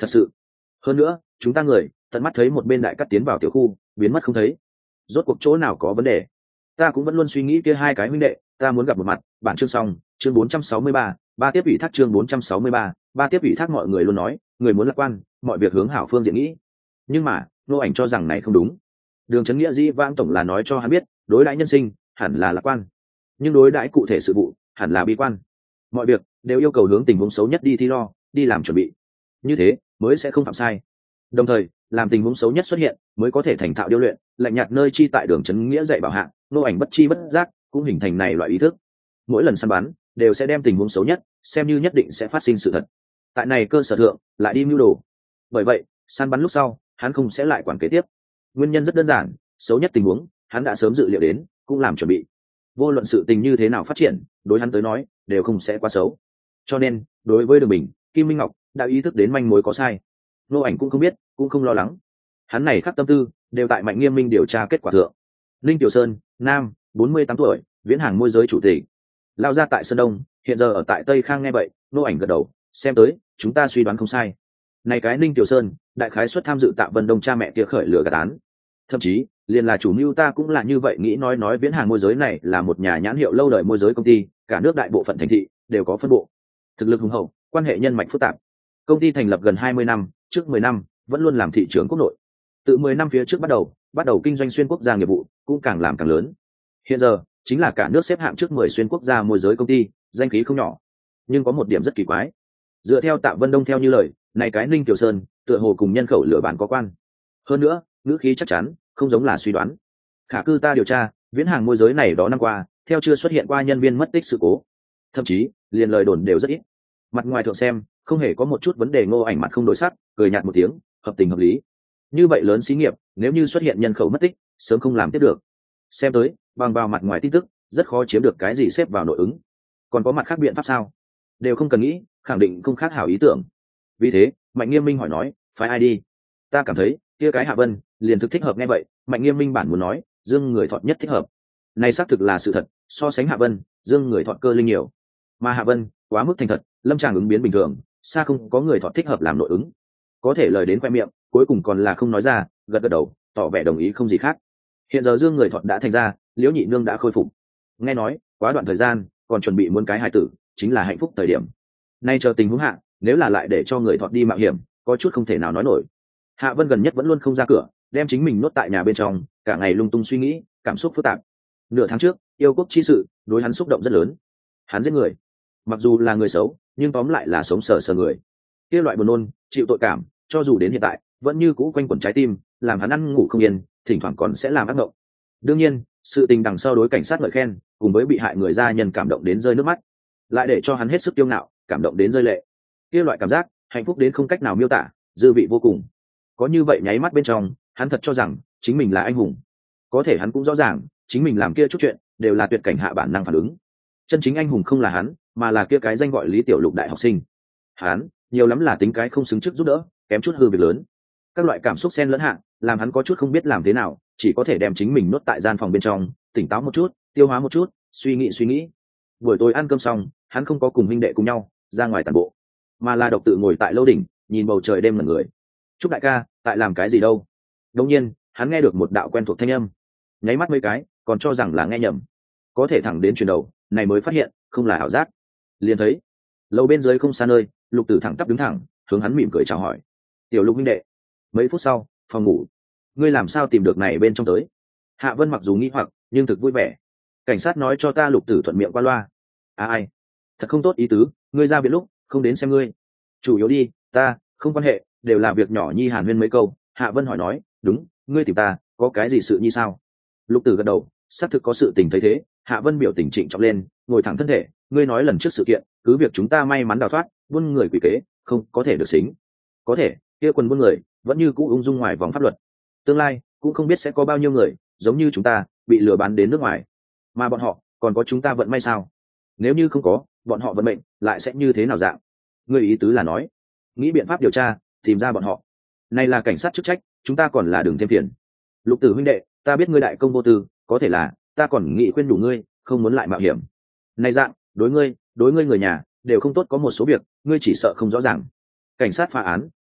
thật sự. Hơn nữa chúng ta người tận mắt thấy một bên đại cắt tiến vào tiểu khu biến mất không thấy, rốt cuộc chỗ nào có vấn đề. Ta cũng vẫn luôn suy nghĩ kia hai cái huynh đệ, ta muốn gặp một mặt. Bản chương xong. Chương bốn trăm sáu mươi ba, ba tiếp ủy thác. Chương bốn trăm sáu mươi ba, ba tiếp ủy thác. Mọi người luôn nói người muốn lạc quan, mọi việc hướng hảo phương diện nghĩ, nhưng mà Ngô Ảnh cho rằng này không đúng. Đường Chấn Nghĩa dĩ vãng tổng là nói cho hắn biết đối đãi nhân sinh hẳn là lạc quan, nhưng đối đãi cụ thể sự vụ hẳn là bi quan. Mọi việc đều yêu cầu hướng tình huống xấu nhất đi thi lo, đi làm chuẩn bị, như thế mới sẽ không phạm sai. Đồng thời làm tình huống xấu nhất xuất hiện mới có thể thành thạo điêu luyện. Lạnh nhạt nơi chi tại Đường Chấn Nghĩa dạy bảo hạng, Ngô Ảnh bất chi bất giác cũng hình thành này loại ý thức. Mỗi lần săn bắn đều sẽ đem tình huống xấu nhất xem như nhất định sẽ phát sinh sự thật, tại này cơ sở thượng lại đi mưu đồ. Bởi vậy săn bắn lúc sau hắn không sẽ lại quản kế tiếp. Nguyên nhân rất đơn giản, xấu nhất tình huống hắn đã sớm dự liệu đến, cũng làm chuẩn bị. Vô luận sự tình như thế nào phát triển, đối hắn tới nói đều không sẽ quá xấu. Cho nên đối với Đường Bình, Kim Minh Ngọc đã ý thức đến manh mối có sai. Ngô Ảnh cũng không biết, cũng không lo lắng. Hắn này khắc tâm tư đều tại Mạnh Nghiêm Minh điều tra kết quả thượng. Linh Tiểu Sơn, nam, bốn mươi tám tuổi, viễn hàng môi giới chủ tịch, lao ra tại Sơn Đông, hiện giờ ở tại Tây Khang. Nghe vậy Ngô Ảnh gật đầu, xem tới chúng ta suy đoán không sai. Này cái Ninh Tiểu Sơn đại khái xuất tham dự Tạ Vân Đông cha mẹ kia khởi lửa gạt án, thậm chí liền là chủ mưu ta cũng là như vậy nghĩ. Nói nói viễn hàng môi giới này là một nhà nhãn hiệu lâu đời môi giới công ty, cả nước đại bộ phận thành thị đều có phân bộ, thực lực hùng hậu, quan hệ nhân mạch phức tạp. Công ty thành lập gần hai mươi năm, trước mười năm vẫn luôn làm thị trường quốc nội. Từ mười năm phía trước bắt đầu, bắt đầu kinh doanh xuyên quốc gia nghiệp vụ, cũng càng làm càng lớn. Hiện giờ chính là cả nước xếp hạng trước mười xuyên quốc gia môi giới công ty, danh khí không nhỏ. Nhưng có một điểm rất kỳ quái. Dựa theo Tạ Vân Đông theo như lời, này cái Ninh Tiểu Sơn tựa hồ cùng nhân khẩu lừa bán có quan. Hơn nữa ngữ khí chắc chắn, không giống là suy đoán. Khả cư ta điều tra, viễn hàng môi giới này đó năm qua theo chưa xuất hiện qua nhân viên mất tích sự cố, thậm chí liền lời đồn đều rất ít. Mặt ngoài thượng xem không hề có một chút vấn đề. Ngô Ảnh mặt không đổi sắc, cười nhạt một tiếng, hợp tình hợp lý. Như vậy lớn xí nghiệp nếu như xuất hiện nhân khẩu mất tích, sớm không làm tiếp được. Xem tới bằng vào mặt ngoài tin tức rất khó chiếm được cái gì xếp vào nội ứng. Còn có mặt khác biện pháp sao? Đều không cần nghĩ, khẳng định không khác hảo ý tưởng. Vì thế Mạnh Nghiêm Minh hỏi nói, phải ai đi? Ta cảm thấy kia cái Hạ Vân liền thực thích hợp. Nghe vậy Mạnh Nghiêm Minh bản muốn nói Dương Người Thọt nhất thích hợp. Này xác thực là sự thật, so sánh Hạ Vân, Dương Người Thọt cơ linh nhiều. Mà Hạ Vân quá mức thành thật, lâm tràng ứng biến bình thường, xa không có Người Thọt thích hợp làm nội ứng. Có thể lời đến khoe miệng, cuối cùng còn là không nói ra, gật gật đầu tỏ vẻ đồng ý không gì khác. Hiện giờ Dương Người Thọt đã thành ra, Liễu Nhị Nương đã khôi phục. Nghe nói quá đoạn thời gian còn chuẩn bị muốn cái hài tử, chính là hạnh phúc thời điểm. Nay chờ tình huống hạ, nếu là lại để cho Người Thọt đi mạo hiểm, có chút không thể nào nói nổi. Hạ Vân gần nhất vẫn luôn không ra cửa, đem chính mình nốt tại nhà bên trong, cả ngày lung tung suy nghĩ, cảm xúc phức tạp. Nửa tháng trước yêu quốc chi sự đối hắn xúc động rất lớn. Hắn giết người, mặc dù là người xấu, nhưng tóm lại là sống sờ sờ người. Kia loại buồn nôn, chịu tội cảm, cho dù đến hiện tại vẫn như cũ quanh quẩn trái tim, làm hắn ăn ngủ không yên, thỉnh thoảng còn sẽ làm ác mộng. Đương nhiên sự tình đằng sau đối cảnh sát ngợi khen, cùng với bị hại người gia nhân cảm động đến rơi nước mắt, lại để cho hắn hết sức kiêu ngạo, cảm động đến rơi lệ. Kia loại cảm giác hạnh phúc đến không cách nào miêu tả, dư vị vô cùng. Có như vậy nháy mắt bên trong, hắn thật cho rằng chính mình là anh hùng. Có thể hắn cũng rõ ràng chính mình làm kia chút chuyện đều là tuyệt cảnh hạ bản năng phản ứng. Chân chính anh hùng không là hắn, mà là kia cái danh gọi Lý Tiểu Lục đại học sinh. Hắn nhiều lắm là tính cái không xứng chức giúp đỡ, kém chút hư việc lớn. Các loại cảm xúc xen lẫn hạ, làm hắn có chút không biết làm thế nào, chỉ có thể đem chính mình nuốt tại gian phòng bên trong, tỉnh táo một chút, tiêu hóa một chút, suy nghĩ suy nghĩ. Buổi tối ăn cơm xong, hắn không có cùng huynh đệ cùng nhau ra ngoài tản bộ, mà là độc tự ngồi tại lâu đỉnh, nhìn bầu trời đêm ngẩn người. Chúc đại ca tại làm cái gì đâu? Đột nhiên hắn nghe được một đạo quen thuộc thanh âm, nháy mắt mấy cái còn cho rằng là nghe nhầm, có thể thẳng đến chuyển đầu này mới phát hiện không là ảo giác. Liền thấy lâu bên dưới không xa nơi, Lục Tử thẳng tắp đứng thẳng, hướng hắn mỉm cười chào hỏi. Tiểu Lục huynh đệ. Mấy phút sau phòng ngủ. Ngươi làm sao tìm được này bên trong tới? Hạ Vân mặc dù nghi hoặc nhưng thực vui vẻ. Cảnh sát nói cho ta Lục Tử thuận miệng qua loa. À ai, thật không tốt ý tứ, ngươi ra viện lúc không đến xem ngươi. Chủ yếu đi, ta không quan hệ, đều là việc nhỏ nhi hàn huyên mấy câu. Hạ Vân hỏi nói, đúng, ngươi tìm ta có cái gì sự nhi sao? Lục Tử gật đầu, xác thực có sự tình thấy thế. Hạ Vân biểu tình trịnh trọng lên, ngồi thẳng thân thể. Ngươi nói lần trước sự kiện, cứ việc chúng ta may mắn đào thoát, buôn người quỷ kế không có thể được xính. Có thể kia quần buôn người vẫn như cũ ung dung ngoài vòng pháp luật. Tương lai cũng không biết sẽ có bao nhiêu người giống như chúng ta bị lừa bán đến nước ngoài, mà bọn họ còn có chúng ta vận may sao? Nếu như không có, bọn họ vận mệnh lại sẽ như thế nào dạng? Ngươi ý tứ là nói nghĩ biện pháp điều tra tìm ra bọn họ, này là cảnh sát chức trách, chúng ta còn là đường thêm phiền. Lục Tử huynh đệ, ta biết ngươi đại công vô tư, có thể là ta còn nghĩ khuyên đủ ngươi không muốn lại mạo hiểm. Này dạng đối ngươi đối ngươi người nhà đều không tốt, có một số việc ngươi chỉ sợ không rõ ràng. Cảnh sát phá án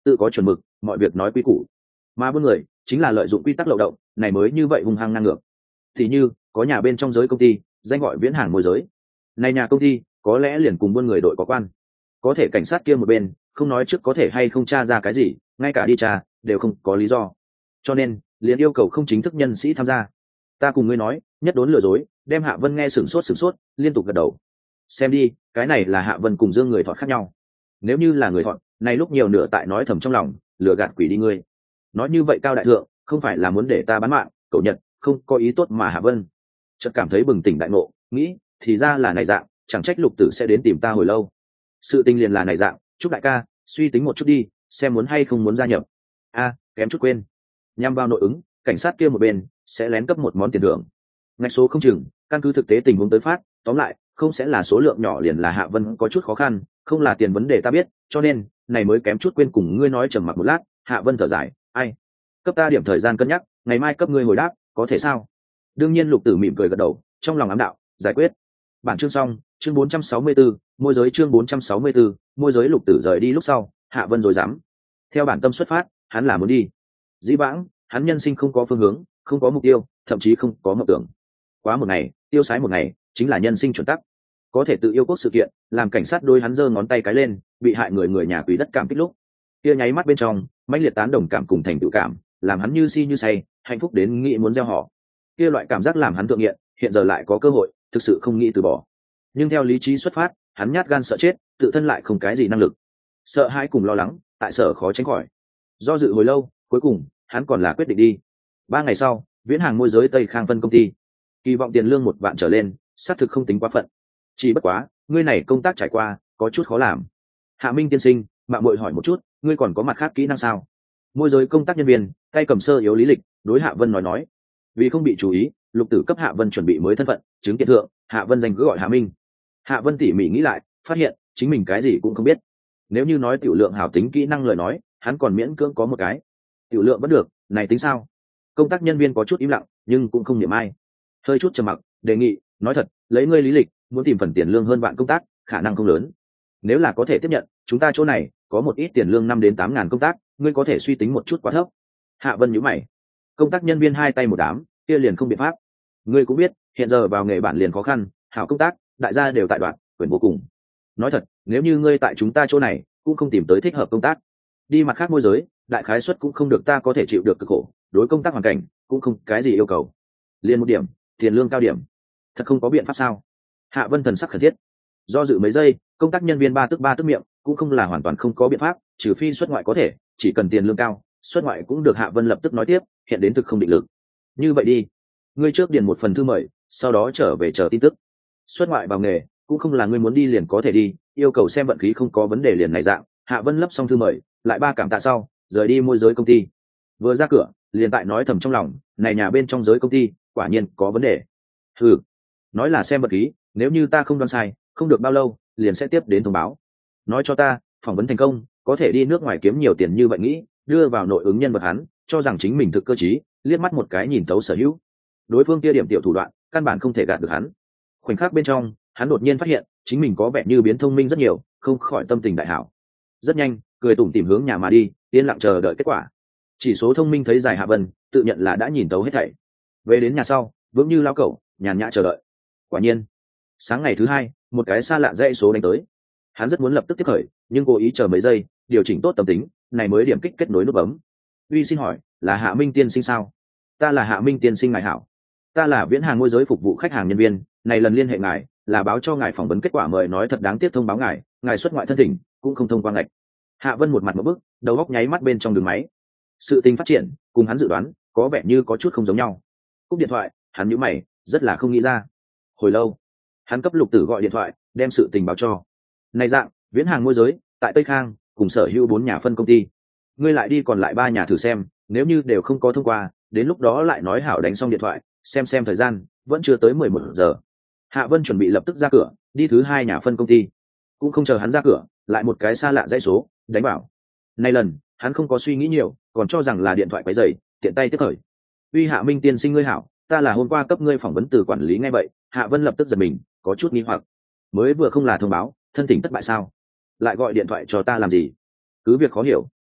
tự có chuẩn mực, mọi việc nói quy củ. Mà buôn người chính là lợi dụng quy tắc lậu động, này mới như vậy hung hăng ngang ngược. Thì như có nhà bên trong giới công ty danh gọi viễn hàng môi giới, này nhà công ty có lẽ liền cùng buôn người đội có quan, có thể cảnh sát kia một bên không nói trước có thể hay không tra ra cái gì, ngay cả đi tra đều không có lý do, cho nên liền yêu cầu không chính thức nhân sĩ tham gia. Ta cùng ngươi nói, nhất đốn lừa dối, đem Hạ Vân nghe sửng sốt sửng sốt, liên tục gật đầu. Xem đi, cái này là Hạ Vân cùng Dương người thọt khác nhau. Nếu như là người thọt, này lúc nhiều nửa tại nói thầm trong lòng, lừa gạt quỷ đi ngươi. Nói như vậy Cao đại thượng, không phải là muốn để ta bán mạng, cậu Nhật, không có ý tốt mà Hạ Vân. Chợt cảm thấy bừng tỉnh đại ngộ, nghĩ, thì ra là này dạng, chẳng trách Lục Tử sẽ đến tìm ta hồi lâu. Sự tình liền là này dạng, chúc đại ca, suy tính một chút đi, xem muốn hay không muốn gia nhập. A, kém chút quên. Nhằm vào nội ứng, cảnh sát kia một bên sẽ lén cấp một món tiền thưởng. Ngạch số không chừng, căn cứ thực tế tình huống tới phát, tóm lại, không sẽ là số lượng nhỏ liền là Hạ Vân có chút khó khăn, không là tiền vấn đề ta biết, cho nên, này mới kém chút quên cùng ngươi nói trầm mặc một lát. Hạ Vân thở dài, ai, cấp ta điểm thời gian cân nhắc, ngày mai cấp ngươi hồi đáp, có thể sao? Đương nhiên Lục Tử mỉm cười gật đầu, trong lòng ám đạo, giải quyết. Bản chương xong, chương bốn trăm sáu mươi tư, môi giới chương bốn trăm sáu mươi tư, môi giới. Lục Tử rời đi lúc sau, Hạ Vân rồi dám. Theo bản tâm xuất phát, hắn là muốn đi. Dĩ vãng, hắn nhân sinh không có phương hướng, không có mục tiêu, thậm chí không có mộng tưởng. Quá một ngày, tiêu sái một ngày, chính là nhân sinh chuẩn tắc. Có thể tự yêu quốc sự kiện, làm cảnh sát đôi hắn giơ ngón tay cái lên, bị hại người người nhà quý đất cảm kích lúc, kia nháy mắt bên trong, mãnh liệt tán đồng cảm cùng thành tựu cảm, làm hắn như si như say, hạnh phúc đến nghĩ muốn gieo họ. Kia loại cảm giác làm hắn thượng nghiện, hiện giờ lại có cơ hội, thực sự không nghĩ từ bỏ. Nhưng theo lý trí xuất phát, hắn nhát gan sợ chết, tự thân lại không cái gì năng lực, sợ hãi cùng lo lắng, tại sở khó tránh khỏi. Do dự hồi lâu, cuối cùng hắn còn là quyết định đi. Ba ngày sau, viễn hàng môi giới Tây Khang phân công ty, kỳ vọng tiền lương một vạn trở lên, xác thực không tính quá phận. Chỉ bất quá, ngươi này công tác trải qua có chút khó làm. Hạ Minh tiên sinh, mạng muội hỏi một chút, ngươi còn có mặt khác kỹ năng sao? Môi giới công tác nhân viên tay cầm sơ yếu lý lịch, đối Hạ Vân nói nói. Vì không bị chú ý, Lục Tử cấp Hạ Vân chuẩn bị mới thân phận chứng kiện thượng, Hạ Vân danh cứ gọi Hạ Minh. Hạ Vân tỉ mỉ nghĩ lại, phát hiện chính mình cái gì cũng không biết. Nếu như nói tiểu lượng hảo tính kỹ năng lời nói, hắn còn miễn cưỡng có một cái. Tiểu lượng vẫn được, này tính sao? Công tác nhân viên có chút im lặng, nhưng cũng không niệm ai. Hơi chút trầm mặc, đề nghị, nói thật, lấy ngươi lý lịch, muốn tìm phần tiền lương hơn bạn công tác, khả năng không lớn. Nếu là có thể tiếp nhận, chúng ta chỗ này có một ít tiền lương năm đến tám ngàn công tác, ngươi có thể suy tính một chút quá thấp. Hạ Vân nhíu mày. Công tác nhân viên hai tay một đám, kia liền không biện pháp. Ngươi cũng biết, hiện giờ vào nghề bản liền khó khăn, hảo công tác, đại gia đều tại đoạn, quyền vô cùng. Nói thật, nếu như ngươi tại chúng ta chỗ này, cũng không tìm tới thích hợp công tác, đi mặt khác môi giới, đại khái suất cũng không được ta có thể chịu được cực khổ, đối công tác hoàn cảnh cũng không cái gì yêu cầu. Liên một điểm, tiền lương cao điểm, thật không có biện pháp sao? Hạ Vân thần sắc khẩn thiết. Do dự mấy giây, công tác nhân viên ba tức ba tức miệng, cũng không là hoàn toàn không có biện pháp, trừ phi xuất ngoại có thể, chỉ cần tiền lương cao, xuất ngoại cũng được. Hạ Vân lập tức nói tiếp, hiện đến thực không định lực. Như vậy đi, ngươi trước điền một phần thư mời, sau đó trở về chờ tin tức. Xuất ngoại vào nghề, cũng không là ngươi muốn đi liền có thể đi, yêu cầu xem vận khí không có vấn đề liền này dạng. Hạ Vân lấp xong thư mời, lại ba cảm tạ sau, rời đi môi giới công ty. Vừa ra cửa, liền tại nói thầm trong lòng, này nhà bên trong giới công ty, quả nhiên có vấn đề. Ừ, nói là xem vật khí, nếu như ta không đoán sai, không được bao lâu, liền sẽ tiếp đến thông báo. Nói cho ta, phỏng vấn thành công, có thể đi nước ngoài kiếm nhiều tiền như vậy nghĩ, đưa vào nội ứng nhân vật hắn, cho rằng chính mình thực cơ trí, liếc mắt một cái nhìn thấu sở hữu. Đối phương kia điểm tiểu thủ đoạn, căn bản không thể gạt được hắn. Khoảnh khắc bên trong, hắn đột nhiên phát hiện, chính mình có vẻ như biến thông minh rất nhiều, không khỏi tâm tình đại hảo. Rất nhanh, cười tủm tỉm hướng nhà mà đi, yên lặng chờ đợi kết quả. Chỉ số thông minh thấy dài Hạ Vân, tự nhận là đã nhìn tấu hết thảy. Về đến nhà sau, vững như lao cẩu, nhàn nhã chờ đợi. Quả nhiên, sáng ngày thứ hai, một cái xa lạ dãy số đánh tới. Hắn rất muốn lập tức tiếp khởi, nhưng cố ý chờ mấy giây, điều chỉnh tốt tâm tính, này mới điểm kích kết nối nút bấm. Uy, xin hỏi, là Hạ Minh tiên sinh sao? Ta là Hạ Minh tiên sinh ngài hảo. Ta là viễn hàng môi giới phục vụ khách hàng nhân viên, này lần liên hệ ngài là báo cho ngài phỏng vấn kết quả, mời nói thật đáng tiếc thông báo ngài, ngài xuất ngoại thân thỉnh, cũng không thông qua ngạch. Hạ Vân một mặt một bức, đầu góc nháy mắt bên trong đường máy. Sự tình phát triển cùng hắn dự đoán có vẻ như có chút không giống nhau. Cúp điện thoại, hắn nhíu mày, rất là không nghĩ ra. Hồi lâu, hắn cấp Lục Tử gọi điện thoại, đem sự tình báo cho. Này dạng, viễn hàng môi giới tại Tây Khang cùng sở hữu bốn nhà phân công ty, ngươi lại đi còn lại ba nhà thử xem, nếu như đều không có thông qua, đến lúc đó lại nói hảo đánh xong điện thoại, xem xem thời gian, vẫn chưa tới mười một giờ. Hạ Vân chuẩn bị lập tức ra cửa, đi thứ hai nhà phân công ty. Cũng không chờ hắn ra cửa, lại một cái xa lạ dãy số đánh bảo. Này lần, hắn không có suy nghĩ nhiều, còn cho rằng là điện thoại quấy rầy, tiện tay tiếp khởi. Uy, Hạ Minh tiên sinh ngươi hảo, ta là hôm qua cấp ngươi phỏng vấn từ quản lý ngay vậy. Hạ Vân lập tức giật mình, có chút nghi hoặc. Mới vừa không là thông báo thân thỉnh thất bại sao? Lại gọi điện thoại cho ta làm gì? Cứ việc khó hiểu,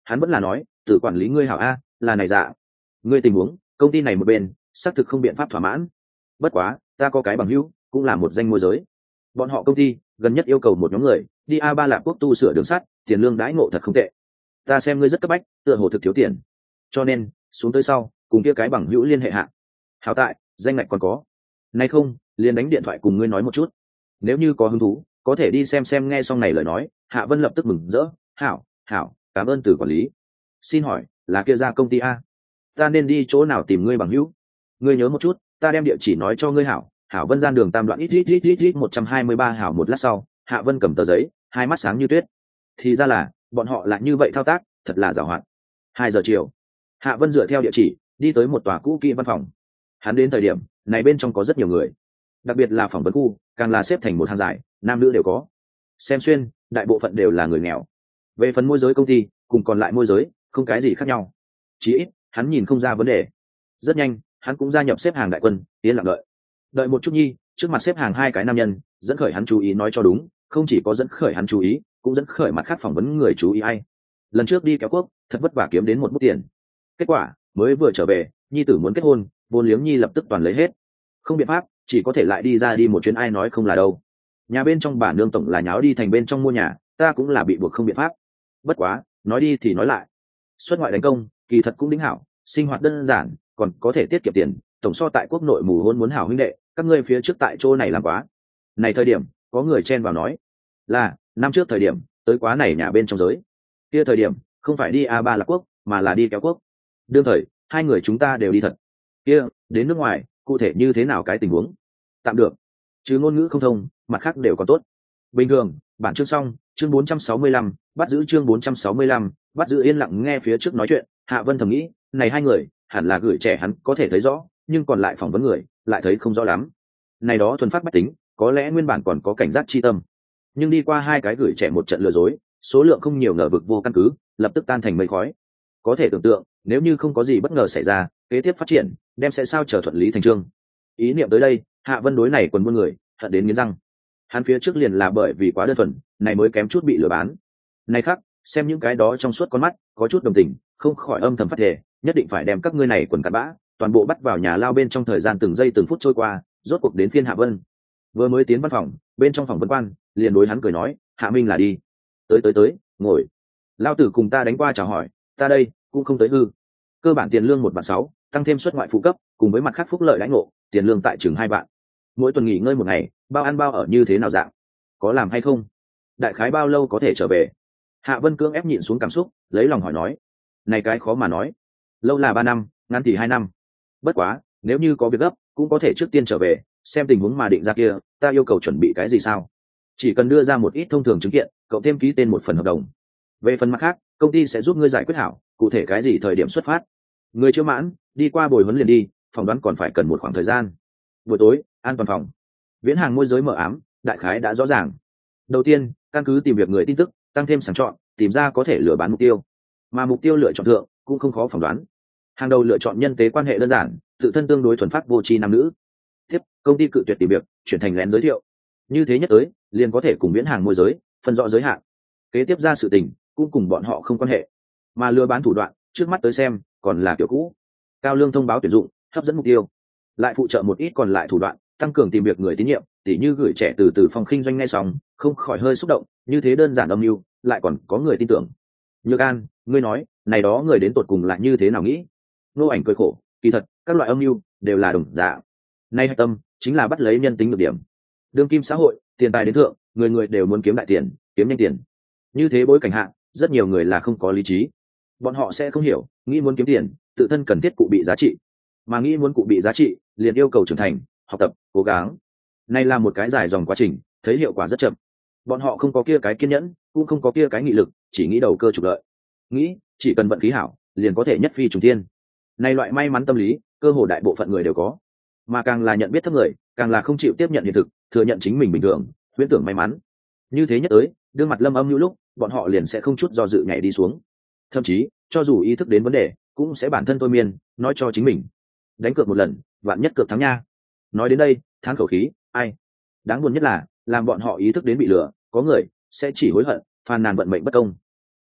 hắn vẫn là nói từ quản lý ngươi hảo a là này dạ ngươi tình huống công ty này một bên xác thực không biện pháp thỏa mãn, bất quá ta có cái bằng hữu cũng là một danh môi giới, bọn họ công ty gần nhất yêu cầu một nhóm người đi a ba lạp quốc tu sửa đường sắt, tiền lương đãi ngộ thật không tệ, ta xem ngươi rất cấp bách tựa hồ thực thiếu tiền, cho nên xuống tới sau cùng kia cái bằng hữu liên hệ hạ. Hảo tại danh ngạch còn có, nay không liền đánh điện thoại cùng ngươi nói một chút, nếu như có hứng thú có thể đi xem xem. Nghe xong này lời nói Hạ Vân lập tức mừng rỡ, hảo hảo cảm ơn từ quản lý. Xin hỏi là kia ra công ty a, ta nên đi chỗ nào tìm ngươi bằng hữu? Ngươi nhớ một chút, ta đem địa chỉ nói cho ngươi. Hảo hảo Vân gian đường tam đoạn ít ít ít ít ít một trăm hai mươi ba. Hảo. Một lát sau Hạ Vân cầm tờ giấy, hai mắt sáng như tuyết. Thì ra là bọn họ lại như vậy thao tác, thật là giàu hoạt. Hai giờ chiều Hạ Vân dựa theo địa chỉ đi tới một tòa cũ kỹ văn phòng. Hắn đến thời điểm này bên trong có rất nhiều người, đặc biệt là phỏng vấn khu càng là xếp thành một hàng dài, nam nữ đều có. Xem xuyên đại bộ phận đều là người nghèo. Về phần môi giới công ty cùng còn lại môi giới không cái gì khác nhau, chí ít hắn nhìn không ra vấn đề. Rất nhanh hắn cũng gia nhập xếp hàng đại quân, yên lặng đợi. Đợi một chút nhi, trước mặt xếp hàng hai cái nam nhân dẫn khởi hắn chú ý. Nói cho đúng, không chỉ có dẫn khởi hắn chú ý, cũng dẫn khởi mặt khác phỏng vấn người chú ý. Ai lần trước đi kéo quốc thật vất vả kiếm đến một bút tiền, kết quả mới vừa trở về nhi tử muốn kết hôn, vốn liếng nhi lập tức toàn lấy hết, không biện pháp chỉ có thể lại đi ra đi một chuyến. Ai nói không là đâu, nhà bên trong bà nương tổng là nháo đi thành bên trong mua nhà, ta cũng là bị buộc không biện pháp. Bất quá nói đi thì nói lại, xuất ngoại đánh công kỳ thật cũng đính hảo, sinh hoạt đơn giản còn có thể tiết kiệm tiền, tổng so tại quốc nội mù hôn muốn hảo. Huynh đệ các ngươi phía trước tại chỗ này làm quá. Này thời điểm có người chen vào nói là năm trước thời điểm tới quá này nhà bên trong giới, kia thời điểm không phải đi a ba lạc quốc mà là đi kéo quốc. Đương thời hai người chúng ta đều đi thật. Kia đến nước ngoài cụ thể như thế nào cái tình huống? Tạm được, chứ ngôn ngữ không thông, mặt khác đều còn tốt. Bình thường. Bản chương xong. Chương bốn trăm sáu mươi lăm, bắt giữ. Chương bốn trăm sáu mươi lăm, bắt giữ. Yên lặng nghe phía trước nói chuyện, Hạ Vân thầm nghĩ, này hai người hẳn là gửi trẻ hắn có thể thấy rõ, nhưng còn lại phỏng vấn người lại thấy không rõ lắm. Này đó thuần phát bách tính, có lẽ nguyên bản còn có cảnh giác chi tâm, nhưng đi qua hai cái gửi trẻ một trận lừa dối, số lượng không nhiều ngờ vực vô căn cứ, lập tức tan thành mây khói. Có thể tưởng tượng, nếu như không có gì bất ngờ xảy ra, kế tiếp phát triển đem sẽ sao trở thuận lý thành chương. Ý niệm tới đây, Hạ Vân đối này quần buôn người hận đến nghiến răng. Hắn phía trước liền là bởi vì quá đơn thuần, này mới kém chút bị lừa bán. Này khác, xem những cái đó trong suốt con mắt, có chút đồng tình, không khỏi âm thầm phát thề, nhất định phải đem các ngươi này quần cặn bã, toàn bộ bắt vào nhà lao bên. Trong thời gian từng giây từng phút trôi qua, rốt cuộc đến phiên Hạ Vân. Vừa mới tiến văn phòng, bên trong phòng vấn quan liền đối hắn cười nói, Hạ Minh là đi. Tới tới tới, ngồi. Lao tử cùng ta đánh qua chào hỏi, ta đây cũng không tới hư. Cơ bản tiền lương một vạn sáu, tăng thêm suất ngoại phụ cấp, cùng với mặt khác phúc lợi đãi ngộ, tiền lương tại chừng hai vạn. Mỗi tuần nghỉ ngơi một ngày, bao ăn bao ở như thế nào dạng? Có làm hay không? Đại khái bao lâu có thể trở về? Hạ Vân cưỡng ép nhịn xuống cảm xúc, lấy lòng hỏi nói. Này cái khó mà nói. Lâu là ba năm, ngắn thì hai năm. Bất quá, nếu như có việc gấp, cũng có thể trước tiên trở về, xem tình huống mà định ra kia, ta yêu cầu chuẩn bị cái gì sao? Chỉ cần đưa ra một ít thông thường chứng kiện, cộng thêm ký tên một phần hợp đồng. Về phần mặt khác, công ty sẽ giúp ngươi giải quyết hảo, cụ thể cái gì thời điểm xuất phát. Người chưa mãn, đi qua buổi huấn liền đi, phỏng đoán còn phải cần một khoảng thời gian. Buổi tối, an toàn phòng. Viễn hàng môi giới mở ám, đại khái đã rõ ràng. Đầu tiên, căn cứ tìm việc người tin tức, tăng thêm sàng chọn, tìm ra có thể lừa bán mục tiêu. Mà mục tiêu lựa chọn thượng cũng không khó phỏng đoán. Hàng đầu lựa chọn nhân tế quan hệ đơn giản, tự thân tương đối thuần phát vô tri nam nữ. Tiếp, công ty cự tuyệt tìm việc, chuyển thành lén giới thiệu. Như thế nhất tới, liền có thể cùng viễn hàng môi giới phân rõ giới hạn. Kế tiếp ra sự tình, cũng cùng bọn họ không quan hệ. Mà lừa bán thủ đoạn, trước mắt tới xem, còn là kiểu cũ. Cao lương thông báo tuyển dụng, hấp dẫn mục tiêu. Lại phụ trợ một ít còn lại thủ đoạn, tăng cường tìm việc người tín nhiệm, tỉ như gửi trẻ từ từ phòng kinh doanh ngay xong, không khỏi hơi xúc động, như thế đơn giản âm mưu, lại còn có người tin tưởng. Nhược An, ngươi nói, này đó người đến tột cùng là như thế nào nghĩ? Nô Ảnh cười khổ, kỳ thật, các loại âm mưu đều là đồng giả. Nay hạch tâm chính là bắt lấy nhân tính được điểm. Đương kim xã hội, tiền tài đến thượng, người người đều muốn kiếm đại tiền, kiếm nhanh tiền. Như thế bối cảnh hạ, rất nhiều người là không có lý trí. Bọn họ sẽ không hiểu, nghĩ muốn kiếm tiền, tự thân cần thiết cụ bị giá trị, mà nghĩ muốn cụ bị giá trị, liền yêu cầu trưởng thành, học tập, cố gắng. Này là một cái dài dòng quá trình, thấy hiệu quả rất chậm. Bọn họ không có kia cái kiên nhẫn, cũng không có kia cái nghị lực, chỉ nghĩ đầu cơ trục lợi. Nghĩ, chỉ cần vận khí hảo, liền có thể nhất phi trùng thiên. Này loại may mắn tâm lý, cơ hồ đại bộ phận người đều có. Mà càng là nhận biết thấp người, càng là không chịu tiếp nhận hiện thực, thừa nhận chính mình bình thường, huyễn tưởng may mắn. Như thế nhất tới, đương mặt lâm âm như lúc, bọn họ liền sẽ không chút do dự nhảy đi xuống. Thậm chí, cho dù ý thức đến vấn đề, cũng sẽ bản thân thôi miên, nói cho chính mình. Đánh cược một lần, vạn nhất cược thắng nha. Nói đến đây, thán khẩu khí, ai. Đáng buồn nhất là, làm bọn họ ý thức đến bị lừa, có người sẽ chỉ hối hận, phàn nàn vận mệnh bất công.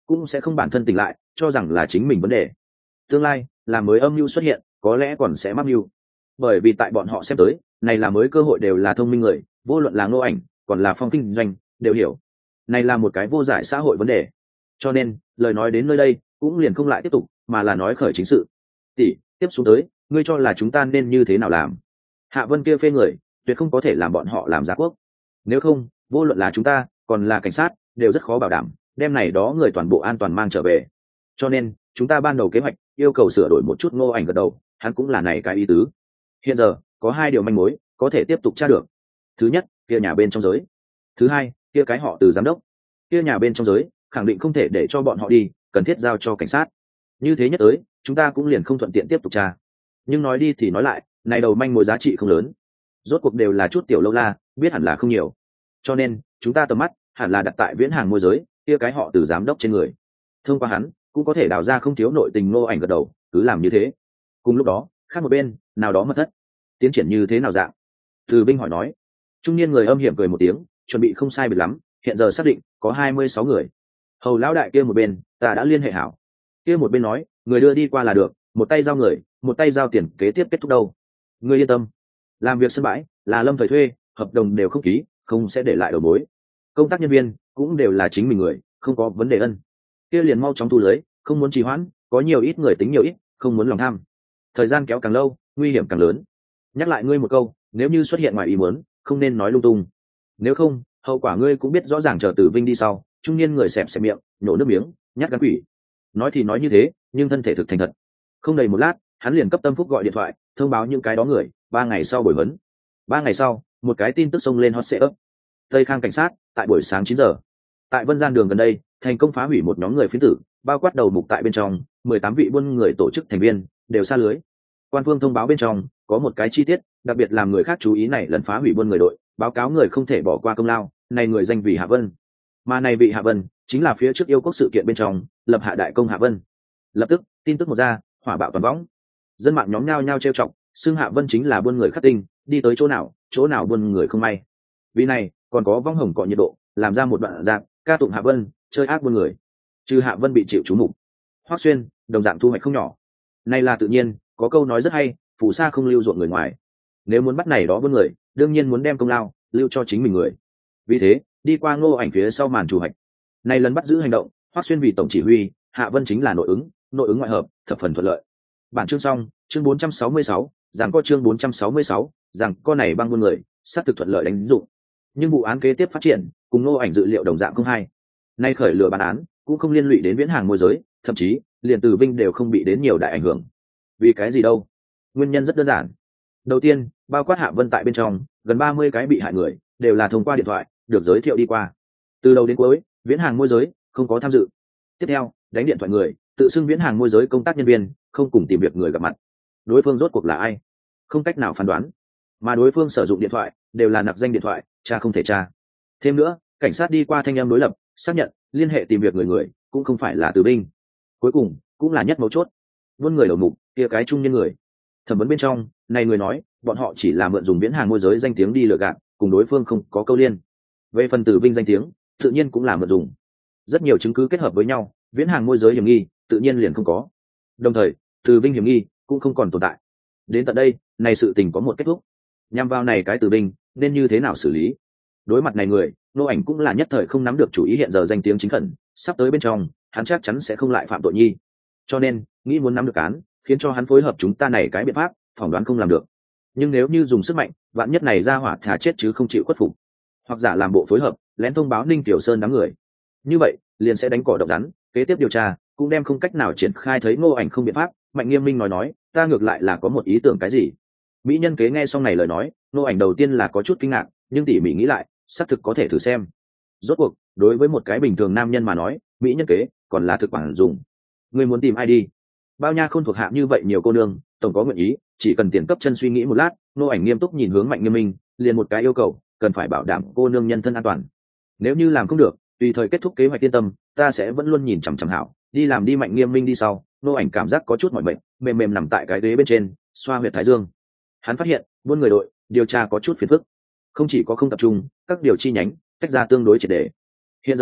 cũng sẽ không bản thân tỉnh lại cho rằng là chính mình vấn đề. Tương lai là mới âm mưu xuất hiện, có lẽ còn sẽ mắc mưu, bởi vì tại bọn họ xem tới này là mới cơ hội, đều là thông minh người, vô luận là Ngô Ảnh còn là Phong kinh doanh đều hiểu này là một cái vô giải xã hội vấn đề. Cho nên lời nói đến nơi đây cũng liền không lại tiếp tục, mà là nói khởi chính sự. Tỷ, tiếp xuống tới ngươi cho là chúng ta nên như thế nào làm? Hạ Vân kia phê người tuyệt không có thể làm bọn họ làm giá quốc, nếu không vô luận là chúng ta còn là cảnh sát đều rất khó bảo đảm đem này đó người toàn bộ an toàn mang trở về. Cho nên chúng ta ban đầu kế hoạch yêu cầu sửa đổi một chút. Ngô Ảnh gật đầu, hắn cũng là này cái ý tứ. Hiện giờ có hai điều manh mối có thể tiếp tục tra được. Thứ nhất, kia nhà bên trong giới. Thứ hai, kia cái họ Từ giám đốc. Kia nhà bên trong giới khẳng định không thể để cho bọn họ đi, cần thiết giao cho cảnh sát. Như thế nhất tới chúng ta cũng liền không thuận tiện tiếp tục tra. Nhưng nói đi thì nói lại, này đầu manh mối giá trị không lớn, rốt cuộc đều là chút tiểu lâu la, biết hẳn là không nhiều. Cho nên chúng ta tầm mắt hẳn là đặt tại Viễn Hàng môi giới kia cái họ Từ giám đốc trên người. Thông qua hắn cũng có thể đào ra không thiếu nội tình. Ngô Ảnh gật đầu, cứ làm như thế. Cùng lúc đó khác một bên nào đó mật thất tiến triển như thế nào dạng? Từ Vinh hỏi nói. Trung niên người âm hiểm cười một tiếng, chuẩn bị không sai biệt lắm, hiện giờ xác định có hai mươi sáu người. Hầu lão đại kia một bên ta đã liên hệ hảo, kia một bên nói người đưa đi qua là được, một tay giao người một tay giao tiền, kế tiếp kết thúc đâu. Ngươi yên tâm, làm việc sân bãi là Lâm Thời thuê, hợp đồng đều không ký, không sẽ để lại đầu mối. Công tác nhân viên cũng đều là chính mình người, không có vấn đề. Ân, kia liền mau chóng thu lưới, không muốn trì hoãn, có nhiều ít người tính nhiều ít, không muốn lòng tham. Thời gian kéo càng lâu nguy hiểm càng lớn. Nhắc lại ngươi một câu, nếu như xuất hiện ngoài ý muốn không nên nói lung tung, nếu không hậu quả ngươi cũng biết rõ ràng. Chờ Tử Vinh đi sau, trung niên người xẹp xẹp miệng, nhổ nước miếng, nhát gan quỷ. Nói thì nói như thế, nhưng thân thể thực thành thật. Không đầy một lát hắn liền cấp Tâm Phúc gọi điện thoại thông báo những cái đó người ba ngày sau buổi vấn. Ba ngày sau một cái tin tức xông lên hot search. Tây Khang cảnh sát tại buổi sáng chín giờ tại Vân Gian đường gần đây thành công phá hủy một nhóm người phiến tử, bao quát đầu mục tại bên trong mười tám vị buôn người tổ chức thành viên đều xa lưới. Quan phương thông báo bên trong có một cái chi tiết đặc biệt làm người khác chú ý, này lần phá hủy buôn người đội báo cáo người không thể bỏ qua công lao, này người danh vì Hạ Vân, mà này vị Hạ Vân chính là phía trước yêu quốc sự kiện bên trong lập hạ đại công Hạ Vân. Lập tức tin tức một ra, hỏa bạo toàn võng, dân mạng nhóm nhao nhao trêu chọc, xưng Hạ Vân chính là buôn người khắc tinh, đi tới chỗ nào chỗ nào buôn người không may. Vì này còn có vong hồng cọ nhiệt độ làm ra một đoạn dạng ca tụng Hạ Vân chơi ác buôn người. Trừ Hạ Vân bị chịu chú mục, Hoắc Xuyên đồng dạng thu hoạch không nhỏ. Này là tự nhiên, có câu nói rất hay, phù sa không lưu ruộng người ngoài. Nếu muốn bắt này đó buôn người, đương nhiên muốn đem công lao lưu cho chính mình người. Vì thế đi qua Ngô Ảnh phía sau màn chủ hạch, này lần bắt giữ hành động, Hoắc Xuyên vì tổng chỉ huy, Hạ Vân chính là nội ứng, nội ứng ngoại hợp, thập phần thuận lợi. Bản chương xong, chương bốn trăm sáu mươi sáu, rằng có chương bốn trăm sáu mươi sáu, rằng con này băng buôn người, sát thực thuận lợi đánh dụng. Nhưng vụ án kế tiếp phát triển, cùng Ngô Ảnh dự liệu đồng dạng không hay. Nay khởi lừa bán án cũng không liên lụy đến Viễn Hàng môi giới, thậm chí liền Từ Vinh đều không bị đến nhiều đại ảnh hưởng. Vì cái gì đâu? Nguyên nhân rất đơn giản. Đầu tiên, bao quát Hạ Vân tại bên trong, gần ba mươi cái bị hại người đều là thông qua điện thoại được giới thiệu đi qua. Từ đầu đến cuối, Viễn Hàng môi giới không có tham dự. Tiếp theo, đánh điện thoại người tự xưng Viễn Hàng môi giới công tác nhân viên, không cùng tìm việc người gặp mặt. Đối phương rốt cuộc là ai? Không cách nào phán đoán. Mà đối phương sử dụng điện thoại đều là nạp danh điện thoại, tra không thể tra. Thêm nữa, cảnh sát đi qua thanh em đối lập, xác nhận liên hệ tìm việc người người cũng không phải là Từ Vinh. Cuối cùng cũng là nhất mấu chốt, buôn người đầu mục kia cái trung nhân người. Thẩm vấn bên trong, này người nói bọn họ chỉ là mượn dùng Viễn Hàng môi giới danh tiếng đi lừa gạt, cùng đối phương không có câu liên. Về phần Từ Vinh danh tiếng, tự nhiên cũng là mượn dùng. Rất nhiều chứng cứ kết hợp với nhau, Viễn Hàng môi giới hiểm nghi tự nhiên liền không có. Đồng thời, Từ Vinh hiểm nghi cũng không còn tồn tại. Đến tận đây, này sự tình có một kết thúc. Nhằm vào này cái Từ Vinh nên như thế nào xử lý? Đối mặt này người, Ngô Ảnh cũng là nhất thời không nắm được chủ ý. Hiện giờ danh tiếng chính khẩn sắp tới bên trong, hắn chắc chắn sẽ không lại phạm tội nhi. Cho nên nghĩ muốn nắm được án, khiến cho hắn phối hợp chúng ta này cái biện pháp, phỏng đoán không làm được. Nhưng nếu như dùng sức mạnh, vạn nhất này ra hỏa thà chết chứ không chịu khuất phục, hoặc giả làm bộ phối hợp lén thông báo Ninh Tiểu Sơn đám người, như vậy liền sẽ đánh cỏ độc rắn, kế tiếp điều tra cũng đem không cách nào triển khai. Thấy Ngô Ảnh không biện pháp, Mạnh Nghiêm Minh nói nói, ta ngược lại là có một ý tưởng. Cái gì? Mỹ nhân kế nghe xong này lời nói, Ngô Ảnh đầu tiên là có chút kinh ngạc, nhưng tỉ mỉ nghĩ lại, xác thực có thể thử xem. Rốt cuộc đối với một cái bình thường nam nhân mà nói, mỹ nhân kế còn là thực bản dùng. Ngươi muốn tìm ai đi? Bao nha không thuộc hạ như vậy nhiều cô nương, tổng có nguyện ý, chỉ cần tiền cấp chân. Suy nghĩ một lát, Ngô Ảnh nghiêm túc nhìn hướng Mạnh Nghiêm Minh, liền một cái yêu cầu, cần phải bảo đảm cô nương nhân thân an toàn. Nếu như làm không được, tùy thời kết thúc kế hoạch, yên tâm, ta sẽ vẫn luôn nhìn chằm chằm hảo, đi làm đi. Mạnh Nghiêm Minh đi sau, Ngô Ảnh cảm giác có chút mỏi mệt, mềm mềm nằm tại cái ghế bên trên, xoa huyệt thái dương. Hắn phát hiện buôn người đội điều tra có chút phiền phức, không chỉ có không tập trung, các điều chi nhánh tách ra tương đối triệt để. Hiện giờ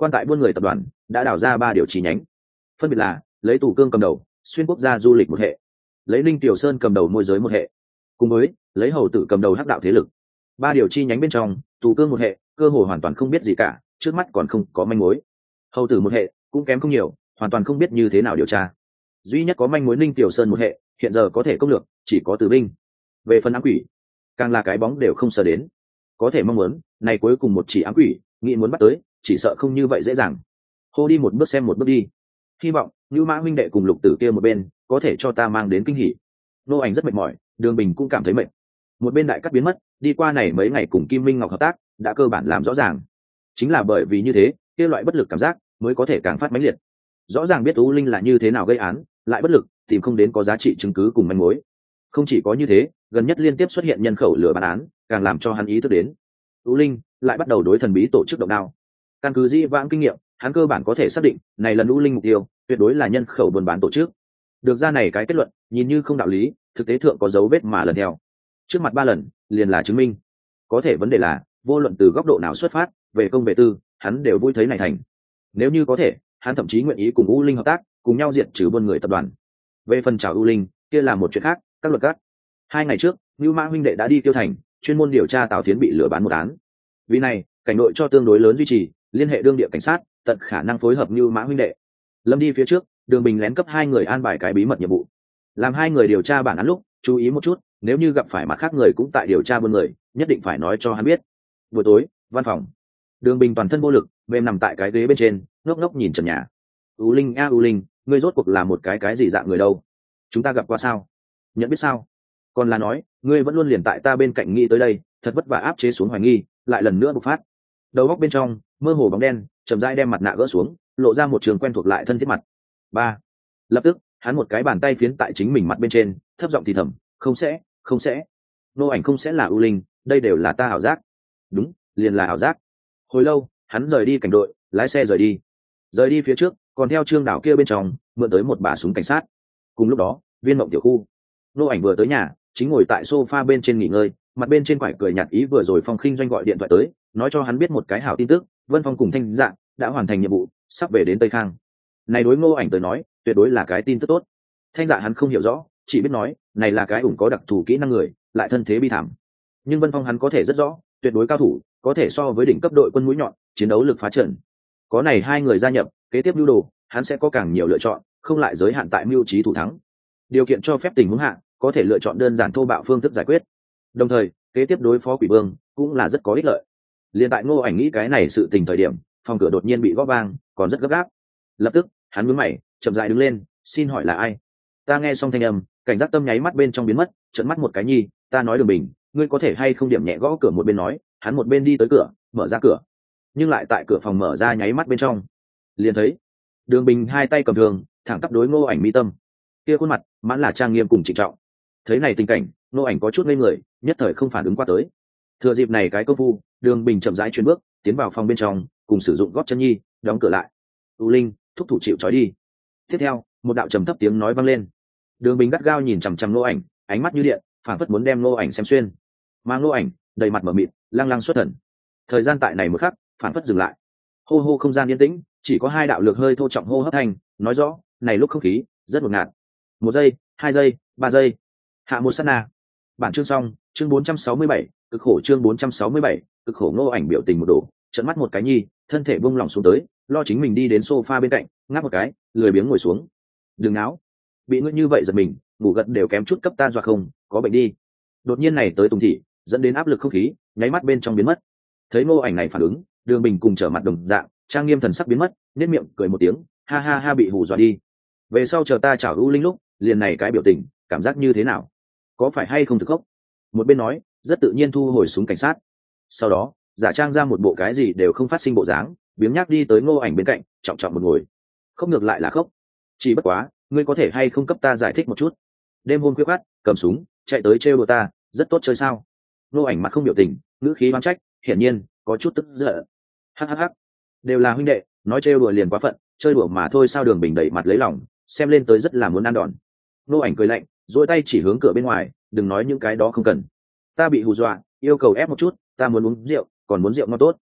Quan tại buôn người tập đoàn đã đào ra ba điều chi nhánh, phân biệt là lấy Tù Cương cầm đầu xuyên quốc gia du lịch một hệ, lấy Ninh Tiểu Sơn cầm đầu môi giới một hệ, cùng với lấy Hầu Tử cầm đầu hắc đạo thế lực. Ba điều chi nhánh bên trong, Tù Cương một hệ cơ hồ hoàn toàn không biết gì cả, trước mắt còn không có manh mối. Hầu Tử một hệ cũng kém không nhiều, hoàn toàn không biết như thế nào điều tra. Duy nhất có manh mối Ninh Tiểu Sơn một hệ hiện giờ có thể công lược chỉ có Từ Binh. Về phần ám quỷ, càng là cái bóng đều không sờ đến. Có thể mong muốn này cuối cùng một chỉ ám quỷ nghĩ muốn bắt tới, chỉ sợ không như vậy dễ dàng. Hô đi một bước xem một bước đi, hy vọng như Mã huynh đệ cùng Lục Tử kia một bên có thể cho ta mang đến kinh hỉ. Nô Ảnh rất mệt mỏi, Đường Bình cũng cảm thấy mệt. Một bên đại cắt biến mất, đi qua này mấy ngày cùng Kim Minh Ngọc hợp tác đã cơ bản làm rõ ràng. Chính là bởi vì như thế, kia loại bất lực cảm giác mới có thể càng phát mãnh liệt. Rõ ràng biết U Linh là như thế nào gây án, lại bất lực tìm không đến có giá trị chứng cứ cùng manh mối. Không chỉ có như thế, gần nhất liên tiếp xuất hiện nhân khẩu lừa bán án, càng làm cho hắn ý thức đến U Linh lại bắt đầu đối thần bí tổ chức động đao. Căn cứ dĩ vãng kinh nghiệm, hắn cơ bản có thể xác định này lần U Linh mục tiêu tuyệt đối là nhân khẩu buôn bán tổ chức. Được ra này cái kết luận nhìn như không đạo lý, thực tế thượng có dấu vết mà lần theo trước mặt ba lần liền là chứng minh. Có thể vấn đề là vô luận từ góc độ nào xuất phát, về công về tư hắn đều vui thấy này thành. Nếu như có thể, hắn thậm chí nguyện ý cùng U Linh hợp tác, cùng nhau diệt trừ buôn người tập đoàn. Về phần chào U Linh kia là một chuyện khác, các luật các. Hai ngày trước Nưu Mã huynh đệ đã đi Tiêu Thành chuyên môn điều tra Tào Thiến bị lừa bán một án. Vì này cảnh đội cho tương đối lớn duy trì, liên hệ đương địa cảnh sát tận khả năng phối hợp Nưu Mã huynh đệ. Lâm đi phía trước, Đường Bình lén cấp hai người an bài cái bí mật nhiệm vụ, làm hai người điều tra bản án lúc chú ý một chút, nếu như gặp phải mặt khác người cũng tại điều tra buôn người, nhất định phải nói cho hắn biết. Buổi tối văn phòng, Đường Bình toàn thân vô lực mềm nằm tại cái ghế bên trên, ngốc ngốc nhìn trần nhà. U Linh a U Linh, ngươi rốt cuộc là một cái cái gì dạng người đâu? Chúng ta gặp qua sao? Nhận biết sao? Còn là nói ngươi vẫn luôn liền tại ta bên cạnh nghĩ tới đây, thật vất vả áp chế xuống hoài nghi, lại lần nữa bộc phát. Đầu góc bên trong mơ hồ bóng đen chậm rãi đem mặt nạ gỡ xuống, lộ ra một trường quen thuộc lại thân thiết mặt. Ba. Lập tức hắn một cái bàn tay phiến tại chính mình mặt bên trên, thấp giọng thì thầm, không sẽ không sẽ Nô Ảnh không sẽ là U Linh, đây đều là ta ảo giác. Đúng, liền là ảo giác. Hồi lâu hắn rời đi cảnh đội, lái xe rời đi. Rời đi phía trước còn theo Trương Đảo kia bên trong mượn tới một bả súng cảnh sát. Cùng lúc đó Viên Mộng tiểu khu, Nô Ảnh vừa tới nhà, chính ngồi tại sofa bên trên nghỉ ngơi, mặt bên trên quải cười nhạt ý. Vừa rồi Phong Khinh Doanh gọi điện thoại tới, nói cho hắn biết một cái hảo tin tức, Vân Phong cùng Thanh Dạ đã hoàn thành nhiệm vụ, sắp về đến Tây Khang. Này đối Ngô Ảnh tới nói tuyệt đối là cái tin tức tốt. Thanh Dạ hắn không hiểu rõ, chỉ biết nói này là cái ủng có đặc thù kỹ năng người, lại thân thế bi thảm. Nhưng Vân Phong hắn có thể rất rõ, tuyệt đối cao thủ, có thể so với đỉnh cấp đội quân mũi nhọn, chiến đấu lực phá trận. Có này hai người gia nhập, kế tiếp mưu đồ hắn sẽ có càng nhiều lựa chọn, không lại giới hạn tại mưu trí thủ thắng. Điều kiện cho phép tình huống hạ, có thể lựa chọn đơn giản thô bạo phương thức giải quyết. Đồng thời kế tiếp đối phó Quỷ Vương cũng là rất có ích lợi. Liên tại Ngô Ảnh nghĩ cái này sự tình thời điểm, phòng cửa đột nhiên bị gõ vang, còn rất gấp gáp. Lập tức hắn nhướng mày, chậm rãi đứng lên, xin hỏi là ai? Ta nghe xong thanh âm, cảnh giác tâm nháy mắt bên trong biến mất, trợn mắt một cái nhi, ta nói Đường Bình, ngươi có thể hay không điểm nhẹ gõ cửa, một bên nói, hắn một bên đi tới cửa, mở ra cửa. Nhưng lại tại cửa phòng mở ra nháy mắt bên trong, liền thấy Đường Bình hai tay cầm thường, thẳng tắp đối Ngô Ảnh mi tâm. Kia khuôn mặt mãn là trang nghiêm cùng trịnh trọng. Thấy này tình cảnh, Ngô Ảnh có chút ngây người, nhất thời không phản ứng qua tới. Thừa dịp này cái công phu, Đường Bình chậm rãi chuyển bước tiến vào phòng bên trong, cùng sử dụng gót chân nhi đóng cửa lại. U Linh, thúc thủ chịu trói đi. Tiếp theo một đạo trầm thấp tiếng nói vang lên. Đường Bình gắt gao nhìn chằm chằm Ngô Ảnh, ánh mắt như điện, phảng phất muốn đem Ngô Ảnh xem xuyên. Mà Ngô Ảnh đầy mặt mở mịt, lăng lăng xuất thần. Thời gian tại này một khắc phảng phất dừng lại. Hô hô không gian yên tĩnh, chỉ có hai đạo lược hơi thô trọng hô hấp thành, nói rõ này lúc không khí rất ngột ngạt. Một giây, hai giây, ba giây, hạ một sát na. Bản chương xong, chương bốn trăm sáu mươi bảy, cực khổ chương bốn trăm sáu mươi bảy, cực khổ. Ngô Ảnh biểu tình một đồ, trợn mắt một cái nhi, thân thể buông lỏng xuống tới, lo chính mình đi đến sofa bên cạnh, ngáp một cái, lười biếng ngồi xuống. Đừng náo, bị ngươi như vậy giật mình, ngủ gật đều kém chút cấp ta dọa không, có bệnh đi. Đột nhiên này tới Tùng thị, dẫn đến áp lực không khí nháy mắt bên trong biến mất. Thấy Ngô Ảnh này phản ứng, Đường Bình cùng trở mặt đồng dạng, trang nghiêm thần sắc biến mất, nhếch miệng cười một tiếng, ha ha ha, bị hù dọa đi. Về sau chờ ta chào U Linh lúc, liền này cái biểu tình, cảm giác như thế nào? Có phải hay không thực khốc? Một bên nói, rất tự nhiên thu hồi súng cảnh sát. Sau đó, giả trang ra một bộ cái gì đều không phát sinh bộ dáng, biếng nhác đi tới Ngô Ảnh bên cạnh, trọng trọng một ngồi. Khốc ngược lại là khốc, chỉ bất quá, ngươi có thể hay không cấp ta giải thích một chút? Đêm hôm khuya khoắt, cầm súng, chạy tới trêu đùa ta, rất tốt chơi sao? Ngô Ảnh mặt không biểu tình, ngữ khí oán trách, hiển nhiên có chút tức giận. Hắc hắc hắc, đều là huynh đệ, nói trêu đùa liền quá phận, chơi đùa mà thôi sao? Đường Bình đẩy mặt lấy lòng, xem lên tới rất là muốn ăn đòn. Ngô Ảnh cười lạnh, duỗi tay chỉ hướng cửa bên ngoài, đừng nói những cái đó không cần. Ta bị hù dọa, yêu cầu ép một chút, ta muốn uống rượu, còn muốn rượu ngon tốt.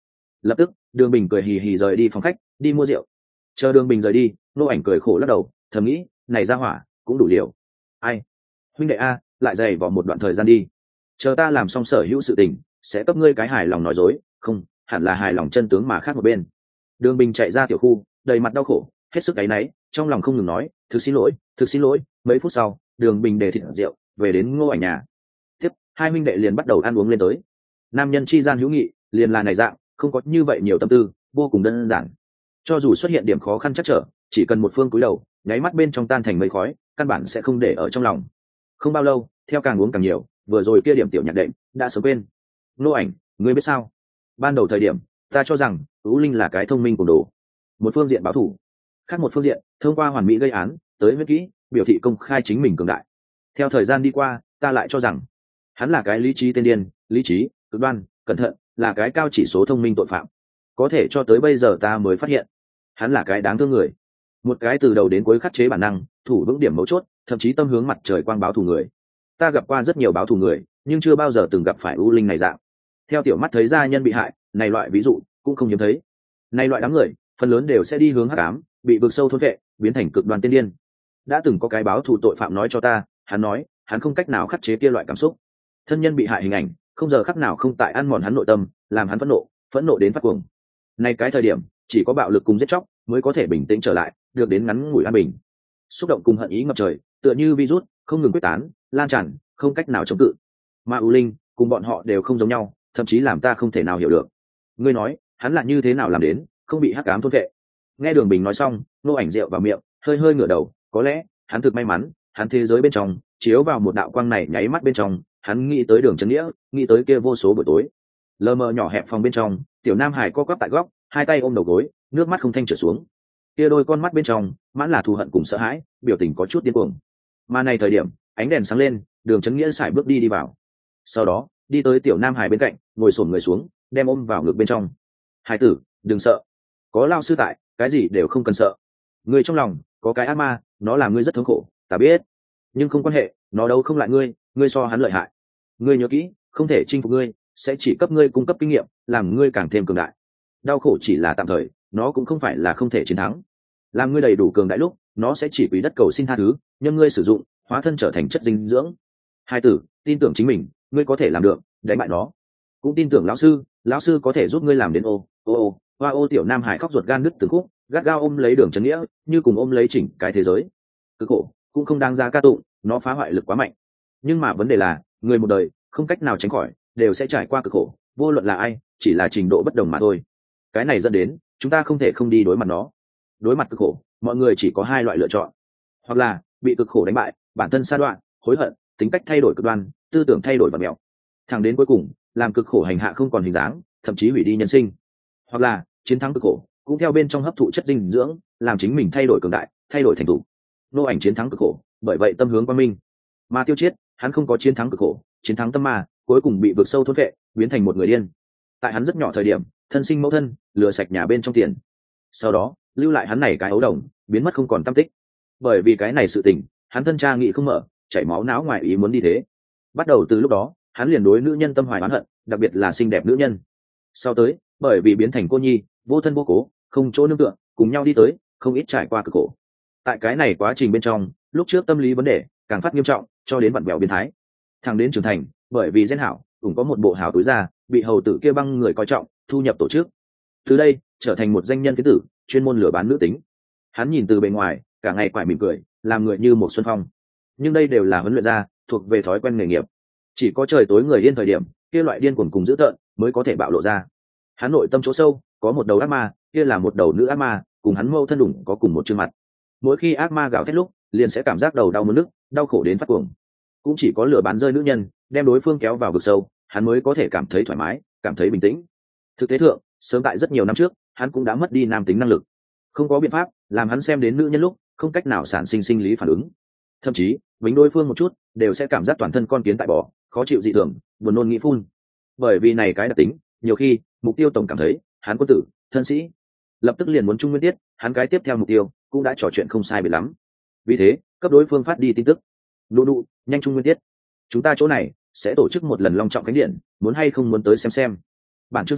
Lập tức Đường Bình cười hì hì rời đi phòng khách đi mua rượu. Chờ Đường Bình rời đi, Ngô Ảnh cười khổ lắc đầu, thầm nghĩ này ra hỏa cũng đủ liều. Ai huynh đệ a, lại dày vào một đoạn thời gian đi, chờ ta làm xong sở hữu sự tình sẽ cấp ngươi cái hài lòng nói dối, không hẳn là hài lòng chân tướng mà khác một bên. Đường Bình chạy ra tiểu khu đầy mặt đau khổ, hết sức áy náy, trong lòng không ngừng nói thực xin lỗi thực xin lỗi. Mấy phút sau Đường Bình để thịt rượu về đến Ngô Ảnh nhà. Tiếp hai huynh đệ liền bắt đầu ăn uống lên tới. Nam nhân chi gian hữu nghị liền là này dạng, không có như vậy nhiều tâm tư, vô cùng đơn giản. Cho dù xuất hiện điểm khó khăn chắc trở, chỉ cần một phương cúi đầu nháy mắt bên trong tan thành mây khói, căn bản sẽ không để ở trong lòng. Không bao lâu, theo càng uống càng nhiều, vừa rồi kia điểm tiểu nhạc đệm đã sớm quên. Ngô Ảnh, ngươi biết sao, ban đầu thời điểm ta cho rằng Ú Linh là cái thông minh cùng đồ, một phương diện báo thù, khác một phương diện thông qua hoàn mỹ gây án tới huyết kỹ biểu thị công khai chính mình cường đại. Theo thời gian đi qua, ta lại cho rằng hắn là cái lý trí tên điên, lý trí cực đoan cẩn thận, là cái cao chỉ số thông minh tội phạm. Có thể cho tới bây giờ ta mới phát hiện hắn là cái đáng thương người, một cái từ đầu đến cuối khắc chế bản năng, thủ vững điểm mấu chốt, thậm chí tâm hướng mặt trời quang báo thù người. Ta gặp qua rất nhiều báo thù người, nhưng chưa bao giờ từng gặp phải U Linh này dạng. Theo tiểu mắt thấy gia nhân bị hại, này loại ví dụ cũng không hiếm thấy. Này loại đám người phần lớn đều sẽ đi hướng hắc ám, bị vực sâu thôn vệ, biến thành cực đoan tiên điên. Đã từng có cái báo thù tội phạm nói cho ta, hắn nói hắn không cách nào khắc chế kia loại cảm xúc, thân nhân bị hại hình ảnh không giờ khắc nào không tại ăn mòn hắn nội tâm, làm hắn phẫn nộ phẫn nộ đến phát cuồng. Này cái thời điểm chỉ có bạo lực cùng giết chóc mới có thể bình tĩnh trở lại, được đến ngắn ngủi an bình. Xúc động cùng hận ý ngập trời, tựa như virus không ngừng quyết tán lan tràn, không cách nào chống cự. Mà U Linh cùng bọn họ đều không giống nhau, thậm chí làm ta không thể nào hiểu được. Ngươi nói hắn là như thế nào làm đến không bị hắc ám thôn vệ? Nghe Đường Bình nói xong, Ngô Ảnh rượu vào miệng, hơi hơi ngửa đầu, có lẽ hắn thực may mắn, hắn thế giới bên trong chiếu vào một đạo quang này nháy mắt bên trong, hắn nghĩ tới Đường Trấn Nghĩa, nghĩ tới kia vô số buổi tối. Lờ mờ nhỏ hẹp phòng bên trong, tiểu Nam Hải co quắp tại góc, hai tay ôm đầu gối, nước mắt không thanh trở xuống. Kia đôi con mắt bên trong mãn là thù hận cùng sợ hãi, biểu tình có chút điên cuồng. Mà này thời điểm, ánh đèn sáng lên, Đường Trấn Nghĩa sải bước đi đi vào. Sau đó, đi tới tiểu Nam Hải bên cạnh, ngồi xổm người xuống, đem ôm vào ngực bên trong. Hải tử, đừng sợ, có lao sư tại, cái gì đều không cần sợ. Ngươi trong lòng có cái ác ma, nó làm ngươi rất thống khổ, ta biết, nhưng không quan hệ, nó đâu không lại ngươi, ngươi so hắn lợi hại. Ngươi nhớ kỹ, không thể chinh phục ngươi, sẽ chỉ cấp ngươi cung cấp kinh nghiệm, làm ngươi càng thêm cường đại. Đau khổ chỉ là tạm thời, nó cũng không phải là không thể chiến thắng. Làm ngươi đầy đủ cường đại lúc, nó sẽ chỉ quý đất cầu xin tha thứ, nhưng ngươi sử dụng, hóa thân trở thành chất dinh dưỡng. Hai tử, tin tưởng chính mình, ngươi có thể làm được, đánh bại nó. Cũng tin tưởng lão sư, lão sư có thể giúp ngươi làm đến ô ô ô. Hoa ô tiểu Nam Hải khóc ruột gan nứt từng khúc, gắt gao ôm lấy Đường Trấn Nghĩa, như cùng ôm lấy chỉnh cái thế giới. Cực khổ cũng không đáng giá ca tụng, nó phá hoại lực quá mạnh. Nhưng mà vấn đề là, người một đời không cách nào tránh khỏi, đều sẽ trải qua cực khổ, vô luận là ai, chỉ là trình độ bất đồng mà thôi. Cái này dẫn đến chúng ta không thể không đi đối mặt nó. Đối mặt cực khổ, mọi người chỉ có hai loại lựa chọn: hoặc là bị cực khổ đánh bại, bản thân sa đoạn, hối hận, tính cách thay đổi cực đoan, tư tưởng thay đổi và mèo, thẳng đến cuối cùng làm cực khổ hành hạ không còn hình dáng, thậm chí hủy đi nhân sinh; hoặc là chiến thắng cực khổ, cũng theo bên trong hấp thụ chất dinh dưỡng, làm chính mình thay đổi cường đại, thay đổi thành thủ. Ngô Ảnh chiến thắng cực khổ, bởi vậy tâm hướng quang minh. Mà Tiêu Chiết, hắn không có chiến thắng cực khổ, chiến thắng tâm ma, cuối cùng bị vực sâu thôn vệ, biến thành một người điên. Tại hắn rất nhỏ thời điểm, thân sinh mẫu thân lừa sạch nhà bên trong tiền, sau đó lưu lại hắn này cái ấu đồng, biến mất không còn tăm tích. Bởi vì cái này sự tình, hắn thân cha nghị không mở, chảy máu não ngoài ý muốn đi thế. Bắt đầu từ lúc đó, hắn liền đối nữ nhân tâm hoài oán hận, đặc biệt là xinh đẹp nữ nhân. Sau tới, bởi vì biến thành cô nhi, vô thân vô cố, không chỗ nương tựa, cùng nhau đi tới, không ít trải qua cực khổ. Tại cái này quá trình bên trong, lúc trước tâm lý vấn đề càng phát nghiêm trọng, cho đến vặn vẹo biến thái. Thằng đến trưởng thành, bởi vì gen hảo, cũng có một bộ hảo túi ra, bị hầu tử kia băng người coi trọng, thu nhập tổ chức. Từ đây, trở thành một danh nhân phiến tử, chuyên môn lừa bán nữ tính. Hắn nhìn từ bề ngoài, cả ngày quải mỉm cười, làm người như một xuân phong. Nhưng đây đều là huấn luyện ra, thuộc về thói quen nghề nghiệp. Chỉ có trời tối người điên thời điểm, kia loại điên cuồng cùng dữ tợn mới có thể bạo lộ ra. Hắn nội tâm chỗ sâu có một đầu ác ma, kia là một đầu nữ ác ma, cùng hắn mâu thân đủng có cùng một chương mặt. Mỗi khi ác ma gào thét lúc, liền sẽ cảm giác đầu đau muốn nức, đau khổ đến phát cuồng. Cũng chỉ có lừa bán rơi nữ nhân, đem đối phương kéo vào vực sâu, hắn mới có thể cảm thấy thoải mái, cảm thấy bình tĩnh. Thực tế thượng, sớm tại rất nhiều năm trước, hắn cũng đã mất đi nam tính năng lực. Không có biện pháp, làm hắn xem đến nữ nhân lúc, không cách nào sản sinh sinh lý phản ứng. Thậm chí, vĩnh đối phương một chút, đều sẽ cảm giác toàn thân con kiến tại bò, khó chịu dị thường, buồn nôn nghĩ phun. Bởi vì này cái đặc tính, nhiều khi, mục tiêu tổng cảm thấy, hắn quân tử, thân sĩ, lập tức liền muốn trung nguyên tiết, hắn cái tiếp theo mục tiêu cũng đã trò chuyện không sai biệt lắm. Vì thế, cấp đối phương phát đi tin tức: nụ nụ, nhanh trung nguyên tiết, chúng ta chỗ này sẽ tổ chức một lần long trọng khánh điện, muốn hay không muốn tới xem xem. Bản chương xong,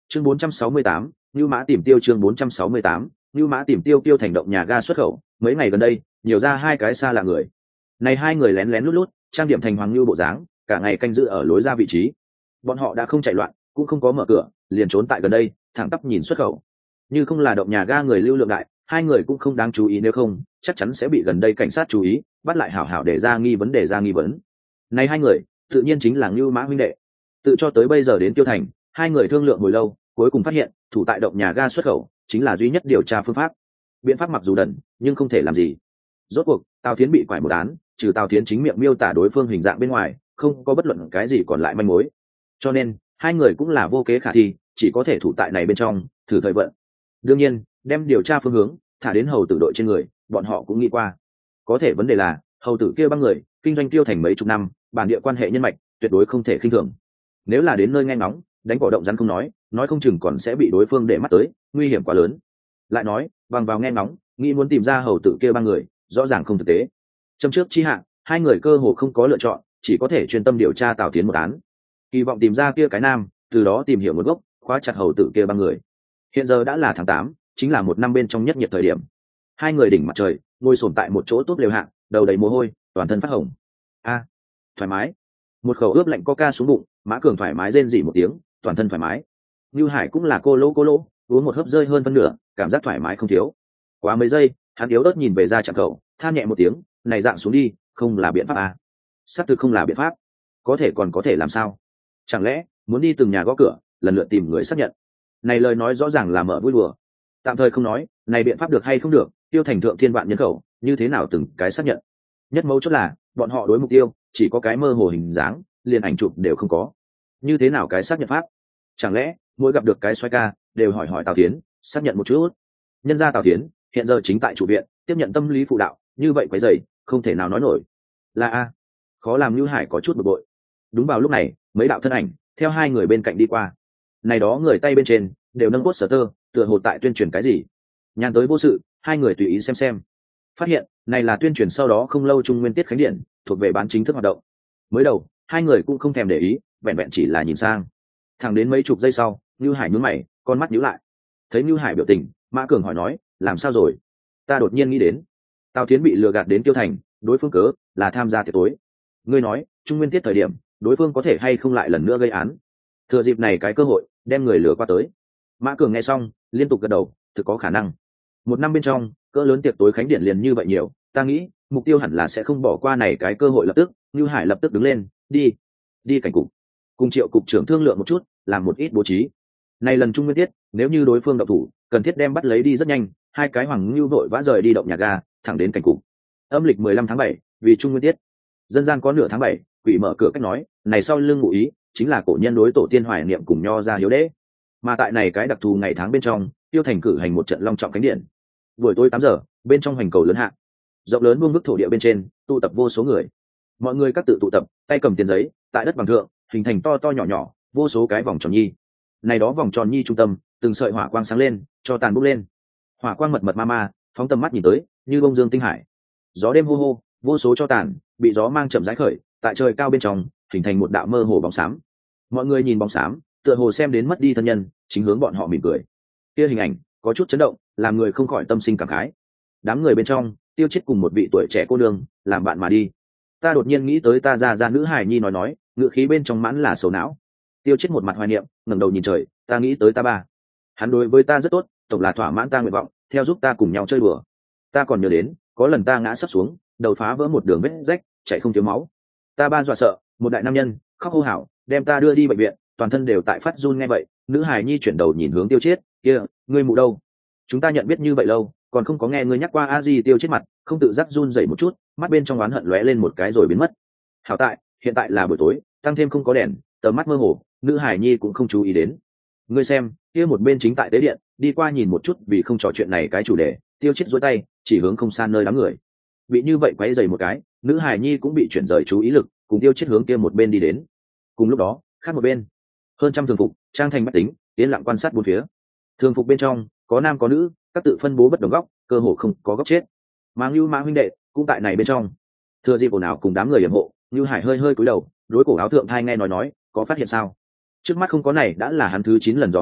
chương bốn trăm sáu mươi tám, Nưu Mã tìm tiêu chương bốn trăm sáu mươi tám, Nưu Mã tìm tiêu tiêu thành động nhà ga xuất khẩu, mấy ngày gần đây, nhiều ra hai cái xa lạ người. Này hai người lén lén lút lút, trang điểm thành hoàng lưu bộ dáng, cả ngày canh giữ ở lối ra vị trí. Bọn họ đã không chạy loạn, cũng không có mở cửa, liền trốn tại gần đây, thẳng tắp nhìn xuất khẩu. Như không là động nhà ga người lưu lượng đại, hai người cũng không đáng chú ý, nếu không, chắc chắn sẽ bị gần đây cảnh sát chú ý, bắt lại hảo hảo để ra nghi vấn đề ra nghi vấn. Này hai người, tự nhiên chính là Nưu Mã huynh đệ. Tự cho tới bây giờ đến Tiêu Thành, hai người thương lượng hồi lâu, cuối cùng phát hiện, thủ tại động nhà ga xuất khẩu chính là duy nhất điều tra phương pháp. Biện pháp mặc dù đần, nhưng không thể làm gì. Rốt cuộc, Tào Thiến bị quải một án, trừ Tào Thiến chính miệng miêu tả đối phương hình dạng bên ngoài, không có bất luận cái gì còn lại manh mối. Cho nên, hai người cũng là vô kế khả thi, chỉ có thể thủ tại này bên trong, thử thời vận. Đương nhiên, đem điều tra phương hướng thả đến hầu tử đội trên người, bọn họ cũng nghĩ qua. Có thể vấn đề là, hầu tử kia băng người, kinh doanh Tiêu Thành mấy chục năm, bản địa quan hệ nhân mạch, tuyệt đối không thể khinh thường. Nếu là đến nơi nghe ngóng, đánh cỏ động rắn không nói, nói không chừng còn sẽ bị đối phương để mắt tới, nguy hiểm quá lớn. Lại nói, bằng vào nghe ngóng, nghĩ muốn tìm ra hầu tử kia băng người, rõ ràng không thực tế. Trong trước chi hạ, hai người cơ hồ không có lựa chọn, chỉ có thể chuyên tâm điều tra Tào Thiến một án, kỳ vọng tìm ra kia cái nam, từ đó tìm hiểu nguồn gốc, khóa chặt hầu tử kia băng người. Hiện giờ đã là tháng tám, chính là một năm bên trong nhất nhiệt thời điểm. Hai người đỉnh mặt trời, ngồi xổm tại một chỗ tốt lều hạng, đầu đầy mồ hôi, toàn thân phát hồng. A, thoải mái. Một khẩu ướp lạnh coca xuống bụng, Mã Cường thoải mái rên rỉ một tiếng, toàn thân thoải mái. Nưu Hải cũng là cô lỗ cô lỗ, uống một hớp rơi hơn phân nửa, cảm giác thoải mái không thiếu. Quá mấy giây, hắn yếu ớt nhìn về ra chạm khẩu, than nhẹ một tiếng, này dạng xuống đi, không là biện pháp à? Xác thực không là biện pháp. Có thể còn có thể làm sao? Chẳng lẽ muốn đi từng nhà gõ cửa, lần lượt tìm người xác nhận? Này lời nói rõ ràng là mở vui đùa. Tạm thời không nói, này biện pháp được hay không được, Tiêu Thành thượng thiên vạn nhân khẩu, như thế nào từng cái xác nhận? Nhất mấu chốt là, bọn họ đối mục tiêu chỉ có cái mơ hồ hình dáng, liền ảnh chụp đều không có. Như thế nào cái xác nhận pháp? Chẳng lẽ mỗi gặp được cái xoay ca đều hỏi hỏi Tào Thiến, xác nhận một chút? Nhân gia Tào Thiến hiện giờ chính tại chủ viện tiếp nhận tâm lý phụ đạo, như vậy quấy rầy, không thể nào nói nổi. Là a, khó làm Nưu Hải có chút bực bội. Đúng vào lúc này, mấy đạo thân ảnh theo hai người bên cạnh đi qua. Này đó người tay bên trên đều nâng cốt sở tơ, tựa hồ tại tuyên truyền cái gì. Nhàn tới vô sự, hai người tùy ý xem xem. Phát hiện này là tuyên truyền sau đó không lâu Trung Nguyên Tiết Khánh Điện, thuộc về bán chính thức hoạt động. Mới đầu hai người cũng không thèm để ý, vẹn vẹn chỉ là nhìn sang. Thẳng đến mấy chục giây sau, Nưu Hải nhướng mày, con mắt nhíu lại. Thấy Nưu Hải biểu tình, Mã Cường hỏi nói, làm sao rồi? Ta đột nhiên nghĩ đến, Tào Thiến bị lừa gạt đến Tiêu Thành, đối phương cớ là tham gia tiệc tối. Ngươi nói, Trung Nguyên Tiết thời điểm, đối phương có thể hay không lại lần nữa gây án? Thừa dịp này cái cơ hội, đem người lừa qua tới. Mã Cường nghe xong, liên tục gật đầu, thực có khả năng. Một năm bên trong, cỡ lớn tiệc tối Khánh Điện liền như vậy nhiều, ta nghĩ, mục tiêu hẳn là sẽ không bỏ qua này cái cơ hội lập tức. Nưu Hải lập tức đứng lên, đi, đi cảnh cục, cùng Triệu cục trưởng thương lượng một chút, làm một ít bố trí. Này lần Trung Nguyên Tiết, nếu như đối phương động thủ, cần thiết đem bắt lấy đi rất nhanh. Hai cái hoàng lưu vội vã rời đi động nhà ga, thẳng đến cảnh cục. Âm lịch mười lăm tháng bảy, vì Trung Nguyên Tiết, dân gian có nửa tháng bảy, quỷ mở cửa cách nói, này sau lưng ngụ ý chính là cổ nhân đối tổ tiên hoài niệm cùng nho ra hiếu đế. Mà tại này cái đặc thù ngày tháng bên trong, Tiêu Thành cử hành một trận long trọng khánh điện. Buổi tối tám giờ, bên trong hoành cầu lớn hạ, rộng lớn vuông vức thổ địa bên trên, tụ tập vô số người. Mọi người các tự tụ tập, tay cầm tiền giấy, tại đất bằng thượng, hình thành to to nhỏ nhỏ, vô số cái vòng tròn nhi. Này đó vòng tròn nhi trung tâm, từng sợi hỏa quang sáng lên, cho tàn bốc lên. Hỏa quang mật mật ma ma, phóng tầm mắt nhìn tới, như bông dương tinh hải. Gió đêm hô hô, vô số cho tàn bị gió mang chậm rãi khởi, tại trời cao bên trong, hình thành một đạo mơ hồ bóng xám. Mọi người nhìn bóng xám, tựa hồ xem đến mất đi thân nhân, chính hướng bọn họ mỉm cười. Kia hình ảnh có chút chấn động, làm người không khỏi tâm sinh cảm khái. Đám người bên trong, Tiêu Chiết cùng một vị tuổi trẻ cô nương làm bạn mà đi. Ta đột nhiên nghĩ tới ta ra ra nữ hài nhi nói nói, ngựa khí bên trong mãn là sầu não. Tiêu Chiết một mặt hoài niệm, ngẩng đầu nhìn trời, ta nghĩ tới ta ba. Hắn đối với ta rất tốt, tổng là thỏa mãn ta nguyện vọng, theo giúp ta cùng nhau chơi đùa. Ta còn nhớ đến, có lần ta ngã sắp xuống, đầu phá vỡ một đường vết rách, chảy không thiếu máu. Ta ba dọa sợ, một đại nam nhân khóc hô hào, đem ta đưa đi bệnh viện, toàn thân đều tại phát run. Nghe vậy, nữ hài nhi chuyển đầu nhìn hướng Tiêu Chiết, kia, ngươi mụ đâu? Chúng ta nhận biết như vậy lâu, còn không có nghe ngươi nhắc qua a di. Tiêu Chiết mặt không tự giác run rẩy một chút, mắt bên trong oán hận lóe lên một cái rồi biến mất. Hảo tại, hiện tại là buổi tối, tăng thêm không có đèn, tầm mắt mơ hồ, nữ hài nhi cũng không chú ý đến. Ngươi xem, kia một bên chính tại tế điện, đi qua nhìn một chút, vì không trò chuyện này cái chủ đề. Tiêu Chiết duỗi tay chỉ hướng không xa nơi đám người. Bị như vậy quấy rầy một cái, nữ hài nhi cũng bị chuyển rời chú ý lực, cùng Tiêu Chiết hướng kia một bên đi đến. Cùng lúc đó, khác một bên, hơn trăm thường phục trang thành bách tính, yên lặng quan sát bốn phía. Thường phục bên trong có nam có nữ, các tự phân bố bất đồng góc, cơ hồ không có góc chết. Mà Nưu Mã huynh đệ cũng tại này bên trong. Thừa dịp ồn ào cùng đám người yểm hộ, Nưu Hải hơi hơi cúi đầu, đối cổ áo thượng thai nghe nói nói, có phát hiện sao? Trước mắt không có, này đã là hắn thứ chín lần dò hỏi,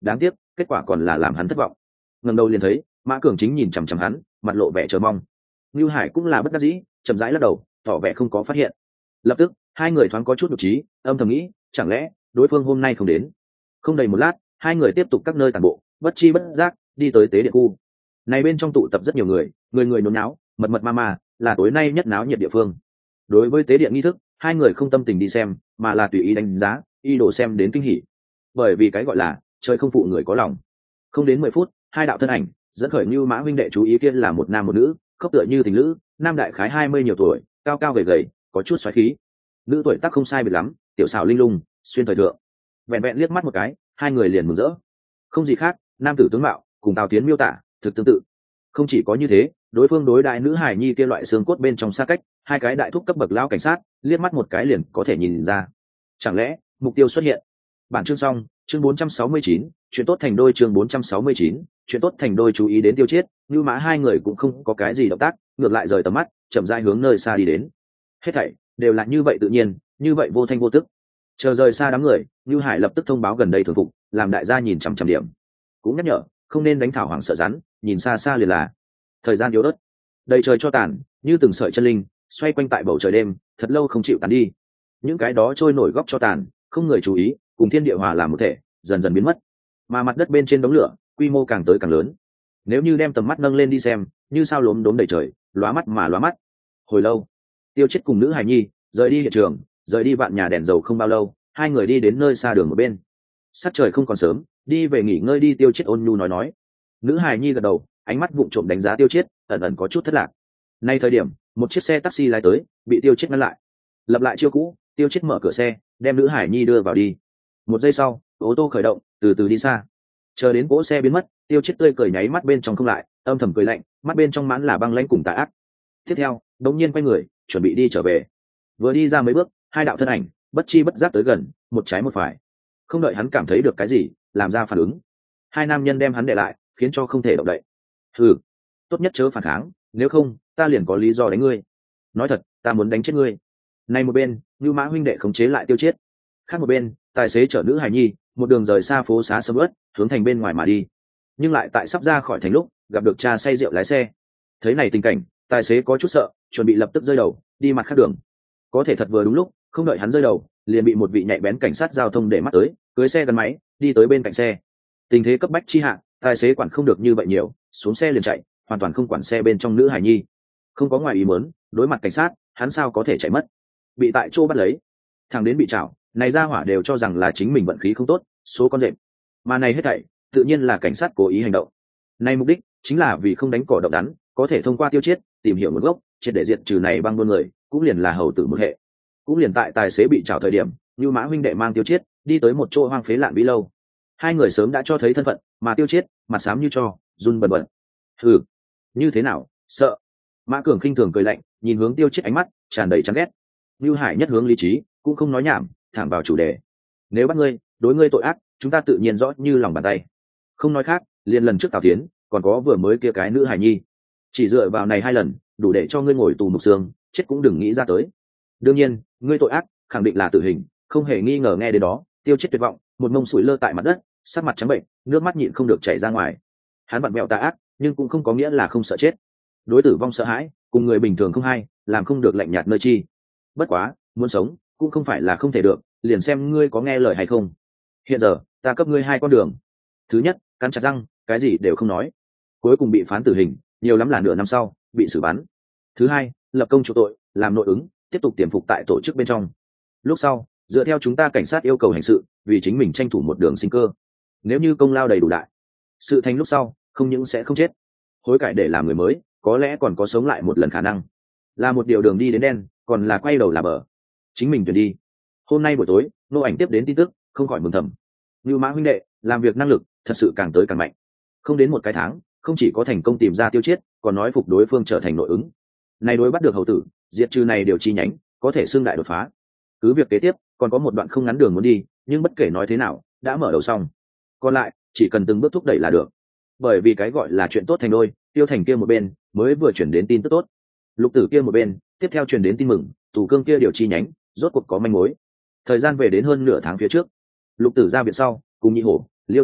đáng tiếc kết quả còn là làm hắn thất vọng. Ngẩng đầu liền thấy Mã Cường chính nhìn chằm chằm hắn, mặt lộ vẻ chờ mong. Nưu Hải cũng là bất đắc dĩ, chậm rãi lắc đầu, tỏ vẻ không có phát hiện. Lập tức hai người thoáng có chút nhục trí, âm thầm nghĩ chẳng lẽ đối phương hôm nay không đến. Không đầy một lát, hai người tiếp tục các nơi tản bộ, bất chi bất giác đi tới tế điện khu. Này bên trong tụ tập rất nhiều người, người người nôn náo, mật mật ma ma, là tối nay nhất náo nhiệt địa phương. Đối với tế điện nghi thức, hai người không tâm tình đi xem, mà là tùy ý đánh giá, y đồ xem đến kinh hỉ. Bởi vì cái gọi là trời không phụ người có lòng. Không đến mười phút, hai đạo thân ảnh dẫn khởi Nưu Mã huynh đệ chú ý kia là một nam một nữ, khóc tựa như tình lữ, nam đại khái hai mươi nhiều tuổi, cao cao gầy gầy, có chút xoáy khí. Nữ tuổi tác không sai biệt lắm, tiểu xảo linh lung, xuyên thời thượng. Vẹn vẹn liếc mắt một cái, hai người liền mừng rỡ. Không gì khác, nam tử tướng mạo cùng Tào Tiến miêu tả thực tương tự. Không chỉ có như thế, đối phương đối đại nữ hải nhi kia loại xương cốt bên trong xa cách, hai cái đại thúc cấp bậc lao cảnh sát, liếc mắt một cái liền có thể nhìn ra. Chẳng lẽ mục tiêu xuất hiện? Bản chương xong, chương bốn trăm sáu mươi chín, chuyện tốt thành đôi chương bốn trăm sáu mươi chín, chuyện tốt thành đôi chú ý đến Tiêu Chiết, Nưu Mã hai người cũng không có cái gì động tác, ngược lại rời tầm mắt, chậm rãi hướng nơi xa đi đến. Hết thảy đều là như vậy tự nhiên, như vậy vô thanh vô tức. Chờ rời xa đám người, Nưu Hải lập tức thông báo gần đây thường phục, làm đại gia nhìn chằm chằm điểm. Cũng nhắc nhở, không nên đánh thảo hoàng sợ rắn, nhìn xa xa liền là. Thời gian yếu ớt, đầy trời cho tàn, như từng sợi chân linh, xoay quanh tại bầu trời đêm, thật lâu không chịu tàn đi. Những cái đó trôi nổi góc cho tàn, không người chú ý, cùng thiên địa hòa làm một thể, dần dần biến mất. Mà mặt đất bên trên đống lửa, quy mô càng tới càng lớn. Nếu như đem tầm mắt nâng lên đi xem, như sao lốm đốm đầy trời, lóa mắt mà lóa mắt. Hồi lâu, Tiêu Chiết cùng nữ hài nhi rời đi hiện trường, rời đi vạn nhà đèn dầu không bao lâu, hai người đi đến nơi xa đường một bên. Sắc trời không còn sớm, đi về nghỉ ngơi đi. Tiêu Chiết ôn nhu nói nói. Nữ hài nhi gật đầu, ánh mắt vụng trộm đánh giá Tiêu Chiết, ẩn ẩn có chút thất lạc. Nay thời điểm, một chiếc xe taxi lái tới, bị Tiêu Chiết ngăn lại. Lập lại chiêu cũ, Tiêu Chiết mở cửa xe, đem nữ hải nhi đưa vào đi. Một giây sau, ô tô khởi động, từ từ đi xa. Chờ đến cỗ xe biến mất, Tiêu Chiết tươi cười nháy mắt bên trong không lại, âm thầm cười lạnh, mắt bên trong mãn là băng lãnh cùng tà ác. Tiếp theo, đống nhiên quay người, chuẩn bị đi trở về. Vừa đi ra mấy bước, hai đạo thân ảnh bất chi bất giác tới gần, một trái một phải. Không đợi hắn cảm thấy được cái gì, làm ra phản ứng, hai nam nhân đem hắn để lại, khiến cho không thể động đậy. Hừ, tốt nhất chớ phản kháng, nếu không, ta liền có lý do đánh ngươi. Nói thật, ta muốn đánh chết ngươi. Này một bên, Nưu Mã huynh đệ khống chế lại Tiêu Chiết. Khác một bên, tài xế chở nữ hài nhi, một đường rời xa phố xá sầm uất, hướng thành bên ngoài mà đi. Nhưng lại tại sắp ra khỏi thành lúc, gặp được cha say rượu lái xe. Thấy này tình cảnh, tài xế có chút sợ, chuẩn bị lập tức rơi đầu, đi mặt khác đường. Có thể thật vừa đúng lúc, không đợi hắn rơi đầu, liền bị một vị nhạy bén cảnh sát giao thông để mắt tới, cưỡi xe gắn máy, đi tới bên cạnh xe. Tình thế cấp bách chi hạ, tài xế quản không được như vậy nhiều, xuống xe liền chạy, hoàn toàn không quản xe bên trong nữ hài nhi. Không có ngoài ý muốn, đối mặt cảnh sát, hắn sao có thể chạy mất? Bị tại chỗ bắt lấy, thằng đến bị trảo, này ra hỏa đều cho rằng là chính mình vận khí không tốt, số con rệp. Mà này hết thảy, tự nhiên là cảnh sát cố ý hành động. Này mục đích chính là vì không đánh cỏ động rắn, có thể thông qua Tiêu Chiết tìm hiểu nguồn gốc, triệt để diệt trừ này băng buôn người, cũng liền là hầu tử một hệ. Cũng liền tại tài xế bị trảo thời điểm, Nưu Mã huynh đệ mang Tiêu Chiết đi tới một chỗ hoang phế lạn vĩ lâu. Hai người sớm đã cho thấy thân phận, mà Tiêu Chiết mặt xám như tro, run bần bật. Hừ, như thế nào, sợ? Mã Cường khinh thường cười lạnh, nhìn hướng Tiêu Chiết ánh mắt tràn đầy chán ghét. Nưu Hải nhất hướng lý trí, cũng không nói nhảm, thẳng vào chủ đề. Nếu bắt ngươi, đối ngươi tội ác, chúng ta tự nhiên rõ như lòng bàn tay. Không nói khác, liền lần trước Tào Tiến, còn có vừa mới kia cái nữ hải nhi, chỉ dựa vào này hai lần, đủ để cho ngươi ngồi tù mục xương, chết cũng đừng nghĩ ra tới. Đương nhiên, ngươi tội ác, khẳng định là tử hình, không hề nghi ngờ. Nghe đến đó, Tiêu Chiết tuyệt vọng, một mông sủi lơ tại mặt đất, sắc mặt trắng bệnh, nước mắt nhịn không được chảy ra ngoài. Hắn vặn mẹo tà ác, nhưng cũng không có nghĩa là không sợ chết. Đối tử vong sợ hãi, cùng người bình thường không hay, làm không được lạnh nhạt nơi chi. Bất quá, muốn sống cũng không phải là không thể được, liền xem ngươi có nghe lời hay không. Hiện giờ, ta cấp ngươi hai con đường. Thứ nhất, cắn chặt răng, cái gì đều không nói, cuối cùng bị phán tử hình, nhiều lắm là nửa năm sau bị xử bắn. Thứ hai, lập công chủ tội, làm nội ứng, tiếp tục tiềm phục tại tổ chức bên trong. Lúc sau, dựa theo chúng ta cảnh sát yêu cầu hành sự, vì chính mình tranh thủ một đường sinh cơ. Nếu như công lao đầy đủ đại, sự thành lúc sau không những sẽ không chết, hối cải để làm người mới, có lẽ còn có sống lại một lần khả năng. Là một điều đường đi đến đen, còn là quay đầu là bờ, chính mình tuyển đi. Hôm nay buổi tối, Nô Ảnh tiếp đến tin tức, không khỏi mừng thầm. Nưu Mã huynh đệ làm việc năng lực thật sự càng tới càng mạnh. Không đến một cái tháng, không chỉ có thành công tìm ra Tiêu Chiết, còn nói phục đối phương trở thành nội ứng. Này đối bắt được hầu tử, diệt trừ này điều chi nhánh, có thể xương đại đột phá. Cứ việc kế tiếp còn có một đoạn không ngắn đường muốn đi, nhưng bất kể nói thế nào, đã mở đầu xong. Còn lại, chỉ cần từng bước thúc đẩy là được. Bởi vì cái gọi là chuyện tốt thành đôi, Tiêu Thành kia một bên mới vừa chuyển đến tin tức tốt, Lục Tử kia một bên tiếp theo truyền đến tin mừng, Thủ Cương kia điều chi nhánh rốt cuộc có manh mối. Thời gian về đến hơn nửa tháng phía trước, Lục Tử ra viện sau, cùng Nhị Hổ, Liêu Tiểu Dịch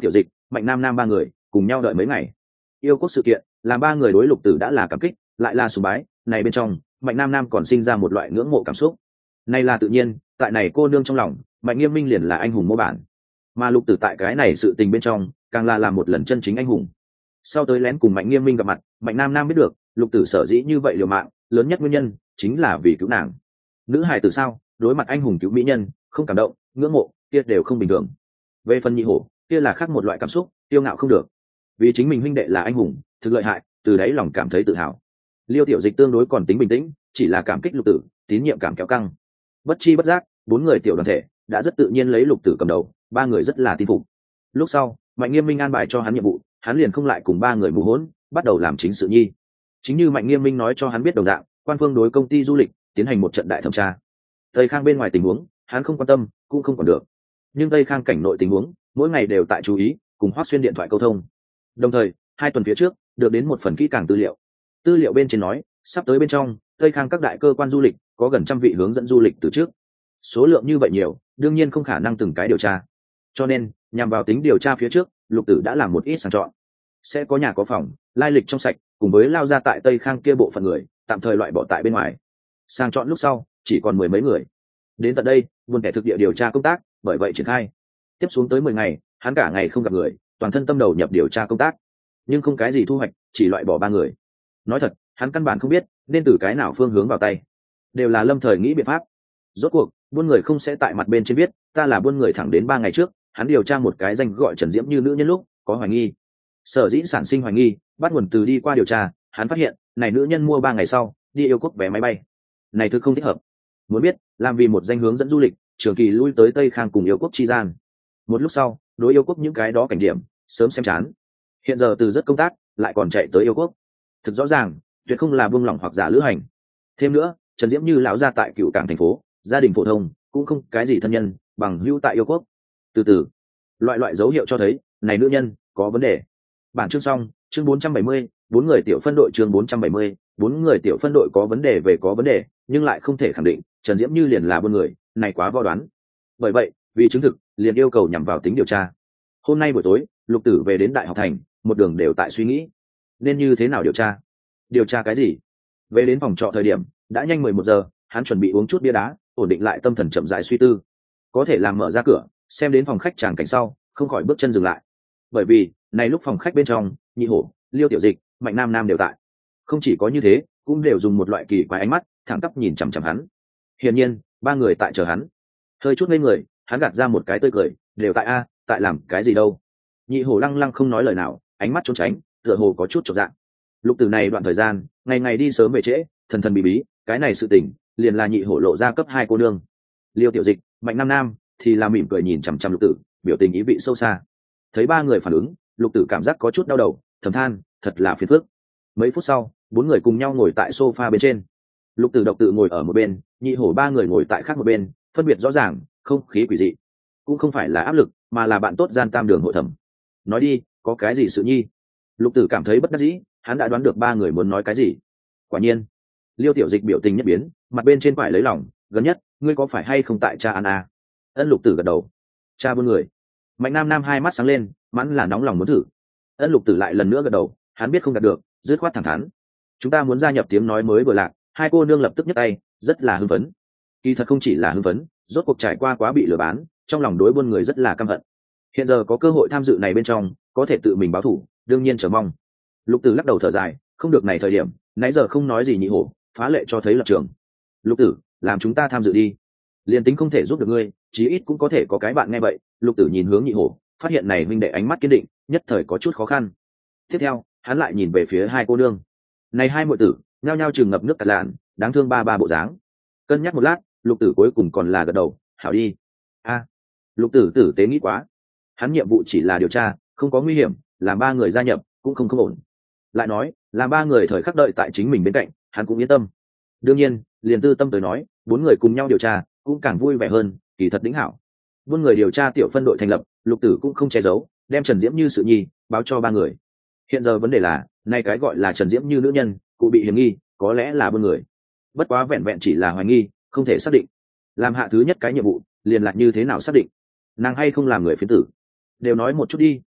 Mạnh Nam Nam ba người cùng nhau đợi mấy ngày. Yêu quốc sự kiện làm ba người đối Lục Tử đã là cảm kích, lại là sùng bái, này bên trong Mạnh Nam Nam còn sinh ra một loại ngưỡng mộ cảm xúc. Này là tự nhiên, tại này cô nương trong lòng Mạnh Nghiêm Minh liền là anh hùng mô bản, mà Lục Tử tại cái này sự tình bên trong càng là làm một lần chân chính anh hùng. Sau tới lén cùng Mạnh Nghiêm Minh gặp mặt, Mạnh Nam Nam biết được Lục Tử sở dĩ như vậy liều mạng lớn nhất nguyên nhân chính là vì cứu nàng. Nữ hài tử sao đối mặt anh hùng cứu mỹ nhân không cảm động ngưỡng mộ kia đều không bình thường. Về phần Nhị Hổ kia là khác một loại cảm xúc, tiêu ngạo không được, vì chính mình huynh đệ là anh hùng thực lợi hại, từ đấy lòng cảm thấy tự hào. Liêu Tiểu Dịch tương đối còn tính bình tĩnh, chỉ là cảm kích Lục Tử, tín nhiệm cảm kéo căng. Bất chi bất giác bốn người tiểu đoàn thể đã rất tự nhiên lấy Lục Tử cầm đầu, ba người rất là tin phục. Lúc sau Mạnh Nghiêm Minh an bài cho hắn nhiệm vụ, hắn liền không lại cùng ba người mù hỗn, bắt đầu làm chính sự nhi. Chính như Mạnh Nghiêm Minh nói cho hắn biết đồng dạng, quan phương đối công ty du lịch tiến hành một trận đại thẩm tra. Tây Khang bên ngoài tình huống hắn không quan tâm cũng không còn được, nhưng Tây Khang cảnh nội tình huống mỗi ngày đều tại chú ý, cùng Hoắc Xuyên điện thoại câu thông. Đồng thời hai tuần phía trước được đến một phần kỹ càng tư liệu. Tư liệu bên trên nói sắp tới bên trong Tây Khang các đại cơ quan du lịch có gần trăm vị hướng dẫn du lịch từ trước. Số lượng như vậy nhiều, đương nhiên không khả năng từng cái điều tra, cho nên nhằm vào tính điều tra phía trước, Lục Tử đã làm một ít sàng chọn. Sẽ có nhà có phòng, lai lịch trong sạch, cùng với lao ra tại Tây Khang kia bộ phận người tạm thời loại bỏ tại bên ngoài. Sàng chọn lúc sau chỉ còn mười mấy người. Đến tận đây buồn kẻ thực địa điều tra công tác bởi vậy triển khai. Tiếp xuống tới mười ngày hắn cả ngày không gặp người, toàn thân tâm đầu nhập điều tra công tác, nhưng không cái gì thu hoạch, chỉ loại bỏ ba người. Nói thật hắn căn bản không biết nên từ cái nào phương hướng vào tay, đều là lâm thời nghĩ biện pháp. Rốt cuộc buôn người không sẽ tại mặt bên trên biết ta là buôn người. Thẳng đến ba ngày trước hắn điều tra một cái danh gọi Trần Diễm Như nữ nhân lúc có hoài nghi. Sở dĩ sản sinh hoài nghi bắt nguồn từ đi qua điều tra, hắn phát hiện này nữ nhân mua ba ngày sau đi yêu quốc vé máy bay, này thực không thích hợp. Muốn biết làm vì một danh hướng dẫn du lịch trường kỳ lui tới Tây Khang cùng yêu quốc chi gian, một lúc sau đối yêu quốc những cái đó cảnh điểm sớm xem chán, hiện giờ từ rất công tác lại còn chạy tới yêu quốc, thực rõ ràng tuyệt không là buông lỏng hoặc giả lữ hành. Thêm nữa Trần Diễm Như lão ra tại Cựu Cảng thành phố, gia đình phổ thông, cũng không cái gì thân nhân bằng hữu tại yêu quốc. Từ từ loại loại dấu hiệu cho thấy này nữ nhân có vấn đề. Bản chương xong. Chương bốn trăm bảy mươi, bốn người tiểu phân đội. Chương bốn trăm bảy mươi, bốn người tiểu phân đội có vấn đề về có vấn đề, nhưng lại không thể khẳng định Trần Diễm Như liền là buôn người, này quá vo đoán. Bởi vậy vì chứng thực liền yêu cầu nhằm vào tính điều tra. Hôm nay buổi tối Lục Tử về đến Đại học thành, một đường đều tại suy nghĩ nên như thế nào điều tra. Điều tra cái gì? Về đến phòng trọ thời điểm đã nhanh mười một giờ, hắn chuẩn bị uống chút bia đá ổn định lại tâm thần, chậm rãi suy tư. Có thể làm mở ra cửa xem đến phòng khách tràng cảnh sau, không khỏi bước chân dừng lại. Bởi vì này lúc phòng khách bên trong Nhị Hổ, Liêu Tiểu Dịch, Mạnh Nam Nam đều tại. Không chỉ có như thế, cũng đều dùng một loại kỳ quái ánh mắt thẳng tắp nhìn chằm chằm hắn. Hiển nhiên ba người tại chờ hắn. Hơi chút ngây người, hắn gạt ra một cái tươi cười, đều tại a, tại làm cái gì đâu. Nhị Hổ lăng lăng không nói lời nào, ánh mắt trốn tránh, tựa hồ có chút chột dạ. Lục Tử này đoạn thời gian ngày ngày đi sớm về trễ, thần thần bí bí, cái này sự tình liền là Nhị Hổ lộ ra cấp hai cô nương. Liêu Tiểu Dịch, Mạnh Nam Nam thì là mỉm cười nhìn chằm chằm Lục Tử, biểu tình ý vị sâu xa. Thấy ba người phản ứng, Lục Tử cảm giác có chút đau đầu, thầm than thật là phiền phức. Mấy phút sau bốn người cùng nhau ngồi tại sofa bên trên. Lục Tử độc tự ngồi ở một bên, Nhị Hổ ba người ngồi tại khác một bên, phân biệt rõ ràng, không khí quỷ dị. Cũng không phải là áp lực, mà là bạn tốt gian tam đường hội thẩm. Nói đi, có cái gì sự nhi? Lục Tử cảm thấy bất đắc dĩ, hắn đã đoán được ba người muốn nói cái gì. Quả nhiên Liêu Tiểu Dịch biểu tình nhất biến, mặt bên trên phải lấy lòng, gần nhất ngươi có phải hay không tại cha ăn à? Ân. Lục Tử gật đầu. Cha buôn người. Mạnh Nam Nam hai mắt sáng lên, mãn là nóng lòng muốn thử. Ân. Lục Tử lại lần nữa gật đầu, hắn biết không đạt được, dứt khoát thẳng thắn. Chúng ta muốn gia nhập tiếng nói mới vừa lạc. Hai cô nương lập tức nhấc tay, rất là hưng phấn. Kỳ thật không chỉ là hưng phấn, rốt cuộc trải qua quá bị lừa bán, trong lòng đối buôn người rất là căm hận. Hiện giờ có cơ hội tham dự này bên trong, có thể tự mình báo thủ, đương nhiên chờ mong. Lục Tử lắc đầu thở dài, không được này thời điểm, nãy giờ không nói gì Nhị Hổ, phá lệ cho thấy lập trường. Lục Tử, làm chúng ta tham dự đi. Liên tính không thể giúp được ngươi, chí ít cũng có thể có cái bạn nghe vậy. Lục Tử nhìn hướng Nhị Hổ, phát hiện này huynh đệ ánh mắt kiên định, nhất thời có chút khó khăn. Tiếp theo hắn lại nhìn về phía hai cô nương. Này hai muội tử nhao nhao chừng ngập nước cặt lạn, đáng thương ba ba bộ dáng. Cân nhắc một lát, Lục Tử cuối cùng còn là gật đầu, hảo đi. A. Lục Tử tử tế nghĩ quá, hắn nhiệm vụ chỉ là điều tra, không có nguy hiểm, làm ba người gia nhập cũng không không ổn. Lại nói làm ba người thời khắc đợi tại chính mình bên cạnh, hắn cũng yên tâm. Đương nhiên liền tư tâm tới nói, bốn người cùng nhau điều tra cũng càng vui vẻ hơn, kỳ thật đỉnh hảo. Bốn người điều tra tiểu phân đội thành lập, Lục Tử cũng không che giấu, đem Trần Diễm Như sự nhi báo cho ba người. Hiện giờ vấn đề là, nay cái gọi là Trần Diễm Như nữ nhân, cụ bị hiểm nghi, có lẽ là buôn người. Bất quá vẹn vẹn chỉ là hoài nghi, không thể xác định. Làm hạ thứ nhất cái nhiệm vụ, liền là như thế nào xác định nàng hay không làm người phiến tử. Đều nói một chút đi,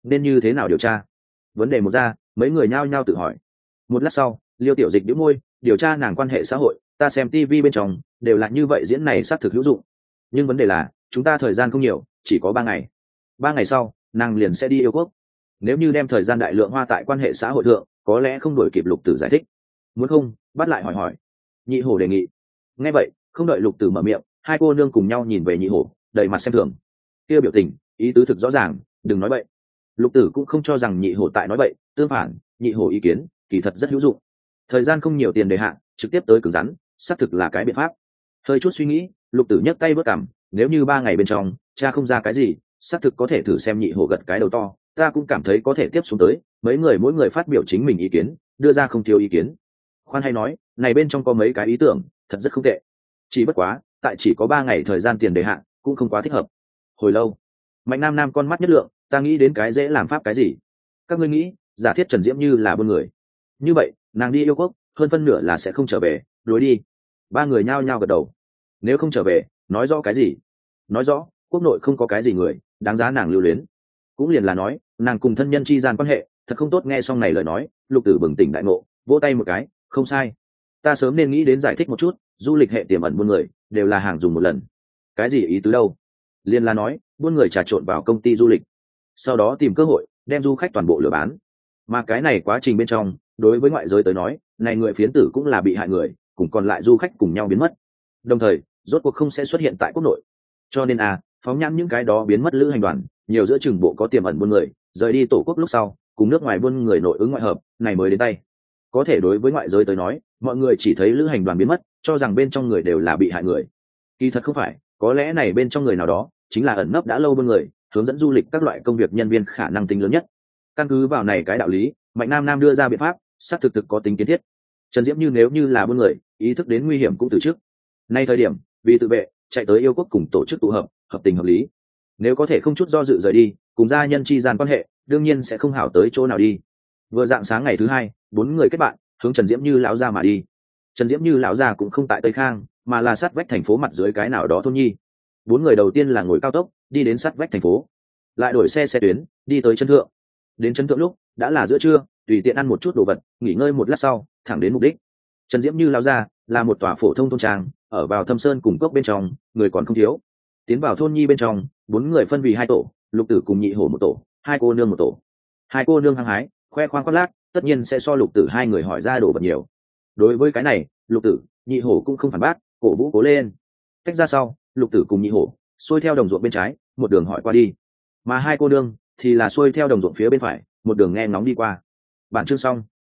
nên như thế nào điều tra? Vấn đề một ra, mấy người nhao nhao tự hỏi. Một lát sau, Liêu Tiểu Dịch bĩu môi, điều tra nàng quan hệ xã hội, ta xem tivi bên trong đều là như vậy, diễn này xác thực hữu dụng. Nhưng vấn đề là chúng ta thời gian không nhiều, chỉ có ba ngày. Ba ngày sau nàng liền sẽ đi yêu quốc. Nếu như đem thời gian đại lượng hoa tại quan hệ xã hội thượng, có lẽ không đổi kịp Lục Tử giải thích. Muốn không bắt lại hỏi hỏi. Nhị hổ đề nghị. Nghe vậy, không đợi Lục Tử mở miệng, hai cô nương cùng nhau nhìn về nhị hổ, đầy mặt xem thường. Kia biểu tình ý tứ thực rõ ràng, đừng nói bậy. Lục Tử cũng không cho rằng nhị hổ tại nói bậy, tương phản, nhị hổ ý kiến kỳ thật rất hữu dụng. Thời gian không nhiều, tiền đề hạn, trực tiếp tới cứng rắn, xác thực là cái biện pháp. Hơi chút suy nghĩ, Lục Tử nhấc tay vớt cằm, nếu như ba ngày bên trong cha không ra cái gì, xác thực có thể thử xem nhị hổ gật cái đầu to, ta cũng cảm thấy có thể tiếp xuống tới, mấy người mỗi người phát biểu chính mình ý kiến, đưa ra không thiếu ý kiến. Khoan hay nói, này bên trong có mấy cái ý tưởng thật rất không tệ. Chỉ bất quá, tại chỉ có ba ngày thời gian tiền đề hạn, cũng không quá thích hợp. Hồi lâu, Mạnh Nam Nam con mắt nhất lượng, ta nghĩ đến cái dễ làm pháp cái gì? Các ngươi nghĩ, giả thiết Trần Diễm Như là buôn người, như vậy nàng đi yêu quốc, hơn phân nửa là sẽ không trở về, đối đi. Ba người nhao nhao gật đầu. Nếu không trở về, nói rõ cái gì? Nói rõ quốc nội không có cái gì người đáng giá nàng lưu luyến. Cũng liền là nói, nàng cùng thân nhân chi gian quan hệ thật không tốt. Nghe xong này lời nói, Lục Tử bừng tỉnh đại ngộ, vỗ tay một cái, không sai, ta sớm nên nghĩ đến giải thích một chút, du lịch hệ tiềm ẩn buôn người đều là hàng dùng một lần. Cái gì ý tứ đâu? Liền là nói buôn người trà trộn vào công ty du lịch, sau đó tìm cơ hội đem du khách toàn bộ lừa bán. Mà cái này quá trình bên trong, đối với ngoại giới tới nói, này người phiến tử cũng là bị hại người, cùng còn lại du khách cùng nhau biến mất, đồng thời rốt cuộc không sẽ xuất hiện tại quốc nội. Cho nên à, phóng nhãn những cái đó biến mất lữ hành đoàn, nhiều giữa chừng bộ có tiềm ẩn buôn người rời đi tổ quốc lúc sau, cùng nước ngoài buôn người nội ứng ngoại hợp, này mới đến tay. Có thể đối với ngoại giới tới nói, mọi người chỉ thấy lữ hành đoàn biến mất, cho rằng bên trong người đều là bị hại người. Kỳ thật không phải, có lẽ này bên trong người nào đó chính là ẩn nấp đã lâu buôn người, hướng dẫn du lịch các loại công việc nhân viên khả năng tính lớn nhất. Căn cứ vào này cái đạo lý, Mạnh Nam Nam đưa ra biện pháp, xác thực thực có tính kiến thiết. Trần Diễm Như nếu như là buôn người, ý thức đến nguy hiểm cũng từ trước. Nay thời điểm, vì tự vệ, chạy tới yêu quốc cùng tổ chức tụ hợp, hợp tình hợp lý. Nếu có thể không chút do dự rời đi, cùng gia nhân chi gian quan hệ, đương nhiên sẽ không hảo tới chỗ nào đi. Vừa dạng sáng ngày thứ hai, bốn người kết bạn, hướng Trần Diễm Như lão gia mà đi. Trần Diễm Như lão gia cũng không tại Tây Khang, mà là sát vách thành phố mặt dưới cái nào đó thôn nhi. Bốn người đầu tiên là ngồi cao tốc, đi đến sát vách thành phố, lại đổi xe xe tuyến, đi tới chân thượng. Đến chân thượng lúc đã là giữa trưa, tùy tiện ăn một chút đồ vật, nghỉ ngơi một lát sau, thẳng đến mục đích. Trần Diễm Như lão gia là một tòa phổ thông thôn trang, ở vào thâm sơn cùng cốc bên trong, người còn không thiếu. Tiến vào thôn nhi bên trong, bốn người phân vì hai tổ, Lục Tử cùng Nhị Hổ một tổ, hai cô nương một tổ. Hai cô nương hăng hái, khoe khoang khoác lác, tất nhiên sẽ so Lục Tử hai người hỏi ra đồ vật nhiều. Đối với cái này, Lục Tử, Nhị Hổ cũng không phản bác, cổ vũ cố lên. Cách ra sau, Lục Tử cùng Nhị Hổ xuôi theo đồng ruộng bên trái, một đường hỏi qua đi, mà hai cô nương thì là xuôi theo đồng ruộng phía bên phải, một đường nghe ngóng đi qua. Bản chương xong.